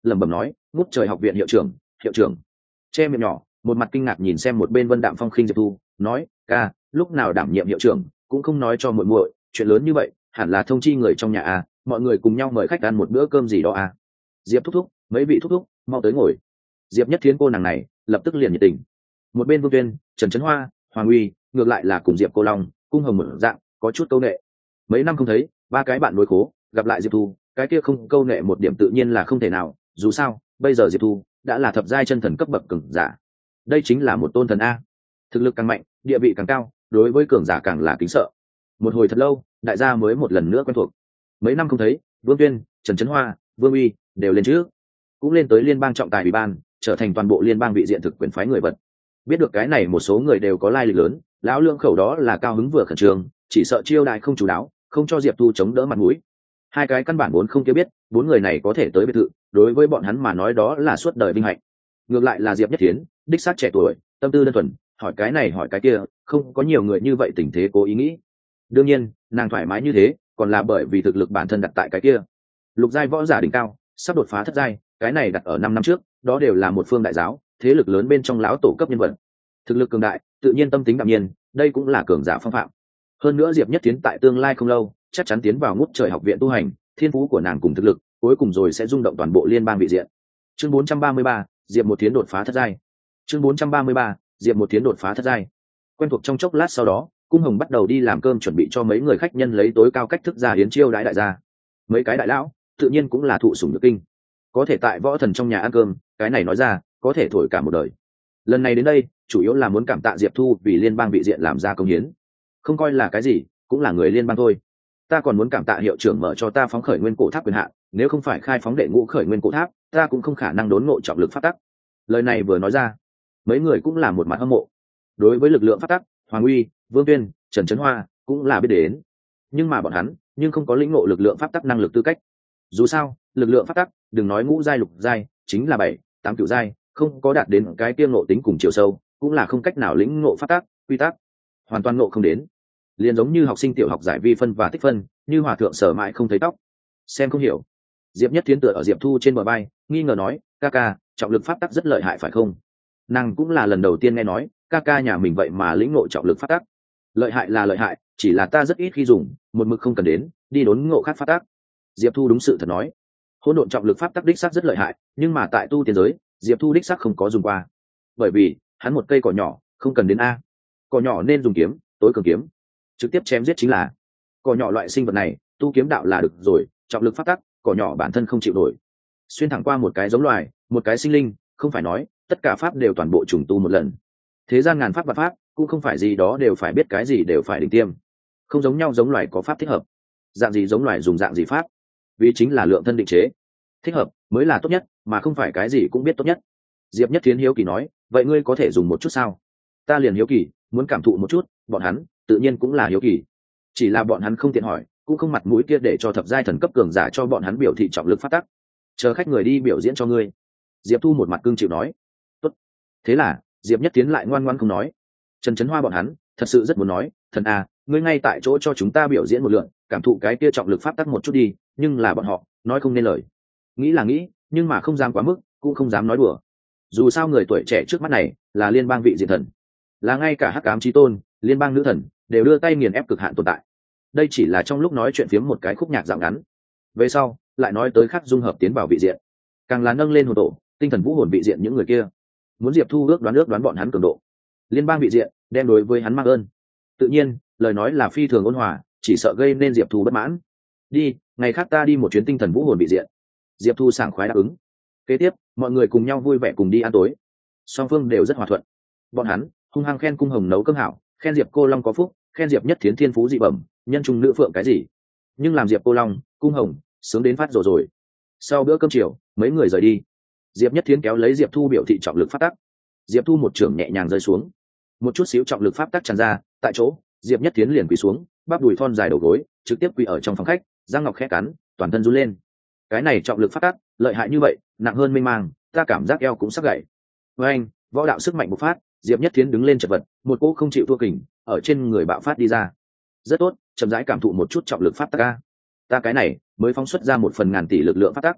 lẩm bẩm nói, ngút trời học viện hiệu trưởng, hiệu trưởng. Che miệng nhỏ, một mặt kinh ngạc nhìn xem một bên Vân Đạm Phong khinh Diệp Thu, nói, ca, lúc nào đảm nhiệm hiệu trưởng cũng không nói cho muội muội, chuyện lớn như vậy hẳn là thông chi người trong nhà à, mọi người cùng nhau mời khách ăn một bữa cơm gì đó à. Diệp thúc thúc, mấy vị thúc thúc mau tới ngồi. Diệp Nhất Thiến cô nàng này lập tức liền nhiệt tình. Một bên Vương Tuyên, Trần Trấn Hoa, Hoàng Uy ngược lại là cùng Diệp Cô Long, Cung Hồng một dạng có chút câu nệ. Mấy năm không thấy, ba cái bạn đối khố gặp lại Diệp Thu, cái kia không câu nệ một điểm tự nhiên là không thể nào, dù sao bây giờ Diệp Thu đã là thập giai chân thần cấp bậc cường giả, đây chính là một tôn thần a, thực lực càng mạnh địa vị càng cao, đối với cường giả càng là kính sợ. Một hồi thật lâu đại gia mới một lần nữa quen thuộc. Mấy năm không thấy, Vương Tuyên, Trần Trấn Hoa, Vương Uy đều lên trước, cũng lên tới liên bang trọng tài ủy ban, trở thành toàn bộ liên bang vị diện thực quyền phái người vật. Biết được cái này một số người đều có lai lịch lớn, lão lương khẩu đó là cao hứng vừa khẩn trương, chỉ sợ chiêu đại không chủ đáo, không cho Diệp Thu chống đỡ mặt mũi. Hai cái căn bản vốn không kia biết, bốn người này có thể tới biệt thự, đối với bọn hắn mà nói đó là suốt đời vinh hạnh. Ngược lại là Diệp Nhất Thiến, đích xác trẻ tuổi, tâm tư đơn thuần, hỏi cái này hỏi cái kia, không có nhiều người như vậy tình thế cố ý nghĩ. Đương nhiên, nàng thoải mái như thế, còn là bởi vì thực lực bản thân đặt tại cái kia. Lục giai võ giả đỉnh cao, sắp đột phá thất giai, cái này đặt ở 5 năm trước, đó đều là một phương đại giáo, thế lực lớn bên trong lão tổ cấp nhân vật. Thực lực cường đại, tự nhiên tâm tính đạm nhiên, đây cũng là cường giả phong phạm. Hơn nữa Diệp Nhất Tiến tại tương lai không lâu, chắc chắn tiến vào ngút trời học viện tu hành, thiên phú của nàng cùng thực lực, cuối cùng rồi sẽ rung động toàn bộ liên bang vị diện. Chương 433, Diệp Một Tiến đột phá thất giai. Chương 433, Diệp Một Tiến đột phá thất giai. Quen thuộc trong chốc lát sau đó, Cung Hồng bắt đầu đi làm cơm chuẩn bị cho mấy người khách nhân lấy tối cao cách thức ra hiến chiêu đãi đại gia. Mấy cái đại lão, tự nhiên cũng là thụ sủng nhược kinh. Có thể tại võ thần trong nhà ăn cơm, cái này nói ra, có thể thổi cả một đời. Lần này đến đây, chủ yếu là muốn cảm tạ Diệp Thu vì liên bang vị diện làm ra công hiến. Không coi là cái gì, cũng là người liên bang thôi. Ta còn muốn cảm tạ hiệu trưởng mở cho ta phóng khởi nguyên cổ tháp quyền hạn, nếu không phải khai phóng đệ ngũ khởi nguyên cổ tháp, ta cũng không khả năng đốn ngộ trọng lực pháp tắc. Lời này vừa nói ra, mấy người cũng là một mặt hâm mộ. Đối với lực lượng pháp tắc, Hoàng Uy, Vương Tuyên, Trần Trấn Hoa cũng là biết đến. Nhưng mà bọn hắn, nhưng không có lĩnh ngộ lực lượng pháp tắc năng lực tư cách. Dù sao, lực lượng pháp tắc, đừng nói ngũ giai lục giai, chính là 7, 8 cửu giai, không có đạt đến cái tiêm ngộ tính cùng chiều sâu, cũng là không cách nào lĩnh ngộ pháp tắc, quy tắc, hoàn toàn ngộ không đến. Liền giống như học sinh tiểu học giải vi phân và tích phân, như hòa thượng sở mãi không thấy tóc, xem không hiểu. Diệp Nhất Thiến tựa ở Diệp Thu trên bờ vai, nghi ngờ nói, ca ca, trọng lực pháp tắc rất lợi hại phải không? Nàng cũng là lần đầu tiên nghe nói, ca ca nhà mình vậy mà lĩnh ngộ trọng lực pháp tắc. Lợi hại là lợi hại, chỉ là ta rất ít khi dùng, một mực không cần đến, đi đốn ngộ khác pháp tắc. Diệp Thu đúng sự thật nói, hỗn độn trọng lực pháp tắc đích xác rất lợi hại, nhưng mà tại tu tiên giới, Diệp Thu đích xác không có dùng qua, bởi vì hắn một cây cỏ nhỏ, không cần đến a. Cỏ nhỏ nên dùng kiếm, tối cường kiếm, trực tiếp chém giết chính là. Cỏ nhỏ loại sinh vật này, tu kiếm đạo là được rồi, trọng lực pháp tắc, cỏ nhỏ bản thân không chịu nổi. Xuyên thẳng qua một cái giống loài, một cái sinh linh, không phải nói tất cả pháp đều toàn bộ trùng tu một lần. Thế gian ngàn pháp và pháp, cũng không phải gì đó đều phải biết cái gì đều phải đỉnh tiêm. Không giống nhau giống loài có pháp thích hợp. Dạng gì giống loài dùng dạng gì pháp, vì chính là lượng thân định chế. Thích hợp mới là tốt nhất, mà không phải cái gì cũng biết tốt nhất. Diệp Nhất Thiến hiếu kỳ nói, vậy ngươi có thể dùng một chút sao? Ta liền hiếu kỳ, muốn cảm thụ một chút, bọn hắn tự nhiên cũng là hiếu kỳ. Chỉ là bọn hắn không tiện hỏi, cũng không mặt mũi kia để cho thập giai thần cấp cường giả cho bọn hắn biểu thị trọng lực phát tắc. Chờ khách người đi biểu diễn cho ngươi. Diệp Thu một mặt cương chịu nói. Tốt. Thế là Diệp Nhất Tiến lại ngoan ngoãn không nói. Trần Trấn Hoa bọn hắn thật sự rất muốn nói, thần à, ngươi ngay tại chỗ cho chúng ta biểu diễn một lượt, cảm thụ cái kia trọng lực pháp tắc một chút đi, nhưng là bọn họ nói không nên lời. Nghĩ là nghĩ, nhưng mà không dám quá mức, cũng không dám nói đùa. Dù sao người tuổi trẻ trước mắt này là liên bang vị diện thần, là ngay cả hắc ám chí tôn, liên bang nữ thần đều đưa tay nghiền ép cực hạn tồn tại. Đây chỉ là trong lúc nói chuyện phiếm một cái khúc nhạc dạo ngắn, về sau lại nói tới khắc dung hợp tiến vào vị diện, càng là nâng lên hồn tổ, tinh thần vũ hồn vị diện những người kia. Muốn Diệp Thu ước đoán bọn hắn cường độ, liên bang vị diện đem đối với hắn mang ơn. Tự nhiên lời nói là phi thường ôn hòa, chỉ sợ gây nên Diệp Thu bất mãn. Đi, ngày khác ta đi một chuyến tinh thần vũ hồn vị diện. Diệp Thu sảng khoái đáp ứng. Kế tiếp mọi người cùng nhau vui vẻ cùng đi ăn tối, song phương đều rất hòa thuận. Bọn hắn hung hăng khen Cung Hồng nấu cơm hảo, khen Diệp Cô Long có phúc, khen Diệp Nhất Thiến thiên phú dị bẩm, nhân trung nữ phượng cái gì. Nhưng làm Diệp Cô Long, Cung Hồng sướng đến phát rồi. Sau bữa cơm chiều, mấy người rời đi. Diệp Nhất Thiến kéo lấy Diệp Thu biểu thị trọng lực pháp tắc. Diệp Thu một trường nhẹ nhàng rơi xuống, một chút xíu trọng lực pháp tắc tràn ra, tại chỗ Diệp Nhất Thiến liền quỳ xuống, bắp đùi thon dài đầu gối, trực tiếp quỳ ở trong phòng khách, răng ngọc khẽ cắn, toàn thân run lên. Cái này trọng lực pháp tắc lợi hại như vậy, nặng hơn mênh mang, ta cảm giác eo cũng sắp gãy. Với anh, võ đạo sức mạnh bộc phát, Diệp Nhất Thiến đứng lên chật vật, một cỗ không chịu thua kình ở trên người bạo phát đi ra. Rất tốt, chậm rãi cảm thụ một chút trọng lực pháp tắc a. Ta cái này mới phóng xuất ra 1/1000 tỷ lực lượng pháp tắc.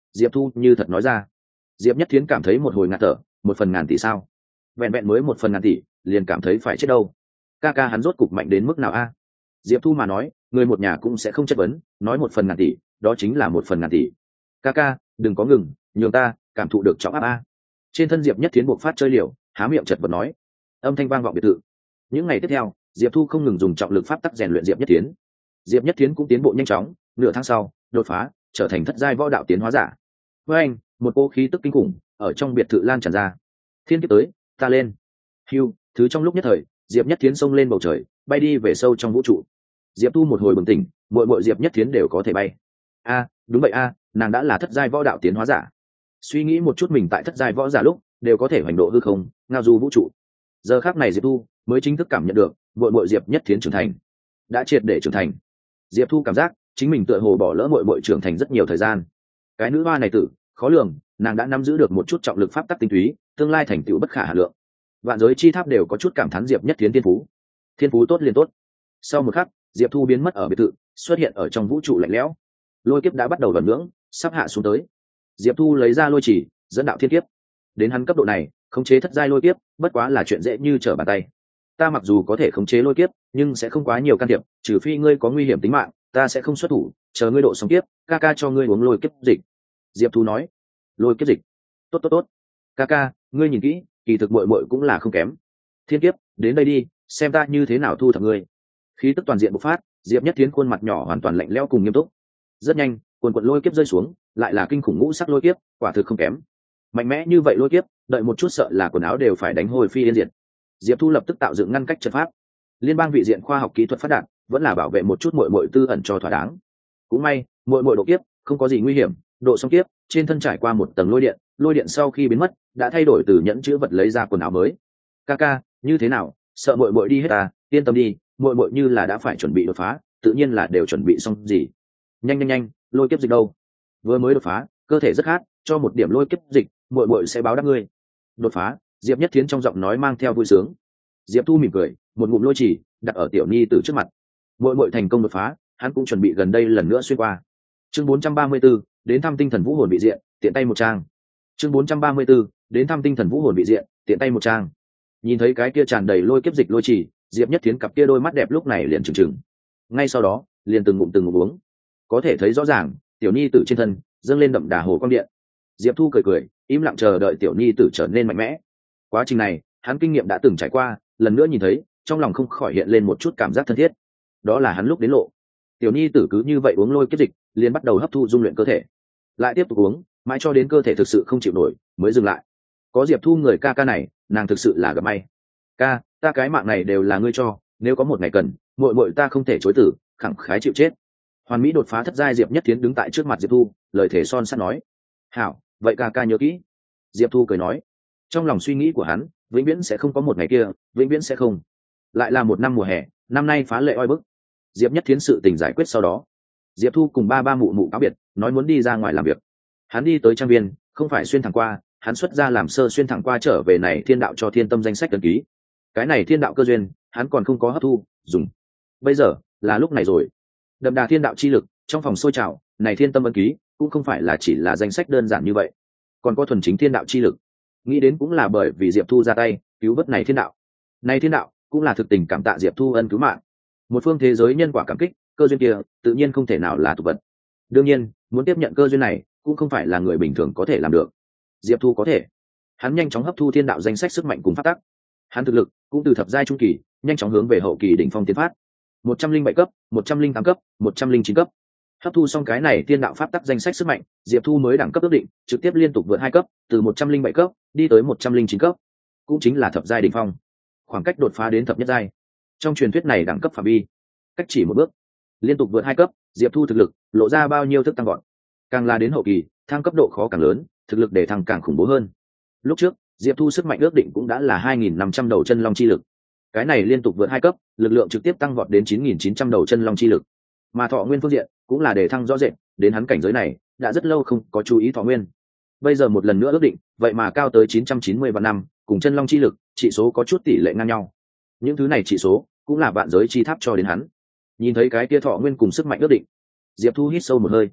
Diệp Thu như thật nói ra. Diệp Nhất Thiến cảm thấy một hồi ngạt thở, 1/1000 tỷ sao? Vẹn vẹn mới 1/1000 tỷ, liền cảm thấy phải chết đâu. Ca ca hắn rốt cục mạnh đến mức nào a? Diệp Thu mà nói, người một nhà cũng sẽ không chất vấn, nói 1/1000 tỷ, đó chính là 1/1000 tỷ. Ca ca, đừng có ngừng, nhường ta cảm thụ được trọng áp a. Trên thân Diệp Nhất Thiến buộc phát chơi liều, há miệng chật vật nói. Âm thanh vang vọng biệt thự. Những ngày tiếp theo, Diệp Thu không ngừng dùng trọng lực pháp tắc rèn luyện Diệp Nhất Thiến. Diệp Nhất Thiến cũng tiến bộ nhanh chóng, nửa tháng sau, đột phá, trở thành thất giai võ đạo tiến hóa giả. Với anh, một cỗ khí tức kinh khủng ở trong biệt thự lan tràn ra. Thiên kiếp tới, ta lên. Hưu, thứ trong lúc nhất thời, Diệp Nhất Thiến xông lên bầu trời, bay đi về sâu trong vũ trụ. Diệp Thu một hồi bừng tỉnh, mỗi Diệp Nhất Thiến đều có thể bay. Đúng vậy nàng đã là thất giai võ đạo tiến hóa giả. Suy nghĩ một chút mình tại thất giai võ giả lúc đều có thể hoành độ hư không, ngao du vũ trụ. Giờ khắc này Diệp Thu mới chính thức cảm nhận được mỗi Diệp Nhất Thiến trưởng thành, đã triệt để trưởng thành. Diệp Thu cảm giác chính mình tựa hồ bỏ lỡ mỗi trưởng thành rất nhiều thời gian. Cái nữ hoa này tử khó lường, nàng đã nắm giữ được một chút trọng lực pháp tắc tinh túy, tương lai thành tựu bất khả hà lượng. Vạn giới chi tháp đều có chút cảm thán Diệp Nhất Thiến thiên phú tốt liền tốt. Sau một khắc, Diệp Thu biến mất ở biệt thự, xuất hiện ở trong vũ trụ lạnh lẽo. Lôi kiếp đã bắt đầu vần ngưỡng, sắp hạ xuống tới. Diệp Thu lấy ra lôi chỉ, dẫn đạo thiên kiếp. Đến hắn cấp độ này, khống chế thất giai lôi kiếp bất quá là chuyện dễ như trở bàn tay. Ta mặc dù có thể khống chế lôi kiếp, nhưng sẽ không quá nhiều can thiệp, trừ phi ngươi có nguy hiểm tính mạng, ta sẽ không xuất thủ, chờ ngươi độ xong kiếp, ca ca cho ngươi uống lôi kiếp dịch. Diệp Thu nói. Lôi kiếp dịch? Tốt. Ca ca, ngươi nhìn kỹ, kỳ thực muội cũng là không kém. Thiên kiếp, đến đây đi, xem ta như thế nào thu thập ngươi. Khí tức toàn diện bộc phát, Diệp Nhất Thiến khuôn mặt nhỏ hoàn toàn lạnh lẽo cùng nghiêm túc. Rất nhanh, quần quần lôi kiếp rơi xuống, lại là kinh khủng ngũ sắc lôi kiếp, quả thực không kém. Mạnh mẽ như vậy lôi kiếp, đợi một chút sợ là quần áo đều phải đánh hồi phi yên diệt. Diệp Thu lập tức tạo dựng ngăn cách trận pháp. Liên bang vị diện khoa học kỹ thuật phát đạt, vẫn là bảo vệ một chút muội tư ẩn cho thỏa đáng. Cũng may, muội độ kiếp không có gì nguy hiểm, độ xong kiếp, trên thân trải qua một tầng lôi điện sau khi biến mất, đã thay đổi từ nhẫn chữ vật lấy ra quần áo mới. Ca, như thế nào, sợ muội đi hết à, yên tâm đi, muội như là đã phải chuẩn bị đột phá, tự nhiên là đều chuẩn bị xong gì. Nhanh, lôi kiếp dịch đâu? Vừa mới đột phá, cơ thể rất khát, cho một điểm lôi kiếp dịch, muội sẽ báo đáp ngươi. Đột phá, Diệp Nhất Thiến trong giọng nói mang theo vui sướng. Diệp Thu mỉm cười, một ngụm lôi chỉ đặt ở tiểu nhi tử trước mặt. Muội thành công đột phá, hắn cũng chuẩn bị gần đây lần nữa xuyên qua. Chương 434, đến thăm tinh thần vũ hồn vị diện, tiện tay một trang. Chương 434, đến thăm tinh thần vũ hồn vị diện, tiện tay một trang. Nhìn thấy cái kia tràn đầy lôi kiếp dịch lôi chỉ, Diệp Nhất Thiến cặp kia đôi mắt đẹp lúc này liền trừng. Ngay sau đó, liền từng ngụm uống. Có thể thấy rõ ràng, tiểu nhi tử trên thân dâng lên đậm đà hồ quang điện. Diệp Thu cười, im lặng chờ đợi tiểu nhi tử trở nên mạnh mẽ. Quá trình này, hắn kinh nghiệm đã từng trải qua, lần nữa nhìn thấy, trong lòng không khỏi hiện lên một chút cảm giác thân thiết. Đó là hắn lúc đến lộ. Tiểu nhi tử cứ như vậy uống lôi kiếp dịch, liền bắt đầu hấp thu dung luyện cơ thể. Lại tiếp tục uống, mãi cho đến cơ thể thực sự không chịu nổi, mới dừng lại. Có Diệp Thu người ca này, nàng thực sự là gặp may. Ca, ta cái mạng này đều là ngươi cho, nếu có một ngày cần, muội ta không thể chối từ, khẳng khái chịu chết. Hoàn mỹ đột phá thất giai Diệp Nhất Thiến đứng tại trước mặt Diệp Thu, lời thể son sắt nói. Hảo, vậy ca nhớ kỹ. Diệp Thu cười nói. Trong lòng suy nghĩ của hắn, vĩnh viễn sẽ không có một ngày kia, vĩnh viễn sẽ không. Lại là một năm mùa hè, năm nay phá lệ oi bức. Diệp Nhất Thiến sự tình giải quyết sau đó, Diệp Thu cùng ba mụ cáo biệt, nói muốn đi ra ngoài làm việc. Hắn đi tới trang viên, không phải xuyên thẳng qua, hắn xuất ra làm sơ xuyên thẳng qua trở về này thiên đạo cho thiên tâm danh sách đăng ký. Cái này thiên đạo cơ duyên, hắn còn không có hấp thu, dùng. Bây giờ, là lúc này rồi. Đậm đà thiên đạo chi lực, trong phòng sôi trào, này thiên tâm ấn ký, cũng không phải là chỉ là danh sách đơn giản như vậy, còn có thuần chính thiên đạo chi lực. Nghĩ đến cũng là bởi vì Diệp Thu ra tay, cứu vớt này thiên đạo. Này thiên đạo, cũng là thực tình cảm tạ Diệp Thu ân cứu mạng. Một phương thế giới nhân quả cảm kích, cơ duyên kia, tự nhiên không thể nào là tục vật. Đương nhiên, muốn tiếp nhận cơ duyên này, cũng không phải là người bình thường có thể làm được. Diệp Thu có thể. Hắn nhanh chóng hấp thu thiên đạo danh sách sức mạnh cùng phát tắc. Hắn thực lực cũng từ thập giai trung kỳ, nhanh chóng hướng về hậu kỳ đỉnh phong tiến phát. 107 cấp, 108 cấp, 109 cấp. Hấp thu xong cái này thiên đạo pháp tắc danh sách sức mạnh, Diệp Thu mới đẳng cấp ước định, trực tiếp liên tục vượt 2 cấp, từ 107 cấp đi tới 109 cấp, cũng chính là thập giai đỉnh phong. Khoảng cách đột phá đến thập nhất giai. Trong truyền thuyết này đẳng cấp phạm vi, cách chỉ một bước, liên tục vượt 2 cấp, Diệp Thu thực lực lộ ra bao nhiêu thức tăng gọn. Càng là đến hậu kỳ, thăng cấp độ khó càng lớn, thực lực để thăng càng khủng bố hơn. Lúc trước, Diệp Thu sức mạnh ước định cũng đã là 2.500 đầu chân long chi lực. Cái này liên tục vượt 2 cấp, lực lượng trực tiếp tăng vọt đến 9.900 đầu chân long chi lực. Mà thọ nguyên phương diện cũng là để thăng rõ rệt, đến hắn cảnh giới này, đã rất lâu không có chú ý thọ nguyên. Bây giờ một lần nữa ước định, vậy mà cao tới 990 vạn năm, cùng chân long chi lực, chỉ số có chút tỷ lệ ngang nhau. Những thứ này chỉ số cũng là vạn giới chi tháp cho đến hắn. Nhìn thấy cái kia thọ nguyên cùng sức mạnh ước định, Diệp Thu hít sâu một hơi.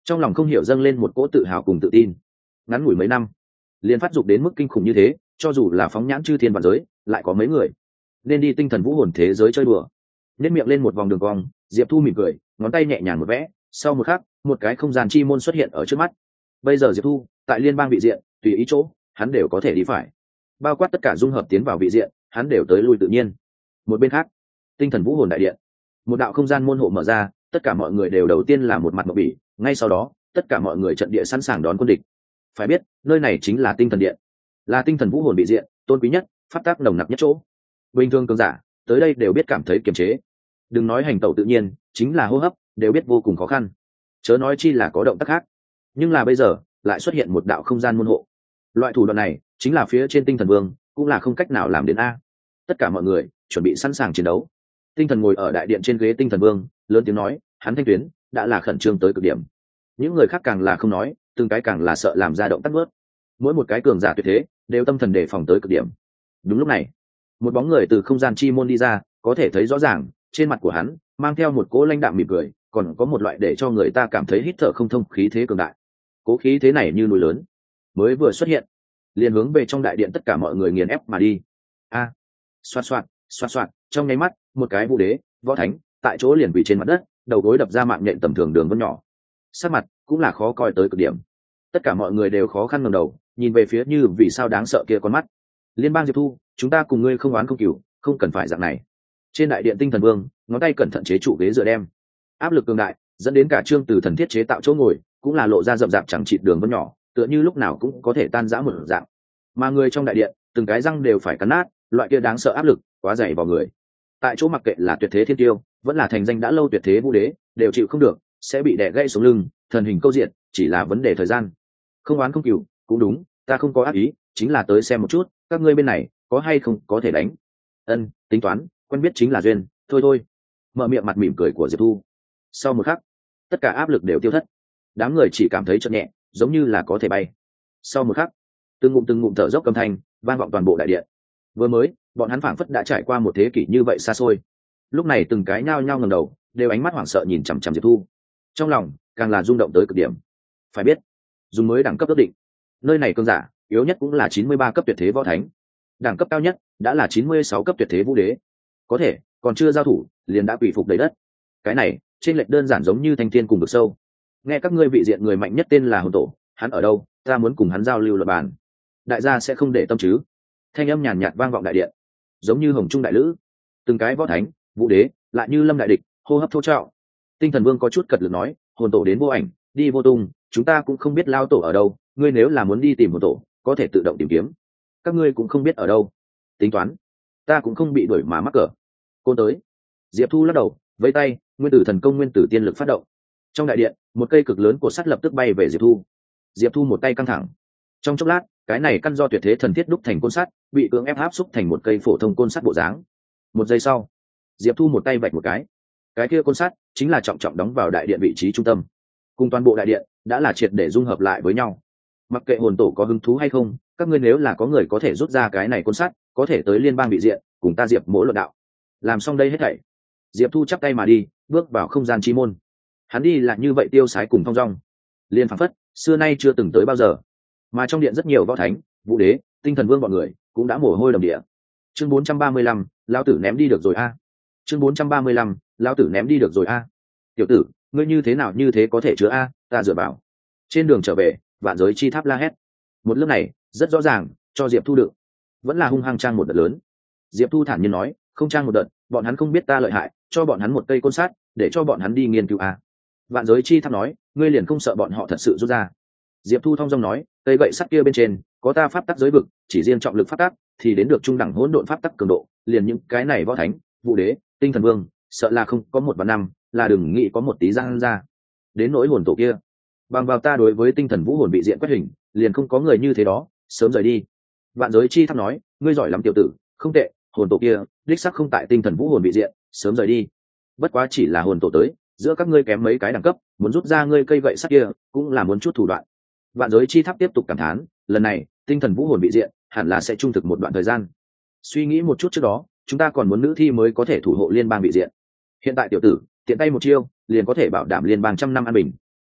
trong lòng không hiểu dâng lên một cỗ tự hào cùng tự tin. Ngắn ngủi mấy năm liền phát dục đến mức kinh khủng như thế, cho dù là phóng nhãn chư thiên vạn giới lại có mấy người nên đi tinh thần vũ hồn thế giới chơi đùa. Nhếch miệng lên một vòng đường cong, Diệp Thu mỉm cười, ngón tay nhẹ nhàng một vẽ, sau một khắc một cái không gian chi môn xuất hiện ở trước mắt. Bây giờ Diệp Thu tại liên bang vị diện tùy ý chỗ hắn đều có thể đi phải, bao quát tất cả dung hợp tiến vào vị diện hắn đều tới lui tự nhiên. Một bên khác, tinh thần vũ hồn đại điện, một đạo không gian môn hộ mở ra, tất cả mọi người đều đầu tiên là một mặt ngọc bỉ, ngay sau đó tất cả mọi người trận địa sẵn sàng đón quân địch. Phải biết nơi này chính là tinh thần điện, là tinh thần vũ hồn vị diện tôn quý nhất, pháp tác nồng nặc nhất chỗ. Bình thường cường giả tới đây đều biết cảm thấy kiềm chế, đừng nói hành tẩu tự nhiên, chính là hô hấp đều biết vô cùng khó khăn, chớ nói chi là có động tác khác. Nhưng là bây giờ lại xuất hiện một đạo không gian môn hộ, loại thủ đoạn này chính là phía trên tinh thần vương cũng là không cách nào làm đến a. Tất cả mọi người chuẩn bị sẵn sàng chiến đấu. Tinh thần ngồi ở đại điện trên ghế tinh thần vương lớn tiếng nói, hắn thanh tuyến đã là khẩn trương tới cực điểm. Những người khác càng là không nói, từng cái càng là sợ làm ra động tác bớt. Mỗi một cái cường giả tuyệt thế đều tâm thần đề phòng tới cực điểm. Đúng lúc này, một bóng người từ không gian chi môn đi ra, có thể thấy rõ ràng trên mặt của hắn mang theo một cỗ lãnh đạm mỉm cười, còn có một loại để cho người ta cảm thấy hít thở không thông khí thế cường đại. Cố khí thế này như núi lớn, mới vừa xuất hiện liền hướng về trong đại điện tất cả mọi người nghiền ép mà đi. A, xoạt xoạt xoạt xoạt, trong nháy mắt một cái vũ đế võ thánh tại chỗ liền quỳ trên mặt đất, đầu gối đập ra mạng nhện tầm thường đường vân nhỏ, sắc mặt cũng là khó coi tới cực điểm. Tất cả mọi người đều khó khăn ngẩng đầu nhìn về phía như vì sao đáng sợ kia con mắt. Liên bang Diệp Thu, chúng ta cùng ngươi không oán không cừu, không cần phải dạng này. Trên đại điện tinh thần vương ngón tay cẩn thận chế trụ ghế dựa đem, áp lực cường đại dẫn đến cả trương từ thần thiết chế tạo chỗ ngồi cũng là lộ ra rậm rạp chẳng chịt đường vân nhỏ, tựa như lúc nào cũng có thể tan rã một dạng. Mà người trong đại điện từng cái răng đều phải cắn nát, loại kia đáng sợ áp lực quá dày vào người. Tại chỗ mặc kệ là tuyệt thế thiên tiêu vẫn là thành danh đã lâu tuyệt thế vũ đế đều chịu không được, sẽ bị đè gãy xuống lưng, thần hình câu diện, chỉ là vấn đề thời gian. Không oán không cừu cũng đúng, ta không có ác ý, chính là tới xem một chút các ngươi bên này có hay không có thể đánh. Ân, tính toán quen biết chính là duyên, thôi thôi. Mở miệng mặt mỉm cười của Diệp Thu. Sau một khắc tất cả áp lực đều tiêu thất, đám người chỉ cảm thấy chợt nhẹ, giống như là có thể bay. Sau một khắc từng ngụm thở dốc âm thanh vang vọng toàn bộ đại điện. Vừa mới bọn hắn phảng phất đã trải qua một thế kỷ như vậy xa xôi, lúc này từng cái nhao nhao ngẩng đầu, đều ánh mắt hoảng sợ nhìn chằm chằm Diệp Thu, trong lòng càng là rung động tới cực điểm. Phải biết dùng mới đẳng cấp ước định, nơi này cường giả yếu nhất cũng là 93 cấp tuyệt thế võ thánh, đẳng cấp cao nhất đã là 96 cấp tuyệt thế vũ đế, có thể còn chưa giao thủ liền đã quỷ phục đầy đất. Cái này trên lệch đơn giản giống như thanh thiên cùng vực sâu. Nghe các ngươi vị diện người mạnh nhất tên là hồn tổ, hắn ở đâu, ta muốn cùng hắn giao lưu luật bàn. Đại gia sẽ không để tâm chứ? Thanh âm nhàn nhạt vang vọng đại điện, giống như hồng trung đại lữ. Từng cái võ thánh vũ đế lại như lâm đại địch, hô hấp thô trọng. Tinh thần vương có chút cật lực nói, hồn tổ đến vô ảnh đi vô tung, chúng ta cũng không biết lao tổ ở đâu, ngươi nếu là muốn đi tìm hồn tổ có thể tự động tìm kiếm, các ngươi cũng không biết ở đâu, tính toán ta cũng không bị đuổi mà mắc cỡ. Cô tới. Diệp Thu lắc đầu vẫy tay, nguyên tử thần công nguyên tử tiên lực phát động. Trong đại điện một cây cực lớn cột sắt lập tức bay về Diệp Thu. Diệp Thu một tay căng thẳng, trong chốc lát cái này căn do tuyệt thế thần thiết đúc thành côn sắt bị cưỡng ép áp xúc thành một cây phổ thông côn sắt bộ dáng. Một giây sau Diệp Thu một tay vạch một cái kia côn sắt chính là trọng trọng đóng vào đại điện vị trí trung tâm, cùng toàn bộ đại điện đã là triệt để dung hợp lại với nhau. Mặc kệ hồn tổ có hứng thú hay không, các ngươi nếu là có người có thể rút ra cái này côn sắt, có thể tới liên bang vị diện cùng ta Diệp mỗ luận đạo. Làm xong đây hết thảy, Diệp Thu chắp tay mà đi, bước vào không gian chi môn. Hắn đi là như vậy tiêu sái cùng thong dong, liên phảng phất xưa nay chưa từng tới bao giờ. Mà trong điện rất nhiều võ thánh vũ đế tinh thần vương bọn người cũng đã mồ hôi đầm địa. Chương 435, lão tử ném đi được rồi a. Chương 435, lão tử ném đi được rồi a. Tiểu tử, ngươi như thế nào như thế có thể chứa a, ta dựa vào. Trên đường trở về vạn giới chi tháp la hét. Một lớp này rất rõ ràng cho Diệp Thu đựng, vẫn là hung hăng trang một đợt lớn. Diệp Thu thản nhiên nói, không trang một đợt, bọn hắn không biết ta lợi hại, cho bọn hắn một cây côn sắt để cho bọn hắn đi nghiên cứu a. Vạn giới chi tháp nói, ngươi liền không sợ bọn họ thật sự rút ra. Diệp Thu thong dong nói, cây gậy sắt kia bên trên có ta pháp tắc giới vực, chỉ riêng trọng lực pháp tắc thì đến được trung đẳng hỗn độn pháp tắc cường độ, liền những cái này võ thánh vũ đế tinh thần vương sợ là không có 1 và 5, là đừng nghĩ có một tí răng ra. Đến nỗi hồn tổ kia, bằng vào ta đối với tinh thần vũ hồn bị diện quét hình, liền không có người như thế đó, sớm rời đi. Vạn giới chi tháp nói, ngươi giỏi lắm tiểu tử, không tệ, hồn tổ kia đích xác không tại tinh thần vũ hồn bị diện, sớm rời đi. Bất quá chỉ là hồn tổ tới, giữa các ngươi kém mấy cái đẳng cấp, muốn rút ra ngươi cây gậy sắt kia cũng là muốn chút thủ đoạn. Vạn giới chi tháp tiếp tục cảm thán, lần này tinh thần vũ hồn bị diện hẳn là sẽ trung thực một đoạn thời gian. Suy nghĩ một chút trước đó, chúng ta còn muốn nữ thi mới có thể thủ hộ liên bang bị diện. Hiện tại tiểu tử tiện tay một chiêu liền có thể bảo đảm liên bang trăm năm an bình.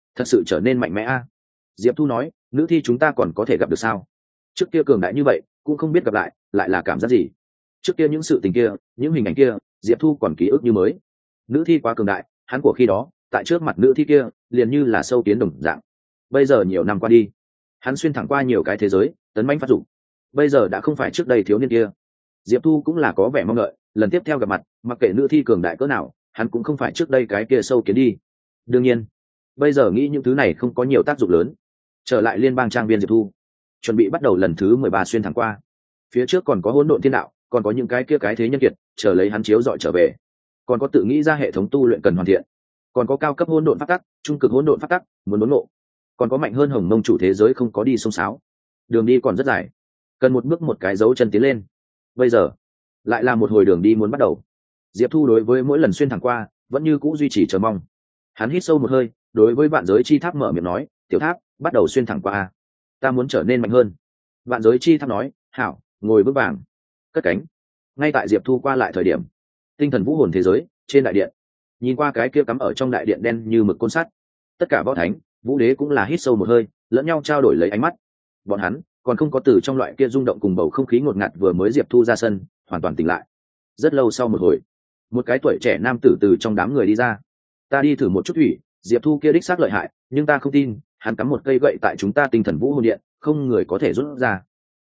thật sự trở nên mạnh mẽ a. Diệp Thu nói, nữ thi chúng ta còn có thể gặp được sao? Trước kia cường đại như vậy cũng không biết gặp lại là cảm giác gì. Trước kia những sự tình kia, những hình ảnh kia, Diệp Thu còn ký ức như mới. Nữ thi quá cường đại, hắn của khi đó tại trước mặt nữ thi kia liền như là sâu kiến đồng dạng. Bây giờ nhiều năm qua đi, hắn xuyên thẳng qua nhiều cái thế giới, tấn mãnh phát dụng. Bây giờ đã không phải trước đây thiếu niên kia. Diệp Thu cũng là có vẻ mong đợi, lần tiếp theo gặp mặt, mặc kệ nữ thi cường đại cỡ nào, hắn cũng không phải trước đây cái kia sâu kiến đi. Đương nhiên, bây giờ nghĩ những thứ này không có nhiều tác dụng lớn. Trở lại liên bang trang viên Diệp Thu, chuẩn bị bắt đầu lần thứ 13 xuyên thẳng qua. Phía trước còn có hỗn độn thiên đạo, còn có những cái kia cái thế nhân kiệt, chờ lấy hắn chiếu dọi trở về. Còn có tự nghĩ ra hệ thống tu luyện cần hoàn thiện, còn có cao cấp hỗn độn pháp tắc, trung cực hỗn độn pháp tắc muốn đốn ngộ, còn có mạnh hơn Hồng Mông chủ thế giới không có đi sông sáo. Đường đi còn rất dài, cần một bước một cái dấu chân tiến lên. Bây giờ lại là một hồi đường đi muốn bắt đầu. Diệp Thu đối với mỗi lần xuyên thẳng qua vẫn như cũ duy trì chờ mong. Hắn hít sâu một hơi, đối với vạn giới chi tháp mở miệng nói, tiểu tháp bắt đầu xuyên thẳng qua, ta muốn trở nên mạnh hơn. Vạn giới chi tháp nói, hảo, ngồi vững vàng, cất cánh. Ngay tại Diệp Thu qua lại thời điểm, tinh thần vũ hồn thế giới trên đại điện, nhìn qua cái kia cắm ở trong đại điện đen như mực côn sắt, tất cả võ thánh vũ đế cũng là hít sâu một hơi, lẫn nhau trao đổi lấy ánh mắt. Bọn hắn còn không có từ trong loại kia rung động cùng bầu không khí ngột ngạt vừa mới Diệp Thu ra sân hoàn toàn tỉnh lại. Rất lâu sau một hồi, một cái tuổi trẻ nam tử từ trong đám người đi ra. Ta đi thử một chút thủy, Diệp Thu kia đích xác lợi hại, nhưng ta không tin hắn cắm một cây gậy tại chúng ta tinh thần vũ hồn điện, không người có thể rút ra.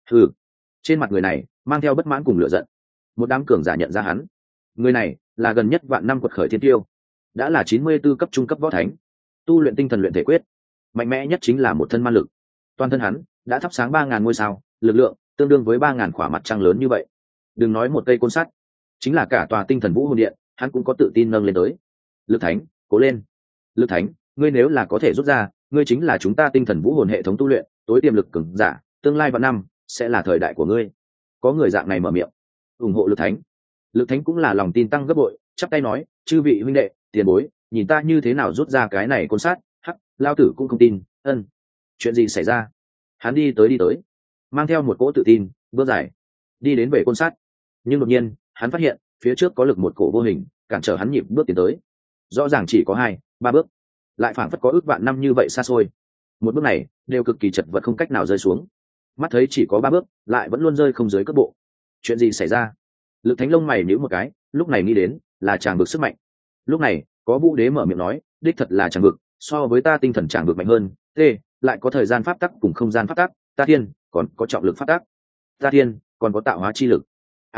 Trên mặt người này mang theo bất mãn cùng lửa giận. Một đám cường giả nhận ra hắn. Người này là gần nhất vạn năm quật khởi thiên tiêu, đã là 94 cấp trung cấp võ thánh, tu luyện tinh thần luyện thể quyết, mạnh mẽ nhất chính là một thân ma lực. Toàn thân hắn đã thắp sáng 3.000 ngôi sao, lực lượng tương đương với 3.000 khỏa mặt trăng lớn như vậy. Đừng nói một cây côn sắt, chính là cả tòa tinh thần vũ hồn điện, hắn cũng có tự tin nâng lên tới. Lực Thánh, cố lên! Lực Thánh, ngươi nếu là có thể rút ra, ngươi chính là chúng ta tinh thần vũ hồn hệ thống tu luyện tối tiềm lực cường giả, tương lai vạn năm sẽ là thời đại của ngươi. Có người dạng này mở miệng ủng hộ Lực Thánh. Lực Thánh cũng là lòng tin tăng gấp bội, chắp tay nói, chư vị huynh đệ, tiền bối, nhìn ta như thế nào rút ra cái này côn sắt. Hắc, lao tử cũng không tin. Chuyện gì xảy ra? Hắn đi tới, mang theo một cỗ tự tin, bước dài đi đến về côn sắt. Nhưng đột nhiên hắn phát hiện phía trước có lực một cổ vô hình cản trở hắn nhịp bước tiến tới. Rõ ràng chỉ có 2-3 bước, lại phảng phất có ước vạn năm như vậy xa xôi. Một bước này đều cực kỳ chật vật, không cách nào rơi xuống. Mắt thấy chỉ có 3 bước, lại vẫn luôn rơi không dưới cước bộ. Chuyện gì xảy ra? Lực Thánh lông mày nhíu một cái, lúc này nghĩ đến là tràng vực sức mạnh. Lúc này có vũ đế mở miệng nói, đích thật là tràng vực, so với ta tinh thần tràng vực mạnh hơn. Lại có thời gian pháp tắc cùng không gian pháp tắc, ta thiên còn có trọng lực pháp tắc, ta thiên còn có tạo hóa chi lực.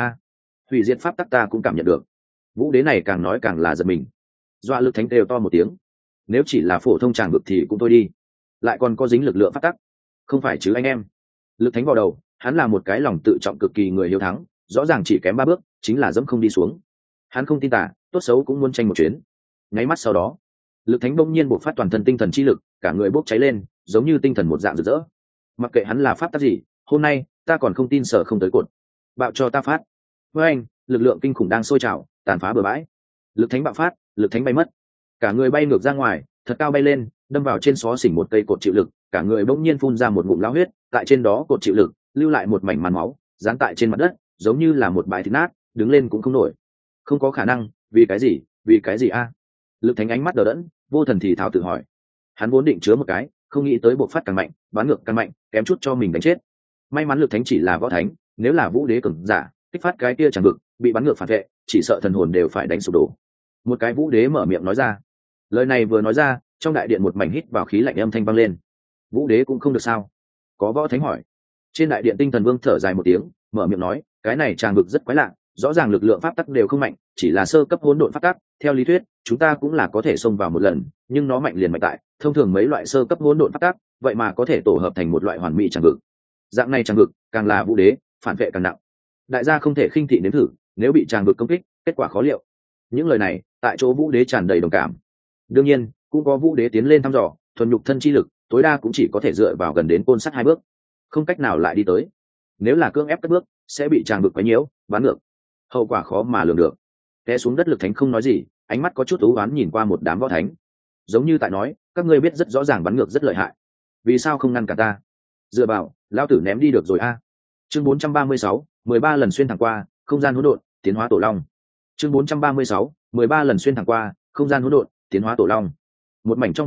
Hủy diệt pháp tắc ta cũng cảm nhận được. Vũ đế này càng nói càng là giật mình. Dọa Lực Thánh đều to một tiếng. Nếu chỉ là phổ thông tràng vực thì cũng thôi đi, lại còn có dính lực lượng pháp tắc, không phải chứ anh em. Lực Thánh vào đầu, hắn là một cái lòng tự trọng cực kỳ người hiếu thắng, rõ ràng chỉ kém 3 bước chính là dẫm không đi xuống. Hắn không tin tả, tốt xấu cũng muốn tranh một chuyến. Nháy mắt sau đó, Lực Thánh bỗng nhiên bộc phát toàn thân tinh thần chi lực, cả người bốc cháy lên, giống như tinh thần một dạng rực rỡ. Mặc kệ hắn là pháp tắc gì, hôm nay ta còn không tin sở không tới cột. Bạo cho ta phát. Với anh, lực lượng kinh khủng đang sôi trào, tàn phá bừa bãi. Lực Thánh bạo phát, Lực Thánh bay mất, cả người bay ngược ra ngoài, thật cao bay lên, đâm vào trên xó xỉnh một cây cột chịu lực, cả người bỗng nhiên phun ra một ngụm lao huyết, tại trên đó cột chịu lực lưu lại một mảnh màn máu, dán tại trên mặt đất, giống như là một bãi thịt nát, đứng lên cũng không nổi. Không có khả năng, vì cái gì a? Lực Thánh ánh mắt đờ đẫn, vô thần thì thào tự hỏi. Hắn vốn định chứa một cái, không nghĩ tới bộc phát càng mạnh, bán ngược càng mạnh, kém chút cho mình đánh chết. May mắn Lực Thánh chỉ là võ thánh, nếu là vũ đế cường giả, kích phát cái kia chẳng vực, bị bắn ngược phản vệ, chỉ sợ thần hồn đều phải đánh sụp đổ. Một cái vũ đế mở miệng nói ra. Lời này vừa nói ra, trong đại điện một mảnh hít vào khí lạnh âm thanh vang lên. Vũ đế cũng không được sao? Có võ thánh hỏi. Trên đại điện tinh thần vương thở dài một tiếng, mở miệng nói, cái này tràng vực rất quái lạ, rõ ràng lực lượng pháp tắc đều không mạnh, chỉ là sơ cấp hỗn độn pháp tắc, theo lý thuyết chúng ta cũng là có thể xông vào một lần, nhưng nó mạnh liền mạnh tại thông thường mấy loại sơ cấp hỗn độn pháp tắc, vậy mà có thể tổ hợp thành một loại hoàn mỹ tràng vực. Dạng này tràng vực càng là vũ đế phản vệ càng nặng, đại gia không thể khinh thị nếm thử, nếu bị tràng vực công kích kết quả khó liệu. Những lời này tại chỗ vũ đế tràn đầy đồng cảm. Đương nhiên cũng có vũ đế tiến lên thăm dò, thuần nhục thân chi lực tối đa cũng chỉ có thể dựa vào gần đến côn sắt 2 bước, không cách nào lại đi tới. Nếu là cưỡng ép cất bước sẽ bị tràng vực quấy nhiễu, bắn ngược, hậu quả khó mà lường được. Té xuống đất Lực Thánh không nói gì, ánh mắt có chút u oán nhìn qua một đám võ thánh, giống như tại nói, các ngươi biết rất rõ ràng bắn ngược rất lợi hại, vì sao không ngăn cả ta? Dựa vào, lão tử ném đi được rồi a. Chương 436, 13 lần xuyên thẳng qua, không gian hỗn độn, tiến hóa tổ long. Chương 436, 13 lần xuyên thẳng qua, không gian hỗn độn, tiến hóa tổ long. Một mảnh trong hỗn độn,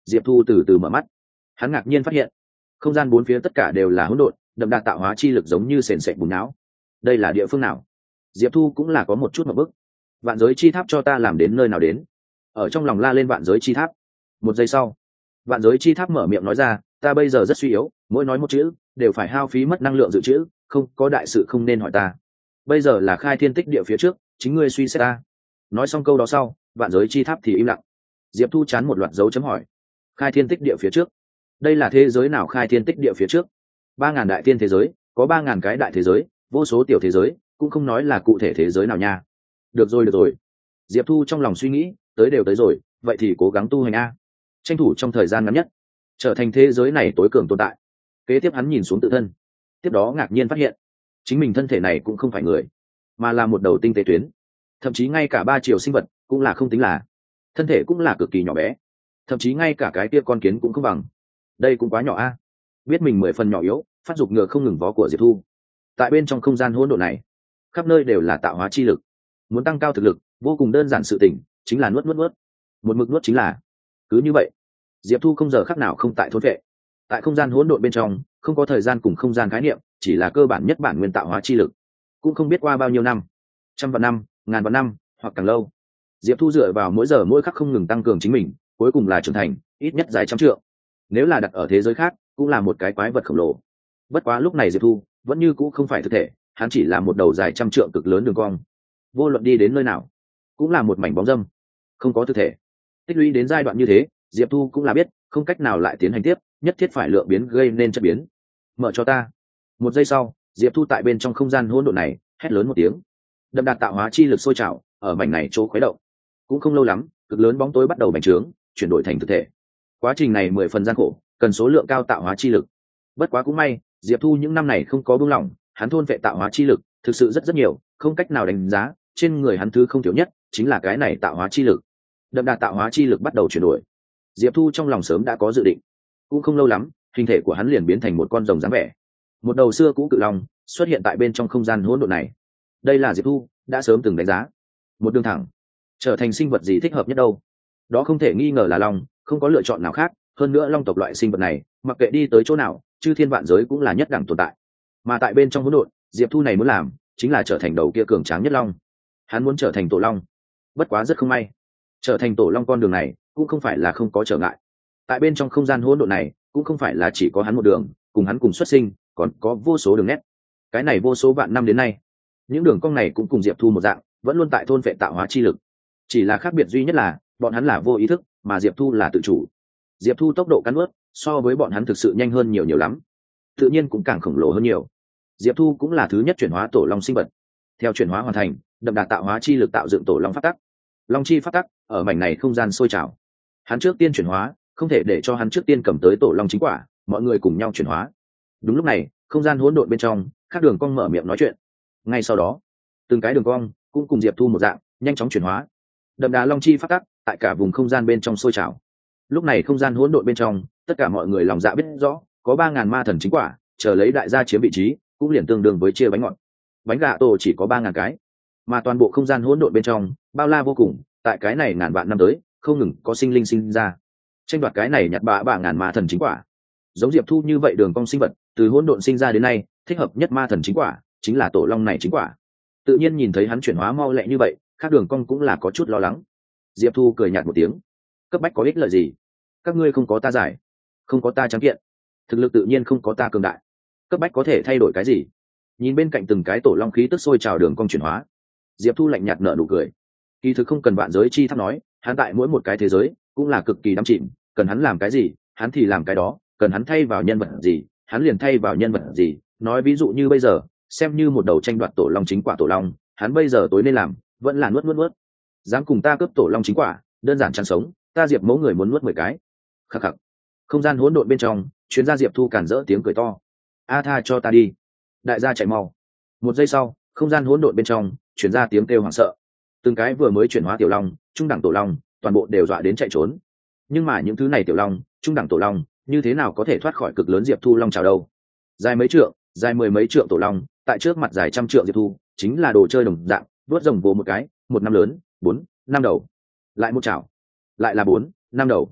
Diệp Thu từ từ mở mắt, hắn ngạc nhiên phát hiện không gian bốn phía tất cả đều là hỗn độn, đậm đà tạo hóa chi lực giống như sền sệt bùn não. Đây là địa phương nào? Diệp Thu cũng là có một chút một bức. Vạn giới chi tháp cho ta làm đến nơi nào đến? Ở trong lòng la lên vạn giới chi tháp. Một giây sau, vạn giới chi tháp mở miệng nói ra, ta bây giờ rất suy yếu, mỗi nói một chữ đều phải hao phí mất năng lượng dự trữ, không có đại sự không nên hỏi ta. Bây giờ là khai thiên tích địa phía trước, chính ngươi suy xét ta. Nói xong câu đó sau, vạn giới chi tháp thì im lặng. Diệp Thu chán một loạt dấu chấm hỏi. Khai thiên tích địa phía trước, đây là thế giới nào? Khai thiên tích địa phía trước, 3.000 đại thiên thế giới, có 3.000 cái đại thế giới, vô số tiểu thế giới, cũng không nói là cụ thể thế giới nào nha. Được rồi. Diệp Thu trong lòng suy nghĩ, tới đều tới rồi, vậy thì cố gắng tu hành a, tranh thủ trong thời gian ngắn nhất trở thành thế giới này tối cường tồn tại. Kế tiếp hắn nhìn xuống tự thân, tiếp đó ngạc nhiên phát hiện chính mình thân thể này cũng không phải người, mà là một đầu tinh tế tuyến, thậm chí ngay cả 3 triệu sinh vật cũng là không tính là, thân thể cũng là cực kỳ nhỏ bé, thậm chí ngay cả cái kia con kiến cũng không bằng. Đây cũng quá nhỏ a. Biết mình 10 phần nhỏ yếu, phát dục ngựa không ngừng vó của Diệp Thu. Tại bên trong không gian hỗn độn này, khắp nơi đều là tạo hóa chi lực, muốn tăng cao thực lực vô cùng đơn giản, sự tỉnh chính là nuốt, một mực nuốt chính là. Cứ như vậy, Diệp Thu không giờ khắc nào không tại thôn vệ. Tại không gian hỗn độn bên trong, không có thời gian cùng không gian khái niệm, chỉ là cơ bản nhất bản nguyên tạo hóa chi lực. Cũng không biết qua bao nhiêu năm, trăm vạn năm, ngàn vạn năm, hoặc càng lâu, Diệp Thu dựa vào mỗi giờ mỗi khắc không ngừng tăng cường chính mình, cuối cùng là trưởng thành, ít nhất dài trăm trượng. Nếu là đặt ở thế giới khác, cũng là một cái quái vật khổng lồ. Bất quá lúc này Diệp Thu vẫn như cũ không phải thực thể, hắn chỉ là một đầu dài trăm trượng cực lớn đường cong. Vô luận đi đến nơi nào, cũng là một mảnh bóng dâm, không có thực thể. Tích lũy đến giai đoạn như thế, Diệp Thu cũng là biết không cách nào lại tiến hành tiếp, nhất thiết phải lượng biến gây nên chất biến. Mở cho ta. Một giây sau, Diệp Thu tại bên trong không gian hỗn độn này hét lớn một tiếng, đậm đà tạo hóa chi lực sôi trào ở mảnh này chỗ khuấy động. Cũng không lâu lắm, cực lớn bóng tối bắt đầu bành trướng, chuyển đổi thành thực thể. Quá trình này 10 phần gian khổ, cần số lượng cao tạo hóa chi lực. Bất quá cũng may, Diệp Thu những năm này không có buông lỏng, hắn thôn vệ tạo hóa chi lực thực sự rất nhiều, không cách nào đánh giá. Trên người hắn thứ không thiếu nhất chính là cái này tạo hóa chi lực. Đậm đà tạo hóa chi lực bắt đầu chuyển đổi. Diệp Thu trong lòng sớm đã có dự định, cũng không lâu lắm, hình thể của hắn liền biến thành một con rồng dáng vẻ. Một đầu xưa cũ cự long xuất hiện tại bên trong không gian hỗn độn này. Đây là Diệp Thu đã sớm từng đánh giá. Một đường thẳng, trở thành sinh vật gì thích hợp nhất đâu? Đó không thể nghi ngờ là long, không có lựa chọn nào khác. Hơn nữa long tộc loại sinh vật này, mặc kệ đi tới chỗ nào, chư thiên vạn giới cũng là nhất đẳng tồn tại. Mà tại bên trong hỗn độn, Diệp Thu này muốn làm chính là trở thành đầu kia cường tráng nhất long. Hắn muốn trở thành tổ long. Bất quá rất không may, trở thành tổ long con đường này cũng không phải là không có trở ngại. Tại bên trong không gian hỗn độn này cũng không phải là chỉ có hắn một đường, cùng hắn cùng xuất sinh, còn có vô số đường nét. Cái này vô số vạn năm đến nay, những đường cong này cũng cùng Diệp Thu một dạng, vẫn luôn tại thôn phệ tạo hóa chi lực. Chỉ là khác biệt duy nhất là bọn hắn là vô ý thức, mà Diệp Thu là tự chủ. Diệp Thu tốc độ cắn ướt so với bọn hắn thực sự nhanh hơn nhiều lắm, tự nhiên cũng càng khổng lồ hơn nhiều. Diệp Thu cũng là thứ nhất chuyển hóa tổ long sinh vật. Theo chuyển hóa hoàn thành, đậm đà tạo hóa chi lực tạo dựng tổ long phát tắc. Long chi phát tắc ở mảnh này không gian sôi trào. Hắn trước tiên chuyển hóa, không thể để cho hắn trước tiên cầm tới tổ long chính quả, mọi người cùng nhau chuyển hóa. Đúng lúc này, không gian hỗn độn bên trong, các đường cong mở miệng nói chuyện. Ngay sau đó, từng cái đường cong cũng cùng Diệp Thu một dạng, nhanh chóng chuyển hóa. Đậm đà long chi phát tắc tại cả vùng không gian bên trong sôi trào. Lúc này không gian hỗn độn bên trong, tất cả mọi người lòng dạ biết rõ, có 3.000 ma thần chính quả, chờ lấy đại gia chiếm vị trí, cũng liền tương đương với chia bánh ngọt. Bánh gà tổ chỉ có 3.000 cái, mà toàn bộ không gian hỗn độn bên trong bao la vô cùng. Tại cái này ngàn vạn năm tới, không ngừng có sinh linh sinh ra, tranh đoạt cái này nhặt bạ ngàn ma thần chính quả. Giống Diệp Thu như vậy đường cong sinh vật, từ hỗn độn sinh ra đến nay, thích hợp nhất ma thần chính quả chính là tổ long này chính quả. Tự nhiên nhìn thấy hắn chuyển hóa mau lẹ như vậy, các đường cong cũng là có chút lo lắng. Diệp Thu cười nhạt một tiếng, cấp bách có ích lợi gì? Các ngươi không có ta giải, không có ta trắng kiện, thực lực tự nhiên không có ta cường đại, cấp bách có thể thay đổi cái gì? Nhìn bên cạnh từng cái tổ long khí tức sôi trào đường cong chuyển hóa, Diệp Thu lạnh nhạt nở nụ cười. Kỳ thực không cần vạn giới chi tháp nói, hắn tại mỗi một cái thế giới cũng là cực kỳ đắm chìm, cần hắn làm cái gì hắn thì làm cái đó, cần hắn thay vào nhân vật gì hắn liền thay vào nhân vật gì. Nói ví dụ như bây giờ, xem như một đầu tranh đoạt tổ long chính quả tổ long, hắn bây giờ tối nên làm vẫn là nuốt. Dám cùng ta cướp tổ long chính quả, đơn giản chăn sống, ta Diệp mẫu người muốn nuốt 10 cái. Khắc khắc. Không gian hỗn độn bên trong chuyến ra Diệp Thu cản rỡ tiếng cười to. A tha cho ta đi, đại gia chạy mau. Một giây sau, không gian hỗn độn bên trong chuyển ra tiếng kêu hoảng sợ. Từng cái vừa mới chuyển hóa tiểu long, trung đẳng tổ long, toàn bộ đều dọa đến chạy trốn. Nhưng mà những thứ này tiểu long, trung đẳng tổ long, như thế nào có thể thoát khỏi cực lớn Diệp Thu long trào đâu? Dài mấy trượng, dài 10 mấy trượng tổ long, tại trước mặt dài trăm trượng Diệp Thu, chính là đồ chơi đồng dạng, đuốt rồng vồ một cái, một năm lớn, 4, 5 đầu, lại một chảo, lại là 4, 5 đầu.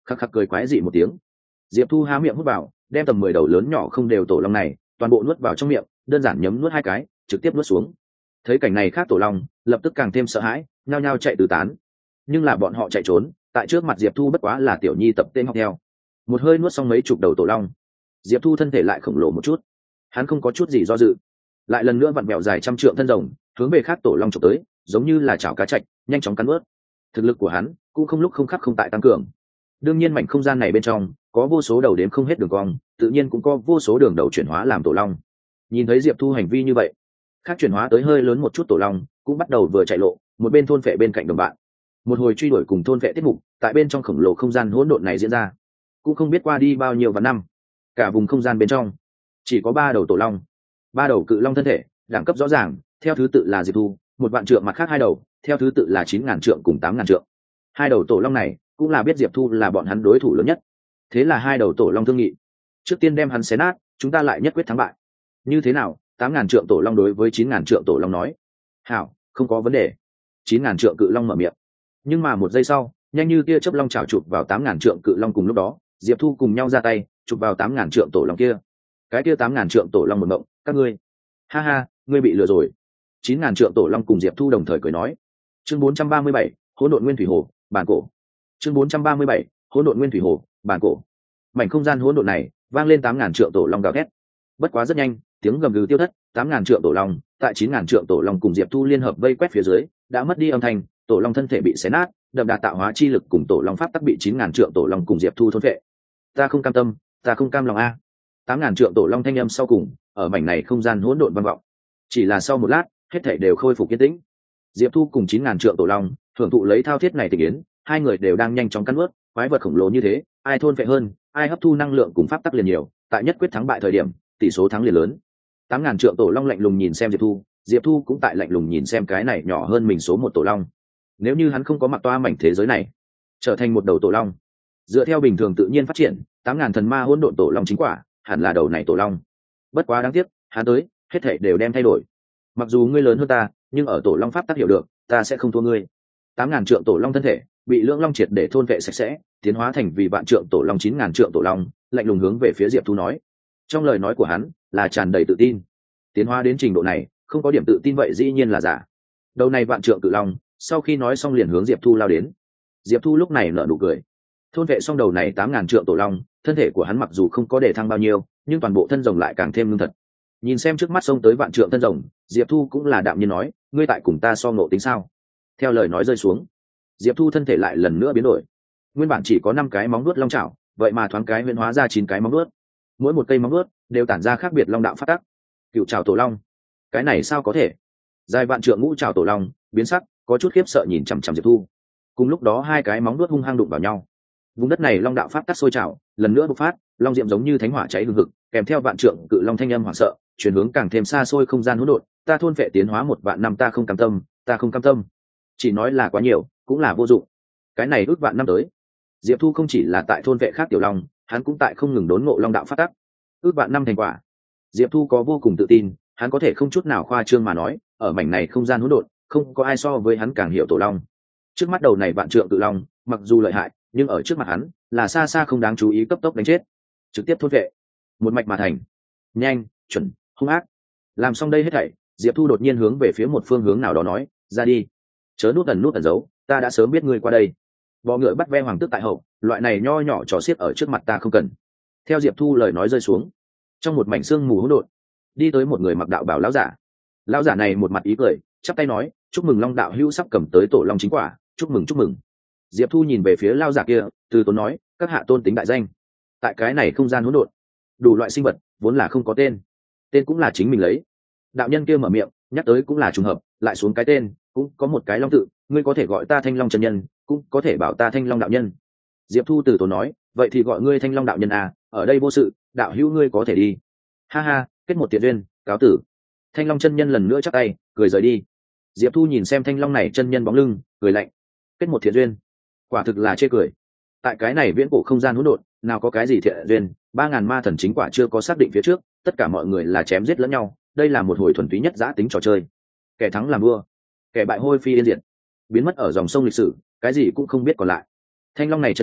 khắc khắc cười quái dị một tiếng. Diệp Thu há miệng hút vào, đem tầm 10 đầu lớn nhỏ không đều tổ long này toàn bộ nuốt vào trong miệng, đơn giản nhấm nuốt 2 cái, trực tiếp nuốt xuống. Thấy cảnh này khác tổ long lập tức càng thêm sợ hãi, nhao nhao chạy tứ tán. Nhưng là bọn họ chạy trốn, tại trước mặt Diệp Thu bất quá là tiểu nhi tập tên học theo. Một hơi nuốt xong mấy chục đầu tổ long, Diệp Thu thân thể lại khổng lồ một chút, hắn không có chút gì do dự, lại lần nữa vặn vẹo dài trăm trượng thân rồng hướng về khác tổ long chụp tới, giống như là chảo cá chạch, nhanh chóng cắn nuốt. Thực lực của hắn cũng không lúc không khắc không tại tăng cường. Đương nhiên mảnh không gian này bên trong có vô số đầu đếm không hết đường cong, tự nhiên cũng có vô số đường đầu chuyển hóa làm tổ long. Nhìn thấy Diệp Thu hành vi như vậy, khác chuyển hóa tới hơi lớn một chút tổ long cũng bắt đầu vừa chạy lộ, một bên thôn phệ bên cạnh đồng bạn. Một hồi truy đuổi cùng thôn phệ tiết mục tại bên trong khổng lồ không gian hỗn độn này diễn ra. Cũng không biết qua đi bao nhiêu vạn năm, cả vùng không gian bên trong chỉ có 3 đầu tổ long, 3 đầu cự long thân thể đẳng cấp rõ ràng, theo thứ tự là Diệp Thu, 1 vạn trượng mặt khác 2 đầu, theo thứ tự là 9.000 trượng cùng 8.000 trượng. 2 đầu tổ long này cũng là biết Diệp Thu là bọn hắn đối thủ lớn nhất, thế là 2 đầu tổ long thương nghị, trước tiên đem hắn xé nát, chúng ta lại nhất quyết thắng bại. Như thế nào? 8.000 trượng tổ long đối với 9.000 trượng tổ long nói. Hảo, không có vấn đề. 9.000 trượng cự long mở miệng. Nhưng mà một giây sau, nhanh như tia chớp long chảo chụp vào 8.000 trượng cự long, cùng lúc đó Diệp Thu cùng nhau ra tay chụp vào 8.000 trượng tổ long kia. Cái kia 8.000 trượng tổ long một mộng, các ngươi, ha ha, ngươi bị lừa rồi. 9.000 trượng tổ long cùng Diệp Thu đồng thời cười nói. Chương 437, hỗn độn nguyên thủy hồ, bản cổ. Chương 437, hỗn độn nguyên thủy hồ, bản cổ. Mảnh không gian hỗn độn này vang lên 8.000 trượng tổ long gào thét. Bất quá rất nhanh, tiếng gầm gừ tiêu thất, 8.000 trượng tổ long tại 9.000 trượng tổ long cùng Diệp Thu liên hợp vây quét phía dưới đã mất đi âm thanh, tổ long thân thể bị xé nát, đậm đà tạo hóa chi lực cùng tổ long pháp tắc bị 9.000 trượng tổ long cùng Diệp Thu thôn phệ. Ta không cam tâm, ta không cam lòng a. 8.000 trượng tổ long thanh âm sau cùng ở mảnh này không gian hỗn độn vang vọng. Chỉ là sau một lát, hết thảy đều khôi phục yên tĩnh. Diệp Thu cùng 9.000 trượng tổ long thưởng thụ lấy thao thiết này tình yến, hai người đều đang nhanh chóng cắn nuốt, quái vật khổng lồ như thế, ai thôn phệ hơn, ai hấp thu năng lượng cùng pháp tắc liền nhiều, tại nhất quyết thắng bại thời điểm, tỷ số thắng liền lớn. 8.000 trượng tổ long lạnh lùng nhìn xem Diệp Thu, Diệp Thu cũng tại lạnh lùng nhìn xem cái này nhỏ hơn mình số 1 tổ long. Nếu như hắn không có mặc toa mảnh thế giới này, trở thành một đầu tổ long, dựa theo bình thường tự nhiên phát triển, 8.000 thần ma hỗn độn tổ long chính quả, hẳn là đầu này tổ long. Bất quá đáng tiếc, hắn tới, hết thảy đều đem thay đổi. Mặc dù ngươi lớn hơn ta, nhưng ở tổ long pháp tác hiểu được, ta sẽ không thua ngươi. 8.000 trượng tổ long thân thể bị lưỡng long triệt để thôn vệ sạch sẽ, tiến hóa thành vì vạn trượng tổ long, 9.000 trượng tổ long, lạnh lùng hướng về phía Diệp Thu nói. Trong lời nói của hắn là tràn đầy tự tin. Tiến hóa đến trình độ này, không có điểm tự tin vậy dĩ nhiên là giả. Đầu này vạn trượng cự long, sau khi nói xong liền hướng Diệp Thu lao đến. Diệp Thu lúc này nở nụ cười. Thôn vệ xong đầu này 8.000 trượng tổ long, thân thể của hắn mặc dù không có để thăng bao nhiêu, nhưng toàn bộ thân rồng lại càng thêm lương thật. Nhìn xem trước mắt xông tới vạn trượng thân rồng, Diệp Thu cũng là đạm nhiên nói, ngươi tại cùng ta so ngộ tính sao? Theo lời nói rơi xuống, Diệp Thu thân thể lại lần nữa biến đổi. Nguyên bản chỉ có 5 cái móng vuốt long chảo, vậy mà thoáng cái huyễn hóa ra 9 cái móng vuốt. Mỗi một cây móng vuốt đều tản ra khác biệt long đạo phát tắc. Cựu trảo tổ long, cái này sao có thể? Dài vạn trượng ngũ trảo tổ long biến sắc, có chút khiếp sợ nhìn chằm chằm Diệp Thu. Cùng lúc đó 2 cái móng vuốt hung hăng đụng vào nhau. Vùng đất này long đạo pháp tắc sôi trào, lần nữa bộc phát, long diệm giống như thánh hỏa cháy hừng hực, kèm theo vạn trượng cự long thanh âm hoảng sợ, chuyển hướng càng thêm xa xôi không gian hỗn độn. Ta thôn vệ tiến hóa 1 vạn năm, ta không cam tâm, ta không cam tâm. Chỉ nói là quá nhiều, cũng là vô dụng. Cái này ước vạn năm tới, Diệp Thu không chỉ là tại thôn vệ khác tiểu long, hắn cũng tại không ngừng đốn ngộ long đạo pháp tắc. Ước vạn năm thành quả, Diệp Thu có vô cùng tự tin, hắn có thể không chút nào khoa trương mà nói, ở mảnh này không gian hỗn độn, không có ai so với hắn càng hiểu tổ long. Trước mắt đầu này vạn trượng cự long, mặc dù lợi hại, nhưng ở trước mặt hắn là xa xa không đáng chú ý, cấp tốc đánh chết, trực tiếp thôn vệ, một mạch mà thành, nhanh, chuẩn, hung ác. Làm xong đây hết thảy, Diệp Thu đột nhiên hướng về phía một phương hướng nào đó nói, ra đi, chớ nút ẩn giấu, ta đã sớm biết ngươi qua đây. Bọ ngựa bắt ve hoàng tước tại hậu, loại này nho nhỏ trò xiết ở trước mặt ta không cần. Theo Diệp Thu lời nói rơi xuống, trong một mảnh sương mù hỗn độn, đi tới một người mặc đạo bào lão giả. Lão giả này một mặt ý cười, chắp tay nói, chúc mừng long đạo hữu sắp cầm tới tổ long chính quả, chúc mừng chúc mừng. Diệp Thu nhìn về phía lão giả kia, từ tốn nói, các hạ tôn tính đại danh. Tại cái này không gian hỗn độn, đủ loại sinh vật vốn là không có tên, tên cũng là chính mình lấy. Đạo nhân kia mở miệng, nhắc tới cũng là trùng hợp, lại xuống cái tên, cũng có một cái long tự, ngươi có thể gọi ta Thanh Long chân nhân, cũng có thể bảo ta Thanh Long đạo nhân. Diệp Thu từ tốn nói, vậy thì gọi ngươi Thanh Long đạo nhân à, ở đây vô sự, đạo hữu ngươi có thể đi. Ha ha, kết một tiện duyên, cáo tử. Thanh Long chân nhân lần nữa chắp tay, cười rời đi. Diệp Thu nhìn xem Thanh Long này chân nhân bóng lưng, cười lạnh. Kết một thiện duyên, quả thực là chê cười. Tại cái này viễn cổ không gian hỗn độn, nào có cái gì thiện duyên, 3.000 ma thần chính quả chưa có xác định phía trước, tất cả mọi người là chém giết lẫn nhau, đây là một hồi thuần túy nhất giã tính trò chơi. Kẻ thắng làm vua, kẻ bại hôi phi yên diệt, biến mất ở dòng sông lịch sử, cái gì cũng không biết còn lại. Thanh Long này chân nhân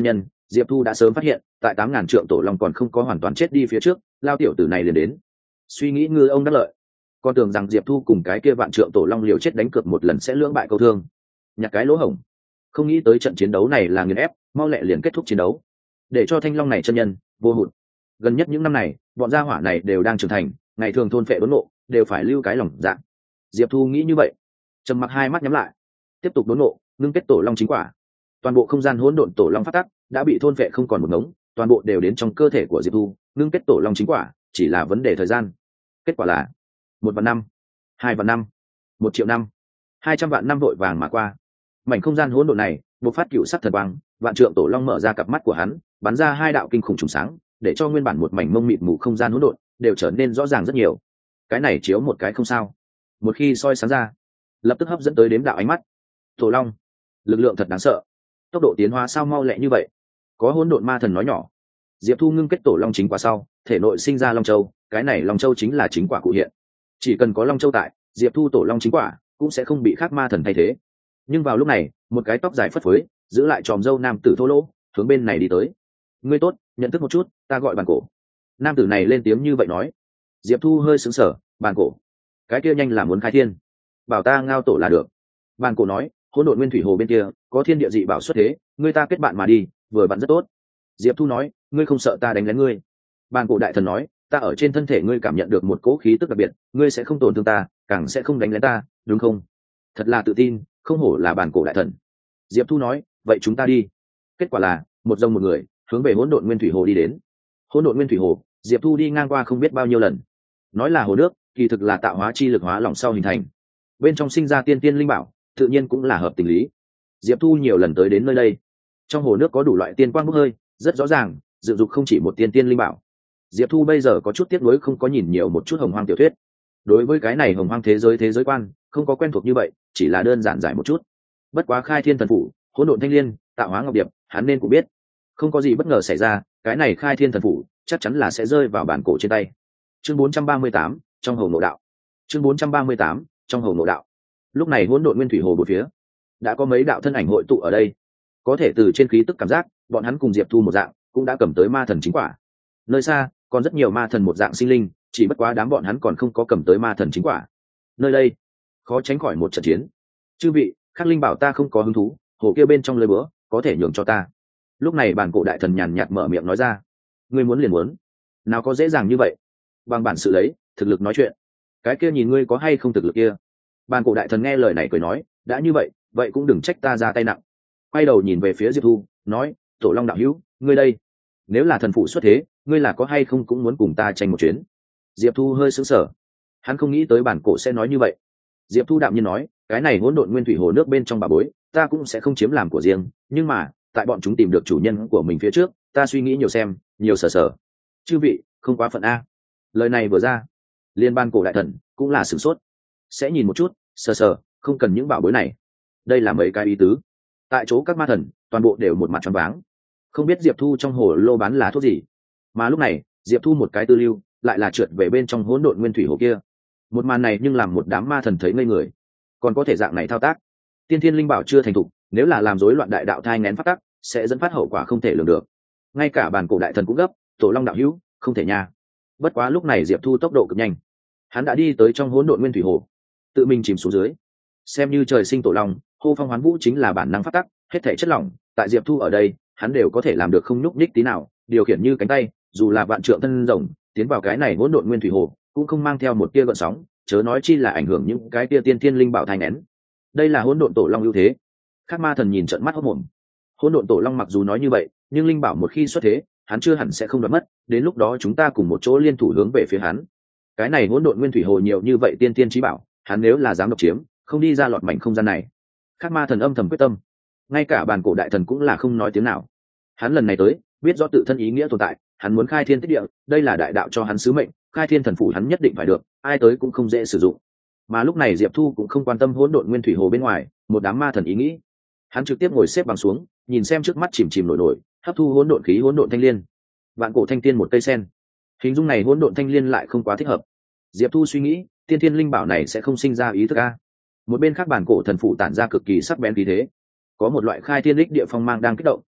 Diệp Thu đã sớm phát hiện tại 8.000 trượng tổ long còn không có hoàn toàn chết đi phía trước, lao tiểu tử này liền đến. Suy nghĩ ngư ông đắc lợi, con tưởng rằng Diệp Thu cùng cái kia vạn trượng tổ long liều chết đánh cược một lần sẽ lưỡng bại câu thương, nhặt cái lỗ hổng. Không nghĩ tới trận chiến đấu này là nghiền ép, mau lẹ liền kết thúc chiến đấu, để cho thanh long này chân nhân vô hụt. Gần nhất những năm này bọn gia hỏa này đều đang trưởng thành, ngày thường thôn phệ đốn nộ đều phải lưu cái lòng dạ. Diệp Thu nghĩ như vậy, trầm mặc hai mắt nhắm lại, tiếp tục đốn nộ, ngưng kết tổ long chính quả. Toàn bộ không gian hỗn độn tổ long phát tắc đã bị thôn phệ không còn một ngống, toàn bộ đều đến trong cơ thể của Diệp Thu, ngưng kết tổ long chính quả chỉ là vấn đề thời gian. Kết quả là 1 vạn năm, 2 vạn năm, 1 triệu năm, 200 vạn năm vội vàng mà qua. Mảnh không gian hỗn độn này bộc phát cựu sắc thần quang, vạn trượng tổ long mở ra cặp mắt của hắn, bắn ra 2 đạo kinh khủng trùng sáng, để cho nguyên bản một mảnh mông mịt mù không gian hỗn độn đều trở nên rõ ràng rất nhiều. Cái này chiếu một cái không sao, một khi soi sáng ra lập tức hấp dẫn tới đếm đạo ánh mắt. Tổ long lực lượng thật đáng sợ, tốc độ tiến hóa sao mau lẹ như vậy. Có hỗn độn ma thần nói nhỏ. Diệp Thu ngưng kết tổ long chính quả sau, thể nội sinh ra long châu, cái này long châu chính là chính quả cụ hiện. Chỉ cần có long châu tại, Diệp Thu tổ long chính quả cũng sẽ không bị khác ma thần thay thế. Nhưng vào lúc này, một cái tóc dài phất phới giữ lại tròm râu nam tử thô lỗ hướng bên này đi tới. Ngươi tốt, nhận thức một chút, ta gọi Bàn Cổ. Nam tử này lên tiếng như vậy nói. Diệp Thu hơi sững sờ. Bàn Cổ, cái kia nhanh là muốn khai thiên, bảo ta ngao tổ là được. Bàn Cổ nói, hỗn độn nguyên thủy hồ bên kia có thiên địa dị bảo xuất thế, ngươi ta kết bạn mà đi, vừa bạn rất tốt. Diệp Thu nói, ngươi không sợ ta đánh lén ngươi? Bàn Cổ đại thần nói, ta ở trên thân thể ngươi cảm nhận được một cỗ khí tức đặc biệt, ngươi sẽ không tổn thương ta, càng sẽ không đánh lén ta, đúng không? Thật là tự tin, không hổ là Bàn Cổ đại thần. Diệp Thu nói, vậy chúng ta đi. Kết quả là một dòng một người hướng về hỗn độn nguyên thủy hồ đi đến. Hỗn độn nguyên thủy hồ, Diệp Thu đi ngang qua không biết bao nhiêu lần. Nói là hồ nước, kỳ thực là tạo hóa chi lực hóa lỏng sau hình thành, bên trong sinh ra tiên tiên linh bảo, tự nhiên cũng là hợp tình lý. Diệp Thu nhiều lần tới đến nơi đây. Trong hồ nước có đủ loại tiên quang bốc hơi, rất rõ ràng dự dục không chỉ một tiên tiên linh bảo. Diệp Thu bây giờ có chút tiếc nuối không có nhìn nhiều một chút hồng hoang tiểu thuyết. Đối với cái này hồng hoang thế giới quan không có quen thuộc như vậy, chỉ là đơn giản giải một chút. Bất quá khai thiên thần phủ, hỗn độn thanh liên, tạo hóa ngọc điệp, hắn nên cũng biết. Không có gì bất ngờ xảy ra, cái này khai thiên thần phủ chắc chắn là sẽ rơi vào Bàn Cổ trên tay. Chương 438, trong hầu nội đạo. Chương 438, trong hầu nội đạo. Lúc này hỗn độn nguyên thủy hồ bốn phía đã có mấy đạo thân ảnh hội tụ ở đây. Có thể từ trên khí tức cảm giác, bọn hắn cùng Diệp Thu một dạng, cũng đã cầm tới ma thần chính quả. Nơi xa còn rất nhiều ma thần một dạng sinh linh, chỉ bất quá đám bọn hắn còn không có cầm tới ma thần chính quả. Nơi đây khó tránh khỏi một trận chiến. Chư vị, Khắc Linh bảo ta không có hứng thú, hồ kia bên trong lưới búa có thể nhường cho ta. Lúc này Bàn Cổ đại thần nhàn nhạt mở miệng nói ra. Ngươi muốn liền muốn, nào có dễ dàng như vậy. Bằng bản sự lấy thực lực nói chuyện, cái kia nhìn ngươi có hay không thực lực kia. Bàn Cổ đại thần nghe lời này cười nói, đã như vậy vậy cũng đừng trách ta ra tay nặng. Quay đầu nhìn về phía Diệp Thu nói, tổ long đạo hữu, ngươi đây nếu là thần phụ xuất thế, ngươi là có hay không cũng muốn cùng ta tranh một chuyến? Diệp Thu hơi sững sờ, hắn không nghĩ tới Bàn Cổ sẽ nói như vậy. Diệp Thu đạm nhiên nói, cái này hỗn độn nguyên thủy hồ nước bên trong bà bối ta cũng sẽ không chiếm làm của riêng, nhưng mà tại bọn chúng tìm được chủ nhân của mình phía trước, ta suy nghĩ nhiều xem, nhiều sở sở. Chư vị không quá phận a. Lời này vừa ra, liên Bàn Cổ đại thần cũng là sửng sốt. Sẽ nhìn một chút, sờ sờ, không cần những bảo bối này. Đây là mấy cái ý tứ. Tại chỗ các ma thần toàn bộ đều một mặt choáng váng, không biết Diệp Thu trong hồ lô bán là thuốc gì. Mà lúc này Diệp Thu một cái tư lưu lại là trượt về bên trong hỗn độn nguyên thủy hồ kia. Một màn này nhưng làm một đám ma thần thấy ngây người. Còn có thể dạng này thao tác? Tiên thiên linh bảo chưa thành thục, nếu là làm rối loạn đại đạo thai nghén phát tắc, sẽ dẫn phát hậu quả không thể lường được. Ngay cả Bàn Cổ đại thần cũng gấp, tổ long đạo hữu không thể nha. Bất quá lúc này Diệp Thu tốc độ cực nhanh, hắn đã đi tới trong hỗn độn nguyên thủy hồ, tự mình chìm xuống dưới. Xem như trời sinh tổ long, hô phong hoán vũ chính là bản năng phát tắc, hết thể chất lỏng tại Diệp Thu ở đây hắn đều có thể làm được không nhúc nhích tí nào, điều khiển như cánh tay, dù là vạn trượng thân rồng tiến vào cái này hỗn độn nguyên thủy hồ cũng không mang theo một tia gợn sóng, chớ nói chi là ảnh hưởng những cái tia tiên thiên linh bảo thai nén. Đây là hỗn độn tổ long ưu thế. Các ma thần nhìn trợn mắt hốt mồm. Hỗn độn tổ long mặc dù nói như vậy, nhưng linh bảo một khi xuất thế, hắn chưa hẳn sẽ không đoạt mất, đến lúc đó chúng ta cùng một chỗ liên thủ hướng về phía hắn. Cái này hỗn độn nguyên thủy hồ nhiều như vậy tiên tiên chí bảo, hắn nếu là dám độc chiếm, không đi ra lọt mảnh không gian này. Các ma thần âm thầm quyết tâm, ngay cả Bàn Cổ đại thần cũng là không nói tiếng nào. Hắn lần này tới, biết rõ tự thân ý nghĩa tồn tại, hắn muốn khai thiên tích địa, đây là đại đạo cho hắn sứ mệnh, khai thiên thần phủ hắn nhất định phải được, ai tới cũng không dễ sử dụng. Mà lúc này Diệp Thu cũng không quan tâm hỗn độn nguyên thủy hồ bên ngoài một đám ma thần ý nghĩ, hắn trực tiếp ngồi xếp bằng xuống, nhìn xem trước mắt chìm chìm nổi nổi, hấp thu hỗn độn khí hỗn độn thanh liên. Vạn cổ thanh tiên một cây sen, hình dung này hỗn độn thanh liên lại không quá thích hợp. Diệp Thu suy nghĩ, tiên thiên linh bảo này sẽ không sinh ra ý thức a. Một bên khác Bàn Cổ thần phụ tản ra cực kỳ sắc bén khí thế, có một loại khai thiên đích địa phong mang đang kích động,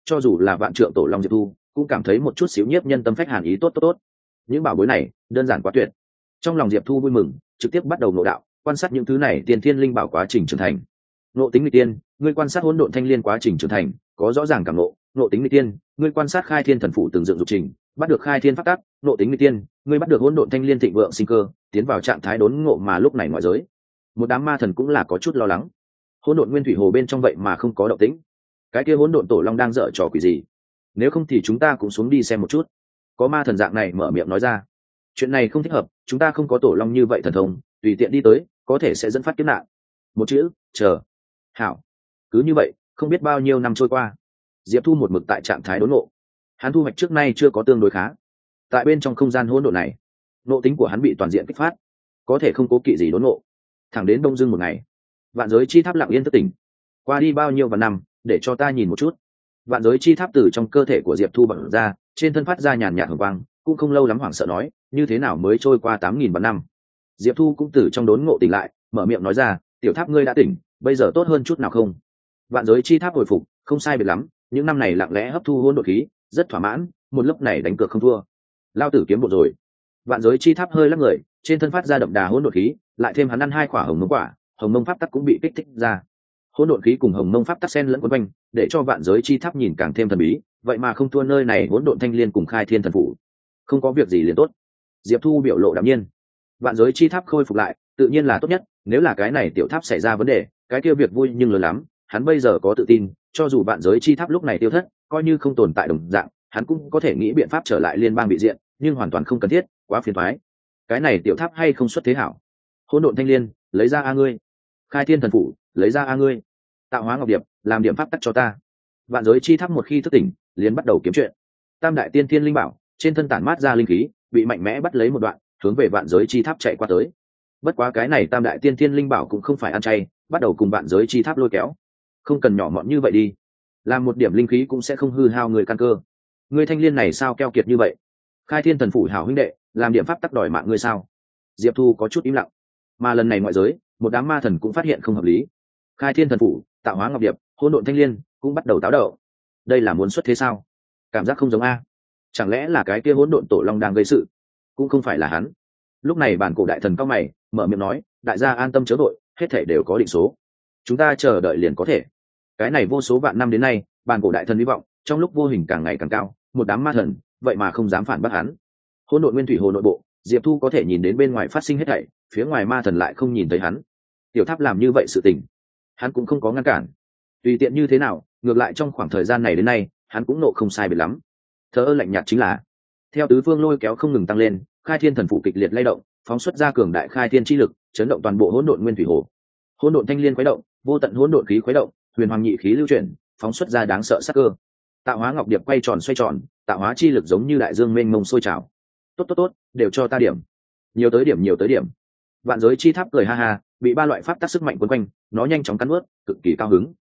cho dù là vạn trượng tổ long diệp thu cũng cảm thấy một chút xíu nhiếp nhân tâm phách hàn ý tốt. Những bảo bối này đơn giản quá tuyệt. Trong lòng diệp thu vui mừng, trực tiếp bắt đầu ngộ đạo, quan sát những thứ này tiên thiên linh bảo quá trình trưởng thành. Ngộ tính nghịch tiên, ngươi quan sát hỗn độn thanh liên quá trình trưởng thành có rõ ràng cảm ngộ tính nghịch tiên, ngươi quan sát khai thiên thần phủ từng dựng dục trình, bắt được khai thiên pháp tắc. Ngộ tính nghịch tiên, ngươi bắt được hỗn độn thanh liên thịnh vượng sinh cơ, tiến vào trạng thái đốn ngộ. Mà lúc này ngoại giới một đám ma thần cũng là có chút lo lắng. Hỗn độn nguyên thủy hồ bên trong vậy mà không có động tĩnh, cái kia hỗn độn tổ long đang dở trò quỷ gì? Nếu không thì chúng ta cũng xuống đi xem một chút. Có ma thần dạng này mở miệng nói ra. Chuyện này không thích hợp, chúng ta không có tổ long như vậy thần thông, tùy tiện đi tới có thể sẽ dẫn phát kiếp nạn. Một chữ chờ. Hảo. Cứ như vậy không biết bao nhiêu năm trôi qua, diệp thu một mực tại trạng thái đốn ngộ. Hắn thu hoạch trước nay chưa có tương đối khá. Tại bên trong không gian hỗn độn này, ngộ tính của hắn bị toàn diện kích phát, có thể không cố kỵ gì đốn ngộ. Thẳng đến đông dương một ngày, vạn giới chi tháp lặng yên thức tỉnh. Qua đi bao nhiêu vạn năm, để cho ta nhìn một chút. Vạn giới chi tháp từ trong cơ thể của diệp thu bật ra, trên thân phát ra nhàn nhạt hồng quang, cũng không lâu lắm hoảng sợ nói, như thế nào mới trôi qua 8.000 vạn năm. Diệp thu cũng từ trong đốn ngộ tỉnh lại, mở miệng nói ra, tiểu tháp ngươi đã tỉnh, bây giờ tốt hơn chút nào không? Vạn giới chi tháp hồi phục không sai biệt lắm, những năm này lặng lẽ hấp thu hỗn độn khí, rất thỏa mãn, một lớp này đánh cược không thua. Lao tử kiếm bộ rồi. Vạn giới chi tháp hơi lắc người, trên thân phát ra đậm đà hỗn độn khí, lại thêm hắn ăn 2 quả hồng mông quả, hồng mông pháp tắc cũng bị kích thích ra. Hỗn độn khí cùng hồng mông pháp tắc xen lẫn quấn quanh, để cho vạn giới chi tháp nhìn càng thêm thần bí, vậy mà không thua nơi này hỗn độn thanh liên cùng khai thiên thần phủ. Không có việc gì liền tốt. Diệp thu biểu lộ đạm nhiên. Vạn giới chi tháp khôi phục lại tự nhiên là tốt nhất, nếu là cái này tiểu tháp xảy ra vấn đề, cái kia việc vui nhưng lớn lắm. Hắn bây giờ có tự tin, cho dù vạn giới chi tháp lúc này tiêu thất, coi như không tồn tại đồng dạng, hắn cũng có thể nghĩ biện pháp trở lại liên bang bị diện, nhưng hoàn toàn không cần thiết, quá phiền toái. Cái này tiểu tháp hay không xuất thế hảo. Hỗn độn thanh liên, lấy ra a ngươi. Khai thiên thần phủ, lấy ra a ngươi. Tạo hóa ngọc điệp, làm điểm pháp tắc cho ta. Vạn giới chi tháp một khi thức tỉnh, liền bắt đầu kiếm chuyện. Tam đại tiên thiên linh bảo trên thân tản mát ra linh khí, bị mạnh mẽ bắt lấy một đoạn, hướng về vạn giới chi tháp chạy qua tới. Bất quá cái này tam đại tiên thiên linh bảo cũng không phải ăn chay, bắt đầu cùng vạn giới chi tháp lôi kéo. Không cần nhỏ mọn như vậy đi, làm một điểm linh khí cũng sẽ không hư hao người căn cơ. Người thanh liên này sao keo kiệt như vậy? Khai thiên thần phủ hảo huynh đệ, làm điểm pháp tắc đòi mạng ngươi sao? Diệp thu có chút im lặng. Mà lần này ngoại giới một đám ma thần cũng phát hiện không hợp lý. Khai thiên thần phủ, tạo hóa ngọc điệp, hỗn độn thanh liên cũng bắt đầu táo đậu. Đây là muốn xuất thế sao? Cảm giác không giống a. Chẳng lẽ là cái kia hỗn độn tổ long đang gây sự? Cũng không phải là hắn. Lúc này bản cổ đại thần cao mày mở miệng nói, đại gia an tâm chớ vội, hết thảy đều có định số, chúng ta chờ đợi liền có thể. Cái này vô số vạn năm đến nay, bản cổ đại thần hy vọng trong lúc vô hình càng ngày càng cao, một đám ma thần vậy mà không dám phản bác hắn. Hỗn độn nguyên thủy hồ nội bộ, diệp thu có thể nhìn đến bên ngoài phát sinh hết thảy, phía ngoài ma thần lại không nhìn thấy hắn. Tiểu tháp làm như vậy sự tình, hắn cũng không có ngăn cản. Tùy tiện như thế nào, ngược lại trong khoảng thời gian này đến nay, hắn cũng nộ không sai biệt lắm. Thờ ơ lạnh nhạt chính là, theo tứ phương lôi kéo không ngừng tăng lên, khai thiên thần phủ kịch liệt lay động, phóng xuất ra cường đại khai thiên chi lực, chấn động toàn bộ hỗn độn nguyên thủy hồ. Hỗn độn thanh liên khuấy động, vô tận hỗn độn khí khuấy động, huyền hoàng nhị khí lưu chuyển, phóng xuất ra đáng sợ sắc cơ. Tạo hóa ngọc điệp quay tròn xoay tròn, tạo hóa chi lực giống như đại dương mênh mông sôi trào. Tốt, đều cho ta điểm. Nhiều tới điểm. Vạn giới chi tháp cười ha ha, bị ba loại pháp tắc sức mạnh quấn quanh, nó nhanh chóng cắn nuốt, cực kỳ cao hứng.